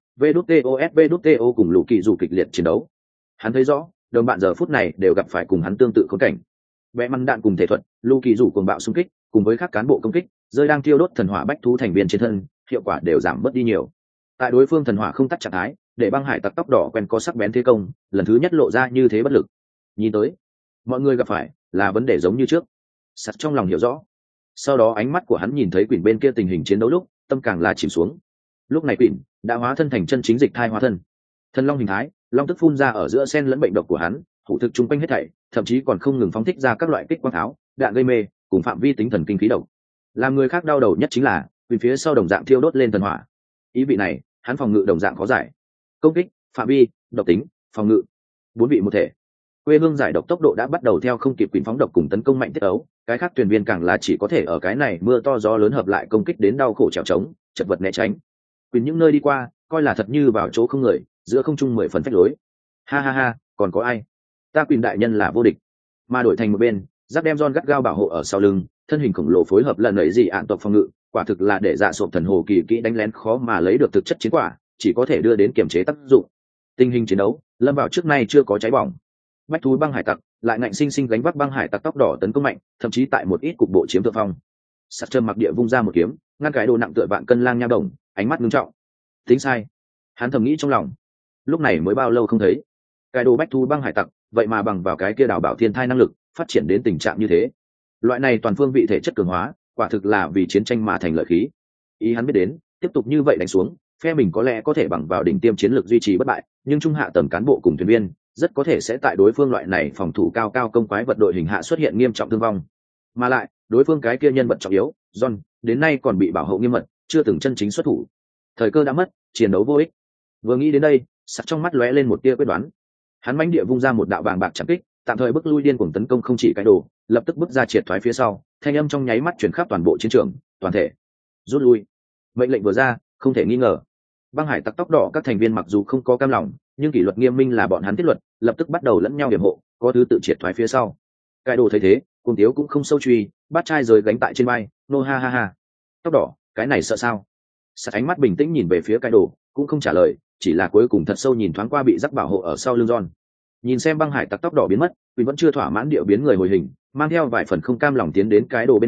VĐTO cùng lũ kỳ dù kịch liệt chiến đấu. Hắn thấy rõ, đồng bạn giờ phút này đều gặp phải cùng hắn tương tự khốn cảnh. Bệ mằn đạn cùng thể thuật, lũ kỳ dù cuồng bạo xung kích, cùng với các cán bộ công kích, rơi đang thiêu đốt thần hỏa bách thú thành viên trên thân, hiệu quả đều giảm bớt đi nhiều. Tại đối phương thần hỏa không tắt trạng thái, để băng hải tặc tóc đỏ quen có sắc bén thế công, lần thứ nhất lộ ra như thế bất lực. Nhìn tới, mọi người gặp phải là vấn đề giống như trước. Sắt trong lòng hiểu rõ. Sau đó ánh mắt của hắn nhìn thấy Quỷ bên kia tình hình chiến đấu lúc, tâm càng là chìm xuống. Lúc này Quỷ đã hóa thân thành chân chính dịch thai hóa thân. Thần long hình thái, long tức phun ra ở giữa sen lẫn bệnh độc của hắn, hủ thực chung quanh hết thảy, thậm chí còn không ngừng phóng thích ra các loại kích quang tháo, đạn gây mê, cùng phạm vi tính thần kinh khí độc. Làm người khác đau đầu nhất chính là, Quỷ phía sau đồng dạng thiêu đốt lên thần hỏa. Ý vị này, hắn phòng ngự đồng dạng khó giải. Công kích, phạm vi, độc tính, phòng ngự, bốn vị một thể. Quê hương giải độc tốc độ đã bắt đầu theo không kịp Quỷ phóng độc cùng tấn công mạnh tiết ấu, cái khác thuyền viên càng là chỉ có thể ở cái này mưa to gió lớn hợp lại công kích đến đau khổ trèo trống, chật vật né tránh. Quỷ những nơi đi qua, coi là thật như vào chỗ không người, giữa không trung 10 phần phách lối. Ha ha ha, còn có ai? Ta Quỷ đại nhân là vô địch. Mà đổi thành một bên, giáp đem John gắt gao bảo hộ ở sau lưng, thân hình khổng lồ phối hợp lần ấy gì ạn tộc phòng ngự, quả thực là để dạ sộp thần hồ kỳ kỹ đánh lén khó mà lấy được thực chất chiến quả, chỉ có thể đưa đến kiềm chế tác dụng. Tình hình chiến đấu lâm vào trước nay chưa có cháy bỏng. Bách thú băng hải tặc lại ngạnh sinh sinh gánh vác băng hải tặc tóc đỏ tấn công mạnh, thậm chí tại một ít cục bộ chiếm thượng phong. Sắt trầm mặc địa vung ra một kiếm, ngăn cái đồ nặng tựa vạn cân lang nha đồng, ánh mắt nghiêm trọng. Tính sai, hắn thầm nghĩ trong lòng. Lúc này mới bao lâu không thấy, cái đồ bách thú băng hải tặc vậy mà bằng vào cái kia đảo bảo thiên thai năng lực phát triển đến tình trạng như thế. Loại này toàn phương vị thể chất cường hóa, quả thực là vì chiến tranh mà thành lợi khí. Ý hắn biết đến, tiếp tục như vậy đánh xuống, phe mình có lẽ có thể bằng vào đỉnh tiêm chiến lược duy trì bất bại, nhưng trung hạ tầng cán bộ cùng thuyền viên rất có thể sẽ tại đối phương loại này phòng thủ cao cao công quái vật đội hình hạ xuất hiện nghiêm trọng thương vong. Mà lại, đối phương cái kia nhân vật trọng yếu, John, đến nay còn bị bảo hộ nghiêm mật, chưa từng chân chính xuất thủ. Thời cơ đã mất, chiến đấu vô ích. Vừa nghĩ đến đây, sặc trong mắt lóe lên một tia quyết đoán. Hắn mãnh địa vung ra một đạo vàng bạc chạm kích, tạm thời bức lui điên cuồng tấn công không chỉ cái đồ, lập tức bước ra triệt thoái phía sau, thanh âm trong nháy mắt truyền khắp toàn bộ chiến trường, toàn thể rút lui. Mệnh lệnh vừa ra, không thể nghi ngờ. Băng hải tặc tóc đỏ các thành viên mặc dù không có cam lòng, nhưng kỷ luật nghiêm minh là bọn hắn thiết luật, lập tức bắt đầu lẫn nhau điểm hộ, có thứ tự triệt thoái phía sau. Cái đồ thấy thế, cùng tiếu cũng không sâu truy, bắt trai rồi gánh tại trên vai, nô ha ha ha. Tóc đỏ, cái này sợ sao? Sạt ánh mắt bình tĩnh nhìn về phía cái đồ, cũng không trả lời, chỉ là cuối cùng thật sâu nhìn thoáng qua bị rắc bảo hộ ở sau lưng John. Nhìn xem băng hải tặc tóc đỏ biến mất, Quỷ vẫn chưa thỏa mãn điệu biến người hồi hình, mang theo vài phần không cam lòng tiến đến cái đồ bên người,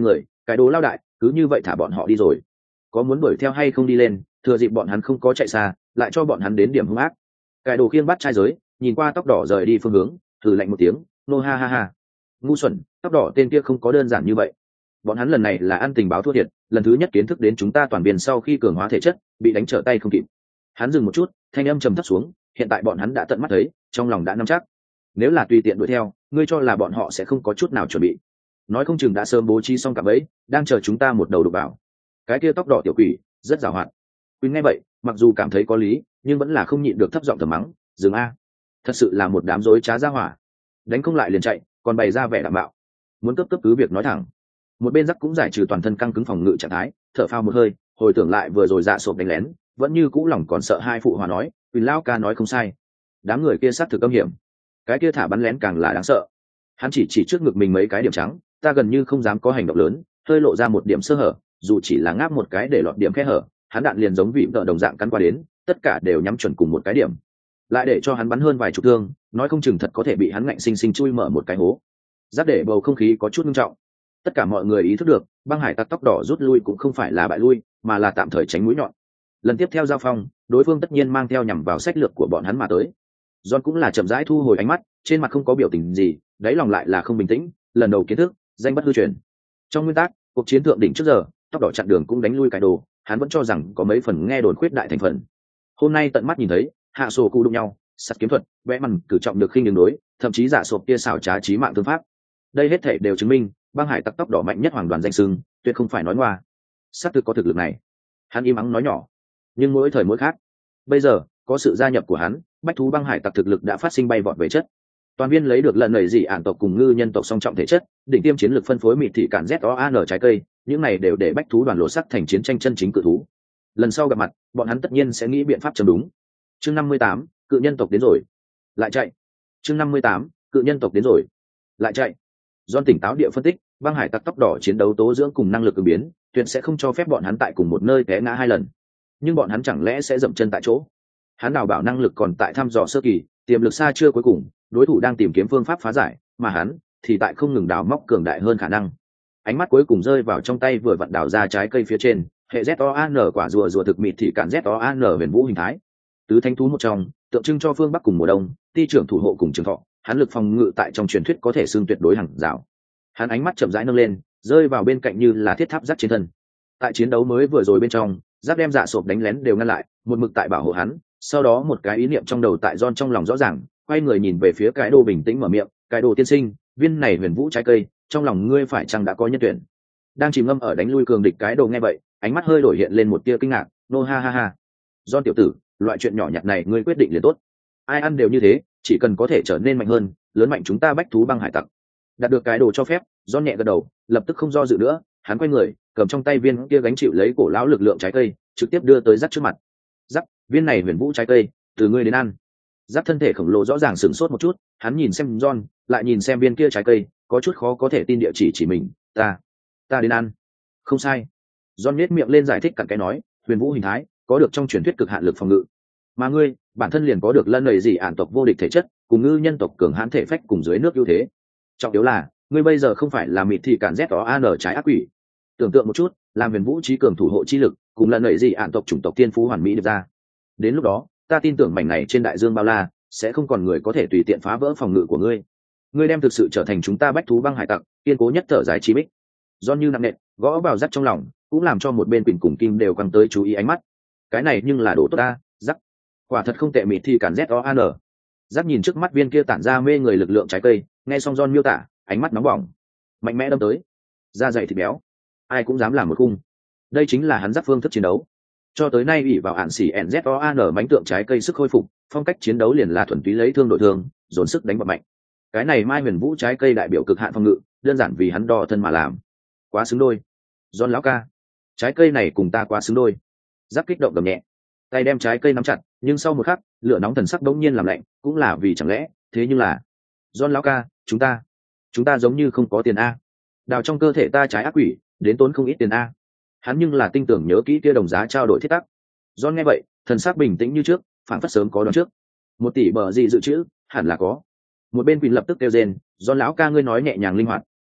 Cái đồ lao đại cứ như vậy thả bọn họ đi rồi, có muốn đuổi theo hay không đi lên, thừa dịp bọn hắn không có chạy xa lại cho bọn hắn đến điểm hung ác. Cái đồ khiêng bắt chai giới nhìn qua tóc đỏ rời đi phương hướng, thử lạnh một tiếng, nô ha ha ha. Ngu xuẩn, tóc đỏ tên kia không có đơn giản như vậy. Bọn hắn lần này là ăn tình báo thua thiệt, lần thứ nhất kiến thức đến chúng ta toàn viên sau khi cường hóa thể chất bị đánh trở tay không kịp. Hắn dừng một chút, thanh âm trầm thấp xuống, hiện tại bọn hắn đã tận mắt thấy, trong lòng đã nắm chắc. Nếu là tùy tiện đuổi theo, ngươi cho là bọn họ sẽ không có chút nào chuẩn bị? Nói không chừng đã sớm bố trí xong cả bẫy, đang chờ chúng ta một đầu đục vào. Cái kia tóc đỏ tiểu quỷ rất giàu hoạt. Quỳnh nghe vậy, mặc dù cảm thấy có lý, nhưng vẫn là không nhịn được thấp giọng thầm mắng, dừng a, thật sự là một đám rối trá ra hỏa, đánh không lại liền chạy, còn bày ra vẻ đảm bảo, muốn cấp cứ việc nói thẳng. Một bên Giắc cũng giải trừ toàn thân căng cứng phòng ngự trạng thái, thở phào một hơi, hồi tưởng lại vừa rồi dạ sộp đánh lén, vẫn như cũ lòng còn sợ hai phụ hòa nói, Quỳnh lao ca nói không sai, đám người kia sát thực âm hiểm, cái kia thả bắn lén càng là đáng sợ. Hắn chỉ trước ngực mình mấy cái điểm trắng, ta gần như không dám có hành động lớn, hơi lộ ra một điểm sơ hở, dù chỉ là ngáp một cái để lọt điểm khe hở, hắn đạn liền giống vị vợ đồng dạng cắn qua đến, tất cả đều nhắm chuẩn cùng một cái điểm, lại để cho hắn bắn hơn vài chục thương, nói không chừng thật có thể bị hắn ngạnh sinh sinh chui mở một cái hố. Giáp để bầu không khí có chút nghiêm trọng. Tất cả mọi người ý thức được, băng hải tặc tóc đỏ rút lui cũng không phải là bại lui, mà là tạm thời tránh mũi nhọn. Lần tiếp theo giao phong, đối phương tất nhiên mang theo nhằm vào sách lược của bọn hắn mà tới. John cũng là chậm rãi thu hồi ánh mắt, trên mặt không có biểu tình gì, đáy lòng lại là không bình tĩnh. Lần đầu kiến thức, danh bất hư truyền. Trong nguyên tắc, cuộc chiến thượng đỉnh trước giờ, tóc đỏ chặn đường cũng đánh lui cái đồ, hắn vẫn cho rằng có mấy phần nghe đồn khuyết đại thành phần. Hôm nay tận mắt nhìn thấy, hạ sổ cụ đụng nhau, sắt kiếm thuật, vẽ mằn cử trọng được khinh đường đối, thậm chí giả sộp kia xảo trá trí mạng thương pháp. Đây hết thể đều chứng minh, băng hải tặc tóc đỏ mạnh nhất hoàng đoàn danh sưng, tuyệt không phải nói ngoa. Sắt thực có thực lực này. Hắn im ắng nói nhỏ, nhưng mỗi thời mỗi khác. Bây giờ, có sự gia nhập của hắn, bách thú băng hải tặc thực lực đã phát sinh bay vọt về chất. Toàn viên lấy được lần nảy dị ản tộc cùng ngư nhân tộc song trọng thể chất, đỉnh tiêm chiến lược phân phối mịt thị cản ZOAN trái cây, những này đều để bách thú đoàn lộ sắc thành chiến tranh chân chính cự thú. Lần sau gặp mặt, bọn hắn tất nhiên sẽ nghĩ biện pháp chấm đúng. Chương 58, cự nhân tộc đến rồi, lại chạy. Chương 58, cự nhân tộc đến rồi, lại chạy. John tỉnh táo địa phân tích, băng hải tặc tóc đỏ chiến đấu tố dưỡng cùng năng lực ứng biến, tuyệt sẽ không cho phép bọn hắn tại cùng một nơi té ngã hai lần. Nhưng bọn hắn chẳng lẽ sẽ dậm chân tại chỗ? Hắn đào bảo năng lực còn tại thăm dò sơ kỳ, tiềm lực xa chưa cuối cùng, đối thủ đang tìm kiếm phương pháp phá giải, mà hắn thì tại không ngừng đào móc cường đại hơn khả năng. Ánh mắt cuối cùng rơi vào trong tay vừa vặn đào ra trái cây phía trên, hệ ZOAN quả rùa thực mịt thị cản ZOAN huyền vũ hình thái. Tứ thánh thú một trong, tượng trưng cho phương Bắc cùng mùa đông, ti trưởng thủ hộ cùng trường thọ, hắn lực phòng ngự tại trong truyền thuyết có thể xưng tuyệt đối hàng rào. Hắn ánh mắt chậm rãi nâng lên, rơi vào bên cạnh như là thiết tháp giáp trên thân. Tại chiến đấu mới vừa rồi bên trong, giáp đem dạ sộp đánh lén đều ngăn lại, một mực tại bảo hộ hắn. Sau đó một cái ý niệm trong đầu tại John trong lòng rõ ràng, quay người nhìn về phía cái đồ bình tĩnh mở miệng, cái đồ tiên sinh, viên này huyền vũ trái cây, trong lòng ngươi phải chăng đã có nhân tuyển? Đang chìm ngâm ở đánh lui cường địch cái đồ nghe vậy, ánh mắt hơi đổi hiện lên một tia kinh ngạc, nô ha ha ha. John tiểu tử, loại chuyện nhỏ nhặt này ngươi quyết định liền tốt. Ai ăn đều như thế, chỉ cần có thể trở nên mạnh hơn, lớn mạnh chúng ta bách thú băng hải tặc. Đạt được cái đồ cho phép, John nhẹ gật đầu, lập tức không do dự nữa, hắn quay người, cầm trong tay viên kia gánh chịu lấy cổ lão lực lượng trái cây, trực tiếp đưa tới Dắt trước mặt. Dắt, viên này huyền vũ trái cây, từ ngươi đến ăn. Dắt thân thể khổng lồ rõ ràng sửng sốt một chút, hắn nhìn xem John, lại nhìn xem viên kia trái cây, có chút khó có thể tin địa chỉ mình, ta đến ăn. Không sai. John nhếch miệng lên giải thích cặn cái nói, huyền vũ hình thái, có được trong truyền thuyết cực hạn lực phòng ngự. Mà ngươi, bản thân liền có được lân nầy gì ản tộc vô địch thể chất, cùng ngư nhân tộc cường hãn thể phách cùng dưới nước ưu thế. Trọng yếu là, ngươi bây giờ không phải là mịt thì cản ZOAN trái ác quỷ. Tưởng tượng một chút, làm huyền vũ trí cường thủ hộ chi lực, cùng lân nầy gì ản tộc chủng tộc tiên phú hoàn mỹ được ra. Đến lúc đó, ta tin tưởng mảnh này trên đại dương bao la, sẽ không còn người có thể tùy tiện phá vỡ phòng ngự của ngươi. Ngươi đem thực sự trở thành chúng ta bách thú băng hải tặc, kiên cố nhất thở dài chí bích. John như nặng nề, gõ vào rắc trong lòng, cũng làm cho một bên Quỳnh cùng Kim đều quăng tới chú ý ánh mắt. Cái này nhưng là đồ tốt ta, rắc. Quả thật không tệ mịt thì cản ZOAN. Rắc nhìn trước mắt viên kia tản ra mê người lực lượng trái cây, nghe xong John miêu tả, ánh mắt nóng bỏng, mạnh mẽ đâm tới, da dày thịt béo, ai cũng dám làm một khung. Đây chính là hắn Rắc phương thức chiến đấu. Cho tới nay ủy vào ản xỉ NZOAN bánh tượng trái cây sức khôi phục, phong cách chiến đấu liền là thuần túy lấy thương đội thương, dồn sức đánh bật mạnh. Cái này mai huyền vũ trái cây đại biểu cực hạn phòng ngự, đơn giản vì hắn đo thân mà làm. Quá xứng đôi. John lão ca, trái cây này cùng ta quá xứng đôi. Giáp kích động gầm nhẹ, tay đem trái cây nắm chặt, nhưng sau một khắc, lửa nóng thần sắc bỗng nhiên làm lạnh, cũng là vì chẳng lẽ, thế nhưng là, John lão ca, chúng ta giống như không có tiền a. Đào trong cơ thể ta trái ác quỷ, đến tốn không ít tiền a. Hắn nhưng là tinh tưởng nhớ kỹ kia đồng giá trao đổi thiết tắc. John nghe vậy, thần sắc bình tĩnh như trước, phản phất sớm có đoán trước. 1 tỷ bờ gì dự trữ, hẳn là có. Một bên Quỳnh lập tức kêu rên, John lão ca ngươi nói nhẹ nhàng linh hoạt,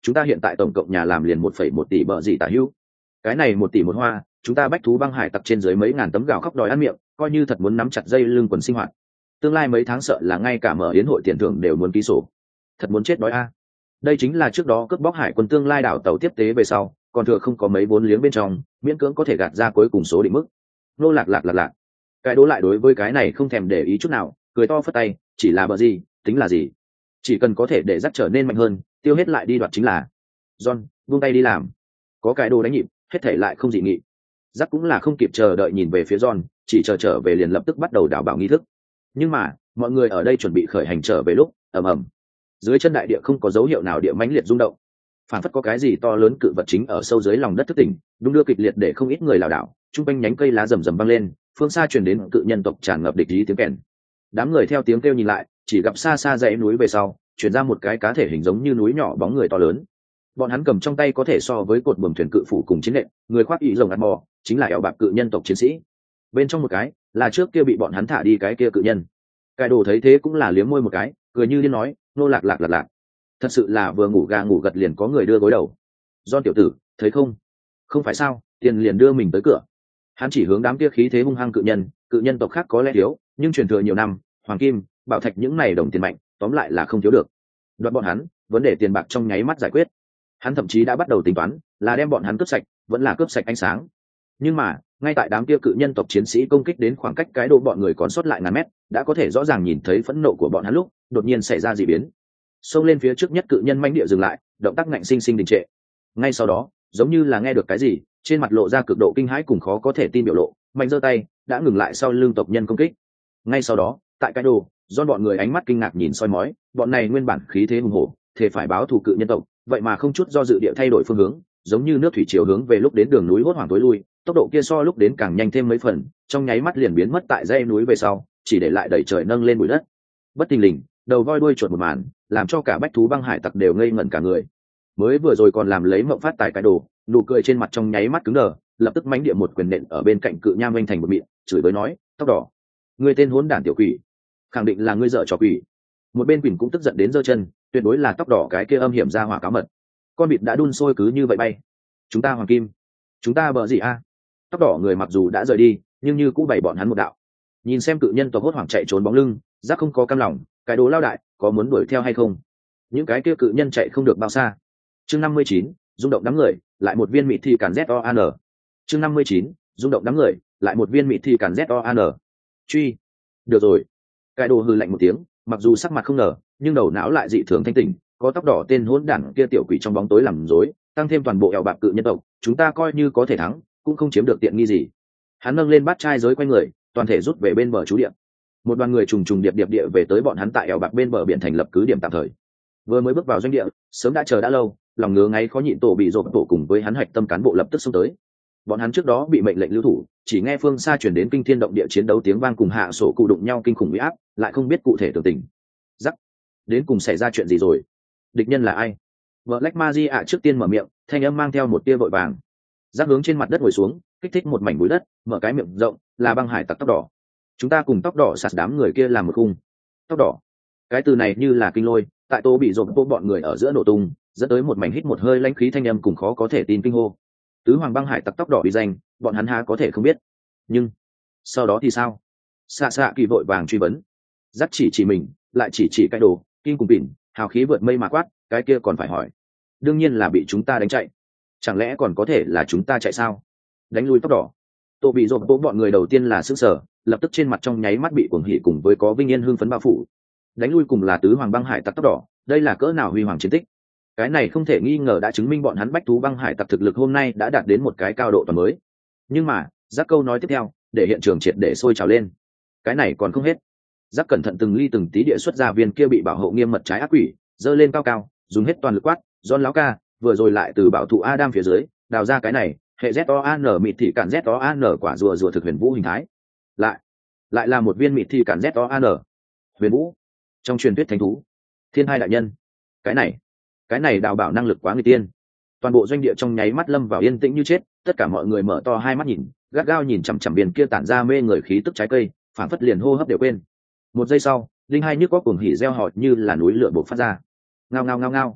chúng ta hiện tại tổng cộng nhà làm liền 1,1 tỷ bợ gì tả hữu. Cái này 1 tỷ một hoa, chúng ta bách thú băng hải tặc trên dưới mấy ngàn tấm gạo khóc đòi ăn miệng, coi như thật muốn nắm chặt dây lưng quần sinh hoạt. Tương lai mấy tháng sợ là ngay cả mở yến hội tiền thưởng đều muốn ký sổ. Thật muốn chết đói a. Đây chính là trước đó cướp bóc hải quân tương lai đảo tàu tiếp tế về sau, còn thừa không có mấy vốn liếng bên trong, miễn cưỡng có thể gạt ra cuối cùng số định mức. Nô lạc. Cái đố lại đối với cái này không thèm để ý chút nào, cười to phất tay, chỉ là bợ gì, tính là gì? Chỉ cần có thể để dắt trở nên mạnh hơn, tiêu hết lại đi đoạt chính là. John, buông tay đi làm. Có cái đồ đánh nhịp, hết thể lại không dị nghị. Dắt cũng là không kịp chờ đợi nhìn về phía John, chỉ chờ trở về liền lập tức bắt đầu đảo bảo nghi thức. Nhưng mà mọi người ở đây chuẩn bị khởi hành trở về lúc ầm ầm, dưới chân đại địa không có dấu hiệu nào địa mãnh liệt rung động, phản phất có cái gì to lớn cự vật chính ở sâu dưới lòng đất thức tỉnh, đung đưa kịch liệt để không ít người lảo đảo. Trung quanh nhánh cây lá rầm rầm vang lên, phương xa truyền đến cự nhân tộc tràn ngập địch ý tiếng kèn. Đám người theo tiếng kêu nhìn lại, chỉ gặp xa xa dãy núi về sau truyền ra một cái cá thể hình giống như núi nhỏ bóng người to lớn. Bọn hắn cầm trong tay có thể so với cột buồm thuyền cự phủ cùng chiến nện, người khoác y rồng ăn bò, chính là eo bạc cự nhân tộc chiến sĩ. Bên trong một cái là trước kia bị bọn hắn thả đi cái kia cự nhân. Cái đồ thấy thế cũng là liếm môi một cái, cười như điên nói, nô lạc. Thật sự là vừa ngủ gà ngủ gật liền có người đưa gối đầu. Don tiểu tử, thấy không? Không phải sao, tiền liền đưa mình tới cửa. Hắn chỉ hướng đám kia khí thế hung hăng cự nhân tộc khác có lẽ thiếu, nhưng truyền thừa nhiều năm, hoàng kim, bảo thạch những này đồng tiền mạnh, tóm lại là không thiếu được. Đoạt bọn hắn, vấn đề tiền bạc trong nháy mắt giải quyết. Hắn thậm chí đã bắt đầu tính toán, là đem bọn hắn cướp sạch, vẫn là cướp sạch ánh sáng. Nhưng mà, ngay tại đám kia cự nhân tộc chiến sĩ công kích đến khoảng cách cái độ bọn người còn sót lại ngàn mét, đã có thể rõ ràng nhìn thấy phẫn nộ của bọn hắn lúc đột nhiên xảy ra dị biến. Xông lên phía trước nhất cự nhân manh địa dừng lại, động tác ngạnh sinh sinh đình trệ. Ngay sau đó, giống như là nghe được cái gì, trên mặt lộ ra cực độ kinh hãi cùng khó có thể tin biểu lộ, mạnh giơ tay đã ngừng lại sau lưng tộc nhân công kích. Ngay sau đó, tại cái đồ, do bọn người ánh mắt kinh ngạc nhìn soi mói, bọn này nguyên bản khí thế hùng hổ, thể phải báo thù cự nhân tộc, vậy mà không chút do dự địa thay đổi phương hướng, giống như nước thủy chiều hướng về lúc đến đường núi hốt hoảng tối lui, tốc độ kia so lúc đến càng nhanh thêm mấy phần, trong nháy mắt liền biến mất tại dãy núi về sau, chỉ để lại đầy trời nâng lên bụi đất. Bất thình lình, đầu voi đuôi chuột một màn, làm cho cả bách thú băng hải tặc đều ngây ngẩn cả người. Mới vừa rồi còn làm lấy mộng phát tài cái đồ, nụ cười trên mặt trong nháy mắt cứng đờ, lập tức mánh địa một quyền nện ở bên cạnh cự nham anh thành một miệng, chửi bới nói, tóc đỏ, ngươi tên hỗn đản tiểu quỷ, khẳng định là ngươi dở trò quỷ. Một bên quỷ cũng tức giận đến giơ chân, tuyệt đối là tóc đỏ cái kia âm hiểm ra hỏa cáo mật. Con vịt đã đun sôi cứ như vậy bay. Chúng ta hoàng kim, chúng ta bờ gì a? Tóc đỏ người mặc dù đã rời đi, nhưng như cũng bày bọn hắn một đạo. Nhìn xem cự nhân tộc hốt hoảng chạy trốn bóng lưng, giác không có cam lòng, cái đồ lao đại, có muốn đuổi theo hay không? Những cái kia cự nhân chạy không được bao xa. Chương 59, rung động đám người, lại một viên mịt thì cản ZOAN. Chương 59, rung động đám người, lại một viên mịt thì cản ZOAN. Truy. Được rồi. Cái đồ hừ lạnh một tiếng, mặc dù sắc mặt không nở, nhưng đầu não lại dị thường thanh tỉnh, có tóc đỏ tên hỗn đản kia tiểu quỷ trong bóng tối làm rối, tăng thêm toàn bộ eo bạc cự nhân tộc, chúng ta coi như có thể thắng, cũng không chiếm được tiện nghi gì. Hắn nâng lên bát trai giới quanh người, toàn thể rút về bên bờ trú địa. Một đoàn người trùng trùng điệp điệp địa về tới bọn hắn tại eo bạc bên bờ biển thành lập cứ điểm tạm thời. Vừa mới bước vào doanh địa, sớm đã chờ đã lâu, lòng ngứa ngáy khó nhịn tổ bị rộp tổ cùng với hắn hạch tâm cán bộ lập tức xông tới. Bọn hắn trước đó bị mệnh lệnh lưu thủ, chỉ nghe phương xa chuyển đến kinh thiên động địa chiến đấu tiếng vang cùng hạ sổ cụ đụng nhau kinh khủng uy áp, lại không biết cụ thể tường tình. Rắc, đến cùng xảy ra chuyện gì rồi? Địch nhân là ai? Black Magia trước tiên mở miệng, thanh âm mang theo một tia vội vàng. Rắc hướng trên mặt đất ngồi xuống, kích thích một mảnh bụi đất, mở cái miệng rộng, là băng hải tặc tóc đỏ. Chúng ta cùng tóc đỏ sạt đám người kia làm một khung. Tóc đỏ, cái từ này như là kinh lôi, tại tô bị rộp bọn người ở giữa nổ tung, dẫn tới một mảnh hít một hơi lãnh khí thanh âm cùng khó có thể tin kinh hô. Tứ hoàng băng hải tặc tóc đỏ bị danh, bọn hắn há có thể không biết. Nhưng sau đó thì sao? Xạ kỳ vội vàng truy vấn. Dắt chỉ mình, lại chỉ cái đồ, kim cùng bỉn, hào khí vượt mây mà quát, cái kia còn phải hỏi. Đương nhiên là bị chúng ta đánh chạy. Chẳng lẽ còn có thể là chúng ta chạy sao? Đánh lui tóc đỏ. Tô bị rộp bọn người đầu tiên là sững sờ, lập tức trên mặt trong nháy mắt bị cuồng hỉ cùng với có vinh yên hưng phấn bao phủ. Đánh lui cùng là tứ hoàng băng hải tặc tóc đỏ, đây là cỡ nào huy hoàng chiến tích. Cái này không thể nghi ngờ đã chứng minh bọn hắn bách thú băng hải tặc thực lực hôm nay đã đạt đến một cái cao độ toàn mới. Nhưng mà giác câu nói tiếp theo để hiện trường triệt để sôi trào lên. Cái này còn không hết. Giác cẩn thận từng ly từng tí địa xuất ra viên kia bị bảo hộ nghiêm mật trái ác quỷ, giơ lên cao cao, dùng hết toàn lực quát, John lão ca, vừa rồi lại từ bảo thụ Adam phía dưới đào ra cái này hệ ZOAN mịt thị cản ZOAN quả rùa thực huyền vũ hình thái. Lại là một viên mịt thị cản ZOAN huyền vũ trong truyền thuyết thánh thú thiên hai đại nhân. Cái này đào bảo năng lực quá người tiên. Toàn bộ doanh địa trong nháy mắt lâm vào yên tĩnh như chết, tất cả mọi người mở to hai mắt nhìn, gắt gao nhìn chằm chằm biển kia tản ra mê người khí tức trái cây, phản phất liền hô hấp đều quên. Một giây sau, linh hai nhức có cuồng hỉ reo hò như là núi lửa bộc phát ra. Ngao ngao ngao ngao.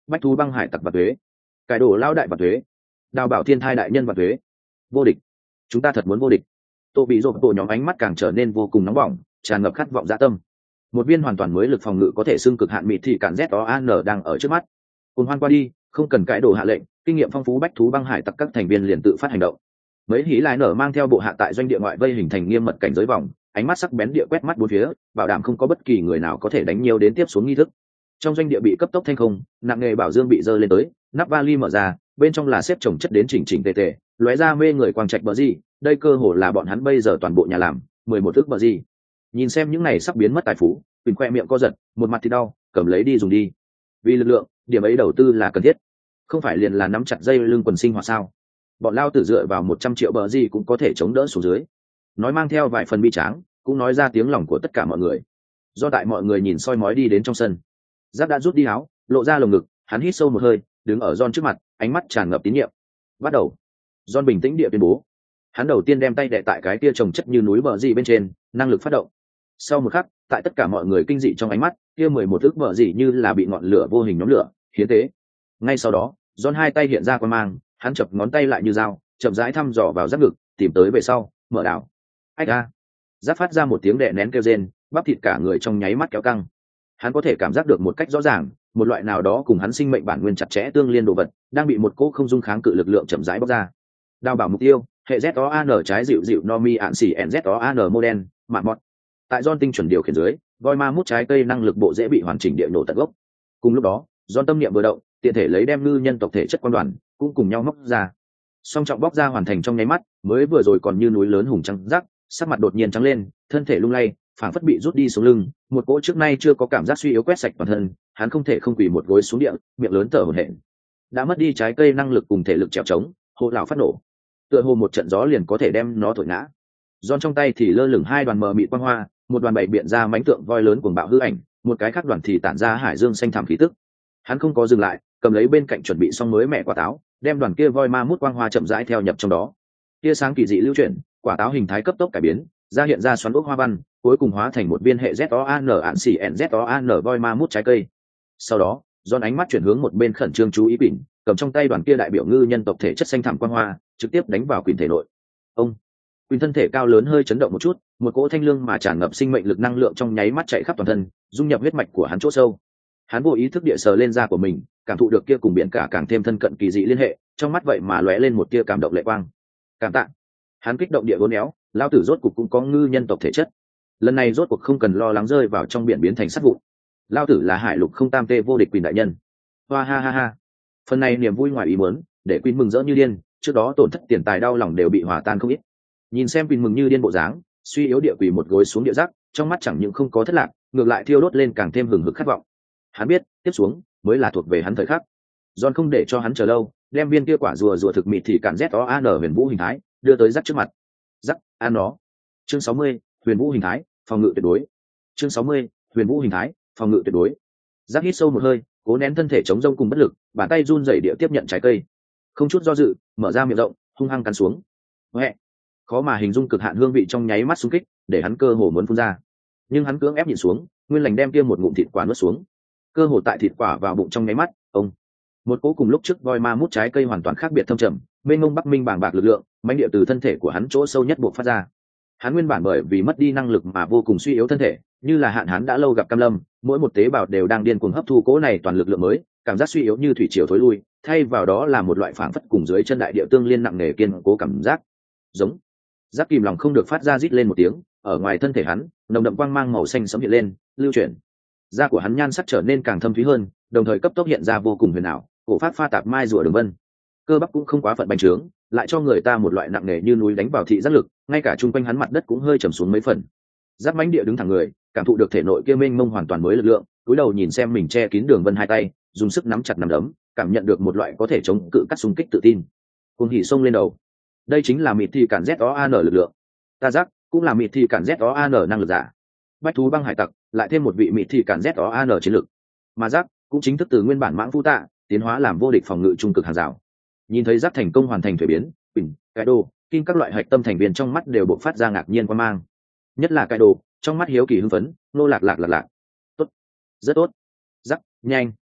bách thú băng hải tặc và thuế, cải đồ lao đại và thuế, đào bảo thiên thai đại nhân và thuế, vô địch, chúng ta thật muốn vô địch. Tô bị rộp bộ nhóm ánh mắt càng trở nên vô cùng nóng bỏng, tràn ngập khát vọng dạ tâm. Một viên hoàn toàn mới lực phòng ngự có thể xưng cực hạn mịt thì cản ZOAN đang ở trước mắt. Cùng hoan qua đi, không cần cãi đồ hạ lệnh, kinh nghiệm phong phú bách thú băng hải tặc các thành viên liền tự phát hành động. Mấy hí lái nở mang theo bộ hạ tại doanh địa ngoại vây hình thành nghiêm mật cảnh giới vòng, ánh mắt sắc bén địa quét mắt bốn phía, bảo đảm không có bất kỳ người nào có thể đánh nhiều đến tiếp xuống nghi thức. Trong doanh địa bị cấp tốc thanh không, nặng nghề bảo dương bị dơ lên tới, nắp vali mở ra, bên trong là xếp chồng chất đến chỉnh chỉnh tề tề, lóe ra mê người quang trạch bờ gì, đây cơ hồ là bọn hắn bây giờ toàn bộ nhà làm, 11 ức bờ gì. Nhìn xem những này sắp biến mất tài phú, Quỳnh khoe miệng co giật, một mặt thì đau, cầm lấy đi dùng đi. Vì lực lượng, điểm ấy đầu tư là cần thiết, không phải liền là nắm chặt dây lưng quần sinh hoạt sao? Bọn lao tử dựa vào 100 triệu bờ gì cũng có thể chống đỡ xuống dưới. Nói mang theo vài phần bi tráng, cũng nói ra tiếng lòng của tất cả mọi người. Do tại mọi người nhìn soi mói đi đến trong sân, Giáp đã rút đi áo, lộ ra lồng ngực, hắn hít sâu một hơi, đứng ở John trước mặt, ánh mắt tràn ngập tín nhiệm. Bắt đầu. John bình tĩnh địa tuyên bố. Hắn đầu tiên đem tay đè tại cái kia trồng chất như núi bờ gì bên trên, năng lực phát động. Sau một khắc, tại tất cả mọi người kinh dị trong ánh mắt, kia 11 ức bờ gì như là bị ngọn lửa vô hình nhóm lửa, hiến tế. Ngay sau đó, John hai tay hiện ra quang mang, hắn chập ngón tay lại như dao, chậm rãi thăm dò vào giáp ngực, tìm tới về sau, mở đảo. Ách a! Giáp phát ra một tiếng đè nén kêu rên, bắp thịt cả người trong nháy mắt kéo căng. Hắn có thể cảm giác được một cách rõ ràng, một loại nào đó cùng hắn sinh mệnh bản nguyên chặt chẽ tương liên đồ vật đang bị một cỗ không dung kháng cự lực lượng chậm rãi bóc ra. Đào bảo mục tiêu, hệ ZOAN trái dịu dịu Nomi ạn xỉ NZOAN model, mạn mọt. Tại John tinh chuẩn điều khiển dưới, voi ma mút trái cây năng lực bộ dễ bị hoàn chỉnh địa nổ tận gốc. Cùng lúc đó, John tâm niệm vừa động, tiện thể lấy đem ngư nhân tộc thể chất quan đoàn cũng cùng nhau móc ra. Song trọng bóc ra hoàn thành trong nháy mắt, mới vừa rồi còn như núi lớn hùng trắng rắc, sắc mặt đột nhiên trắng lên, thân thể lung lay, phảng phất bị rút đi xuống lưng, một cỗ trước nay chưa có cảm giác suy yếu quét sạch toàn thân, hắn không thể không quỳ một gối xuống địa, miệng lớn thở hổn hển. Đã mất đi trái cây năng lực cùng thể lực trèo trống, hộ lão phát nổ. Tựa hồ một trận gió liền có thể đem nó thổi ngã. Giòn trong tay thì lơ lửng hai đoàn mờ mịt quang hoa, một đoàn bảy biện ra mãnh tượng voi lớn cuồng bạo hư ảnh, một cái khác đoàn thì tản ra hải dương xanh thẳm khí tức. Hắn không có dừng lại, cầm lấy bên cạnh chuẩn bị xong mới mẹ quả táo, đem đoàn kia voi ma mút quang hoa chậm rãi theo nhập trong đó. Tia sáng kỳ dị lưu chuyển, quả táo hình thái cấp tốc cải biến, ra hiện ra xoắn ốc hoa văn, cuối cùng hóa thành một viên hệ ZOAN ạn xỉ NZOAN voi ma mút trái cây. Sau đó, Giòn ánh mắt chuyển hướng một bên khẩn trương chú ý Quỳnh, cầm trong tay đoàn kia đại biểu ngư nhân tộc thể chất xanh thẳm quang hoa, trực tiếp đánh vào Quỳnh thể nội. Ông Quỳnh thân thể cao lớn hơi chấn động một chút, một cỗ thanh lương mà tràn ngập sinh mệnh lực năng lượng trong nháy mắt chạy khắp toàn thân, dung nhập huyết mạch của hắn chỗ sâu. Hắn vô ý thức địa sờ lên da của mình, cảm thụ được kia cùng biển cả càng thêm thân cận kỳ dị liên hệ, trong mắt vậy mà lóe lên một tia cảm động lệ quang. Cảm tạ. Hắn kích động địa uốn éo, lao tử rốt cuộc cũng có ngư nhân tộc thể chất. Lần này rốt cuộc không cần lo lắng rơi vào trong biển biến thành sắt vụn. Lao tử là hải lục không tam tê vô địch Quỳnh đại nhân. Hoa ha ha ha. Phần này niềm vui ngoài ý muốn, để Quỳnh mừng rỡ như điên, trước đó tổn thất tiền tài đau lòng đều bị hòa tan không ít. Nhìn xem Quỳnh mừng như điên bộ dáng, suy yếu địa quỳ một gối xuống địa giác, trong mắt chẳng những không có thất lạc, ngược lại thiêu đốt lên càng thêm hừng hực khát vọng. Hắn biết, tiếp xuống mới là thuộc về hắn thời khắc. John không để cho hắn chờ lâu, đem viên kia quả rùa thực mịt thì cản ZOAN huyền vũ hình thái đưa tới rắc trước mặt. Rắc, ăn nó. Chương 60, huyền vũ hình thái, phòng ngự tuyệt đối. Chương 60, huyền vũ hình thái, phòng ngự tuyệt đối. Rắc hít sâu một hơi, cố nén thân thể chống rông cùng bất lực, bàn tay run rẩy địa tiếp nhận trái cây, không chút do dự, mở ra miệng rộng, hung hăng cắn xuống. Huệ. Khó mà hình dung cực hạn hương vị trong nháy mắt xung kích, để hắn cơ hồ muốn phun ra. Nhưng hắn cưỡng ép nhịn xuống, nguyên lành đem kia một ngụm thịt quả nuốt xuống. Cơ hồ tại thịt quả vào bụng trong nháy mắt, ông một cỗ cùng lúc trước voi ma mút trái cây hoàn toàn khác biệt thâm trầm, mênh mông bắc minh bàng bạc lực lượng, mãnh địa từ thân thể của hắn chỗ sâu nhất buộc phát ra. Hắn nguyên bản bởi vì mất đi năng lực mà vô cùng suy yếu thân thể, như là hạn hán đã lâu gặp cam lâm, mỗi một tế bào đều đang điên cuồng hấp thu cỗ này toàn lực lượng mới, cảm giác suy yếu như thủy triều thối lui, thay vào đó là một loại phảng phất cùng dưới chân đại địa tương liên nặng nề kiên cố cảm giác. Giống. Giáp kìm lòng không được phát ra rít lên một tiếng, ở ngoài thân thể hắn, nồng đậm quang mang màu xanh sẫm hiện lên, lưu chuyển. Da của hắn nhan sắc trở nên càng thâm thúy hơn, đồng thời cấp tốc hiện ra vô cùng huyền ảo, cổ phát pha tạp mai rùa đường vân. Cơ bắp cũng không quá phận bành trướng, lại cho người ta một loại nặng nề như núi đánh vào thị giác lực, ngay cả chung quanh hắn mặt đất cũng hơi trầm xuống mấy phần. Giáp mãnh địa đứng thẳng người, cảm thụ được thể nội kia mênh mông hoàn toàn mới lực lượng, cúi đầu nhìn xem mình che kín đường vân hai tay, dùng sức nắm chặt nắm đấm, cảm nhận được một loại có thể chống cự các xung kích tự tin. Cuồng hỉ xông lên đầu. Đây chính là mịt thì cản ZOAN lực lượng. Ta giác cũng là mịt thì cản ZOAN năng lực giả. Bách thú băng hải tặc, lại thêm một vị mịt thì cản ZOAN chiến lực. Mà giác cũng chính thức từ nguyên bản mãng phu tạ, tiến hóa làm vô địch phòng ngự trung cực hàng rào. Nhìn thấy giác thành công hoàn thành thuế biến, bình, cái đồ, kim các loại hạch tâm thành viên trong mắt đều bộc phát ra ngạc nhiên quan mang. Nhất là cái đồ, trong mắt hiếu kỳ hưng phấn, nô lạc. Tốt, rất tốt. Giác, nhanh.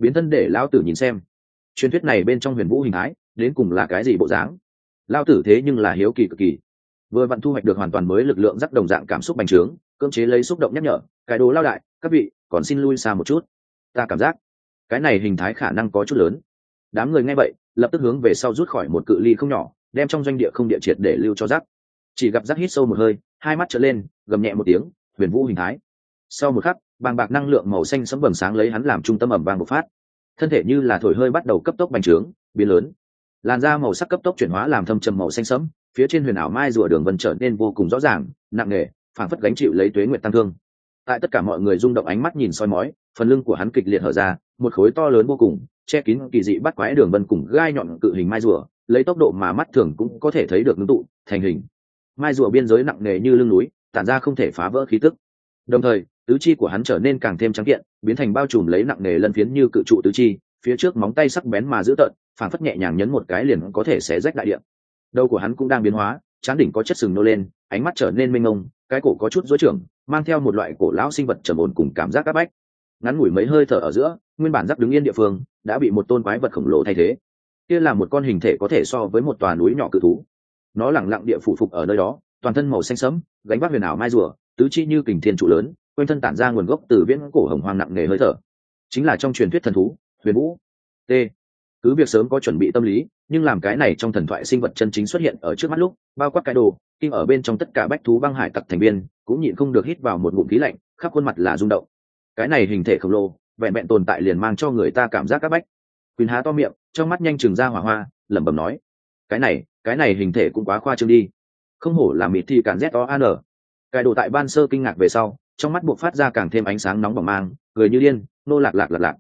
biến thân để lão tử nhìn xem truyền thuyết này bên trong huyền vũ hình thái đến cùng là cái gì bộ dáng. Lão tử thế nhưng là hiếu kỳ cực kỳ. Vừa vặn thu hoạch được hoàn toàn mới lực lượng rắc đồng dạng cảm xúc bành trướng, cưỡng chế lấy xúc động nhắc nhở cái đồ lao đại các vị còn xin lui xa một chút, ta cảm giác cái này hình thái khả năng có chút lớn. Đám người nghe vậy lập tức hướng về sau rút khỏi một cự ly không nhỏ, đem trong doanh địa không địa triệt để lưu cho rắc. Chỉ gặp rắc hít sâu một hơi, hai mắt trở lên gầm nhẹ một tiếng, huyền vũ hình thái. Sau một khắc bàng bạc năng lượng màu xanh sẫm bừng sáng lấy hắn làm trung tâm ẩm vang bộc phát, thân thể như là thổi hơi bắt đầu cấp tốc bành trướng biến lớn, làn da màu sắc cấp tốc chuyển hóa làm thâm trầm màu xanh sẫm, phía trên huyền ảo mai rùa đường vân trở nên vô cùng rõ ràng nặng nề, phảng phất gánh chịu lấy tuế nguyệt tăng thương. Tại tất cả mọi người rung động ánh mắt nhìn soi mói, phần lưng của hắn kịch liệt hở ra, một khối to lớn vô cùng che kín kỳ dị bắt quái đường vân cùng gai nhọn cự hình mai rùa lấy tốc độ mà mắt thường cũng có thể thấy được ngưng tụ thành hình. Mai rùa biên giới nặng nề như lưng núi, tản ra không thể phá vỡ khí tức. Đồng thời tứ chi của hắn trở nên càng thêm trắng kiện, biến thành bao trùm lấy nặng nề lân phiến như cự trụ tứ chi, phía trước móng tay sắc bén mà dữ tợn, phảng phất nhẹ nhàng nhấn một cái liền có thể xé rách đại địa. Đầu của hắn cũng đang biến hóa, trán đỉnh có chất sừng nô lên, ánh mắt trở nên mênh mông, cái cổ có chút rối trưởng, mang theo một loại cổ lão sinh vật trầm ổn cùng cảm giác áp bách. Ngắn ngủi mấy hơi thở ở giữa, nguyên bản rắc đứng yên địa phương đã bị một tôn quái vật khổng lồ thay thế. Kia là một con hình thể có thể so với một tòa núi nhỏ cự thú. Nó lẳng lặng địa phủ phục ở nơi đó, toàn thân màu xanh sẫm, gánh vác huyền ảo mai rùa, tứ chi như kình thiên trụ lớn, quanh thân tản ra nguồn gốc từ viễn cổ hồng hoang nặng nề hơi thở. Chính là trong truyền thuyết thần thú, huyền vũ. T. Cứ việc sớm có chuẩn bị tâm lý, nhưng làm cái này trong thần thoại sinh vật chân chính xuất hiện ở trước mắt lúc, bao quát cái đồ, kim ở bên trong tất cả bách thú băng hải tặc thành viên, cũng nhịn không được hít vào một ngụm khí lạnh, khắp khuôn mặt là rung động. Cái này hình thể khổng lồ, vẹn vẹn tồn tại liền mang cho người ta cảm giác các bách. Quỳnh há to miệng, trong mắt nhanh chừng ra hỏa hoa, lẩm bẩm nói: cái này hình thể cũng quá khoa trương đi. Không hổ là mịt thì cản ZOAN. Cái đồ tại ban sơ kinh ngạc về sau, trong mắt buộc phát ra càng thêm ánh sáng nóng bỏng mang, cười như điên, nô lạc.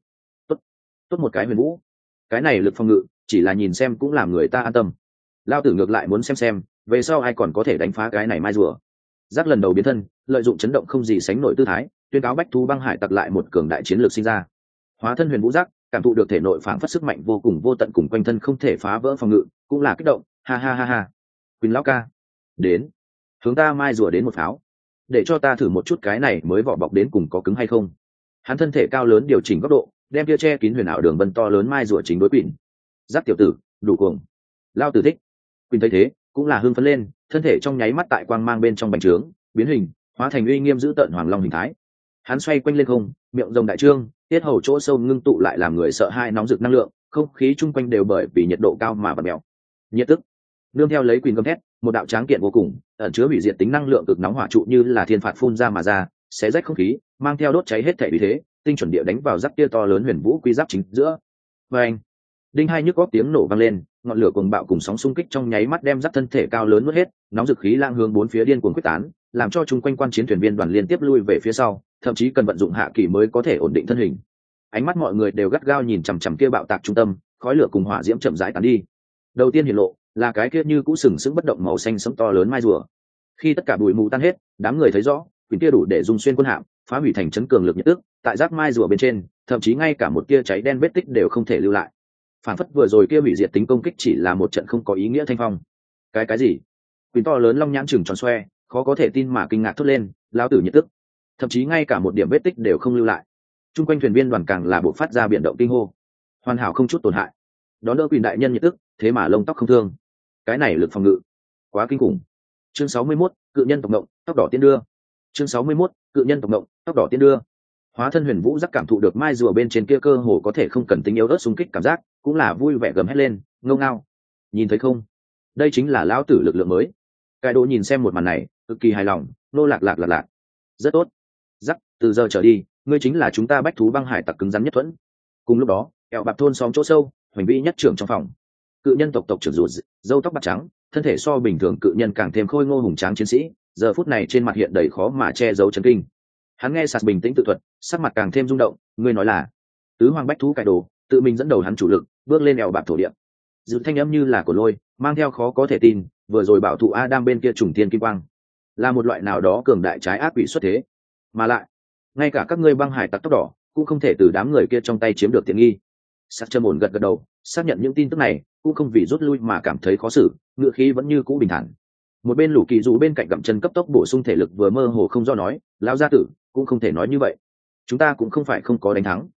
Tốt một cái huyền vũ. Cái này lực phòng ngự, chỉ là nhìn xem cũng làm người ta an tâm. Lao tử ngược lại muốn xem về sau ai còn có thể đánh phá cái này mai rùa. Giác lần đầu biến thân, lợi dụng chấn động không gì sánh nổi tư thái, tuyên cáo bách thú băng hải tặc lại một cường đại chiến lược sinh ra. Hóa thân huyền vũ giác, cảm thụ được thể nội phảng phất sức mạnh vô cùng vô tận cùng quanh thân không thể phá vỡ phòng ngự, cũng là kích động, ha. Quỳnh lão ca, đến, hướng ta mai rùa đến một pháo, để cho ta thử một chút cái này mới vỏ bọc đến cùng có cứng hay không. Hắn thân thể cao lớn điều chỉnh góc độ, đem kia che kín huyền ảo đường vân to lớn mai rùa chính đối Quỳnh. Giác tiểu tử, đủ cuồng. Lao tử thích. Quỳnh thấy thế, cũng là hưng phấn lên, thân thể trong nháy mắt tại quang mang bên trong bành trướng, biến hình, hóa thành uy nghiêm dữ tợn hoàng long hình thái. Hắn xoay quanh lên không, miệng rồng đại trương, tiết hầu chỗ sâu ngưng tụ lại làm người sợ hai nóng rực năng lượng, không khí chung quanh đều bởi vì nhiệt độ cao mà bật mèo. Nhiệt tức, nương theo lấy Quỳnh gầm thét, một đạo tráng kiện vô cùng, ẩn chứa hủy diệt tính năng lượng cực nóng hỏa trụ như là thiên phạt phun ra mà ra, xé rách không khí, mang theo đốt cháy hết thể uy thế, tinh chuẩn địa đánh vào giáp kia to lớn huyền vũ quy giáp chính giữa. Oeng! Đinh hai nhức góc tiếng nổ vang lên, ngọn lửa cuồng bạo cùng sóng xung kích trong nháy mắt đem giáp thân thể cao lớn nuốt hết, nóng dực khí lang hướng bốn phía điên cuồng quyết tán, làm cho chung quanh quan chiến thuyền viên đoàn liên tiếp lui về phía sau, thậm chí cần vận dụng hạ kỳ mới có thể ổn định thân hình. Ánh mắt mọi người đều gắt gao nhìn chằm chằm kia bạo tạc trung tâm, khói lửa cùng hỏa diễm chậm rãi tán đi. Đầu tiên hiện lộ là cái kia như cũ sừng sững bất động màu xanh sẫm to lớn mai rùa. Khi tất cả bụi mù tan hết, đám người thấy rõ, quyền kia đủ để dung xuyên quân hạm, phá hủy thành chấn cường lực nhất tức, tại giáp mai rùa bên trên, thậm chí ngay cả một tia cháy đen vết tích đều không thể lưu lại. Phản phất vừa rồi kia hủy diệt tính công kích chỉ là một trận không có ý nghĩa thanh phong. Cái gì? Quyền to lớn long nhãn trừng tròn xoe, khó có thể tin mà kinh ngạc thốt lên, lao tử nhiệt tức, thậm chí ngay cả một điểm vết tích đều không lưu lại. Trung quanh thuyền viên đoàn càng là buộc phát ra biển động kinh hô, hoàn hảo không chút tổn hại. Đón đỡ Quyền đại nhân nhiệt tức, thế mà lông tóc không thương. Cái này lực phòng ngự quá kinh khủng. Chương 61, cự nhân tộc ngộng, tóc đỏ tiên đưa. Chương 61, cự nhân tộc ngộng, tóc đỏ tiên đưa. Hóa thân huyền vũ giác cảm thụ được mai rùa bên trên kia cơ hồ có thể không cần tính yếu ớt xung kích cảm giác, cũng là vui vẻ gầm hét lên, ngông ngao. Nhìn thấy không? Đây chính là lão tử lực lượng mới. Cái đồ nhìn xem một màn này, cực kỳ hài lòng, nô lạc. Rất tốt. Giác, từ giờ trở đi, ngươi chính là chúng ta bách thú băng hải tặc cứng rắn nhất thuẫn. Cùng lúc đó, kẹo bạc thôn xóm chỗ sâu, hoành vĩ nhất trưởng trong phòng. Cự nhân tộc trưởng rụt, râu tóc bạc trắng, thân thể so bình thường cự nhân càng thêm khôi ngô hùng tráng chiến sĩ, giờ phút này trên mặt hiện đầy khó mà che giấu chấn kinh. Hắn nghe sạt bình tĩnh tự thuật, sắc mặt càng thêm rung động, ngươi nói là tứ hoàng bách thú cải đồ tự mình dẫn đầu hắn chủ lực bước lên eo bạc thổ địa. Dự thanh âm như là của lôi, mang theo khó có thể tin, vừa rồi bảo thụ Adam bên kia trùng thiên kim quang, là một loại nào đó cường đại trái ác quỷ xuất thế, mà lại ngay cả các ngươi băng hải tặc tóc đỏ cũng không thể từ đám người kia trong tay chiếm được tiện nghi. Sắt châm ổn gật đầu, xác nhận những tin tức này, cũng không vì rút lui mà cảm thấy khó xử, ngựa khí vẫn như cũ bình thản. Một bên lũ kỳ dù bên cạnh gặm chân cấp tốc bổ sung thể lực vừa mơ hồ không do nói, lão gia tử cũng không thể nói như vậy, chúng ta cũng không phải không có đánh thắng.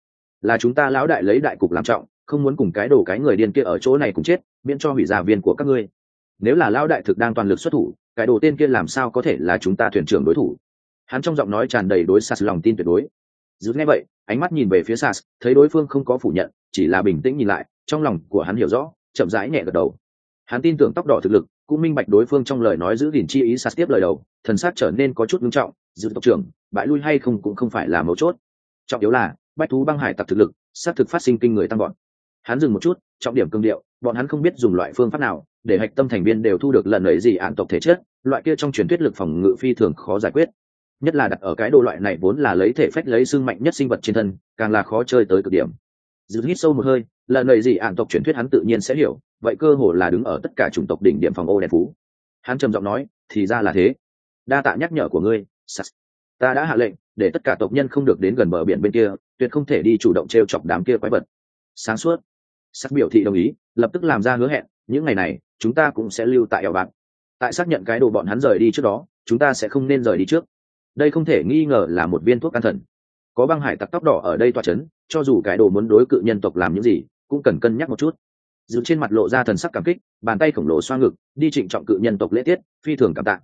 là chúng ta lão đại lấy đại cục làm trọng, không muốn cùng cái đồ cái người điên kia ở chỗ này cùng chết, miễn cho hủy gia viên của các ngươi. Nếu là lão đại thực đang toàn lực xuất thủ, cái đồ tên kia làm sao có thể là chúng ta thuyền trưởng đối thủ. Hắn trong giọng nói tràn đầy đối Sas lòng tin tuyệt đối. Dứt nghe vậy, ánh mắt nhìn về phía Sas, thấy đối phương không có phủ nhận, chỉ là bình tĩnh nhìn lại, trong lòng của hắn hiểu rõ, chậm rãi nhẹ gật đầu. Hắn tin tưởng tóc đỏ thực lực, cũng minh bạch đối phương trong lời nói giữ gìn chi ý. Sas tiếp lời đầu, thần sắc trở nên có chút nghiêm trọng, Dứt tộc trưởng, bại lui hay không cũng không phải là mấu chốt, trọng yếu là bách thú băng hải tặc thực lực xác thực phát sinh kinh người tăng gọn. Hắn dừng một chút, trọng điểm cương điệu, bọn hắn không biết dùng loại phương pháp nào để hạch tâm thành viên đều thu được lần ấy gì ạn tộc thể chất, loại kia trong truyền thuyết lực phòng ngự phi thường khó giải quyết, nhất là đặt ở cái đồ loại này vốn là lấy thể phách lấy xương mạnh nhất sinh vật trên thân, càng là khó chơi tới cực điểm. Dứt hít sâu một hơi, lần ấy gì ạn tộc truyền thuyết hắn tự nhiên sẽ hiểu, vậy cơ hồ là đứng ở tất cả chủng tộc đỉnh điểm phòng ô đen phú. Hắn trầm giọng nói, thì ra là thế, đa tạ nhắc nhở của ngươi, Sas. Ta đã hạ lệnh để tất cả tộc nhân không được đến gần bờ biển bên kia, tuyệt không thể đi chủ động t chọc đám kia quái vật. Sáng suốt. Sắc biểu thị đồng ý, lập tức làm ra hứa hẹn, những ngày này chúng ta cũng sẽ lưu tại eo bạn. Tại xác nhận cái đồ bọn hắn rời đi trước đó, chúng ta sẽ không nên rời đi trước. Đây không thể nghi ngờ là một viên thuốc an thần. Có băng hải tặc tóc đỏ ở đây tọa chấn, cho dù cái đồ muốn đối cự nhân tộc làm những gì, cũng cần cân nhắc một chút. Giữ trên mặt lộ ra thần sắc cảm kích, bàn tay khổng lồ xoa ngực, đi trịnh trọng cự nhân tộc lễ tiết, phi thường cảm tạ.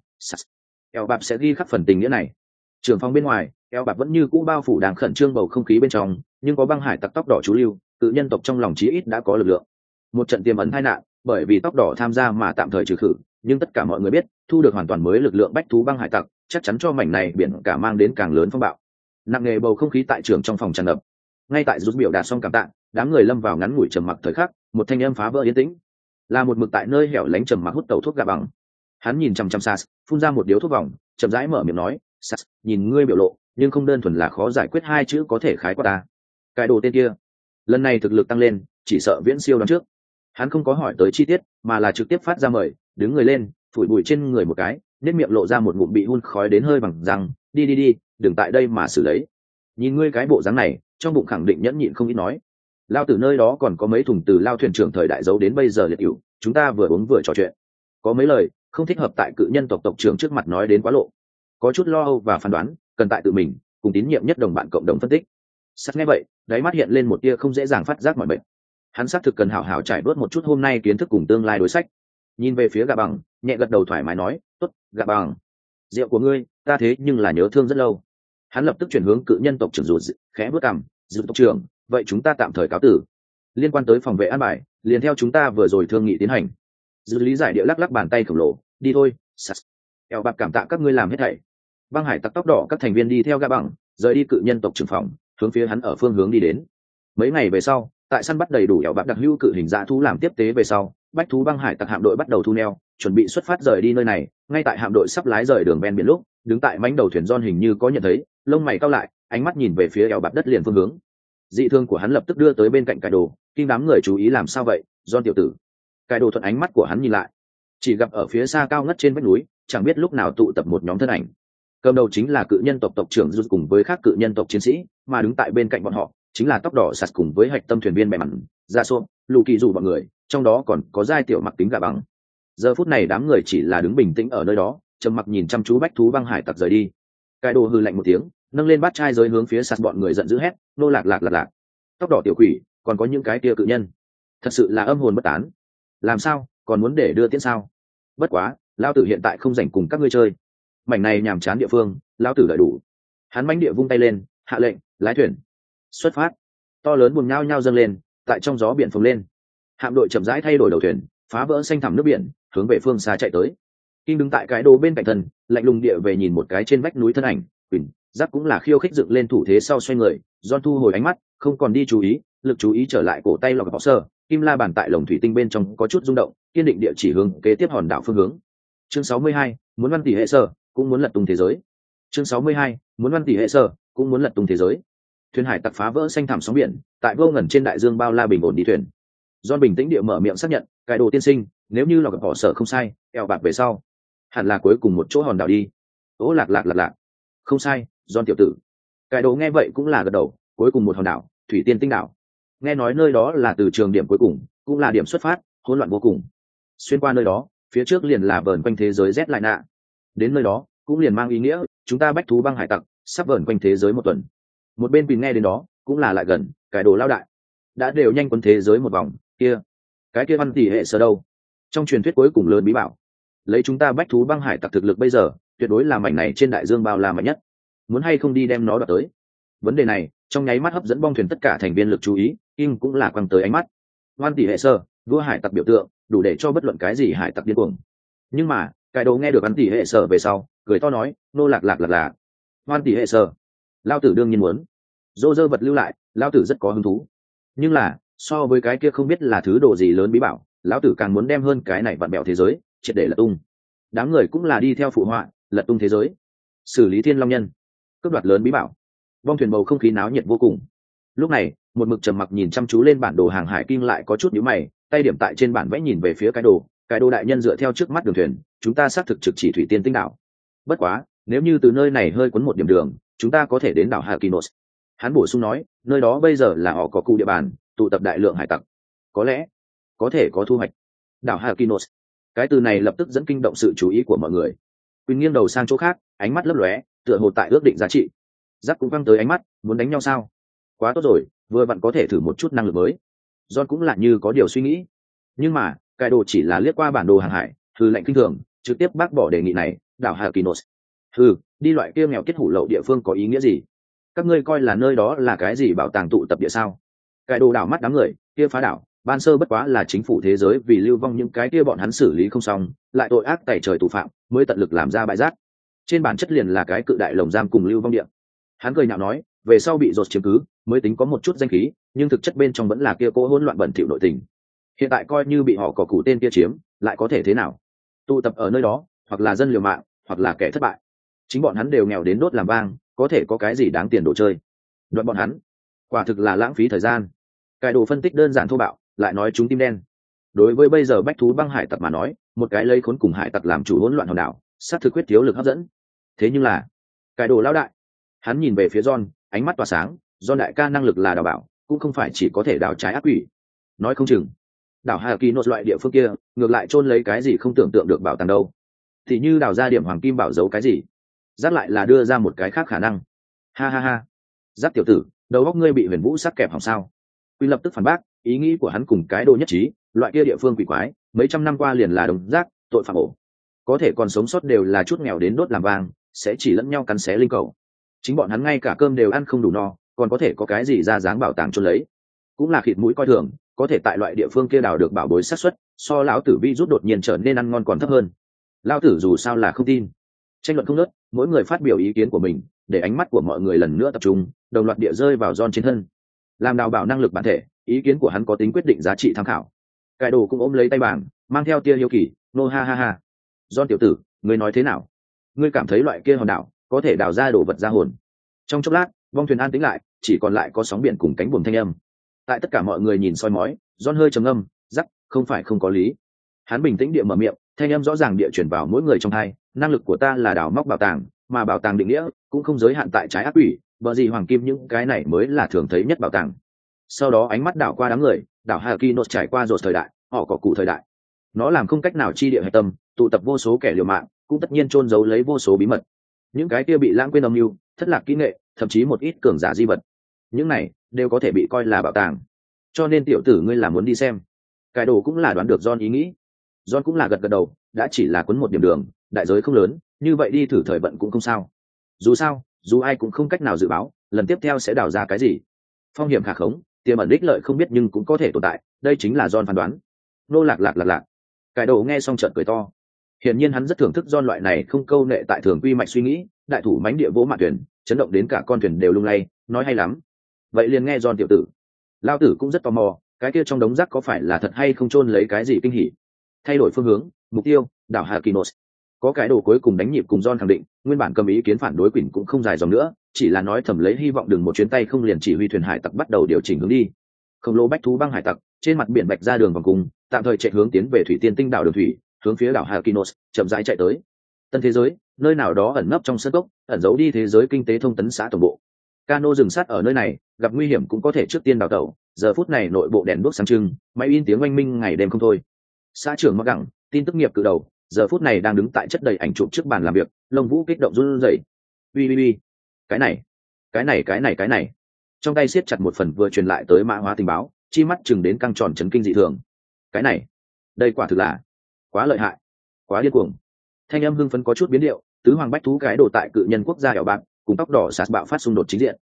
Eo bạp sẽ ghi khắc phần tình nghĩa này. Trường phòng bên ngoài, eo bạc vẫn như cũ bao phủ đang khẩn trương bầu không khí bên trong, nhưng có băng hải tặc tóc đỏ chú lưu, tự nhân tộc trong lòng chí ít đã có lực lượng. Một trận tiềm ẩn tai nạn, bởi vì tóc đỏ tham gia mà tạm thời trừ khử, nhưng tất cả mọi người biết, thu được hoàn toàn mới lực lượng bách thú băng hải tặc, chắc chắn cho mảnh này biển cả mang đến càng lớn phong bạo. Nặng nề bầu không khí tại trường trong phòng tràn ngập. Ngay tại rút biểu đạt xong cảm tạ, đám người lâm vào ngắn ngủi trầm mặc thời khắc, một thanh âm phá vỡ yên tĩnh. Là một mực tại nơi hẻo lánh trầm mặc hút tẩu thuốc gà bằng. Hắn nhìn chăm chăm Sas, phun ra một điếu thuốc vòng, chậm rãi mở miệng nói, Sas, nhìn ngươi biểu lộ, nhưng không đơn thuần là khó giải quyết hai chữ có thể khái quát ta. Cái đồ tên kia, lần này thực lực tăng lên, chỉ sợ viễn siêu đón trước. Hắn không có hỏi tới chi tiết, mà là trực tiếp phát ra mời, đứng người lên, phủi bụi trên người một cái, nét miệng lộ ra một ngụm bị hun khói đến hơi bằng răng, đi, đừng tại đây mà xử lấy. Nhìn ngươi cái bộ dáng này, trong bụng khẳng định nhẫn nhịn không ít nói. Lao từ nơi đó còn có mấy thùng từ lao thuyền trưởng thời đại giấu đến bây giờ liệt hữu, chúng ta vừa uống vừa trò chuyện. Có mấy lời không thích hợp tại cự nhân tộc tộc trưởng trước mặt nói đến quá lộ, có chút lo âu và phán đoán cần tại tự mình cùng tín nhiệm nhất đồng bạn cộng đồng phân tích. Sắt nghe vậy, đáy mắt hiện lên một tia không dễ dàng phát giác mọi bệnh. Hắn xác thực cần hảo hảo trải bớt một chút hôm nay kiến thức cùng tương lai đối sách. Nhìn về phía gà bằng, nhẹ gật đầu thoải mái nói, tốt, gà bằng, rượu của ngươi ta thế nhưng là nhớ thương rất lâu. Hắn lập tức chuyển hướng cự nhân tộc trưởng rụt, khẽ bước cằm, dự tộc trưởng, vậy chúng ta tạm thời cáo tử. Liên quan tới phòng vệ an bài, liền theo chúng ta vừa rồi thương nghị tiến hành. Dự lý giải địa lắc lắc bàn tay khổng lồ, đi thôi. Eo bạc cảm tạ các ngươi làm hết thảy. Băng hải tặc tóc đỏ các thành viên đi theo gã bằng, rời đi cự nhân tộc trưởng phòng, hướng phía hắn ở phương hướng đi đến. Mấy ngày về sau, tại săn bắt đầy đủ eo bạc đặc hữu cự hình dã thú làm tiếp tế về sau, bách thú băng hải tặc hạm đội bắt đầu thu neo, chuẩn bị xuất phát rời đi nơi này. Ngay tại hạm đội sắp lái rời đường ven biển lúc, đứng tại mánh đầu thuyền John hình như có nhận thấy, lông mày cau lại, ánh mắt nhìn về phía eo bạc đất liền phương hướng. Dị thương của hắn lập tức đưa tới bên cạnh cải đồ, kinh đám người chú ý làm sao vậy, John tiểu tử. Cải đồ thuận ánh mắt của hắn nhìn lại, chỉ gặp ở phía xa cao ngất trên vách núi, chẳng biết lúc nào tụ tập một nhóm thân ảnh. Cầm đầu chính là cự nhân tộc tộc trưởng rút cùng với các cự nhân tộc chiến sĩ, mà đứng tại bên cạnh bọn họ chính là tóc đỏ sạt cùng với hạch tâm thuyền viên bè mặn ra xô lù kỳ dù bọn người, trong đó còn có giai tiểu mặc tính gà bằng. Giờ phút này đám người chỉ là đứng bình tĩnh ở nơi đó, trầm mặc nhìn chăm chú bách thú băng hải tặc rời đi. Cái đồ hư lạnh một tiếng, nâng lên bát chai giới hướng phía sạt bọn người giận dữ hét, nô lạc lạc lạc lạc, tóc đỏ tiểu quỷ, còn có những cái tia cự nhân, thật sự là âm hồn bất tán. Làm sao còn muốn để đưa tiễn sao? Bất quá lao tử hiện tại không rảnh cùng các ngươi chơi, mảnh này nhàm chán địa phương lao tử đợi đủ. Hắn mánh địa vung tay lên, hạ lệnh lái thuyền xuất phát. To lớn buồm nhao nhao dâng lên, tại trong gió biển phồng lên. Hạm đội chậm rãi thay đổi đầu thuyền, phá vỡ xanh thẳm nước biển, hướng về phương xa chạy tới. Kim đứng tại cái đồ bên cạnh thân, lạnh lùng địa về nhìn một cái trên vách núi thân ảnh. Quỳnh giáp cũng là khiêu khích dựng lên thủ thế sau xoay người. John thu hồi ánh mắt, không còn đi chú ý, lực chú ý trở lại cổ tay lọc bỏ sơ. Kim la bàn tại lồng thủy tinh bên trong có chút rung động, kiên định địa chỉ hướng kế tiếp hòn đảo phương hướng. Chương 62, muốn văn tỷ hệ sơ, cũng muốn lật tung thế giới. Chương 62, muốn văn tỷ hệ sơ, cũng muốn lật tung thế giới. Thuyền hải tặc phá vỡ xanh thẳm sóng biển, tại vô ngần trên đại dương bao la bình ổn đi thuyền. John bình tĩnh địa mở miệng xác nhận, cái đồ tiên sinh, nếu như lọc bỏ sở không sai, eo bạc về sau, hẳn là cuối cùng một chỗ hòn đảo đi. Ố lạc lạc lạc lạc, không sai, John tiểu tử. Cái đồ nghe vậy cũng là gật đầu, cuối cùng một hòn đảo, thủy tiên tinh đảo. Nghe nói nơi đó là từ trường điểm cuối cùng, cũng là điểm xuất phát, hỗn loạn vô cùng. Xuyên qua nơi đó, phía trước liền là vờn quanh thế giới Z lại nạ. Đến nơi đó, cũng liền mang ý nghĩa, chúng ta bách thú băng hải tặc sắp vờn quanh thế giới một tuần. Một bên Quỳnh nghe đến đó, cũng là lại gần cái đồ lao đại đã đều nhanh quân thế giới một vòng kia cái kia văn tỷ hệ sở đâu trong truyền thuyết cuối cùng lớn bí bảo lấy chúng ta bách thú băng hải tặc thực lực bây giờ tuyệt đối là mảnh này trên đại dương bao la mạnh nhất muốn hay không đi đem nó đoạt tới vấn đề này trong nháy mắt hấp dẫn bong thuyền tất cả thành viên lực chú ý kim cũng là quăng tới ánh mắt văn tỷ hệ sơ vua hải tặc biểu tượng đủ để cho bất luận cái gì hải tặc điên cuồng nhưng mà cái đồ nghe được văn tỷ hệ sở về sau cười to nói nô lạc lạc lạc lạc văn tỷ hệ sở lao tử đương nhiên muốn dô dơ vật lưu lại lao tử rất có hứng thú nhưng là so với cái kia không biết là thứ đồ gì lớn bí bảo lão tử càng muốn đem hơn cái này vặn bẹo thế giới triệt để lật tung đám người cũng là đi theo phụ họa lật tung thế giới xử lý thiên long nhân cướp đoạt lớn bí bảo bong thuyền bầu không khí náo nhiệt vô cùng lúc này một mực trầm mặc nhìn chăm chú lên bản đồ hàng hải kinh lại có chút nhíu mày tay điểm tại trên bản vẽ nhìn về phía cái đồ đại nhân dựa theo trước mắt đường thuyền chúng ta xác thực trực chỉ thủy tiên tinh đảo bất quá nếu như từ nơi này hơi quấn một điểm đường chúng ta có thể đến đảo Hakinos. Hắn bổ sung nói nơi đó bây giờ là họ có cụ địa bàn tụ tập đại lượng hải tặc có lẽ có thể có thu hoạch đảo Hakinos. Cái từ này lập tức dẫn kinh động sự chú ý của mọi người Quỳnh nghiêng đầu sang chỗ khác ánh mắt lấp lóe tựa hồ tại ước định giá trị giáp cũng văng tới ánh mắt muốn đánh nhau sao quá tốt rồi vừa vặn có thể thử một chút năng lực mới John cũng lại như có điều suy nghĩ nhưng mà cái đồ chỉ là liếc qua bản đồ hàng hải hư lệnh kinh thường trực tiếp bác bỏ đề nghị này đảo Hakinos. Đi loại kia nghèo kết hủ lậu địa phương có ý nghĩa gì các ngươi coi là nơi đó là cái gì bảo tàng tụ tập địa sao cái đồ đảo mắt đám người kia phá đảo ban sơ bất quá là chính phủ thế giới vì lưu vong những cái kia bọn hắn xử lý không xong lại tội ác tày trời tù phạm mới tận lực làm ra bãi rác trên bản chất liền là cái cự đại lồng giam cùng lưu vong địa hắn cười nhạo nói về sau bị dột chiếm cứ mới tính có một chút danh khí nhưng thực chất bên trong vẫn là kia cố hỗn loạn bẩn thỉu nội tình hiện tại coi như bị họ cỏ củ tên kia chiếm lại có thể thế nào tụ tập ở nơi đó hoặc là dân liều mạng hoặc là kẻ thất bại chính bọn hắn đều nghèo đến đốt làm vang có thể có cái gì đáng tiền đồ chơi đoạn bọn hắn quả thực là lãng phí thời gian cải đồ phân tích đơn giản thô bạo lại nói chúng tim đen đối với bây giờ bách thú băng hải tặc mà nói một cái lấy khốn cùng hải tặc làm chủ hỗn loạn hòn đảo sát thực quyết thiếu lực hấp dẫn thế nhưng là cải đồ lão đại hắn nhìn về phía John ánh mắt tỏa sáng John đại ca năng lực là đào bảo cũng không phải chỉ có thể đào trái ác quỷ nói không chừng đảo Hakinos loại địa phương kia ngược lại chôn lấy cái gì không tưởng tượng được bảo tàng đâu thì như đào ra điểm hoàng kim bảo giấu cái gì giác lại là đưa ra một cái khác khả năng ha ha ha giác tiểu tử đầu óc ngươi bị huyền vũ sắc kẹp hỏng sao quy lập tức phản bác ý nghĩ của hắn cùng cái đồ nhất trí loại kia địa phương quỷ quái mấy trăm năm qua liền là đồng giác tội phạm ổ có thể còn sống sót đều là chút nghèo đến đốt làm vang sẽ chỉ lẫn nhau cắn xé linh cầu chính bọn hắn ngay cả cơm đều ăn không đủ no còn có thể có cái gì ra dáng bảo tàng chôn lấy cũng là khịt mũi coi thường có thể tại loại địa phương kia đào được bảo bối xác suất so lão tử vi rút đột nhiên trở nên ăn ngon còn thấp hơn lão tử dù sao là không tin tranh luận không nớt mỗi người phát biểu ý kiến của mình để ánh mắt của mọi người lần nữa tập trung đồng loạt địa rơi vào John trên thân làm đào bảo năng lực bản thể ý kiến của hắn có tính quyết định giá trị tham khảo cải đồ cũng ôm lấy tay bảng mang theo tia hiếu kỳ nô ha ha ha John tiểu tử ngươi nói thế nào ngươi cảm thấy loại kia hòn đảo có thể đào ra đồ vật ra hồn trong chốc lát vong thuyền an tĩnh lại chỉ còn lại có sóng biển cùng cánh buồm thanh âm tại tất cả mọi người nhìn soi mói John hơi trầm ngâm rắc không phải không có lý hắn bình tĩnh địa mở miệng thanh âm rõ ràng địa chuyển vào mỗi người trong hai năng lực của ta là đào móc bảo tàng mà bảo tàng định nghĩa cũng không giới hạn tại trái ác quỷ vợ gì hoàng kim những cái này mới là thường thấy nhất bảo tàng sau đó ánh mắt đảo qua đám người đảo Hakinos trải qua rồi thời đại họ có cụ thời đại nó làm không cách nào chi địa hạch tâm tụ tập vô số kẻ liều mạng cũng tất nhiên chôn giấu lấy vô số bí mật những cái kia bị lãng quên âm mưu thất lạc kỹ nghệ thậm chí một ít cường giả di vật những này đều có thể bị coi là bảo tàng cho nên tiểu tử ngươi là muốn đi xem cái đồ cũng là đoán được John ý nghĩ John cũng là gật gật đầu đã chỉ là quấn một điểm đường đại giới không lớn như vậy đi thử thời vận cũng không sao dù ai cũng không cách nào dự báo lần tiếp theo sẽ đào ra cái gì phong hiểm khả khống tiềm ẩn ích lợi không biết nhưng cũng có thể tồn tại đây chính là John phán đoán nô lạc cái đồ nghe xong trợn cười to hiển nhiên hắn rất thưởng thức John loại này không câu nệ tại thường quy mạch suy nghĩ đại thủ mánh địa vỗ mạn thuyền chấn động đến cả con thuyền đều lung lay nói hay lắm vậy liền nghe John tiểu tử lao tử cũng rất tò mò cái kia trong đống rác có phải là thật hay không chôn lấy cái gì kinh hỉ thay đổi phương hướng mục tiêu đảo Hakinos. Có cái đồ cuối cùng đánh nhịp cùng John khẳng định nguyên bản cầm ý kiến phản đối Quỳnh cũng không dài dòng nữa chỉ là nói thầm lấy hy vọng đừng một chuyến tay không liền chỉ huy thuyền hải tặc bắt đầu điều chỉnh hướng đi khổng lồ bách thú băng hải tặc trên mặt biển bạch ra đường vòng cung tạm thời chạy hướng tiến về thủy tiên tinh đảo đường thủy hướng phía đảo Hakinos chậm rãi chạy tới tân thế giới nơi nào đó ẩn nấp trong sân cốc ẩn giấu đi thế giới kinh tế thông tấn xã tổng bộ cano dừng sát ở nơi này gặp nguy hiểm cũng có thể trước tiên đào tẩu giờ phút này nội bộ đèn đuốc sáng trưng máy in tiếng oanh minh ngày đêm không thôi xã trưởng mặc gẳng tin tức nghiệp cử đầu giờ phút này đang đứng tại chất đầy ảnh chụp trước bàn làm việc lông vũ kích động run rẩy uy cái này trong tay siết chặt một phần vừa truyền lại tới mã hóa tình báo, chi mắt chừng đến căng tròn chấn kinh dị thường. Cái này, đây quả thực là quá lợi hại, quá điên cuồng. Thanh âm hưng phấn có chút biến điệu, tứ hoàng bách thú cái đồ tại cự nhân quốc gia hẻo bạc cùng tóc đỏ sạt bạo phát xung đột chính diện,